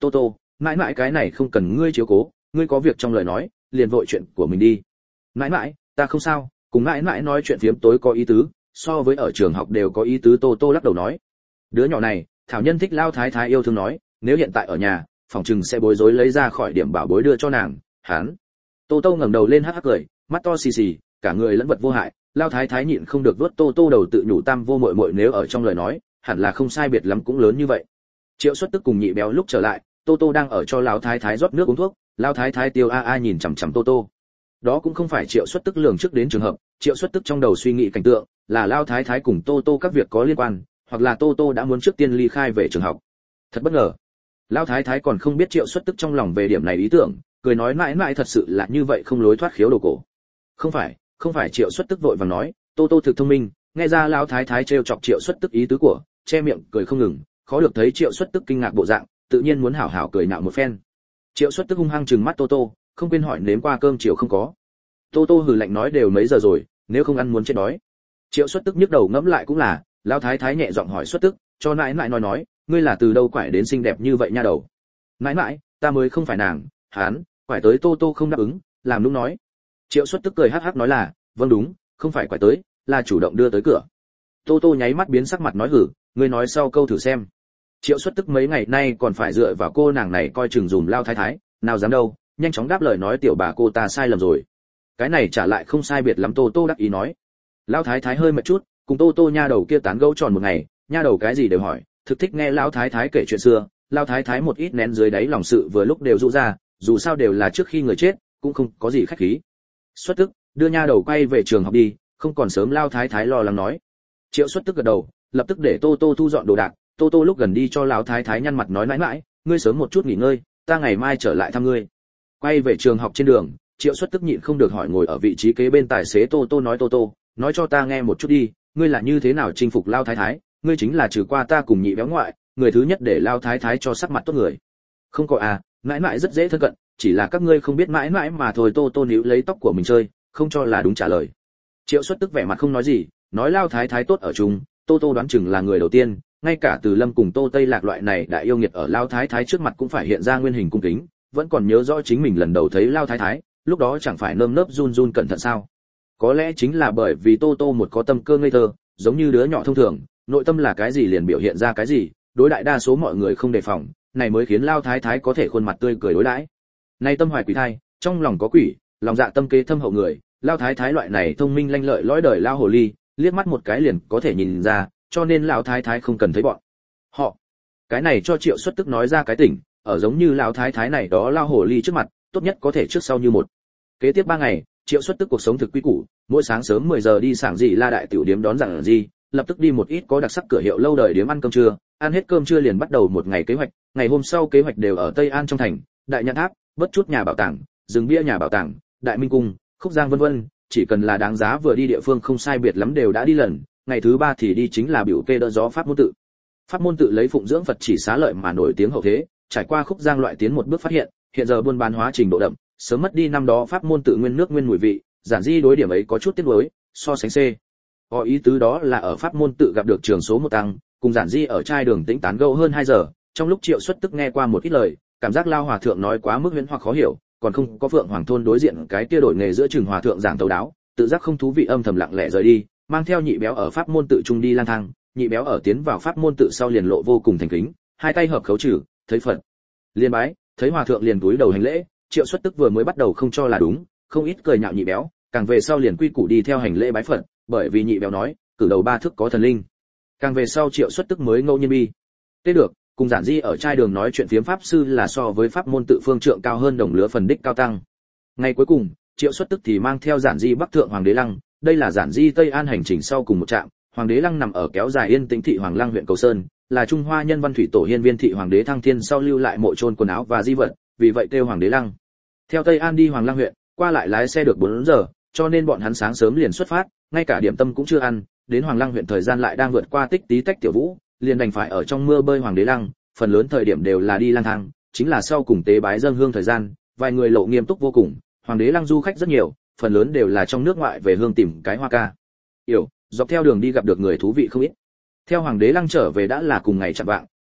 tô tô, mãi mãi cái này không cần ngươi chiếu cố, ngươi có việc trong lời nói liền vội chuyện của mình đi. Mãi mãi, ta không sao, cùng mãi mãi nói chuyện phiếm tối có ý tứ, so với ở trường học đều có ý tứ. Tô tô lắc đầu nói. Đứa nhỏ này, thảo nhân thích lao thái thái yêu thương nói, nếu hiện tại ở nhà phòng trừng sẽ bối rối lấy ra khỏi điểm bảo bối đưa cho nàng. Hán. Tô tô ngẩng đầu lên hắc hắc cười, mắt to xì xì, cả người lẫn vật vô hại. Lao thái thái nhịn không được vuốt tô tô đầu, tự nhủ tam vô muội muội nếu ở trong lời nói hẳn là không sai biệt lắm cũng lớn như vậy. Triệu Xuất Tức cùng Nhị Béo lúc trở lại, tô tô đang ở cho lão thái thái rót nước uống thuốc. Lão thái thái tiêu a a nhìn chằm chằm tô tô. Đó cũng không phải Triệu Xuất Tức lường trước đến trường hợp, Triệu Xuất Tức trong đầu suy nghĩ cảnh tượng là lão thái thái cùng tô tô các việc có liên quan, hoặc là tô tô đã muốn trước tiên ly khai về trường học. Thật bất ngờ, lão thái thái còn không biết Triệu Xuất Tức trong lòng về điểm này ý tưởng, cười nói mãi mãi thật sự là như vậy không lối thoát khiếu đồ cổ. Không phải, không phải. Triệu Xuất Tức vội vàng nói, tô tô thực thông minh, nghe ra lão thái thái trêu chọc Triệu Xuất Tức ý tứ của, che miệng cười không ngừng, khó được thấy Triệu Xuất Tức kinh ngạc bộ dạng, tự nhiên muốn hảo hảo cười nhạo một phen. Triệu Xuất Tức hung hăng trừng mắt tô tô, không quên hỏi nếm qua cơm chiều không có. Tô tô hừ lạnh nói đều mấy giờ rồi, nếu không ăn muốn chết đói. Triệu Xuất Tức nhức đầu ngẫm lại cũng là, lão thái thái nhẹ giọng hỏi Xuất Tức, cho nãi nãi nói nói, ngươi là từ đâu quải đến xinh đẹp như vậy nha đầu. Nãi nãi, ta mới không phải nàng. Hán, quải tới. Tô tô không đáp ứng, làm nũng nói. Triệu Xuất Tức cười hắc hắc nói là, vâng đúng, không phải quải tới, là chủ động đưa tới cửa. Tô tô nháy mắt biến sắc mặt nói hử, ngươi nói sau câu thử xem. Triệu Xuất Tức mấy ngày nay còn phải dựa vào cô nàng này coi chừng dùm lao thái thái, nào dám đâu, nhanh chóng đáp lời nói tiểu bà cô ta sai lầm rồi. Cái này trả lại không sai biệt lắm. Tô tô đắc ý nói. Lao thái thái hơi mệt chút, cùng tô tô nha đầu kia tán gẫu tròn một ngày, nha đầu cái gì đều hỏi, thực thích nghe lão thái thái kể chuyện xưa. Lao thái thái một ít nén dưới đáy lòng sự vừa lúc đều rũ ra, dù sao đều là trước khi người chết, cũng không có gì khách khí. Xuất Tức, đưa nha đầu quay về trường học đi, không còn sớm. Lao thái thái lo lắng nói. Triệu Xuất Tức gật đầu, lập tức để tô tô thu dọn đồ đạc. Tô tô lúc gần đi cho lão thái thái nhăn mặt nói mãi mãi, ngươi sớm một chút nghỉ ngơi, ta ngày mai trở lại thăm ngươi. Quay về trường học trên đường, Triệu Xuất Tức nhịn không được hỏi ngồi ở vị trí kế bên tài xế tô tô nói, tô tô, nói cho ta nghe một chút đi, ngươi là như thế nào chinh phục lao thái thái, ngươi chính là trừ qua ta cùng Nhị Béo ngoại, người thứ nhất để lao thái thái cho sắc mặt tốt người. Không có à, mãi mãi rất dễ thân cận, chỉ là các ngươi không biết mãi mãi mà thôi. Tô tô níu lấy tóc của mình chơi, không cho là đúng trả lời. Triệu Xuất Tức vẻ mặt không nói gì, nói lao thái thái tốt ở chung, tô tô đoán chừng là người đầu tiên, ngay cả Từ Lâm cùng Tô Tây Lạc loại này đại yêu nghiệt ở lao thái thái trước mặt cũng phải hiện ra nguyên hình cung kính, vẫn còn nhớ rõ chính mình lần đầu thấy lao thái thái, lúc đó chẳng phải nơm nớp run run cẩn thận sao? Có lẽ chính là bởi vì tô tô một có tâm cơ ngây thơ, giống như đứa nhỏ thông thường, nội tâm là cái gì liền biểu hiện ra cái gì, đối đại đa số mọi người không đề phòng, này mới khiến lao thái thái có thể khuôn mặt tươi cười đối đãi. Nay tâm hoài quỷ thai, trong lòng có quỷ, lòng dạ tâm kế thâm hậu người, lao thái thái loại này thông minh lanh lợi lõi đời lao hồ ly, liếc mắt một cái liền có thể nhìn ra, cho nên lão thái thái không cần thấy bọn họ. Cái này cho Triệu Xuất Tức nói ra cái tỉnh, ở giống như lão thái thái này đó lao hồ ly trước mặt, tốt nhất có thể trước sau như một. Kế tiếp ba ngày, Triệu Xuất Tức cuộc sống thực quy củ, mỗi sáng sớm mười giờ đi sảng gì la đại tiểu điếm đón Giản Di, lập tức đi một ít có đặc sắc cửa hiệu lâu đời điếm ăn cơm trưa, ăn hết cơm trưa liền bắt đầu một ngày kế hoạch, ngày hôm sau kế hoạch đều ở Tây An trong thành, Đại Nhãn Tháp, bất chút nhà bảo tàng, rừng bia nhà bảo tàng, Đại Minh cung, Khúc Giang vân vân, chỉ cần là đáng giá vừa đi địa phương không sai biệt lắm đều đã đi lần. Ngày thứ ba thì đi chính là biểu kê đỡ gió pháp môn tự. Pháp môn tự lấy phụng dưỡng Phật chỉ xá lợi mà nổi tiếng hậu thế, trải qua Khúc Giang loại tiến một bước phát hiện, hiện giờ buôn bán hóa trình độ đậm, sớm mất đi năm đó pháp môn tự nguyên nước nguyên mùi vị. Giản Di đối điểm ấy có chút tiếc nuối, so sánh C. Có ý tứ đó là ở pháp môn tự gặp được trường số một tăng, cùng Giản Di ở trai đường tĩnh tán gẫu hơn hai giờ, trong lúc Triệu Xuất Tức nghe qua một ít lời, cảm giác lao hòa thượng nói quá mức huyễn hoặc khó hiểu, còn không có Phượng Hoàng thôn đối diện cái kia đổi nghề giữa trường hòa thượng giảng tấu đáo, tự giác không thú vị âm thầm lặng lẽ rời đi, mang theo Nhị Béo ở pháp môn tự trung đi lang thang. Nhị Béo ở tiến vào pháp môn tự sau liền lộ vô cùng thành kính, hai tay hợp khấu trừ, thấy Phật liền bái, thấy hòa thượng liền cúi đầu hành lễ. Triệu Xuất Tức vừa mới bắt đầu không cho là đúng, không ít cười nhạo Nhị Béo, càng về sau liền quy củ đi theo hành lễ bái Phật, bởi vì Nhị Béo nói, cử đầu ba thước có thần linh. Càng về sau Triệu Xuất Tức mới ngẫu nhiên bi. Thế được, cùng Giản Di ở trai đường nói chuyện phiếm pháp sư là so với pháp môn tự phương trượng cao hơn đồng lứa phần đích cao tăng. Ngày cuối cùng, Triệu Xuất Tức thì mang theo Giản Di bắc thượng Hoàng Đế Lăng, đây là Giản Di Tây An hành trình sau cùng một trạm. Hoàng Đế Lăng nằm ở kéo dài yên tĩnh thị Hoàng Lăng huyện Cầu Sơn, là Trung Hoa nhân văn thủy tổ hiên viên thị Hoàng Đế Thăng Thiên sau lưu lại mộ chôn quần áo và di vật, vì vậy kêu Hoàng Đế Lăng. Theo Tây An đi Hoàng Lăng huyện, qua lại lái xe được bốn giờ, cho nên bọn hắn sáng sớm liền xuất phát, ngay cả điểm tâm cũng chưa ăn, đến Hoàng Lăng huyện thời gian lại đang vượt qua tích tí tách tiểu vũ, liền đành phải ở trong mưa bơi Hoàng Đế Lăng, phần lớn thời điểm đều là đi lang thang, chính là sau cùng tế bái dâng hương thời gian, vài người lộ nghiêm túc vô cùng, Hoàng Đế Lăng du khách rất nhiều, phần lớn đều là trong nước ngoại về hương tìm cái hoa ca. Yểu, dọc theo đường đi gặp được người thú vị không ít. Theo Hoàng Đế Lăng trở về đã là cùng ngày chạm vạng,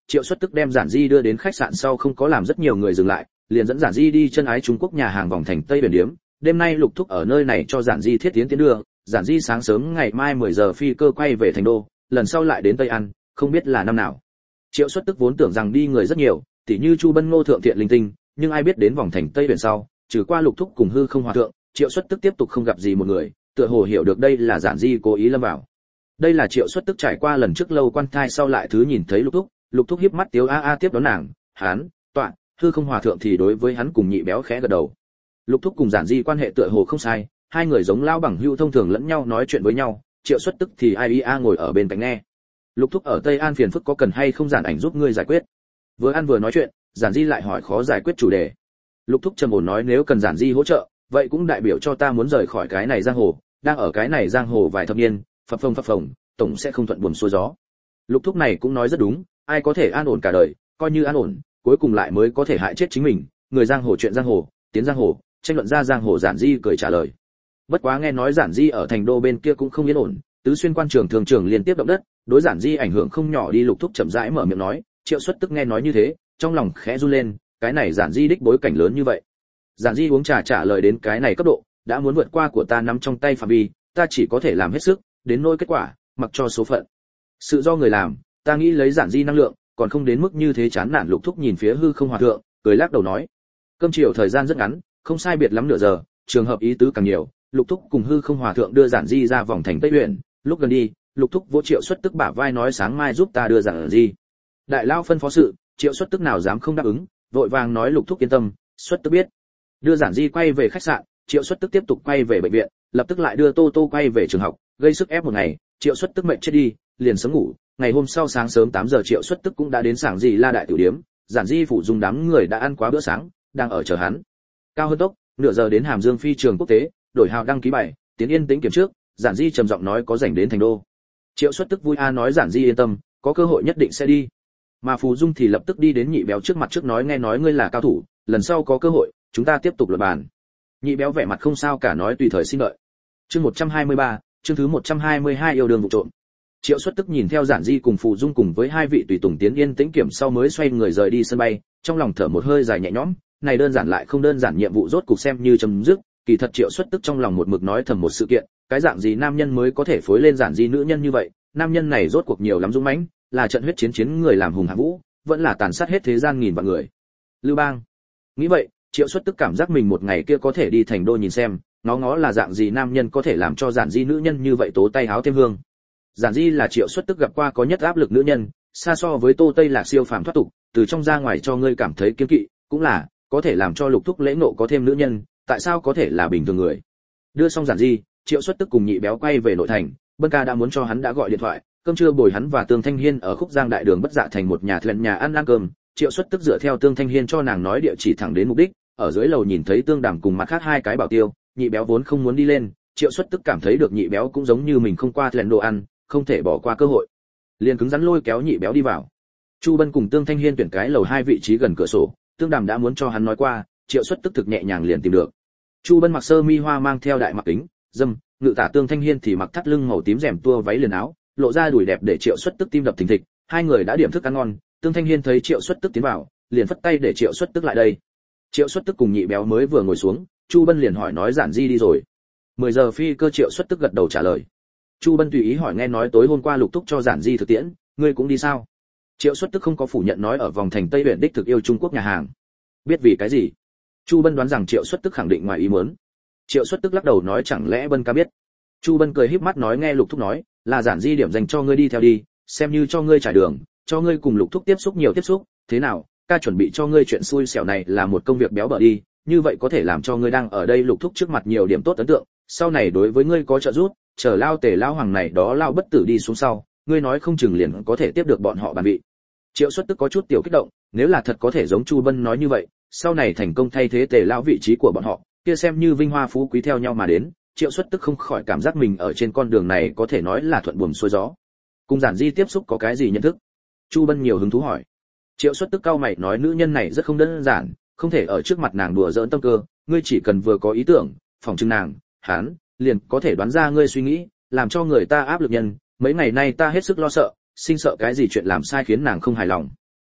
Triệu Xuất Tức đem Giản Di đưa đến khách sạn sau không có làm rất nhiều người dừng lại, liền dẫn Giản Di đi chân ái Trung Quốc nhà hàng vòng thành Tây Biển Điếm. Đêm nay Lục Thúc ở nơi này cho Giản Di thiết tiến tiến đưa, Giản Di sáng sớm ngày mai mười giờ phi cơ quay về thành đô, lần sau lại đến Tây An, không biết là năm nào. Triệu Xuất Tức vốn tưởng rằng đi người rất nhiều, tỉ như Chu Bân Ngô thượng thiện linh tinh, nhưng ai biết đến vòng thành Tây Biển sau, trừ qua Lục Thúc cùng Hư Không Hòa thượng, Triệu Xuất Tức tiếp tục không gặp gì một người, tựa hồ hiểu được đây là Giản Di cố ý lâm vào. Đây là Triệu Xuất Tức trải qua lần trước lâu quan thai sau lại thứ nhìn thấy Lục Thúc, Lục Thúc hiếp mắt tiếu a a tiếp đón nàng, hắn, tọa, Hư Không Hòa thượng thì đối với hắn cùng nhị béo khẽ gật đầu. Lục Thúc cùng Giản Di quan hệ tựa hồ không sai, hai người giống lao bằng hữu thông thường lẫn nhau nói chuyện với nhau, Triệu Xuất Tức thì ai ia ngồi ở bên cạnh nghe. Lục Thúc ở Tây An phiền phức có cần hay không Giản Ảnh giúp ngươi giải quyết. Vừa ăn vừa nói chuyện, Giản Di lại hỏi khó giải quyết chủ đề. Lục Thúc trầm ổn nói nếu cần Giản Di hỗ trợ, vậy cũng đại biểu cho ta muốn rời khỏi cái này giang hồ, đang ở cái này giang hồ vài thập niên, phập phồng phập phồng, tổng sẽ không thuận buồm xuôi gió. Lục Thúc này cũng nói rất đúng, ai có thể an ổn cả đời, coi như an ổn, cuối cùng lại mới có thể hại chết chính mình, người giang hồ chuyện giang hồ, tiến giang hồ, tranh luận ra giang hồ. Giản Di cười trả lời. Bất quá nghe nói Giản Di ở thành đô bên kia cũng không yên ổn, tứ xuyên quan trường thường trường liên tiếp động đất, đối Giản Di ảnh hưởng không nhỏ đi. Lục Thúc chậm rãi mở miệng nói, Triệu Xuất Tức nghe nói như thế, trong lòng khẽ run lên, cái này Giản Di đích bối cảnh lớn như vậy. Giản Di uống trà trả lời đến cái này cấp độ, đã muốn vượt qua của ta nắm trong tay phạm vi, ta chỉ có thể làm hết sức, đến nỗi kết quả, mặc cho số phận. Sự do người làm, ta nghĩ lấy Giản Di năng lượng, còn không đến mức như thế chán nản. Lục Thúc nhìn phía Hư Không Hòa thượng, cười lắc đầu nói, cơm chiều thời gian rất ngắn, không sai biệt lắm nửa giờ, trường hợp ý tứ càng nhiều. Lục Thúc cùng Hư Không Hòa thượng đưa Giản Di ra vòng thành Tây huyện, lúc gần đi, Lục Thúc vỗ Triệu Xuất Tức bả vai nói sáng mai giúp ta đưa Giản Di. Đại lao phân phó sự, Triệu Xuất Tức nào dám không đáp ứng, vội vàng nói Lục Thúc yên tâm, Xuất Tức biết. Đưa Giản Di quay về khách sạn, Triệu Xuất Tức tiếp tục quay về bệnh viện, lập tức lại đưa Tô Tô quay về trường học, gây sức ép một ngày, Triệu Xuất Tức mệt chết đi, liền sớm ngủ. Ngày hôm sau sáng sớm tám giờ Triệu Xuất Tức cũng đã đến sảng Dì La đại tiểu điếm, Giản Di phủ dùng đám người đã ăn quá bữa sáng, đang ở chờ hắn. Cao hơn tốc, nửa giờ đến Hàm Dương phi trường quốc tế, đổi hào đăng ký bài, tiến yên tĩnh kiểm trước, Giản Di trầm giọng nói có rảnh đến thành đô. Triệu Xuất Tức vui a nói Giản Di yên tâm, có cơ hội nhất định sẽ đi. Mà Phù Dung thì lập tức đi đến nhị béo trước mặt trước nói nghe nói ngươi là cao thủ, lần sau có cơ hội, chúng ta tiếp tục luận bàn. Nhị béo vẻ mặt không sao cả nói tùy thời xin đợi. Chương một trăm hai mươi ba, chương thứ một trăm hai mươi hai yêu đương vụ trộm. Triệu Xuất Tức nhìn theo Giản Di cùng Phù Dung cùng với hai vị tùy tùng tiến yên tĩnh kiểm sau mới xoay người rời đi sân bay, trong lòng thở một hơi dài nhẹ nhõm, này đơn giản lại không đơn giản nhiệm vụ rốt cục xem như chấm dứt. Kỳ thật Triệu Xuất Tức trong lòng một mực nói thầm một sự kiện, cái dạng gì nam nhân mới có thể phối lên Giản Di nữ nhân như vậy, nam nhân này rốt cuộc nhiều lắm dũng mãnh, là trận huyết chiến chiến người làm hùng hạng vũ, vẫn là tàn sát hết thế gian nghìn vạn người. Lưu Bang. Nghĩ vậy, Triệu Xuất Tức cảm giác mình một ngày kia có thể đi thành đô nhìn xem, ngó ngó là dạng gì nam nhân có thể làm cho Giản Di nữ nhân như vậy tố tay háo thêm hương. Giản Di là Triệu Xuất Tức gặp qua có nhất áp lực nữ nhân, xa so với Tô Tây Lạc siêu phàm thoát tục, từ trong ra ngoài cho ngươi cảm thấy kiêng kỵ, cũng là có thể làm cho Lục Thúc lễ nộ có thêm nữ nhân, tại sao có thể là bình thường người. Đưa xong Giản Di, Triệu Xuất Tức cùng nhị béo quay về nội thành, Bân Ca đã muốn cho hắn đã gọi điện thoại, cơm trưa bồi hắn và Tương Thanh Hiên ở khúc Giang đại đường Bất Dạ thành một nhà thuyền nhà ăn ăn cơm. Triệu Xuất Tức dựa theo Tương Thanh Hiên cho nàng nói địa chỉ thẳng đến mục đích, ở dưới lầu nhìn thấy Tương Đàm cùng mặt khác hai cái bảo tiêu, nhị béo vốn không muốn đi lên, Triệu Xuất Tức cảm thấy được nhị béo cũng giống như mình không qua thuyền đồ ăn, không thể bỏ qua cơ hội, liền cứng rắn lôi kéo nhị béo đi vào. Chu Bân cùng Tương Thanh Hiên tuyển cái lầu hai vị trí gần cửa sổ, Tương Đàm đã muốn cho hắn nói qua, Triệu Xuất Tức thực nhẹ nhàng liền tìm được. Chu Bân mặc sơ mi hoa mang theo đại mặc kính, dâm, ngự tả Tương Thanh Hiên thì mặc thắt lưng màu tím rèm tua váy liền áo, lộ ra đùi đẹp để Triệu Xuất Tức tim đập thình thịch. Hai người đã điểm thức ăn ngon, Tương Thanh Hiên thấy Triệu Xuất Tức tiến vào, liền phất tay để Triệu Xuất Tức lại đây. Triệu Xuất Tức cùng nhị béo mới vừa ngồi xuống, Chu Bân liền hỏi nói Giản Di đi rồi. mười giờ phi cơ. Triệu Xuất Tức gật đầu trả lời. Chu Bân tùy ý hỏi nghe nói tối hôm qua Lục Thúc cho Giản Di thực tiễn, ngươi cũng đi sao? Triệu Xuất Tức không có phủ nhận nói ở vòng thành Tây huyện đích thực yêu Trung Quốc nhà hàng. Biết vì cái gì? Chu Bân đoán rằng Triệu Xuất Tức khẳng định ngoài ý muốn. Triệu Xuất Tức lắc đầu nói chẳng lẽ Bân ca biết? Chu Bân cười híp mắt nói nghe Lục Thúc nói, là Giản Di điểm dành cho ngươi đi theo đi, xem như cho ngươi trải đường, cho ngươi cùng Lục Thúc tiếp xúc nhiều tiếp xúc, thế nào? Ca chuẩn bị cho ngươi chuyện xui xẻo này là một công việc béo bở đi, như vậy có thể làm cho ngươi đang ở đây Lục Thúc trước mặt nhiều điểm tốt ấn tượng, sau này đối với ngươi có trợ giúp, chờ lao tề lao hoàng này đó lao bất tử đi xuống sau, ngươi nói không chừng liền có thể tiếp được bọn họ bàn vị. Triệu Xuất Tức có chút tiểu kích động, nếu là thật có thể giống Chu Bân nói như vậy, sau này thành công thay thế tề lao vị trí của bọn họ, kia xem như vinh hoa phú quý theo nhau mà đến. Triệu Xuất Tức không khỏi cảm giác mình ở trên con đường này có thể nói là thuận buồm xuôi gió. Cùng Giản Di tiếp xúc có cái gì nhận thức? Chu Bân nhiều hứng thú hỏi. Triệu Xuất Tức cau mày nói nữ nhân này rất không đơn giản, không thể ở trước mặt nàng đùa giỡn tâm cơ, ngươi chỉ cần vừa có ý tưởng, phòng trưng nàng, hắn liền có thể đoán ra ngươi suy nghĩ, làm cho người ta áp lực nhân, mấy ngày nay ta hết sức lo sợ, sinh sợ cái gì chuyện làm sai khiến nàng không hài lòng.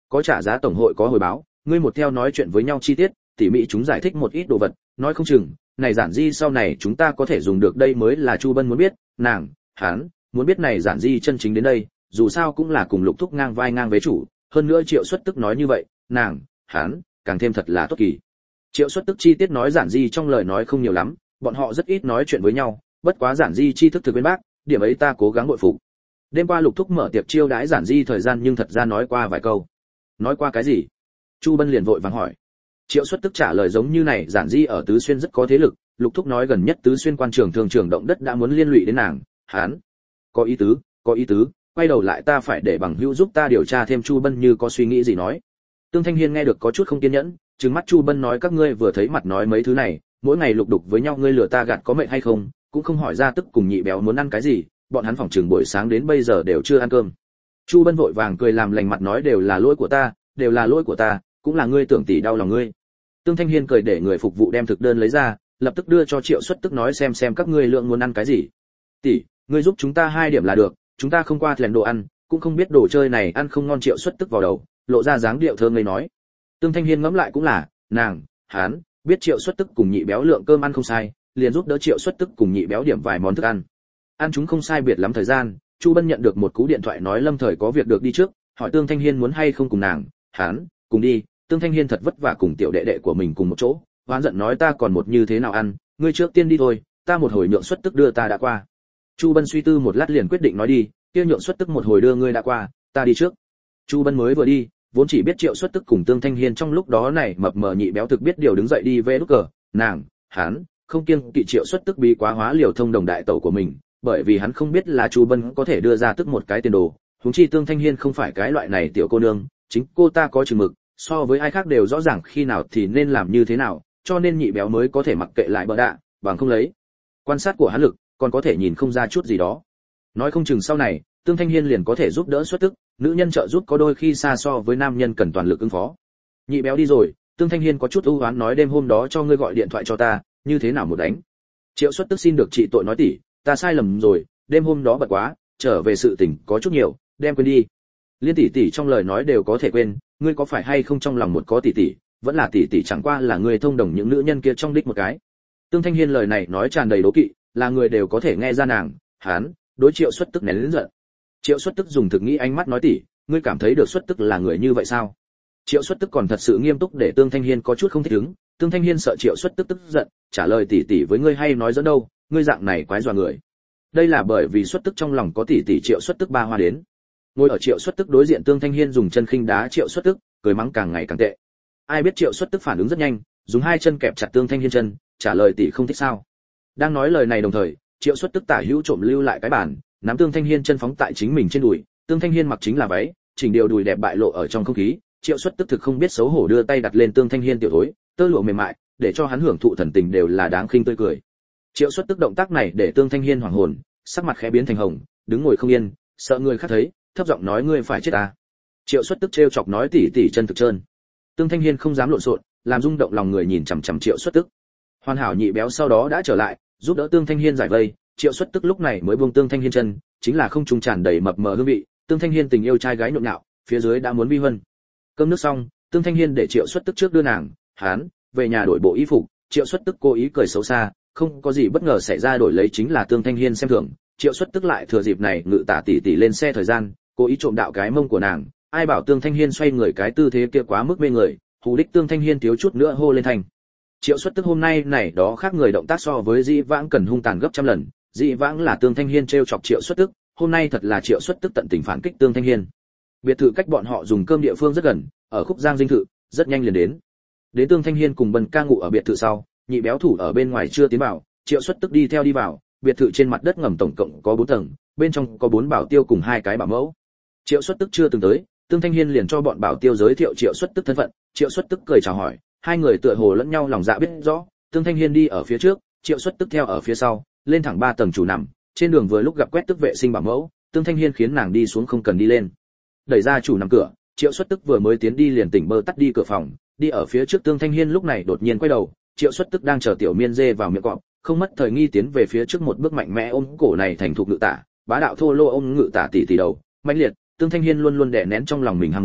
có trả giá tổng hội có hồi báo, ngươi một theo nói chuyện với nhau chi tiết, tỉ mỉ chúng giải thích một ít đồ vật, nói không chừng, này giản di sau này chúng ta có thể dùng được đây mới là Chu Bân muốn biết, nàng, hắn, muốn biết này giản di chân chính đến đây, dù sao cũng là cùng Lục Thúc ngang vai ngang với chủ, hơn nữa Triệu Xuất Tức nói như vậy, nàng, hắn, càng thêm thật là tốt kỳ. Triệu Xuất Tức chi tiết nói giản di trong lời nói không nhiều lắm, bọn họ rất ít nói chuyện với nhau, bất quá giản di chi thức thực bên bác, điểm ấy ta cố gắng bội phục. Đêm qua Lục Thúc mở tiệc chiêu đãi giản di thời gian nhưng thật ra nói qua vài câu. Nói qua cái gì? Chu Bân liền vội vàng hỏi. Triệu Xuất Tức trả lời giống như này, giản di ở Tứ Xuyên rất có thế lực, Lục Thúc nói gần nhất Tứ Xuyên quan trường thường trường động đất đã muốn liên lụy đến nàng, hắn. Có ý tứ, có ý tứ, quay đầu lại ta phải để bằng hữu giúp ta điều tra thêm. Chu Bân như có suy nghĩ gì nói. Tương Thanh Hiên nghe được có chút không kiên nhẫn, trừng mắt Chu Bân nói các ngươi vừa thấy mặt nói mấy thứ này, mỗi ngày lục đục với nhau ngươi lừa ta gạt có mệnh hay không, cũng không hỏi ra Tức cùng Nhị Béo muốn ăn cái gì, bọn hắn phòng trường buổi sáng đến bây giờ đều chưa ăn cơm. Chu Bân vội vàng cười làm lành mặt nói đều là lỗi của ta, đều là lỗi của ta, cũng là ngươi tưởng tỷ đau lòng ngươi. Tương Thanh Hiên cười để người phục vụ đem thực đơn lấy ra, lập tức đưa cho Triệu Xuất Tức nói xem xem các ngươi lượng muốn ăn cái gì. Tỷ, ngươi giúp chúng ta hai điểm là được, chúng ta không qua thèm đồ ăn, cũng không biết đồ chơi này ăn không ngon. Triệu Xuất Tức vào đầu, lộ ra dáng điệu thơ ngây nói. Tương Thanh Hiên ngẫm lại cũng là, nàng, hắn, biết Triệu Xuất Tức cùng Nhị Béo lượng cơm ăn không sai, liền giúp đỡ Triệu Xuất Tức cùng Nhị Béo điểm vài món thức ăn. Ăn chúng không sai biệt lắm thời gian, Chu Bân nhận được một cú điện thoại nói Lâm Thời có việc được đi trước, hỏi Tương Thanh Hiên muốn hay không cùng nàng, hắn, cùng đi. Tương Thanh Hiên thật vất vả cùng tiểu đệ đệ của mình cùng một chỗ, oán giận nói ta còn một như thế nào ăn, ngươi trước tiên đi thôi, ta một hồi nhượng Xuất Tức đưa ta đã qua. Chu Bân suy tư một lát liền quyết định nói đi, kia nhượng Xuất Tức một hồi đưa ngươi đã qua, ta đi trước. Chu Bân mới vừa đi, vốn chỉ biết Triệu Xuất Tức cùng Tương Thanh Hiên trong lúc đó này mập mờ Nhị Béo thực biết điều đứng dậy đi về đúc cờ, nàng, hắn, không kiêng kỵ Triệu Xuất Tức bí quá hóa liều thông đồng đại tẩu của mình, bởi vì hắn không biết là Chu Bân có thể đưa ra tức một cái tiền đồ, huống chi Tương Thanh Hiên không phải cái loại này tiểu cô nương, chính cô ta có chừng mực, so với ai khác đều rõ ràng khi nào thì nên làm như thế nào, cho nên Nhị Béo mới có thể mặc kệ lại bờ đạ, bằng không lấy quan sát của hắn lực, còn có thể nhìn không ra chút gì đó. Nói không chừng sau này, Tương Thanh Hiên liền có thể giúp đỡ Xuất Tức, nữ nhân trợ giúp có đôi khi xa so với nam nhân cần toàn lực ứng phó. Nhị Béo đi rồi, Tương Thanh Hiên có chút ưu oán nói đêm hôm đó cho ngươi gọi điện thoại cho ta, như thế nào một đánh. Triệu Xuất Tức xin được trị tội nói tỷ, ta sai lầm rồi, đêm hôm đó bận quá, trở về sự tình có chút nhiều, đem quên đi. Liên tỷ tỷ trong lời nói đều có thể quên, ngươi có phải hay không trong lòng một có tỷ tỷ, vẫn là tỷ tỷ chẳng qua là ngươi thông đồng những nữ nhân kia trong đích một cái. Tương Thanh Hiên lời này nói tràn đầy đố kỵ, là người đều có thể nghe ra nàng, hắn, đối Triệu Xuất Tức nén lớn giận. Triệu Xuất Tức dùng thực nghĩ ánh mắt nói tỷ, ngươi cảm thấy được Xuất Tức là người như vậy sao? Triệu Xuất Tức còn thật sự nghiêm túc để Tương Thanh Hiên có chút không thích ứng, Tương Thanh Hiên sợ Triệu Xuất Tức tức giận, trả lời tỷ tỷ với ngươi hay nói dẫn đâu, ngươi dạng này quái dọa người. Đây là bởi vì Xuất Tức trong lòng có tỷ tỷ Triệu Xuất Tức ba hoa đến. Ngồi ở Triệu Xuất Tức đối diện Tương Thanh Hiên dùng chân khinh đá Triệu Xuất Tức, cười mắng càng ngày càng tệ. Ai biết Triệu Xuất Tức phản ứng rất nhanh, dùng hai chân kẹp chặt Tương Thanh Hiên chân, trả lời tỷ không thích sao? Đang nói lời này đồng thời, Triệu Xuất Tức tả hữu trộm lưu lại cái bàn, nắm Tương Thanh Hiên chân phóng tại chính mình trên đùi, Tương Thanh Hiên mặc chính là váy, chỉnh điều đùi đẹp bại lộ ở trong không khí, Triệu Xuất Tức thực không biết xấu hổ đưa tay đặt lên Tương Thanh Hiên tiểu thối, tơ lụa mềm mại, để cho hắn hưởng thụ thần tình đều là đáng khinh tươi cười. Triệu Xuất Tức động tác này để Tương Thanh Hiên hoảng hồn, sắc mặt khẽ biến thành hồng, đứng ngồi không yên, sợ người khác thấy, thấp giọng nói ngươi phải chết à. Triệu Xuất Tức trêu chọc nói tỷ tỷ chân thực trơn. Tương Thanh Hiên không dám lộn xộn, làm rung động lòng người nhìn chằm chằm Triệu Xuất Tức. Hoàn hảo Nhị Béo sau đó đã trở lại, giúp đỡ Tương Thanh Hiên giải vây, Triệu Xuất Tức lúc này mới buông Tương Thanh Hiên chân, chính là không trung tràn đầy mập mờ hương vị, Tương Thanh Hiên tình yêu trai gái nhộn nhạo, phía dưới đã muốn vi huân. Cơm nước xong, Tương Thanh Hiên để Triệu Xuất Tức trước đưa nàng, hắn, về nhà đổi bộ y phục, Triệu Xuất Tức cố ý cười xấu xa, không có gì bất ngờ xảy ra đổi lấy chính là Tương Thanh Hiên xem thường, Triệu Xuất Tức lại thừa dịp này ngự tả tỷ tỷ lên xe thời gian, cố ý trộm đạo cái mông của nàng, ai bảo Tương Thanh Hiên xoay người cái tư thế kia quá mức mê người, hù đích Tương Thanh Hiên thiếu chút nữa hô lên thành. Triệu Xuất Tức hôm nay này đó khác người động tác so với Dĩ Vãng cần hung tàn gấp trăm lần, Dĩ Vãng là Tương Thanh Hiên trêu chọc Triệu Xuất Tức, hôm nay thật là Triệu Xuất Tức tận tình phản kích Tương Thanh Hiên. Biệt thự cách bọn họ dùng cơm địa phương rất gần, ở khúc Giang dinh thự, rất nhanh liền đến. Đến Tương Thanh Hiên cùng Bần Ca ngủ ở biệt thự sau, Nhị Béo thủ ở bên ngoài chưa tiến vào, Triệu Xuất Tức đi theo đi vào, biệt thự trên mặt đất ngầm tổng cộng có bốn tầng, bên trong có bốn bảo tiêu cùng hai cái bảo mẫu. Triệu Xuất Tức chưa từng tới, Tương Thanh Hiên liền cho bọn bảo tiêu giới thiệu Triệu Xuất Tức thân phận, Triệu Xuất Tức cười chào hỏi, hai người tựa hồ lẫn nhau lòng dạ biết rõ, Tương Thanh Hiên đi ở phía trước, Triệu Xuất Tức theo ở phía sau, lên thẳng ba tầng chủ nằm, trên đường vừa lúc gặp quét tức vệ sinh bảo mẫu, Tương Thanh Hiên khiến nàng đi xuống không cần đi lên. Đẩy ra chủ nằm cửa, Triệu Xuất Tức vừa mới tiến đi liền tỉnh bơ tắt đi cửa phòng, đi ở phía trước Tương Thanh Hiên lúc này đột nhiên quay đầu, Triệu Xuất Tức đang chờ tiểu miên dê vào miệng cọp, không mất thời nghi tiến về phía trước một bước mạnh mẽ ôm cổ này thành thục ngự tả, bá đạo thô lô ôm ngự tả tỷ tỷ đầu, mãnh liệt, Tương Thanh Hiên luôn luôn đè nén trong lòng mình ham muốn,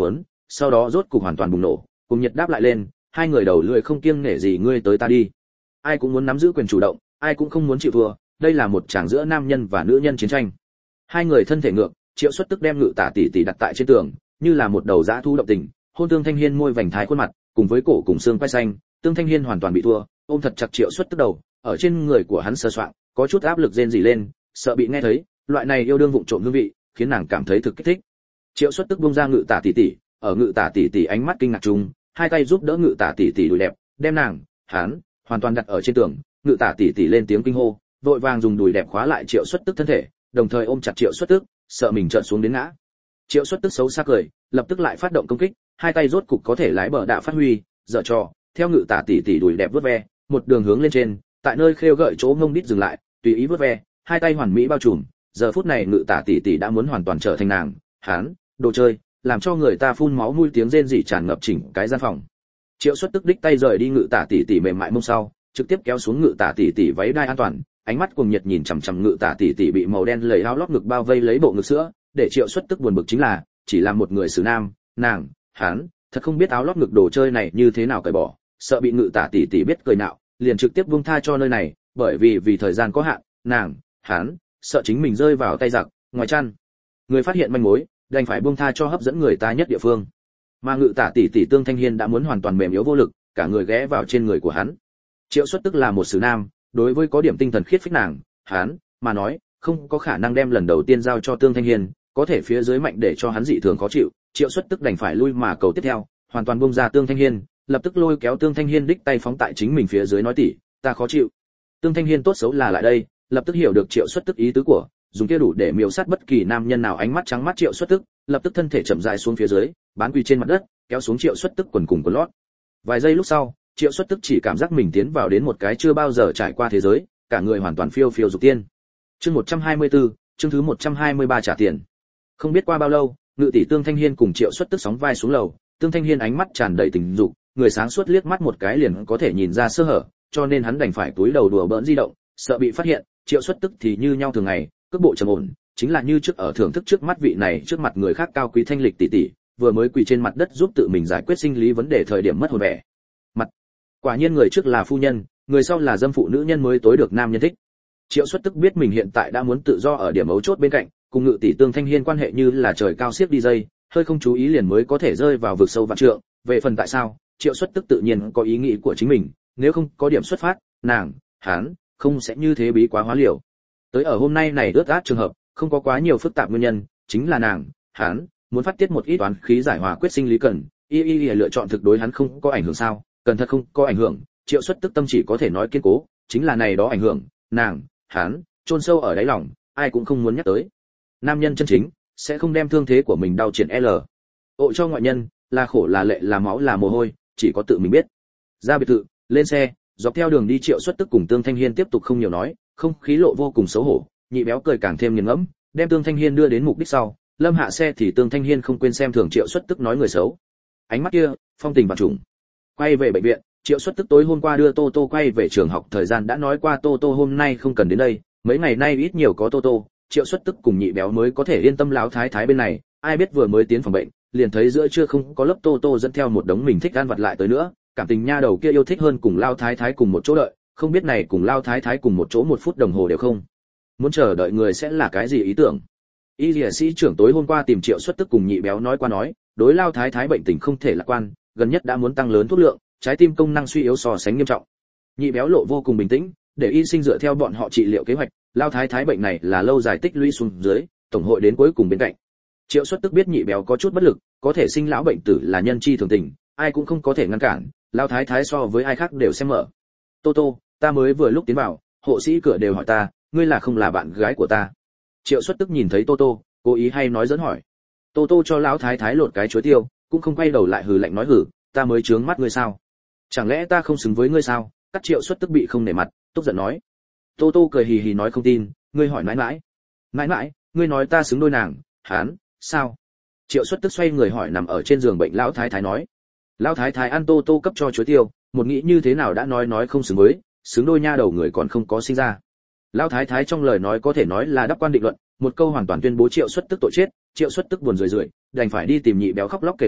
sau đó rốt cục hoàn toàn bùng nổ, cùng nhiệt đáp lại lên, hai người đầu lưỡi không kiêng nể gì ngươi tới ta đi. Ai cũng muốn nắm giữ quyền chủ động, ai cũng không muốn chịu thua, đây là một tràng giữa nam nhân và nữ nhân chiến tranh. Hai người thân thể ngược, Triệu Xuất Tức đem Ngự Tả tỷ tỷ đặt tại trên tường, như là một đầu dã thú động tình, hôn Tương Thanh Hiên môi vành thái khuôn mặt, cùng với cổ cùng xương quai xanh, Tương Thanh Hiên hoàn toàn bị thua, ôm thật chặt Triệu Xuất Tức đầu, ở trên người của hắn sờ soạng, có chút áp lực rên rỉ lên, sợ bị nghe thấy, loại này yêu đương vụng trộm hương vị, khiến nàng cảm thấy thực kích thích. Triệu Xuất Tức buông ra Ngự Tả tỷ tỷ, ở Ngự Tả tỷ tỷ ánh mắt kinh ngạc chung, hai tay giúp đỡ Ngự Tả tỷ tỷ đùi đẹp, đem nàng, hắn, hoàn toàn đặt ở trên tường, Ngự Tả tỷ tỷ lên tiếng kinh hô, vội vàng dùng đùi đẹp khóa lại Triệu Xuất Tức thân thể, đồng thời ôm chặt Triệu Xuất Tức, sợ mình trợn xuống đến ngã. Triệu Xuất Tức xấu xa cười, lập tức lại phát động công kích, hai tay rốt cục có thể lái bờ đạ phát huy, dở trò, theo Ngự Tả tỷ tỷ đùi đẹp vút ve, một đường hướng lên trên, tại nơi khêu gợi chỗ ngông đít dừng lại, tùy ý vút ve, hai tay hoàn mỹ bao trùm, giờ phút này Ngự Tả tỷ tỷ đã muốn hoàn toàn trở thành nàng, hắn, đồ chơi, làm cho người ta phun máu mũi tiếng rên rỉ tràn ngập chỉnh cái gian phòng. Triệu Xuất Tức đích tay rời đi Ngự Tả tỷ tỷ mềm mại mông sau, trực tiếp kéo xuống Ngự Tả tỷ tỷ váy đai an toàn, ánh mắt cuồng nhiệt nhìn chằm chằm Ngự Tả tỷ tỷ bị màu đen lầy áo lót ngực bao vây lấy bộ ngực sữa, để Triệu Xuất Tức buồn bực chính là, chỉ là một người xử nam, nàng, hắn, thật không biết áo lót ngực đồ chơi này như thế nào cởi bỏ, sợ bị Ngự Tả tỷ tỷ biết cười nạo, liền trực tiếp buông tha cho nơi này, bởi vì vì thời gian có hạn, nàng, hắn, sợ chính mình rơi vào tay giặc, ngoài chăn. Người phát hiện manh mối, đành phải buông tha cho hấp dẫn người ta nhất địa phương. Mà Ngự Tả tỷ tỷ Tương Thanh Hiên đã muốn hoàn toàn mềm yếu vô lực, cả người ghé vào trên người của hắn. Triệu Xuất Tức là một xử nam, đối với có điểm tinh thần khiết phích nàng, hắn, mà nói, không có khả năng đem lần đầu tiên giao cho Tương Thanh Hiên, có thể phía dưới mạnh để cho hắn dị thường khó chịu, Triệu Xuất Tức đành phải lui mà cầu tiếp theo, hoàn toàn buông ra Tương Thanh Hiên, lập tức lôi kéo Tương Thanh Hiên đích tay phóng tại chính mình phía dưới nói tỉ, ta khó chịu. Tương Thanh Hiên tốt xấu là lại đây, lập tức hiểu được Triệu Xuất Tức ý tứ của, dùng kia đủ để miêu sát bất kỳ nam nhân nào ánh mắt trắng mắt Triệu Xuất Tức, lập tức thân thể chậm rãi xuống phía dưới, bán quỳ trên mặt đất, kéo xuống Triệu Xuất Tức quần cùng quần lót. Vài giây lúc sau, Triệu Xuất Tức chỉ cảm giác mình tiến vào đến một cái chưa bao giờ trải qua thế giới, cả người hoàn toàn phiêu phiêu dục tiên. Chương một trăm hai mươi tư, chương thứ một trăm hai mươi ba trả tiền. Không biết qua bao lâu, Ngự tỷ Tương Thanh Hiên cùng Triệu Xuất Tức sóng vai xuống lầu, Tương Thanh Hiên ánh mắt tràn đầy tình dục, người sáng suốt liếc mắt một cái liền có thể nhìn ra sơ hở, cho nên hắn đành phải túi đầu đùa bỡn di động, sợ bị phát hiện. Triệu Xuất Tức thì như nhau thường ngày, cước bộ trầm ổn, chính là như trước ở thưởng thức trước mắt vị này trước mặt người khác cao quý thanh lịch tỷ tỷ, vừa mới quỳ trên mặt đất giúp tự mình giải quyết sinh lý vấn đề thời điểm mất hồn vẻ. Mặt, quả nhiên người trước là phu nhân, người sau là dâm phụ nữ nhân mới tối được nam nhân thích. Triệu Xuất Tức biết mình hiện tại đã muốn tự do ở điểm mấu chốt bên cạnh, cùng Ngự tỷ Tương Thanh Hiên quan hệ như là trời cao xiếc đi dây, hơi không chú ý liền mới có thể rơi vào vực sâu vạn trượng. Về phần tại sao, Triệu Xuất Tức tự nhiên có ý nghĩ của chính mình, nếu không có điểm xuất phát, nàng, hắn, không sẽ như thế bí quá hóa liều. Tới ở hôm nay này ướt át trường hợp, không có quá nhiều phức tạp nguyên nhân, chính là nàng, hắn, muốn phát tiết một ít toán khí giải hòa quyết sinh lý cần, y y y lựa chọn thực đối hắn không có ảnh hưởng sao? Cần thật không có ảnh hưởng, Triệu Xuất Tức tâm chỉ có thể nói kiên cố, chính là này đó ảnh hưởng, nàng, hắn, chôn sâu ở đáy lòng, ai cũng không muốn nhắc tới. Nam nhân chân chính sẽ không đem thương thế của mình đau triển L. Ộ cho ngoại nhân, là khổ là lệ là máu là mồ hôi, chỉ có tự mình biết. Ra biệt thự, lên xe, dọc theo đường đi Triệu Xuất Tức cùng Tương Thanh Hiên tiếp tục không nhiều nói, không khí lộ vô cùng xấu hổ, nhị béo cười càng thêm nghiền ngẫm, đem Tương Thanh Hiên đưa đến mục đích sau, lâm hạ xe thì Tương Thanh Hiên không quên xem thường Triệu Xuất Tức nói người xấu. Ánh mắt kia, phong tình vạn trùng. Quay về bệnh viện, Triệu Xuất Tức tối hôm qua đưa Tô Tô quay về trường học thời gian đã nói qua Tô Tô hôm nay không cần đến đây, mấy ngày nay ít nhiều có Tô Tô, Triệu Xuất Tức cùng nhị béo mới có thể yên tâm lão thái thái bên này, ai biết vừa mới tiến phòng bệnh, liền thấy giữa trưa không có lớp Tô Tô dẫn theo một đống mình thích ăn vặt lại tới nữa, cảm tình nha đầu kia yêu thích hơn cùng lao thái thái cùng một chỗ đợi, không biết này cùng lao thái thái cùng một chỗ một phút đồng hồ đều không. Muốn chờ đợi người sẽ là cái gì ý tưởng? Y Lìa sĩ trưởng tối hôm qua tìm Triệu Xuất Tức cùng nhị béo nói qua nói, đối lao thái thái bệnh tình không thể lạc quan, gần nhất đã muốn tăng lớn thuốc lượng, trái tim công năng suy yếu so sánh nghiêm trọng. Nhị béo lộ vô cùng bình tĩnh, để y sinh dựa theo bọn họ trị liệu kế hoạch, lao thái thái bệnh này là lâu dài tích lũy xuống dưới, tổng hội đến cuối cùng bên cạnh. Triệu Xuất Tức biết nhị béo có chút bất lực, có thể sinh lão bệnh tử là nhân chi thường tình, ai cũng không có thể ngăn cản, lao thái thái so với ai khác đều xem mở. Tô Tô, ta mới vừa lúc tiến vào, hộ sĩ cửa đều hỏi ta, ngươi là không là bạn gái của ta? Triệu Xuất Tức nhìn thấy Tô Tô, cố ý hay nói dẫn hỏi. Tô Tô cho lão thái thái lột cái chuối tiêu, cũng không quay đầu lại hừ lạnh nói hừ, ta mới chướng mắt ngươi sao? Chẳng lẽ ta không xứng với ngươi sao? Cắt Triệu Xuất Tức bị không nể mặt, tức giận nói. Tô Tô cười hì hì nói không tin, ngươi hỏi mãi mãi. Mãi mãi, ngươi nói ta xứng đôi nàng, hán, sao? Triệu Xuất Tức xoay người hỏi nằm ở trên giường bệnh lão thái thái nói. Lão thái thái ăn Tô Tô cấp cho chuối tiêu, một nghĩ như thế nào đã nói nói không xứng với, xứng đôi nha đầu người còn không có sinh ra. Lão thái thái trong lời nói có thể nói là đắp quan định luận, một câu hoàn toàn tuyên bố Triệu Xuất Tức tội chết. Triệu Xuất Tức buồn rười rượi, đành phải đi tìm nhị béo khóc lóc kể lể,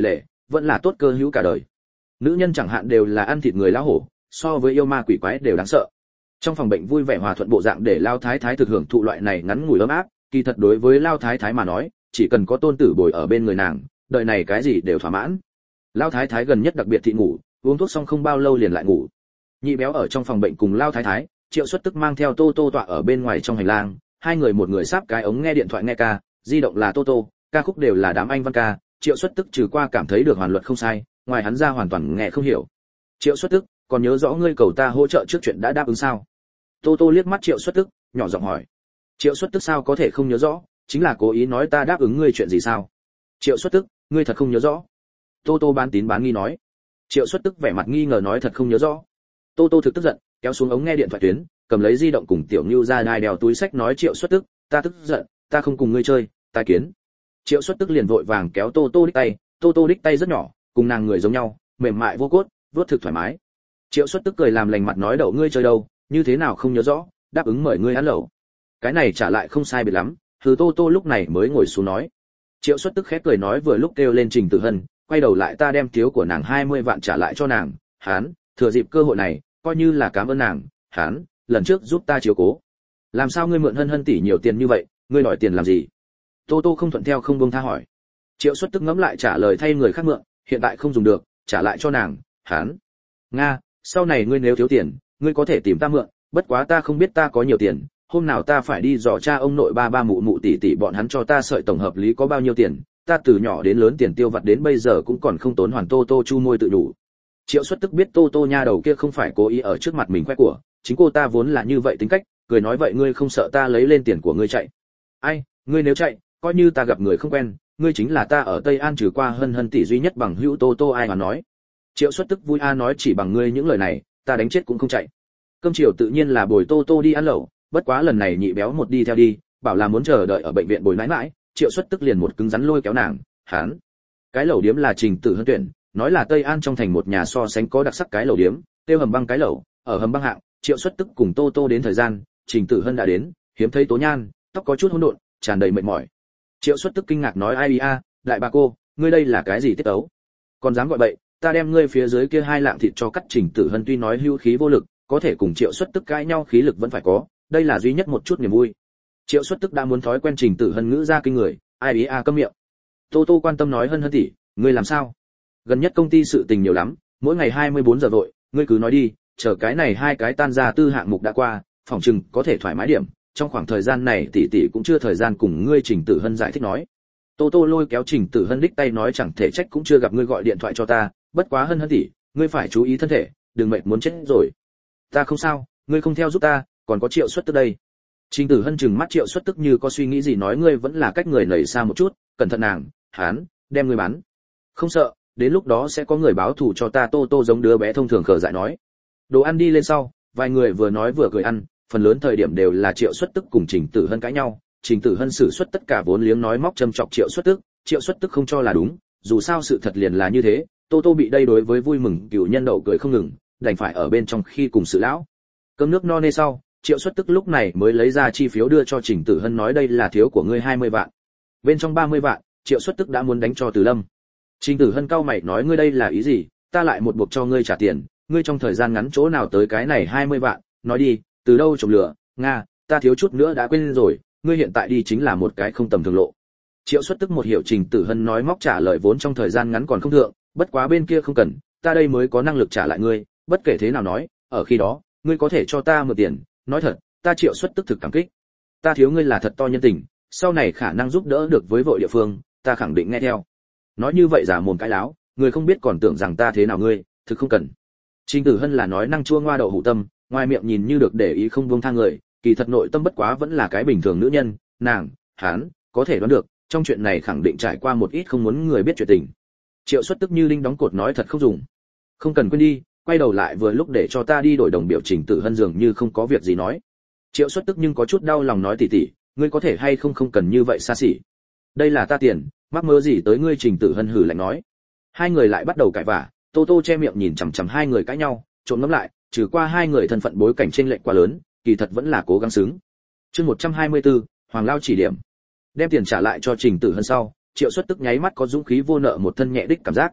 vẫn là tốt cơ hữu cả đời. Nữ nhân chẳng hạn đều là ăn thịt người lão hổ, so với yêu ma quỷ quái đều đáng sợ. Trong phòng bệnh vui vẻ hòa thuận bộ dạng để Lao Thái Thái thực hưởng thụ loại này ngắn ngủi ấm áp, kỳ thật đối với Lao Thái Thái mà nói, chỉ cần có tôn tử bồi ở bên người nàng, đời này cái gì đều thỏa mãn. Lao Thái Thái gần nhất đặc biệt thị ngủ, uống thuốc xong không bao lâu liền lại ngủ. Nhị béo ở trong phòng bệnh cùng Lao Thái Thái, Triệu Xuất Tức mang theo Tô Tô tọa ở bên ngoài trong hành lang, hai người một người sáp cái ống nghe điện thoại nghe ca, di động là Tô Tô, ca khúc đều là đám anh văn ca, Triệu Xuất Tức trừ qua cảm thấy được hoàn luật không sai, ngoài hắn ra hoàn toàn nghe không hiểu. Triệu Xuất Tức, còn nhớ rõ ngươi cầu ta hỗ trợ trước chuyện đã đáp ứng sao? Tô Tô liếc mắt Triệu Xuất Tức, nhỏ giọng hỏi. Triệu Xuất Tức sao có thể không nhớ rõ, chính là cố ý nói ta đáp ứng ngươi chuyện gì sao? Triệu Xuất Tức, ngươi thật không nhớ rõ? Tô Tô bán tín bán nghi nói. Triệu Xuất Tức vẻ mặt nghi ngờ nói thật không nhớ rõ. Tô Tô thực tức giận, kéo xuống ống nghe điện thoại tuyến, cầm lấy di động cùng Tiểu Nưu ra đai đèo túi sách nói Triệu Xuất Tức, ta tức giận, ta không cùng ngươi chơi, tai kiến. Triệu Xuất Tức liền vội vàng kéo Tô Tô đích tay, Tô Tô đích tay rất nhỏ, cùng nàng người giống nhau, mềm mại vô cốt, vuốt thực thoải mái. Triệu Xuất Tức cười làm lành mặt nói đậu ngươi chơi đâu, như thế nào không nhớ rõ, đáp ứng mời ngươi ăn lẩu. Cái này trả lại không sai biệt lắm, Từ Tô Tô lúc này mới ngồi xuống nói. Triệu Xuất Tức khép cười nói vừa lúc kêu lên Trình Tử Hân, quay đầu lại ta đem thiếu của nàng hai mươi vạn trả lại cho nàng, hán, thừa dịp cơ hội này, coi như là cảm ơn nàng, hán, lần trước giúp ta chiếu cố. Làm sao ngươi mượn Hân Hân tỷ nhiều tiền như vậy, ngươi đòi tiền làm gì? Tô Tô không thuận theo không buông tha hỏi. Triệu Xuất Tức ngẫm lại trả lời thay người khác mượn, hiện tại không dùng được, trả lại cho nàng, hán. Nga, sau này ngươi nếu thiếu tiền, ngươi có thể tìm ta mượn, bất quá ta không biết ta có nhiều tiền, hôm nào ta phải đi dò cha ông nội ba ba mụ mụ tỷ tỷ bọn hắn cho ta sợi tổng hợp lý có bao nhiêu tiền, ta từ nhỏ đến lớn tiền tiêu vặt đến bây giờ cũng còn không tốn hoàn. Tô Tô chu môi tự đủ. Triệu Xuất Tức biết Tô Tô nha đầu kia không phải cố ý ở trước mặt mình khoe của, chính cô ta vốn là như vậy tính cách, cười nói vậy ngươi không sợ ta lấy lên tiền của ngươi chạy? Ai, ngươi nếu chạy, coi như ta gặp người không quen, ngươi chính là ta ở Tây An trừ qua Hân Hân tỷ duy nhất bằng hữu. Tô Tô ai mà nói. Triệu Xuất Tức vui a nói chỉ bằng ngươi những lời này, ta đánh chết cũng không chạy. Cơm chiều tự nhiên là bồi Tô Tô đi ăn lẩu, bất quá lần này nhị béo một đi theo đi, bảo là muốn chờ đợi ở bệnh viện bồi nãi nãi, Triệu Xuất Tức liền một cứng rắn lôi kéo nàng, hán. Cái lẩu điếm là Trình Tử Hân tuyển, nói là Tây An trong thành một nhà so sánh có đặc sắc cái lẩu điếm, tiêu hầm băng cái lẩu, ở hầm băng hạng, Triệu Xuất Tức cùng Tô Tô đến thời gian, Trình Tử Hân đã đến, hiếm thấy tố nhan, tóc có chút hỗn độn, tràn đầy mệt mỏi. Triệu Xuất Tức kinh ngạc nói ai a, đại bà cô, ngươi đây là cái gì tiết tấu? Còn dám gọi bậy, ta đem ngươi phía dưới kia hai lạng thịt cho cắt. Trình Tử Hân tuy nói hưu khí vô lực, có thể cùng Triệu Xuất Tức cãi nhau khí lực vẫn phải có, đây là duy nhất một chút niềm vui. Triệu Xuất Tức đã muốn thói quen Trình Tử Hân ngữ ra kinh người, ai ý a câm miệng. Tô Tô quan tâm nói Hân Hân tỷ, ngươi làm sao? Gần nhất công ty sự tình nhiều lắm, mỗi ngày hai mươi bốn giờ vội, ngươi cứ nói đi, chờ cái này hai cái tan ra tư hạng mục đã qua, phòng trừng có thể thoải mái điểm, trong khoảng thời gian này tỷ tỷ cũng chưa thời gian cùng ngươi. Trình Tử Hân giải thích nói. Tô Tô lôi kéo Trình Tử Hân đích tay nói chẳng thể trách cũng chưa gặp ngươi gọi điện thoại cho ta, bất quá Hân Hân tỷ, ngươi phải chú ý thân thể, đừng mệt muốn chết rồi. Ta không sao, ngươi không theo giúp ta, còn có Triệu Xuất Tức đây. Trình Tử Hân chừng mắt Triệu Xuất Tức như có suy nghĩ gì nói ngươi vẫn là cách người nảy xa một chút, cẩn thận nàng, hán, đem ngươi bắn. Không sợ, đến lúc đó sẽ có người báo thù cho ta. Tô Tô giống đứa bé thông thường khờ dại nói. Đồ ăn đi lên sau, vài người vừa nói vừa cười ăn, phần lớn thời điểm đều là Triệu Xuất Tức cùng Trình Tử Hân cãi nhau, Trình Tử Hân sử xuất tất cả vốn liếng nói móc châm chọc Triệu Xuất Tức, Triệu Xuất Tức không cho là đúng, dù sao sự thật liền là như thế. Tô Tô bị đây đối với vui mừng cửu nhân đậu cười không ngừng, đành phải ở bên trong khi cùng sự lão. Cơm nước no nê sau, Triệu Xuất Tức lúc này mới lấy ra chi phiếu đưa cho Trình Tử Hân nói đây là thiếu của ngươi hai mươi vạn. Bên trong ba mươi vạn, Triệu Xuất Tức đã muốn đánh cho Từ Lâm. Trình Tử Hân cau mày nói ngươi đây là ý gì, ta lại một buộc cho ngươi trả tiền, ngươi trong thời gian ngắn chỗ nào tới cái này hai mươi vạn, nói đi, từ đâu trồng lửa, nga, ta thiếu chút nữa đã quên rồi, ngươi hiện tại đi chính là một cái không tầm thường lộ. Triệu Xuất Tức một hiểu Trình Tử Hân nói móc trả lời vốn trong thời gian ngắn còn không thượng, bất quá bên kia không cần, ta đây mới có năng lực trả lại ngươi, bất kể thế nào nói, ở khi đó, ngươi có thể cho ta mượn tiền, nói thật, ta Triệu Xuất Tức thực cảm kích. Ta thiếu ngươi là thật to nhân tình, sau này khả năng giúp đỡ được với vội địa phương, ta khẳng định nghe theo. Nói như vậy giả mồm cái láo, người không biết còn tưởng rằng ta thế nào ngươi, thực không cần. Trình Tử Hân là nói năng chua ngoa đậu hủ tâm, ngoài miệng nhìn như được để ý không buông tha người, kỳ thật nội tâm bất quá vẫn là cái bình thường nữ nhân, nàng, hắn, có thể đoán được, trong chuyện này khẳng định trải qua một ít không muốn người biết chuyện tình. Triệu Xuất Tức như linh đóng cột nói thật không dùng. Không cần quên đi, quay đầu lại vừa lúc để cho ta đi đổi đồng biểu. Trình Tử Hân dường như không có việc gì nói. Triệu Xuất Tức nhưng có chút đau lòng nói tỷ tỷ, ngươi có thể hay không không cần như vậy xa xỉ. Đây là ta tiền, mắc mơ gì tới ngươi. Trình Tử Hân hừ lạnh nói. Hai người lại bắt đầu cãi vã, Tô Tô che miệng nhìn chằm chằm hai người cãi nhau, trộm ngắm lại, trừ qua hai người thân phận bối cảnh chênh lệch quá lớn, kỳ thật vẫn là cố gắng xứng. Chương một trăm hai mươi tư, Hoàng Lao chỉ điểm. Đem tiền trả lại cho Trình Tử Hân sau, Triệu Xuất Tức nháy mắt có dũng khí vô nợ một thân nhẹ đích cảm giác.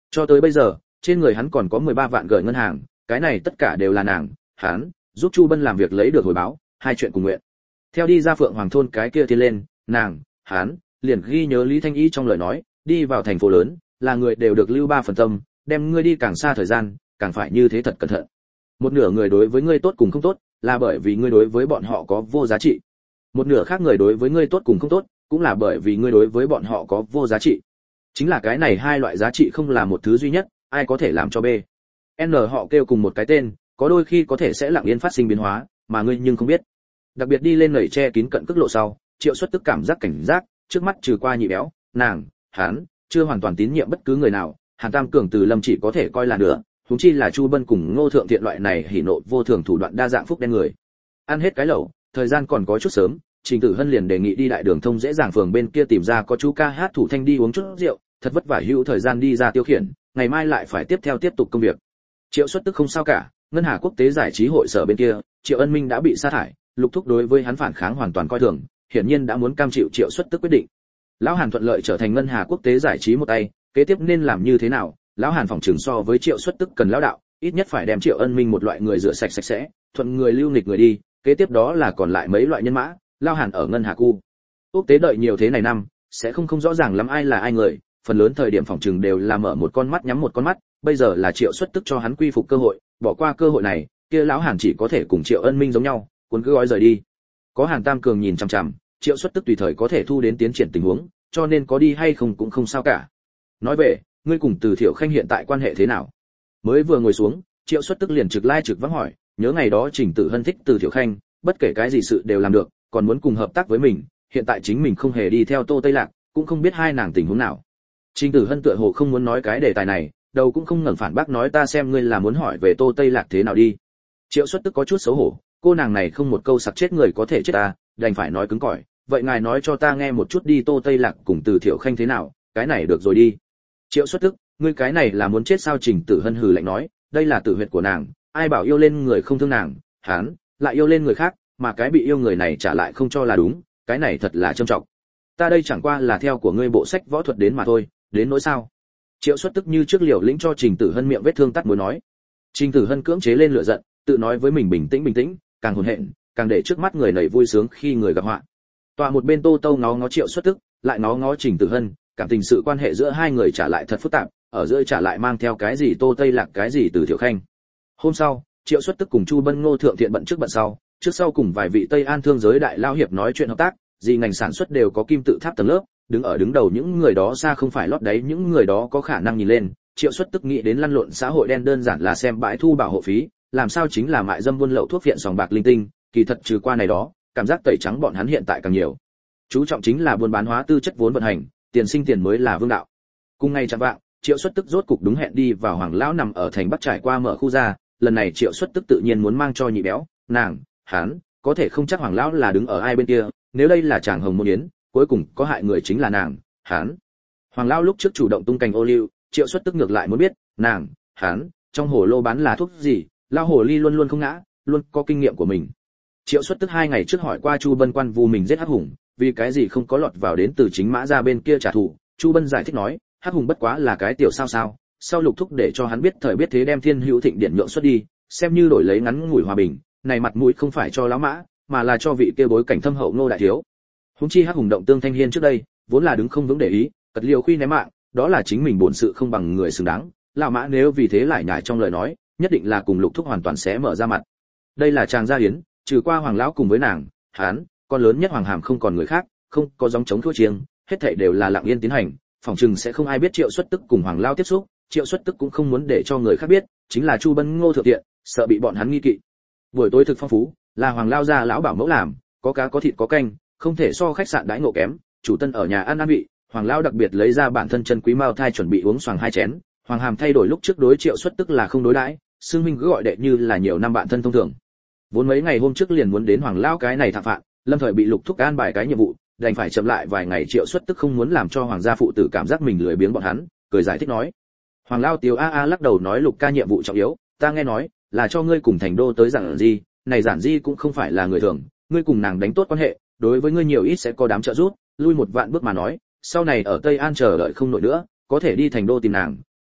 Cho tới bây giờ, trên người hắn còn có mười ba vạn gửi ngân hàng, cái này tất cả đều là nàng, hắn giúp Chu Bân làm việc lấy được hồi báo, hai chuyện cùng nguyện. Theo đi ra Phượng Hoàng thôn cái kia tiến lên, nàng, hắn liền ghi nhớ Lý Thanh Y trong lời nói, đi vào thành phố lớn, là người đều được lưu ba phần tâm, đem ngươi đi càng xa thời gian, càng phải như thế thật cẩn thận. Một nửa người đối với ngươi tốt cùng không tốt, là bởi vì ngươi đối với bọn họ có vô giá trị. Một nửa khác người đối với ngươi tốt cùng không tốt, cũng là bởi vì ngươi đối với bọn họ có vô giá trị. Chính là cái này hai loại giá trị không là một thứ duy nhất, ai có thể làm cho B. N họ kêu cùng một cái tên, có đôi khi có thể sẽ lặng yên phát sinh biến hóa, mà ngươi nhưng không biết. Đặc biệt đi lên nảy che kín cận cước lộ sau, Triệu Xuất tức cảm giác cảnh giác, trước mắt trừ qua nhị béo, nàng, hắn chưa hoàn toàn tín nhiệm bất cứ người nào, Hàn Tam Cường từ Lâm chỉ có thể coi là nữa, huống chi là Chu Bân cùng Ngô Thượng Thiện loại này hỉ nộ vô thường thủ đoạn đa dạng phúc đen người. Ăn hết cái lẩu, thời gian còn có chút sớm, Trình Tử Hân liền đề nghị đi đại đường thông dễ dàng phường bên kia tìm ra có chú ca hát thủ thanh đi uống chút rượu, thật vất vả hữu thời gian đi ra tiêu khiển, ngày mai lại phải tiếp theo tiếp tục công việc. Triệu Xuất tức không sao cả, ngân hà quốc tế giải trí hội sở bên kia, Triệu Ân Minh đã bị sa thải, Lục Thúc đối với hắn phản kháng hoàn toàn coi thường, hiển nhiên đã muốn cam chịu Triệu Xuất tức quyết định. Lão Hàn thuận lợi trở thành ngân hà quốc tế giải trí một tay, kế tiếp nên làm như thế nào? Lão Hàn phòng trường so với Triệu Xuất tức cần lão đạo, ít nhất phải đem Triệu Ân Minh một loại người rửa sạch sạch sẽ, thuận người lưu nghịch người đi, kế tiếp đó là còn lại mấy loại nhân mã, Lão Hàn ở ngân hà cu. Quốc tế đợi nhiều thế này năm, sẽ không không rõ ràng lắm ai là ai người, phần lớn thời điểm phòng trường đều là mở một con mắt nhắm một con mắt, bây giờ là Triệu Xuất tức cho hắn quy phục cơ hội, bỏ qua cơ hội này, kia lão Hàn chỉ có thể cùng Triệu Ân Minh giống nhau, cuốn cứ gói rời đi. Có Hàn Tam Cường nhìn chằm chằm, Triệu Xuất tức tùy thời có thể thu đến tiến triển tình huống, cho nên có đi hay không cũng không sao cả. Nói về, ngươi cùng Từ Thiệu Khanh hiện tại quan hệ thế nào? Mới vừa ngồi xuống, Triệu Xuất tức liền trực lai trực vắng hỏi, nhớ ngày đó Trình Tử Hân thích Từ Thiệu Khanh, bất kể cái gì sự đều làm được, còn muốn cùng hợp tác với mình, hiện tại chính mình không hề đi theo Tô Tây Lạc, cũng không biết hai nàng tình huống nào. Trình Tử Hân tựa hồ không muốn nói cái đề tài này, đầu cũng không ngẩng phản bác nói ta xem ngươi là muốn hỏi về Tô Tây Lạc thế nào đi. Triệu Xuất tức có chút xấu hổ, cô nàng này không một câu sặc chết người có thể chết ta, đành phải nói cứng cỏi, vậy ngài nói cho ta nghe một chút đi Tô Tây Lạc cùng Từ Thiệu Khanh thế nào, cái này được rồi đi. Triệu Xuất tức, ngươi cái này là muốn chết sao? Trình Tử Hân hừ lạnh nói, đây là tử huyệt của nàng, ai bảo yêu lên người không thương nàng, hắn lại yêu lên người khác, mà cái bị yêu người này trả lại không cho là đúng, cái này thật là trâm trọng. Ta đây chẳng qua là theo của ngươi bộ sách võ thuật đến mà thôi, đến nỗi sao? Triệu Xuất tức như trước liều lĩnh cho Trình Tử Hân miệng vết thương tắt mối nói. Trình Tử Hân cưỡng chế lên lửa giận, tự nói với mình bình tĩnh bình tĩnh, càng hồn hện, càng để trước mắt người nảy vui sướng khi người gặp họa. Tọa một bên Tô Tâu ngó ngó Triệu Xuất tức, lại ngó ngó Trình Tử Hân, cảm tình sự quan hệ giữa hai người trả lại thật phức tạp, ở giữa trả lại mang theo cái gì Tô Tây Lạc cái gì Từ Thiệu Khanh. Hôm sau, Triệu Xuất tức cùng Chu Bân Ngô Thượng Thiện bận trước bận sau, trước sau cùng vài vị Tây An thương giới đại lao hiệp nói chuyện hợp tác, gì ngành sản xuất đều có kim tự tháp tầng lớp, đứng ở đứng đầu những người đó xa không phải lót đáy những người đó có khả năng nhìn lên. Triệu Xuất tức nghĩ đến lăn lộn xã hội đen đơn giản là xem bãi thu bảo hộ phí, làm sao chính là mại dâm buôn lậu thuốc viện sòng bạc linh tinh, kỳ thật trừ qua này đó, cảm giác tẩy trắng bọn hắn hiện tại càng nhiều. Chú trọng chính là buôn bán hóa tư chất vốn vận hành, tiền sinh tiền mới là vương đạo. Cùng ngày chạm vạng, Triệu Xuất tức rốt cục đúng hẹn đi vào Hoàng lão nằm ở thành Bắc trải qua mở khu ra, lần này Triệu Xuất tức tự nhiên muốn mang cho nhị béo, nàng, hắn, có thể không chắc Hoàng lão là đứng ở ai bên kia, nếu đây là chàng hồng môn yến, cuối cùng có hại người chính là nàng, hắn. Hoàng lão lúc trước chủ động tung cành ô liu, Triệu Xuất tức ngược lại muốn biết, nàng, hắn, trong hồ lô bán là thuốc gì, lao hồ ly luôn luôn không ngã, luôn có kinh nghiệm của mình. Triệu Xuất tức hai ngày trước hỏi qua Chu Bân quan vu mình giết Hắc Hùng, vì cái gì không có lọt vào đến từ chính Mã gia bên kia trả thù. Chu Bân giải thích nói, Hắc Hùng bất quá là cái tiểu sao sao, sau Lục Thúc để cho hắn biết thời biết thế đem Thiên Hữu Thịnh Điện nhượng xuất đi, xem như đổi lấy ngắn ngủi hòa bình, này mặt mũi không phải cho lão Mã, mà là cho vị kia bối cảnh thâm hậu Ngô đại thiếu. Huống chi Hắc Hùng động Tương Thanh Hiên trước đây, vốn là đứng không vững để ý, cật liều khuy ném mạng, đó là chính mình bổn sự không bằng người xứng đáng, lão Mã nếu vì thế lại nhải trong lời nói, nhất định là cùng Lục Thúc hoàn toàn sẽ mở ra mặt. Đây là chàng gia yến, trừ qua Hoàng lão cùng với nàng, hắn, con lớn nhất Hoàng Hàm không còn người khác, không có gióng chống thua chiêng, hết thảy đều là lặng yên tiến hành, phòng trừng sẽ không ai biết Triệu Xuất tức cùng Hoàng lão tiếp xúc, Triệu Xuất tức cũng không muốn để cho người khác biết, chính là Chu Bân Ngô Thượng Tiện, sợ bị bọn hắn nghi kỵ. Buổi tối thực phong phú, là Hoàng lão gia lão bảo mẫu làm, có cá có thịt có canh, không thể so khách sạn đãi ngộ kém, chủ tân ở nhà ăn ăn vị, Hoàng lão đặc biệt lấy ra bản thân chân quý mao thai chuẩn bị uống xoàng hai chén, Hoàng Hàm thay đổi lúc trước đối Triệu Xuất tức là không đối đãi, xương minh cứ gọi đệ như là nhiều năm bạn thân thông thường. Vốn mấy ngày hôm trước liền muốn đến Hoàng lão cái này thảm phạt, lâm thời bị Lục Thúc an bài cái nhiệm vụ, đành phải chậm lại vài ngày. Triệu Xuất tức không muốn làm cho Hoàng gia phụ tử cảm giác mình lười biếng bọn hắn, cười giải thích nói. Hoàng lão Tiếu a a lắc đầu nói Lục ca nhiệm vụ trọng yếu, ta nghe nói là cho ngươi cùng Thành Đô tới Giản Di, này Giản Di cũng không phải là người thường, ngươi cùng nàng đánh tốt quan hệ, đối với ngươi nhiều ít sẽ có đám trợ giúp, lui một vạn bước mà nói, sau này ở Tây An chờ đợi không nổi nữa, có thể đi Thành Đô tìm nàng,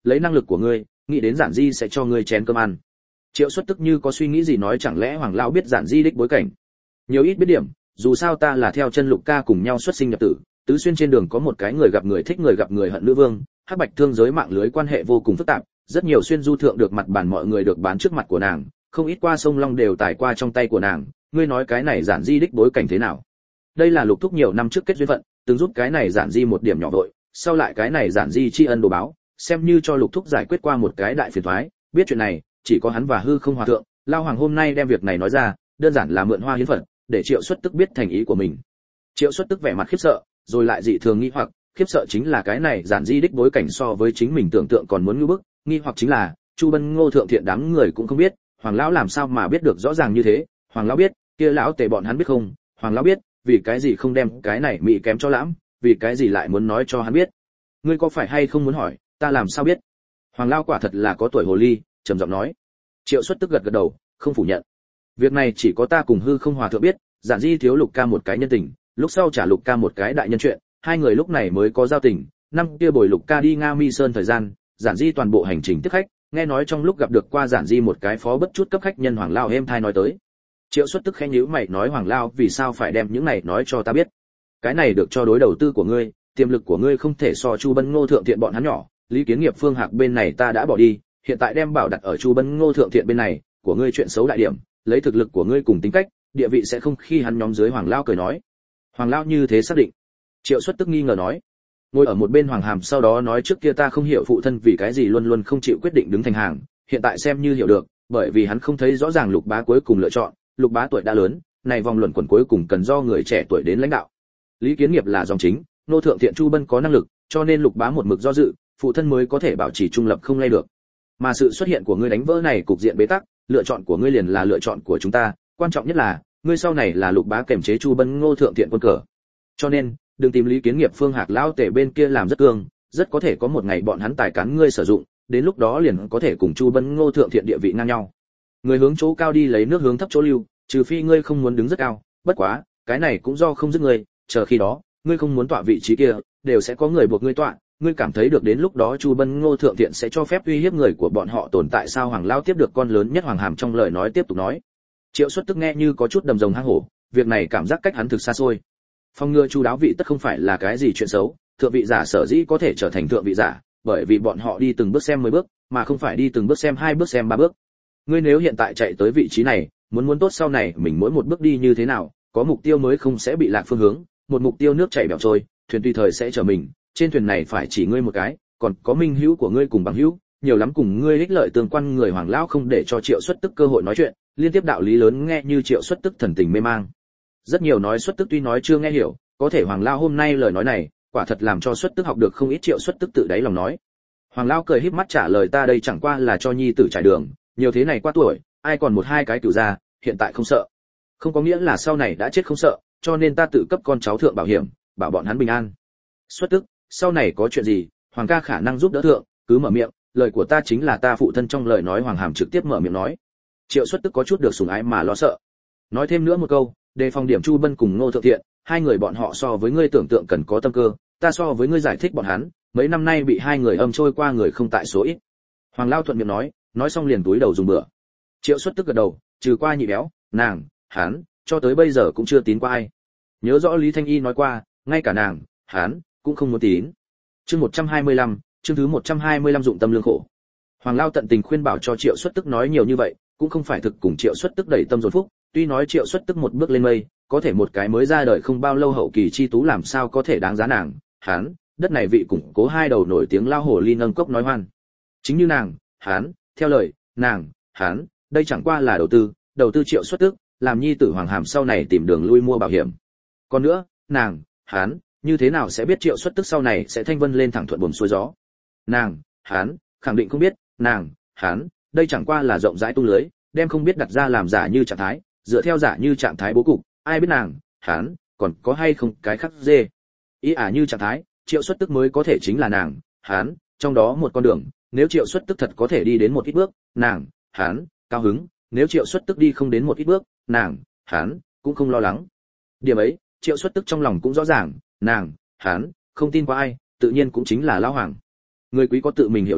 lấy năng lực của ngươi nghĩ đến Giản Di sẽ cho ngươi chén cơm ăn. Triệu Xuất tức như có suy nghĩ gì nói, chẳng lẽ Hoàng lão biết Giản Di đích bối cảnh? Nhiều ít biết điểm, dù sao ta là theo chân Lục ca cùng nhau xuất sinh nhập tử, tứ xuyên trên đường có một cái người gặp người thích người gặp người hận nữ vương, hắc bạch thương giới mạng lưới quan hệ vô cùng phức tạp, rất nhiều xuyên du thượng được mặt bản mọi người được bán trước mặt của nàng, không ít qua sông Long đều tải qua trong tay của nàng, ngươi nói cái này Giản Di đích bối cảnh thế nào? Đây là Lục thúc nhiều năm trước kết duyên phận, từng giúp cái này Giản Di một điểm nhỏ vội, sau lại cái này Giản Di tri ân đồ báo, xem như cho Lục thúc giải quyết qua một cái đại phiền toái, biết chuyện này, chỉ có hắn và Hư Không Hòa thượng, Lao Hoàng hôm nay đem việc này nói ra, đơn giản là mượn hoa hiến phận, để Triệu Xuất tức biết thành ý của mình. Triệu Xuất tức vẻ mặt khiếp sợ, rồi lại dị thường nghi hoặc, khiếp sợ chính là cái này Giản Di đích bối cảnh so với chính mình tưởng tượng còn muốn ngưu bức, nghi hoặc chính là Chu Bân Ngô thượng thiện đám người cũng không biết, Hoàng lão làm sao mà biết được rõ ràng như thế? Hoàng lão biết, kia lão tề bọn hắn biết không? Hoàng lão biết, vì cái gì không đem cái này mị kém cho lãm, vì cái gì lại muốn nói cho hắn biết? Ngươi có phải hay không muốn hỏi, ta làm sao biết? Hoàng lão quả thật là có tuổi hồ ly, trầm giọng nói. Triệu Xuất tức gật gật đầu, không phủ nhận. Việc này chỉ có ta cùng Hư Không Hòa thượng biết, Giản Di thiếu Lục ca một cái nhân tình, lúc sau trả Lục ca một cái đại nhân chuyện, hai người lúc này mới có giao tình. Năm kia bồi Lục ca đi Nga Mi Sơn thời gian, Giản Di toàn bộ hành trình tiếp khách, nghe nói trong lúc gặp được qua Giản Di một cái phó bất chút cấp khách nhân Hoàng lão êm thai nói tới. Triệu Xuất tức khẽ nhíu mày nói, Hoàng lão vì sao phải đem những này nói cho ta biết? Cái này được cho đối đầu tư của ngươi, tiềm lực của ngươi không thể so Chu Bân Ngô thượng thiện bọn hắn nhỏ, Lý Kiến Nghiệp Phương Hạc bên này ta đã bỏ đi, hiện tại đem bảo đặt ở Chu Bân Ngô thượng thiện bên này, của ngươi chuyện xấu đại điểm, lấy thực lực của ngươi cùng tính cách, địa vị sẽ không khi hắn nhóm dưới. Hoàng lão cười nói. Hoàng lão như thế xác định? Triệu Xuất tức nghi ngờ nói. Ngồi ở một bên Hoàng Hàm sau đó nói, trước kia ta không hiểu phụ thân vì cái gì luôn luôn không chịu quyết định đứng thành hàng, hiện tại xem như hiểu được, bởi vì hắn không thấy rõ ràng Lục bá cuối cùng lựa chọn, Lục bá tuổi đã lớn, này vòng luẩn quẩn cuối cùng cần do người trẻ tuổi đến lãnh đạo. Lý Kiến Nghiệp là dòng chính, Nô thượng thiện Chu Bân có năng lực, cho nên Lục bá một mực do dự, phụ thân mới có thể bảo trì trung lập không lay được. Mà sự xuất hiện của ngươi đánh vỡ này cục diện bế tắc, lựa chọn của ngươi liền là lựa chọn của chúng ta, quan trọng nhất là ngươi sau này là Lục bá kềm chế Chu Bân Ngô thượng thiện quân cờ. Cho nên, đừng tìm Lý Kiến Nghiệp Phương Hạc lão tể bên kia làm rất cương, rất có thể có một ngày bọn hắn tài cán ngươi sử dụng, đến lúc đó liền có thể cùng Chu Bân Ngô thượng thiện địa vị ngang nhau. Người hướng chỗ cao đi lấy nước hướng thấp chỗ lưu, trừ phi ngươi không muốn đứng rất cao, bất quá, cái này cũng do không dứt ngươi, chờ khi đó, ngươi không muốn tọa vị trí kia, đều sẽ có người buộc ngươi tọa, ngươi cảm thấy được đến lúc đó Chu Bân Ngô thượng thiện sẽ cho phép uy hiếp người của bọn họ tồn tại sao? Hoàng lão tiếp được con lớn nhất Hoàng Hàm trong lời nói tiếp tục nói. Triệu Xuất tức nghe như có chút đầm rồng hang hổ, việc này cảm giác cách hắn thực xa xôi. Phong ngừa chu đáo vị tất không phải là cái gì chuyện xấu, thượng vị giả sở dĩ có thể trở thành thượng vị giả, bởi vì bọn họ đi từng bước xem mười bước, mà không phải đi từng bước xem hai bước xem ba bước. Ngươi nếu hiện tại chạy tới vị trí này, muốn muốn tốt sau này mình mỗi một bước đi như thế nào, có mục tiêu mới không sẽ bị lạc phương hướng, một mục tiêu nước chảy bẻo trôi, thuyền tùy thời sẽ chở mình, trên thuyền này phải chỉ ngươi một cái, còn có minh hữu của ngươi cùng bằng hữu, nhiều lắm cùng ngươi ích lợi tương quan người. Hoàng lão không để cho Triệu Xuất tức cơ hội nói chuyện, liên tiếp đạo lý lớn nghe như Triệu Xuất tức thần tình mê mang. Rất nhiều nói Xuất tức tuy nói chưa nghe hiểu, có thể Hoàng lão hôm nay lời nói này, quả thật làm cho Xuất tức học được không ít. Triệu Xuất tức tự đáy lòng nói. Hoàng lão cười híp mắt trả lời, ta đây chẳng qua là cho nhi tử trải đường, nhiều thế này qua tuổi, ai còn một hai cái cửu gia, hiện tại không sợ. Không có nghĩa là sau này đã chết không sợ, cho nên ta tự cấp con cháu thượng bảo hiểm, bảo bọn hắn bình an. Xuất tức, sau này có chuyện gì, Hoàng ca khả năng giúp đỡ thượng, cứ mở miệng, lời của ta chính là ta phụ thân trong lời nói. Hoàng Hàm trực tiếp mở miệng nói. Triệu Xuất tức có chút được sủng ái mà lo sợ. Nói thêm nữa một câu, đề phòng điểm Chu Bân cùng Ngô thượng thiện, hai người bọn họ so với ngươi tưởng tượng cần có tâm cơ, ta so với ngươi giải thích bọn hắn, mấy năm nay bị hai người âm trôi qua người không tại số ít. Hoàng Lao thuận miệng nói, nói xong liền túi đầu dùng bữa. Triệu Xuất tức gật đầu, trừ qua nhị béo, nàng, hắn, cho tới bây giờ cũng chưa tín qua ai. Nhớ rõ Lý Thanh Y nói qua, ngay cả nàng, hắn cũng không muốn tín. Chương một trăm hai mươi lăm, chương thứ một trăm hai mươi lăm dụng tâm lương khổ. Hoàng Lao tận tình khuyên bảo cho Triệu Xuất tức nói nhiều như vậy, cũng không phải thực cùng Triệu Xuất tức đẩy tâm dồn phúc, tuy nói Triệu Xuất tức một bước lên mây, có thể một cái mới ra đời không bao lâu hậu kỳ chi tú làm sao có thể đáng giá nàng, hắn, đất này vị củng cố hai đầu nổi tiếng lao hổ ly nâng cốc nói hoan. Chính như nàng, hắn, theo lời, nàng, hắn, đây chẳng qua là đầu tư, đầu tư Triệu Xuất tức, làm nhi tử Hoàng Hàm sau này tìm đường lui mua bảo hiểm. Còn nữa, nàng, hắn, như thế nào sẽ biết Triệu Xuất tức sau này sẽ thanh vân lên thẳng thuận buồm xuôi gió? Nàng, hắn, khẳng định không biết, nàng, hắn, đây chẳng qua là rộng rãi tung lưới, đem không biết đặt ra làm giả như trạng thái, dựa theo giả như trạng thái bố cục, ai biết nàng, hắn, còn có hay không cái khắc dê. Ý ả như trạng thái, Triệu Xuất tức mới có thể chính là nàng, hắn, trong đó một con đường, nếu Triệu Xuất tức thật có thể đi đến một ít bước, nàng, hắn, cao hứng, nếu Triệu Xuất tức đi không đến một ít bước, nàng, hắn, cũng không lo lắng. Điểm ấy, Triệu Xuất tức trong lòng cũng rõ ràng, nàng, hắn, không tin qua ai, tự nhiên cũng chính là lão Hoàng. Người quý có tự mình hiểu lấy,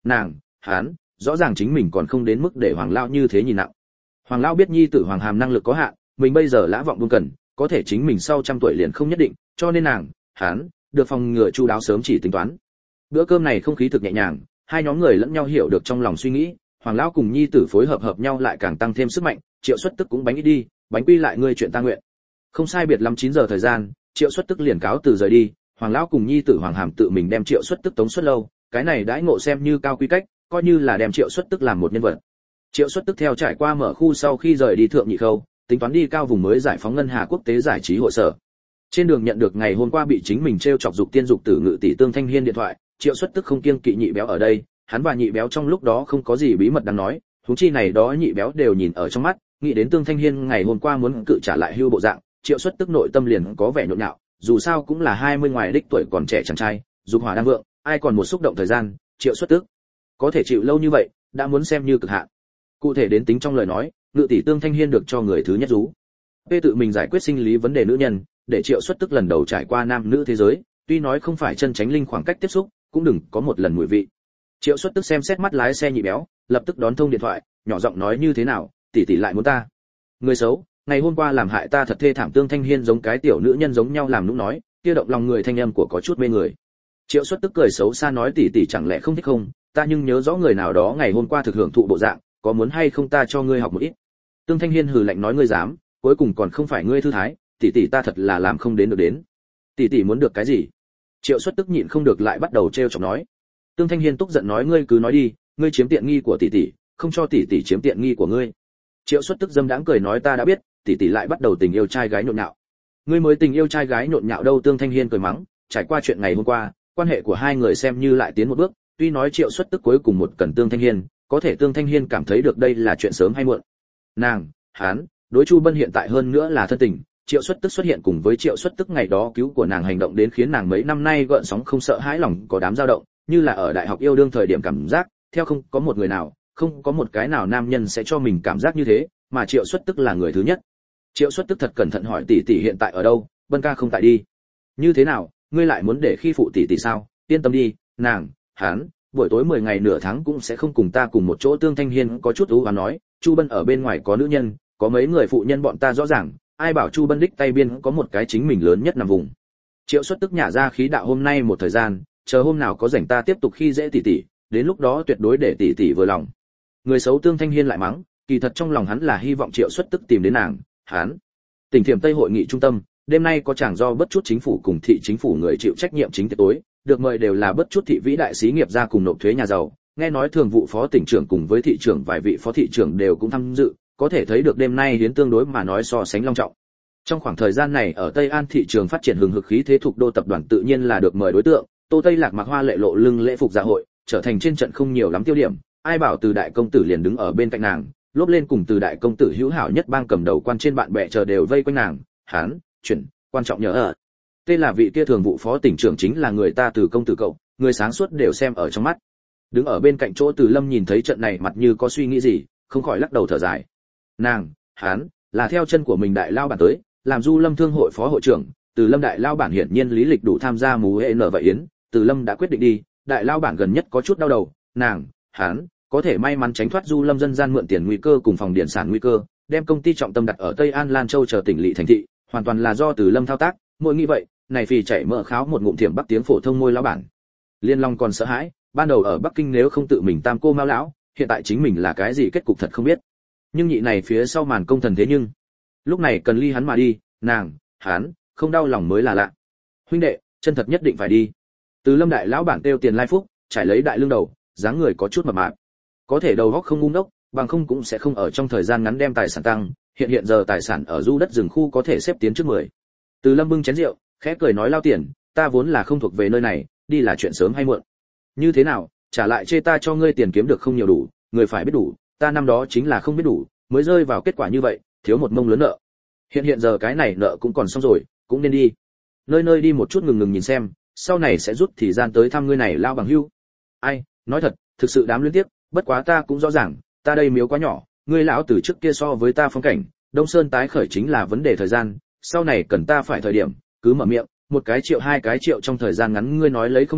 nàng hắn rõ ràng chính mình còn không đến mức để Hoàng lão như thế nhìn nặng. Hoàng lão biết nhi tử Hoàng Hàm năng lực có hạn, mình bây giờ lã vọng buông cần, có thể chính mình sau trăm tuổi liền không nhất định, cho nên nàng hắn được phòng ngừa chu đáo sớm chỉ tính toán. Bữa cơm này không khí thực nhẹ nhàng, hai nhóm người lẫn nhau hiểu được trong lòng suy nghĩ, Hoàng lão cùng nhi tử phối hợp hợp nhau lại càng tăng thêm sức mạnh. Triệu Xuất Tức cũng bánh ít đi, bánh quy lại ngươi chuyện ta nguyện. Không sai biệt lắm chín giờ thời gian, Triệu Xuất Tức liền cáo từ rời đi, Hoàng lão cùng nhi tử Hoàng Hàm tự mình đem Triệu Xuất Tức tống xuất lâu, cái này đãi ngộ xem như cao quý cách, coi như là đem Triệu Xuất Tức làm một nhân vật. Triệu Xuất Tức theo trải qua mở khu sau khi rời đi thượng nhị khâu, tính toán đi cao vùng mới giải phóng ngân hà quốc tế giải trí hội sở. Trên đường nhận được ngày hôm qua bị chính mình trêu chọc dục tiên dục tử ngự tỷ Tương Thanh Hiên điện thoại, Triệu Xuất Tức không kiêng kỵ nhị béo ở đây, hắn và nhị béo trong lúc đó không có gì bí mật đáng nói, huống chi này đó nhị béo đều nhìn ở trong mắt, nghĩ đến Tương Thanh Hiên ngày hôm qua muốn cự trả lại hưu bộ dạng, Triệu Xuất Tức nội tâm liền có vẻ nhộn nhạo, dù sao cũng là hai mươi ngoài đích tuổi còn trẻ chàng trai, dục hỏa đang vượng, ai còn một xúc động thời gian, Triệu Xuất Tức có thể chịu lâu như vậy, đã muốn xem như cực hạn. Cụ thể đến tính trong lời nói, ngự tỷ Tương Thanh Hiên được cho người thứ nhất rú. P tự mình giải quyết sinh lý vấn đề nữ nhân, để Triệu Xuất Tức lần đầu trải qua nam nữ thế giới, tuy nói không phải chân tránh linh khoảng cách tiếp xúc, cũng đừng có một lần mùi vị. Triệu Xuất Tức xem xét mắt lái xe nhị béo, lập tức đón thông điện thoại, nhỏ giọng nói như thế nào, tỷ tỷ lại muốn ta. Người xấu, ngày hôm qua làm hại ta thật thê thảm. Tương Thanh Hiên giống cái tiểu nữ nhân giống nhau làm nũng nói, kia động lòng người thanh âm của có chút mê người. Triệu Xuất Tức cười xấu xa nói tỷ tỷ chẳng lẽ không thích không, ta nhưng nhớ rõ người nào đó ngày hôm qua thực hưởng thụ bộ dạng, có muốn hay không ta cho ngươi học một ít. Tương Thanh Hiên hừ lạnh nói ngươi dám, cuối cùng còn không phải ngươi thư thái, tỷ tỷ ta thật là làm không đến được đến. Tỷ tỷ muốn được cái gì? Triệu Xuất Tức nhịn không được lại bắt đầu trêu chọc nói. Tương Thanh Hiên tức giận nói ngươi cứ nói đi, ngươi chiếm tiện nghi của tỷ tỷ, không cho tỷ tỷ chiếm tiện nghi của ngươi. Triệu Xuất Tức dâm đãng cười nói ta đã biết, tỷ tỷ lại bắt đầu tình yêu trai gái nhộn nhạo. Ngươi mới tình yêu trai gái nhộn nhạo đâu? Tương Thanh Hiên cười mắng, trải qua chuyện ngày hôm qua, quan hệ của hai người xem như lại tiến một bước, tuy nói Triệu Xuất Tức cuối cùng một cần Tương Thanh Hiên, có thể Tương Thanh Hiên cảm thấy được đây là chuyện sớm hay muộn. Nàng, hắn, đối Chu Bân hiện tại hơn nữa là thân tình, Triệu Xuất Tức xuất hiện cùng với Triệu Xuất Tức ngày đó cứu của nàng hành động đến khiến nàng mấy năm nay gợn sóng không sợ hãi lòng có đám dao động, như là ở đại học yêu đương thời điểm cảm giác, theo không có một người nào, không có một cái nào nam nhân sẽ cho mình cảm giác như thế, mà Triệu Xuất Tức là người thứ nhất. Triệu Xuất Tức thật cẩn thận hỏi tỷ tỷ hiện tại ở đâu, Bân ca không tại đi. Như thế nào, ngươi lại muốn để khi phụ tỷ tỷ sao? Yên tâm đi, nàng, hắn, buổi tối mười ngày nửa tháng cũng sẽ không cùng ta cùng một chỗ. Tương Thanh Hiên có chút ú oán nói, Chu Bân ở bên ngoài có nữ nhân, có mấy người phụ nhân bọn ta rõ ràng, ai bảo Chu Bân đích tay biên có một cái chính mình lớn nhất nằm vùng. Triệu Xuất Tức nhả ra khí đạo hôm nay một thời gian, chờ hôm nào có rảnh ta tiếp tục khi dễ tỷ tỷ, đến lúc đó tuyệt đối để tỷ tỷ vừa lòng. Người xấu. Tương Thanh Hiên lại mắng, kỳ thật trong lòng hắn là hy vọng Triệu Xuất Tức tìm đến nàng, hắn. Tỉnh Thiểm Tây hội nghị trung tâm, đêm nay có chàng do bất chút chính phủ cùng thị chính phủ người chịu trách nhiệm chính tiệc tối, được mời đều là bất chút thị vĩ đại xí nghiệp gia cùng nộp thuế nhà giàu, nghe nói thường vụ phó tỉnh trưởng cùng với thị trưởng vài vị phó thị trưởng đều cũng tham dự, có thể thấy được đêm nay hiến tương đối mà nói so sánh long trọng. Trong khoảng thời gian này ở Tây An thị trường phát triển hừng hực khí thế thuộc đô tập đoàn tự nhiên là được mời đối tượng, Tô Tây Lạc mặc hoa lệ lộ lưng lễ phục dạ hội, trở thành trên trận không nhiều lắm tiêu điểm, ai bảo Từ đại công tử liền đứng ở bên cạnh nàng, lốp lên cùng Từ đại công tử hữu hảo nhất bang cầm đầu quan trên bạn bè chờ đều vây quanh nàng, hắn, chuyển, quan trọng nhớ ở. Tên là vị kia thường vụ phó tỉnh trưởng chính là người ta Từ công tử cậu, người sáng suốt đều xem ở trong mắt. Đứng ở bên cạnh chỗ Từ Lâm nhìn thấy trận này mặt như có suy nghĩ gì, không khỏi lắc đầu thở dài. Nàng, hắn, là theo chân của mình đại lao bản tới, làm Du Lâm thương hội phó hội trưởng, Từ Lâm đại lao bản hiển nhiên lý lịch đủ tham gia mú hệ nở vậy yến, Từ Lâm đã quyết định đi, đại lao bản gần nhất có chút đau đầu, nàng, hắn, có thể may mắn tránh thoát Du Lâm dân gian mượn tiền nguy cơ cùng phòng điện sản nguy cơ, đem công ty trọng tâm đặt ở Tây An Lan Châu chờ tỉnh lỵ thành thị, hoàn toàn là do Từ Lâm thao tác, mỗi nghĩ vậy, này phì chảy mỡ kháo một ngụm thiểm bắc tiếng phổ thông môi lão bản. Liên Long còn sợ hãi, ban đầu ở Bắc Kinh nếu không tự mình tam cô mao lão, hiện tại chính mình là cái gì kết cục thật không biết. Nhưng nhị này phía sau màn công thần thế nhưng, lúc này cần ly hắn mà đi, nàng, hắn, không đau lòng mới là lạ. Huynh đệ, chân thật nhất định phải đi. Từ Lâm đại lão bản tiêu tiền lai phúc, trải lấy đại lưng đầu, dáng người có chút mập mạp. Có thể đầu óc không ngu ngốc, bằng không cũng sẽ không ở trong thời gian ngắn đem tài sản tăng, hiện hiện giờ tài sản ở du đất rừng khu có thể xếp tiến trước mười. Từ Lâm bưng chén rượu, khẽ cười nói lao tiền, ta vốn là không thuộc về nơi này, đi là chuyện sớm hay muộn. Như thế nào, trả lại chê ta cho ngươi tiền kiếm được không nhiều đủ, người phải biết đủ, ta năm đó chính là không biết đủ, mới rơi vào kết quả như vậy, thiếu một mông lớn nợ. Hiện hiện giờ cái này nợ cũng còn xong rồi, cũng nên đi. Nơi nơi đi một chút ngừng ngừng nhìn xem, sau này sẽ rút thời gian tới thăm ngươi này lao bằng hưu. Ai, nói thật, thực sự đám liên tiếp, bất quá ta cũng rõ ràng, ta đây miếu quá nhỏ, ngươi lão từ trước kia so với ta phong cảnh, Đông Sơn tái khởi chính là vấn đề thời gian, sau này cần ta phải thời điểm, cứ mở miệng, một cái triệu hai cái triệu trong thời gian ngắn ngươi nói lấy không được,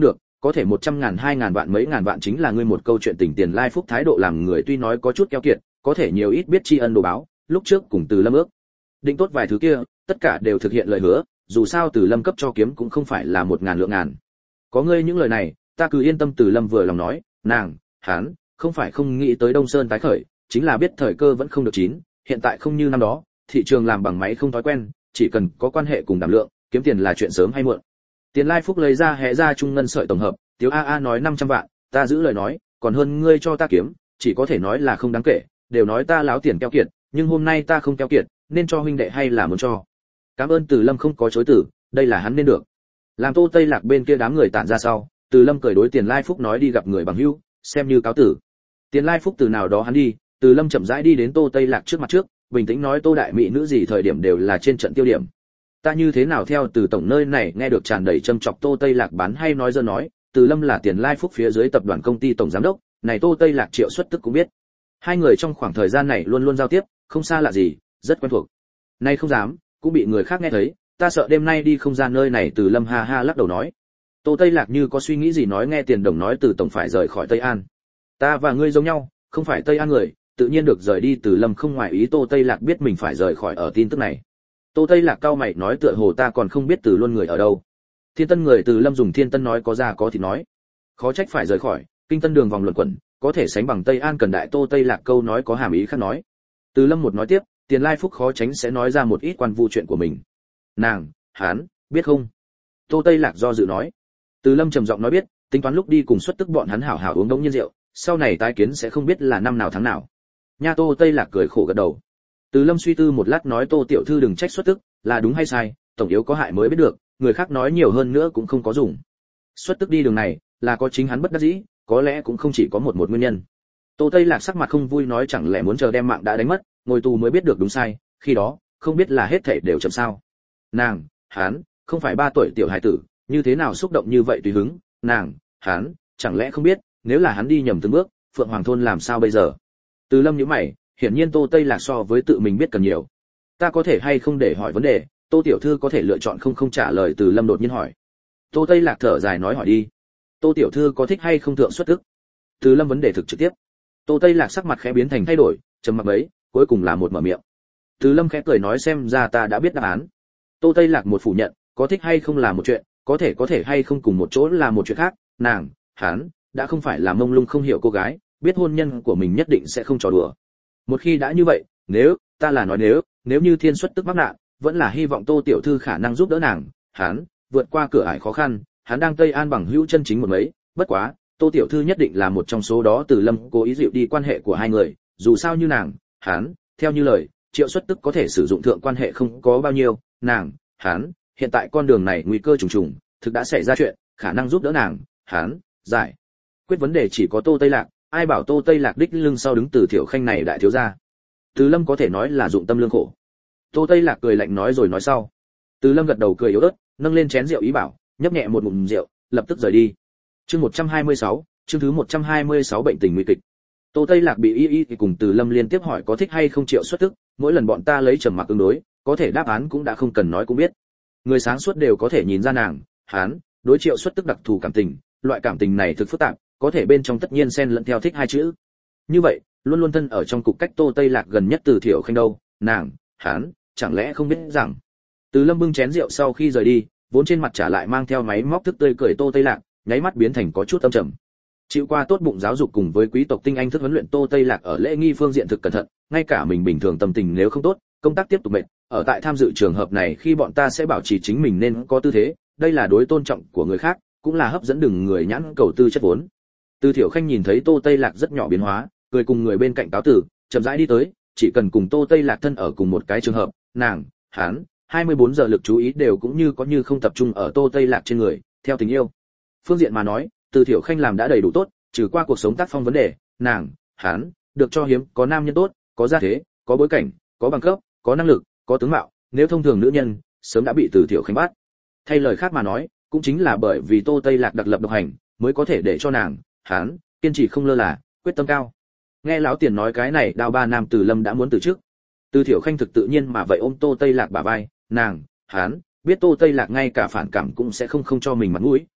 có thể một trăm ngàn hai ngàn vạn mấy ngàn vạn chính là ngươi một câu chuyện tình tiền lai phúc thái độ làm người tuy nói có chút keo kiệt, có thể nhiều ít biết tri ân đồ báo, lúc trước cùng Từ Lâm ước định tốt vài thứ kia, tất cả đều thực hiện lời hứa, dù sao Từ Lâm cấp cho kiếm cũng không phải là một ngàn lượng ngàn. Có ngươi những lời này, ta cứ yên tâm. Từ Lâm vừa lòng nói, nàng, hắn, không phải không nghĩ tới Đông Sơn tái khởi, chính là biết thời cơ vẫn không được chín, hiện tại không như năm đó, thị trường làm bằng máy không thói quen, chỉ cần có quan hệ cùng đảm lượng, kiếm tiền là chuyện sớm hay muộn. Tiền lai phúc lấy ra hé ra trung ngân sợi tổng hợp, Tiếu A A nói năm trăm vạn, ta giữ lời nói, còn hơn ngươi cho ta kiếm, chỉ có thể nói là không đáng kể, đều nói ta láo tiền keo kiệt, nhưng hôm nay ta không keo kiệt, nên cho huynh đệ hay là muốn cho. Cảm ơn. Từ Lâm không có chối từ, đây là hắn nên được. Làm Tô Tây Lạc bên kia đám người tản ra sau, Từ Lâm cười đối Tiền lai phúc nói đi gặp người bằng hữu, xem như cáo tử. Tiền lai phúc từ nào đó hắn đi, Từ Lâm chậm rãi đi đến Tô Tây Lạc trước mặt trước, bình tĩnh nói Tô đại mỹ nữ gì thời điểm đều là trên trận tiêu điểm. Ta như thế nào theo Từ tổng nơi này nghe được tràn đầy châm chọc. Tô Tây Lạc bán hay nói dơ nói, Từ Lâm là Tiền lai phúc phía dưới tập đoàn công ty tổng giám đốc, này Tô Tây Lạc Triệu Xuất Tức cũng biết. Hai người trong khoảng thời gian này luôn luôn giao tiếp, không xa lạ gì, rất quen thuộc. Nay không dám, cũng bị người khác nghe thấy, ta sợ đêm nay đi không ra nơi này. Từ Lâm ha ha lắc đầu nói. Tô Tây Lạc như có suy nghĩ gì nói nghe Tiền đồng nói Từ tổng phải rời khỏi Tây An. Ta và ngươi giống nhau, không phải Tây An người, tự nhiên được rời đi. Từ Lâm không ngoài ý Tô Tây Lạc biết mình phải rời khỏi ở tin tức này. Tô Tây Lạc cau mày nói tựa hồ ta còn không biết Từ Luân người ở đâu. Thiên Tân người. Từ Lâm dùng Thiên Tân nói có ra có thì nói. Khó trách phải rời khỏi, kinh tân đường vòng luẩn quẩn, có thể sánh bằng Tây An cần đại. Tô Tây Lạc câu nói có hàm ý khác nói. Từ Lâm một nói tiếp, Tiền lai phúc khó tránh sẽ nói ra một ít quan vụ chuyện của mình. Nàng, hắn, biết không? Tô Tây Lạc do dự nói. Từ Lâm trầm giọng nói biết, tính toán lúc đi cùng Xuất Tức bọn hắn hảo hảo uống đống nhiên rượu, sau này tái kiến sẽ không biết là năm nào tháng nào. Nha. Tô Tây Lạc cười khổ gật đầu. Từ Lâm suy tư một lát nói Tô tiểu thư đừng trách Xuất Tức, là đúng hay sai, tổng yếu có hại mới biết được, người khác nói nhiều hơn nữa cũng không có dùng. Xuất Tức đi đường này, là có chính hắn bất đắc dĩ, có lẽ cũng không chỉ có một một nguyên nhân. Tô Tây Lạc sắc mặt không vui nói chẳng lẽ muốn chờ đem mạng đã đánh mất, ngồi tù mới biết được đúng sai, khi đó, không biết là hết thảy đều chậm sao. Nàng, hắn, không phải ba tuổi tiểu hải tử, như thế nào xúc động như vậy tùy hứng, nàng, hắn, chẳng lẽ không biết, nếu là hắn đi nhầm từng bước, Phượng Hoàng thôn làm sao bây giờ? Từ Lâm nhíu mày, hiển nhiên Tô Tây Lạc so với tự mình biết cần nhiều. Ta có thể hay không để hỏi vấn đề, Tô tiểu thư có thể lựa chọn không không trả lời. Từ Lâm đột nhiên hỏi. Tô Tây Lạc thở dài nói hỏi đi. Tô tiểu thư có thích hay không thượng Xuất Tức? Từ Lâm vấn đề thực trực tiếp. Tô Tây Lạc sắc mặt khẽ biến thành thay đổi, trầm mặc mấy, cuối cùng là một mở miệng. Từ Lâm khẽ cười nói xem ra ta đã biết đáp án. Tô Tây Lạc một phủ nhận, có thích hay không là một chuyện, có thể có thể hay không cùng một chỗ là một chuyện khác, nàng, hắn, đã không phải là mông lung không hiểu cô gái, biết hôn nhân của mình nhất định sẽ không trò đùa. Một khi đã như vậy, nếu, ta là nói nếu, nếu như Thiên Xuất Tức mắc nạn, vẫn là hy vọng Tô tiểu thư khả năng giúp đỡ nàng, hắn, vượt qua cửa ải khó khăn, hắn đang Tây An bằng hữu chân chính một mấy, bất quá, Tô tiểu thư nhất định là một trong số đó. Từ Lâm cố ý dịu đi quan hệ của hai người, dù sao như nàng, hắn, theo như lời, Triệu Xuất Tức có thể sử dụng thượng quan hệ không có bao nhiêu, nàng, hắn, hiện tại con đường này nguy cơ trùng trùng, thực đã xảy ra chuyện, khả năng giúp đỡ nàng, hắn, giải quyết vấn đề chỉ có Tô Tây Lạc, ai bảo Tô Tây Lạc đích lưng sau đứng Từ Thiểu Khanh này đại thiếu gia. Từ Lâm có thể nói là dụng tâm lương khổ. Tô Tây Lạc cười lạnh nói rồi nói sau. Từ Lâm gật đầu cười yếu ớt, nâng lên chén rượu ý bảo, nhấp nhẹ một ngụm rượu, lập tức rời đi. Chương một trăm hai mươi sáu, chương thứ một trăm hai mươi sáu bệnh tình nguy kịch. Tô Tây Lạc bị y y thì cùng Từ Lâm liên tiếp hỏi có thích hay không Triệu Xuất Tức, mỗi lần bọn ta lấy trầm mặc ứng đối, có thể đáp án cũng đã không cần nói cũng biết. Người sáng suốt đều có thể nhìn ra nàng, hắn, đối Triệu Xuất Tức đặc thù cảm tình, loại cảm tình này thực phức tạp, có thể bên trong tất nhiên xen lẫn theo thích hai chữ. Như vậy, luôn luôn thân ở trong cục cách Tô Tây Lạc gần nhất Từ Thiểu Khanh đâu, nàng, hắn, chẳng lẽ không biết rằng. Từ Lâm bưng chén rượu sau khi rời đi, vốn trên mặt trả lại mang theo máy móc thức tươi cười Tô Tây Lạc, nháy mắt biến thành có chút âm trầm. Chịu qua tốt bụng giáo dục cùng với quý tộc tinh anh thức huấn luyện Tô Tây Lạc ở lễ nghi phương diện thực cẩn thận, ngay cả mình bình thường tâm tình nếu không tốt, công tác tiếp tục mệt, ở tại tham dự trường hợp này khi bọn ta sẽ bảo trì chính mình nên có tư thế, đây là đối tôn trọng của người khác, cũng là hấp dẫn đừng người nhãn cầu tư chất vốn. Từ Thiểu Khanh nhìn thấy Tô Tây Lạc rất nhỏ biến hóa, cười cùng người bên cạnh cáo tử, chậm rãi đi tới, chỉ cần cùng Tô Tây Lạc thân ở cùng một cái trường hợp, nàng, hắn, hai mươi bốn giờ lực chú ý đều cũng như có như không tập trung ở Tô Tây Lạc trên người, theo tình yêu. Phương diện mà nói, Từ Thiểu Khanh làm đã đầy đủ tốt, trừ qua cuộc sống tác phong vấn đề, nàng, hắn, được cho hiếm có nam nhân tốt, có gia thế, có bối cảnh, có bằng cấp, có năng lực, có tướng mạo, nếu thông thường nữ nhân, sớm đã bị Từ Thiểu Khanh bắt. Thay lời khác mà nói, cũng chính là bởi vì Tô Tây Lạc đặc lập độc hành, mới có thể để cho nàng, hắn, kiên trì không lơ là, quyết tâm cao. Nghe lão tiền nói cái này, Đao Ba Nam Từ Lâm đã muốn từ trước. Từ Thiểu Khanh thực tự nhiên mà vậy ôm Tô Tây Lạc bả vai, nàng, hắn, biết Tô Tây Lạc ngay cả phản cảm cũng sẽ không không cho mình mặt mũi,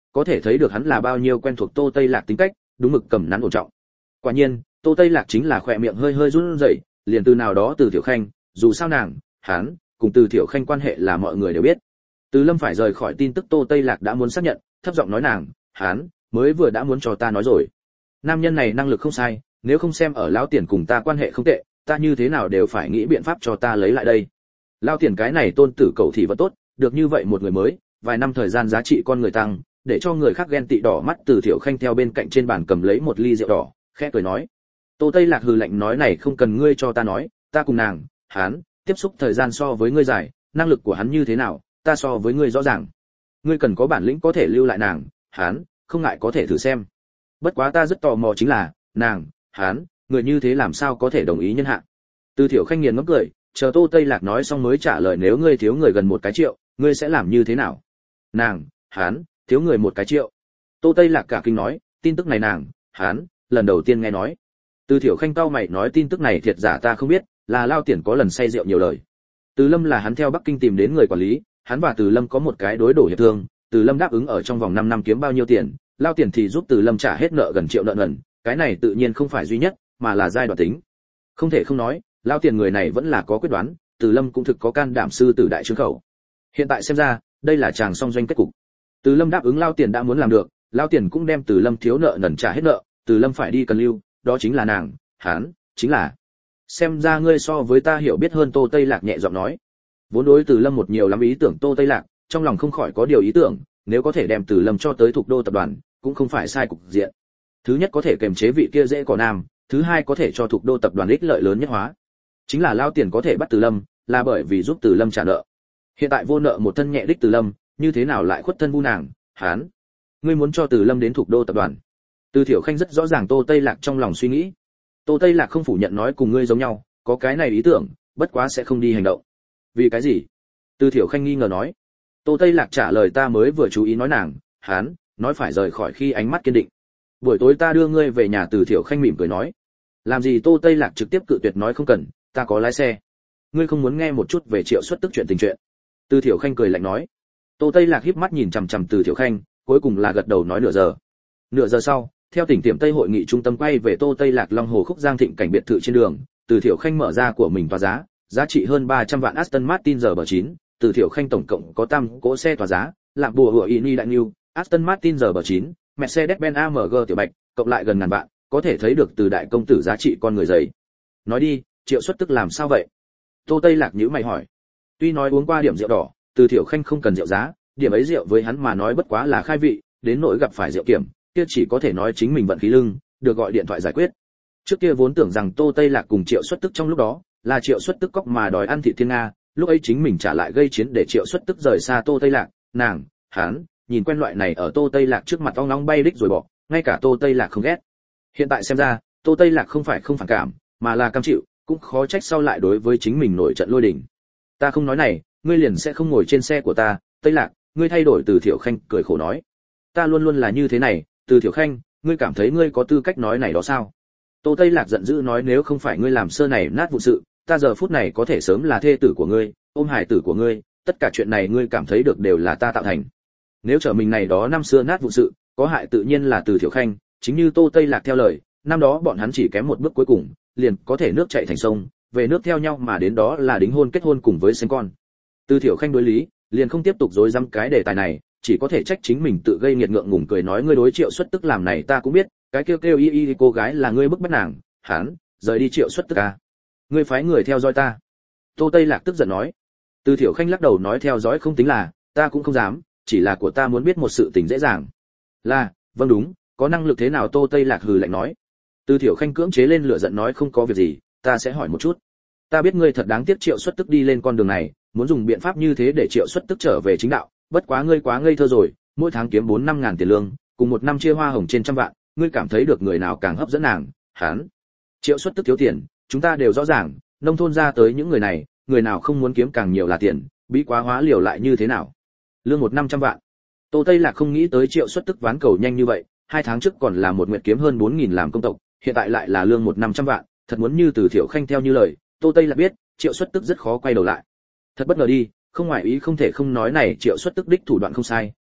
có thể thấy được hắn là bao nhiêu quen thuộc Tô Tây Lạc tính cách, đúng mực cầm nắn ổn trọng. Quả nhiên, Tô Tây Lạc chính là khỏe miệng hơi hơi run rẩy, liền từ nào đó Từ Thiểu Khanh, dù sao nàng, hắn, cùng Từ Thiểu Khanh quan hệ là mọi người đều biết. Từ Lâm phải rời khỏi tin tức Tô Tây Lạc đã muốn xác nhận, thấp giọng nói nàng, hắn, mới vừa đã muốn cho ta nói rồi. Nam nhân này năng lực không sai, nếu không xem ở lão tiền cùng ta quan hệ không tệ, ta như thế nào đều phải nghĩ biện pháp cho ta lấy lại đây. Lão tiền cái này tôn tử cầu thì vẫn tốt, được như vậy một người mới, vài năm thời gian giá trị con người tăng, để cho người khác ghen tị đỏ mắt. Từ Thiểu Khanh theo bên cạnh trên bàn cầm lấy một ly rượu đỏ, khẽ cười nói. Tô Tây Lạc hừ lạnh nói này không cần ngươi cho ta nói, ta cùng nàng, hắn, tiếp xúc thời gian so với ngươi dài, năng lực của hắn như thế nào, ta so với ngươi rõ ràng. Ngươi cần có bản lĩnh có thể lưu lại nàng, hắn, không ngại có thể thử xem. Bất quá ta rất tò mò chính là, nàng, hắn, người như thế làm sao có thể đồng ý nhân hạ. Từ Thiểu Khanh nghiền ngẫm cười, chờ Tô Tây Lạc nói xong mới trả lời nếu ngươi thiếu người gần một cái triệu, ngươi sẽ làm như thế nào? Nàng, hắn, thiếu người một cái triệu. Tô Tây Lạc cả kinh nói, tin tức này nàng, hắn, lần đầu tiên nghe nói. Từ Thiểu Khanh cau mày nói tin tức này thiệt giả ta không biết, là Lao Tiền có lần say rượu nhiều lời. Từ Lâm là hắn theo Bắc Kinh tìm đến người quản lý, hắn và Từ Lâm có một cái đối đổ hiệp thương, Từ Lâm đáp ứng ở trong vòng năm năm kiếm bao nhiêu tiền, Lao Tiền thì giúp Từ Lâm trả hết nợ gần triệu nợ nần, cái này tự nhiên không phải duy nhất, mà là giai đoạn tính. Không thể không nói, Lao Tiền người này vẫn là có quyết đoán, Từ Lâm cũng thực có can đảm sư tử đại trương khẩu. Hiện tại xem ra, đây là chàng song doanh kết cục. Từ Lâm đáp ứng Lao Tiền đã muốn làm được, Lao Tiền cũng đem Từ Lâm thiếu nợ nần trả hết nợ, Từ Lâm phải đi cần lưu, đó chính là nàng, hắn, chính là. Xem ra ngươi so với ta hiểu biết hơn. Tô Tây Lạc nhẹ giọng nói. Vốn đối Từ Lâm một nhiều lắm ý tưởng Tô Tây Lạc, trong lòng không khỏi có điều ý tưởng, nếu có thể đem Từ Lâm cho tới Thục Đô tập đoàn, cũng không phải sai cục diện. Thứ nhất có thể kiềm chế vị kia dễ cỏ nam, thứ hai có thể cho Thục Đô tập đoàn ích lợi lớn nhất hóa. Chính là Lao Tiền có thể bắt Từ Lâm, là bởi vì giúp Từ Lâm trả nợ. Hiện tại vô nợ một thân nhẹ đích Từ Lâm, như thế nào lại khuất thân vu nàng, hắn. Ngươi muốn cho Từ Lâm đến Thục Đô tập đoàn. Từ Thiểu Khanh rất rõ ràng Tô Tây Lạc trong lòng suy nghĩ. Tô Tây Lạc không phủ nhận nói cùng ngươi giống nhau, có cái này ý tưởng, bất quá sẽ không đi hành động. Vì cái gì? Từ Thiểu Khanh nghi ngờ nói. Tô Tây Lạc trả lời ta mới vừa chú ý nói nàng, hắn, nói phải rời khỏi khi ánh mắt kiên định. Buổi tối ta đưa ngươi về nhà. Từ Thiểu Khanh mỉm cười nói. Làm gì? Tô Tây Lạc trực tiếp cự tuyệt nói không cần, ta có lái xe. Ngươi không muốn nghe một chút về Triệu Xuất Tức chuyện tình chuyện. Từ Thiểu Khanh cười lạnh nói. Tô Tây Lạc híp mắt nhìn chằm chằm Từ Thiểu Khanh, cuối cùng là gật đầu nói nửa giờ. Nửa giờ sau, theo tỉnh Tiệm Tây hội nghị trung tâm quay về Tô Tây Lạc Long Hồ Khúc Giang Thịnh cảnh biệt thự trên đường, Từ Thiểu Khanh mở ra của mình tòa giá, giá trị hơn ba trăm vạn Aston Martin giờ bờ chín, Từ Thiểu Khanh tổng cộng có tam cỗ xe tòa giá, làm bùa hựa Ini đại new, Aston Martin giờ bờ chín, Mercedes-Benz a em giê tiểu bạch, cộng lại gần ngàn vạn, có thể thấy được từ đại công tử giá trị con người giấy. Nói đi, Triệu Xuất Tức làm sao vậy? Tô Tây Lạc nhíu mày hỏi. Tuy nói uống qua điểm rượu đỏ, Từ Thiểu Khanh không cần rượu giá, điểm ấy rượu với hắn mà nói bất quá là khai vị, đến nỗi gặp phải rượu kiểm, kia chỉ có thể nói chính mình vận khí lưng, được gọi điện thoại giải quyết. Trước kia vốn tưởng rằng Tô Tây Lạc cùng Triệu Xuất Tức trong lúc đó, là Triệu Xuất Tức cóc mà đòi ăn thị thiên nga, lúc ấy chính mình trả lại gây chiến để Triệu Xuất Tức rời xa Tô Tây Lạc, nàng, hắn, nhìn quen loại này ở Tô Tây Lạc trước mặt ong nóng bay đích rồi bỏ, ngay cả Tô Tây Lạc không ghét. Hiện tại xem ra, Tô Tây Lạc không phải không phản cảm, mà là cam chịu, cũng khó trách sau lại đối với chính mình nổi trận lôi đình. Ta không nói này, ngươi liền sẽ không ngồi trên xe của ta, Tây Lạc, ngươi thay đổi. Từ Thiểu Khanh cười khổ nói. Ta luôn luôn là như thế này, Từ Thiểu Khanh, ngươi cảm thấy ngươi có tư cách nói này đó sao? Tô Tây Lạc giận dữ nói nếu không phải ngươi làm sơ này nát vụ sự, ta giờ phút này có thể sớm là thê tử của ngươi, ôm hải tử của ngươi, tất cả chuyện này ngươi cảm thấy được đều là ta tạo thành. Nếu trở mình này đó năm xưa nát vụ sự, có hại tự nhiên là Từ Thiểu Khanh, chính như Tô Tây Lạc theo lời, năm đó bọn hắn chỉ kém một bước cuối cùng, liền có thể nước chảy thành sông, về nước theo nhau mà đến đó là đính hôn kết hôn cùng với sinh con. Từ Thiểu Khanh đối lý, liền không tiếp tục dối dăm cái đề tài này, chỉ có thể trách chính mình tự gây nghiệt ngượng ngùng cười nói ngươi đối Triệu Xuất Tức làm này ta cũng biết, cái kêu kêu y y cô gái là ngươi bức bách nàng, hắn, rời đi Triệu Xuất Tức à? Ngươi phái người theo dõi ta. Tô Tây Lạc tức giận nói. Từ Thiểu Khanh lắc đầu nói theo dõi không tính là, ta cũng không dám, chỉ là của ta muốn biết một sự tình dễ dàng. Là, vâng đúng, có năng lực thế nào? Tô Tây Lạc hừ lạnh nói. Từ Thiểu Khanh cưỡng chế lên lửa giận nói không có việc gì, ta sẽ hỏi một chút. Ta biết ngươi thật đáng tiếc Triệu Xuất Tức đi lên con đường này, muốn dùng biện pháp như thế để Triệu Xuất Tức trở về chính đạo, bất quá ngươi quá ngây thơ rồi, mỗi tháng kiếm bốn năm ngàn tiền lương, cùng một năm chia hoa hồng trên trăm vạn, ngươi cảm thấy được người nào càng hấp dẫn nàng? Hắn. Triệu Xuất Tức thiếu tiền, chúng ta đều rõ ràng, nông thôn ra tới những người này, người nào không muốn kiếm càng nhiều là tiền, bí quá hóa liều lại như thế nào? Lương một năm trăm vạn. Tô Tây Lạc không nghĩ tới Triệu Xuất Tức ván cầu nhanh như vậy, hai tháng trước còn là một nguyệt kiếm hơn bốn nghìn làm công tộc, hiện tại lại là lương một năm trăm vạn, thật muốn như Từ Thiểu Khanh theo như lời, Tô Tây Lạc biết, Triệu Xuất Tức rất khó quay đầu lại. Thật bất ngờ đi, không ngoại ý không thể không nói này Triệu Xuất Tức đích thủ đoạn không sai,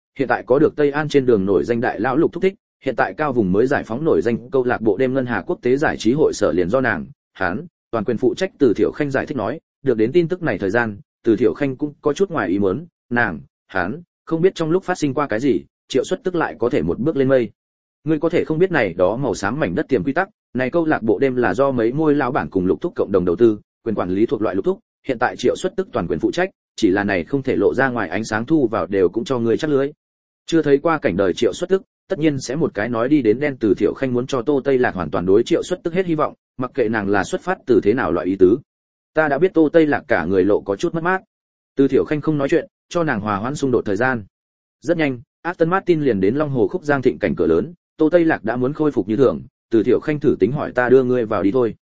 hiện tại có được Tây An trên đường nổi danh đại lão Lục thúc thích, hiện tại cao vùng mới giải phóng nổi danh câu lạc bộ đêm ngân hà quốc tế giải trí hội sở liền do nàng, hắn, toàn quyền phụ trách. Từ Thiểu Khanh giải thích nói, được đến tin tức này thời gian, Từ Thiểu Khanh cũng có chút ngoài ý muốn, nàng, hắn, không biết trong lúc phát sinh qua cái gì, Triệu Xuất Tức lại có thể một bước lên mây. Ngươi có thể không biết này đó màu xám mảnh đất tiềm quy tắc, này câu lạc bộ đêm là do mấy ngôi lão bản cùng Lục thúc cộng đồng đầu tư, quyền quản lý thuộc loại Lục thúc, hiện tại Triệu Xuất Tức toàn quyền phụ trách, chỉ là này không thể lộ ra ngoài ánh sáng, thu vào đều cũng cho ngươi chắc lưới. Chưa thấy qua cảnh đời Triệu Xuất Tức, tất nhiên sẽ một cái nói đi đến đen. Từ Thiểu Khanh muốn cho Tô Tây Lạc hoàn toàn đối Triệu Xuất Tức hết hy vọng, mặc kệ nàng là xuất phát từ thế nào loại ý tứ. Ta đã biết Tô Tây Lạc cả người lộ có chút mất mát. Từ Thiểu Khanh không nói chuyện, cho nàng hòa hoãn xung đột thời gian. Rất nhanh, Aston Martin liền đến Long Hồ Khúc Giang thịnh cảnh cửa lớn, Tô Tây Lạc đã muốn khôi phục như thường, Từ Thiểu Khanh thử tính hỏi ta đưa ngươi vào đi thôi.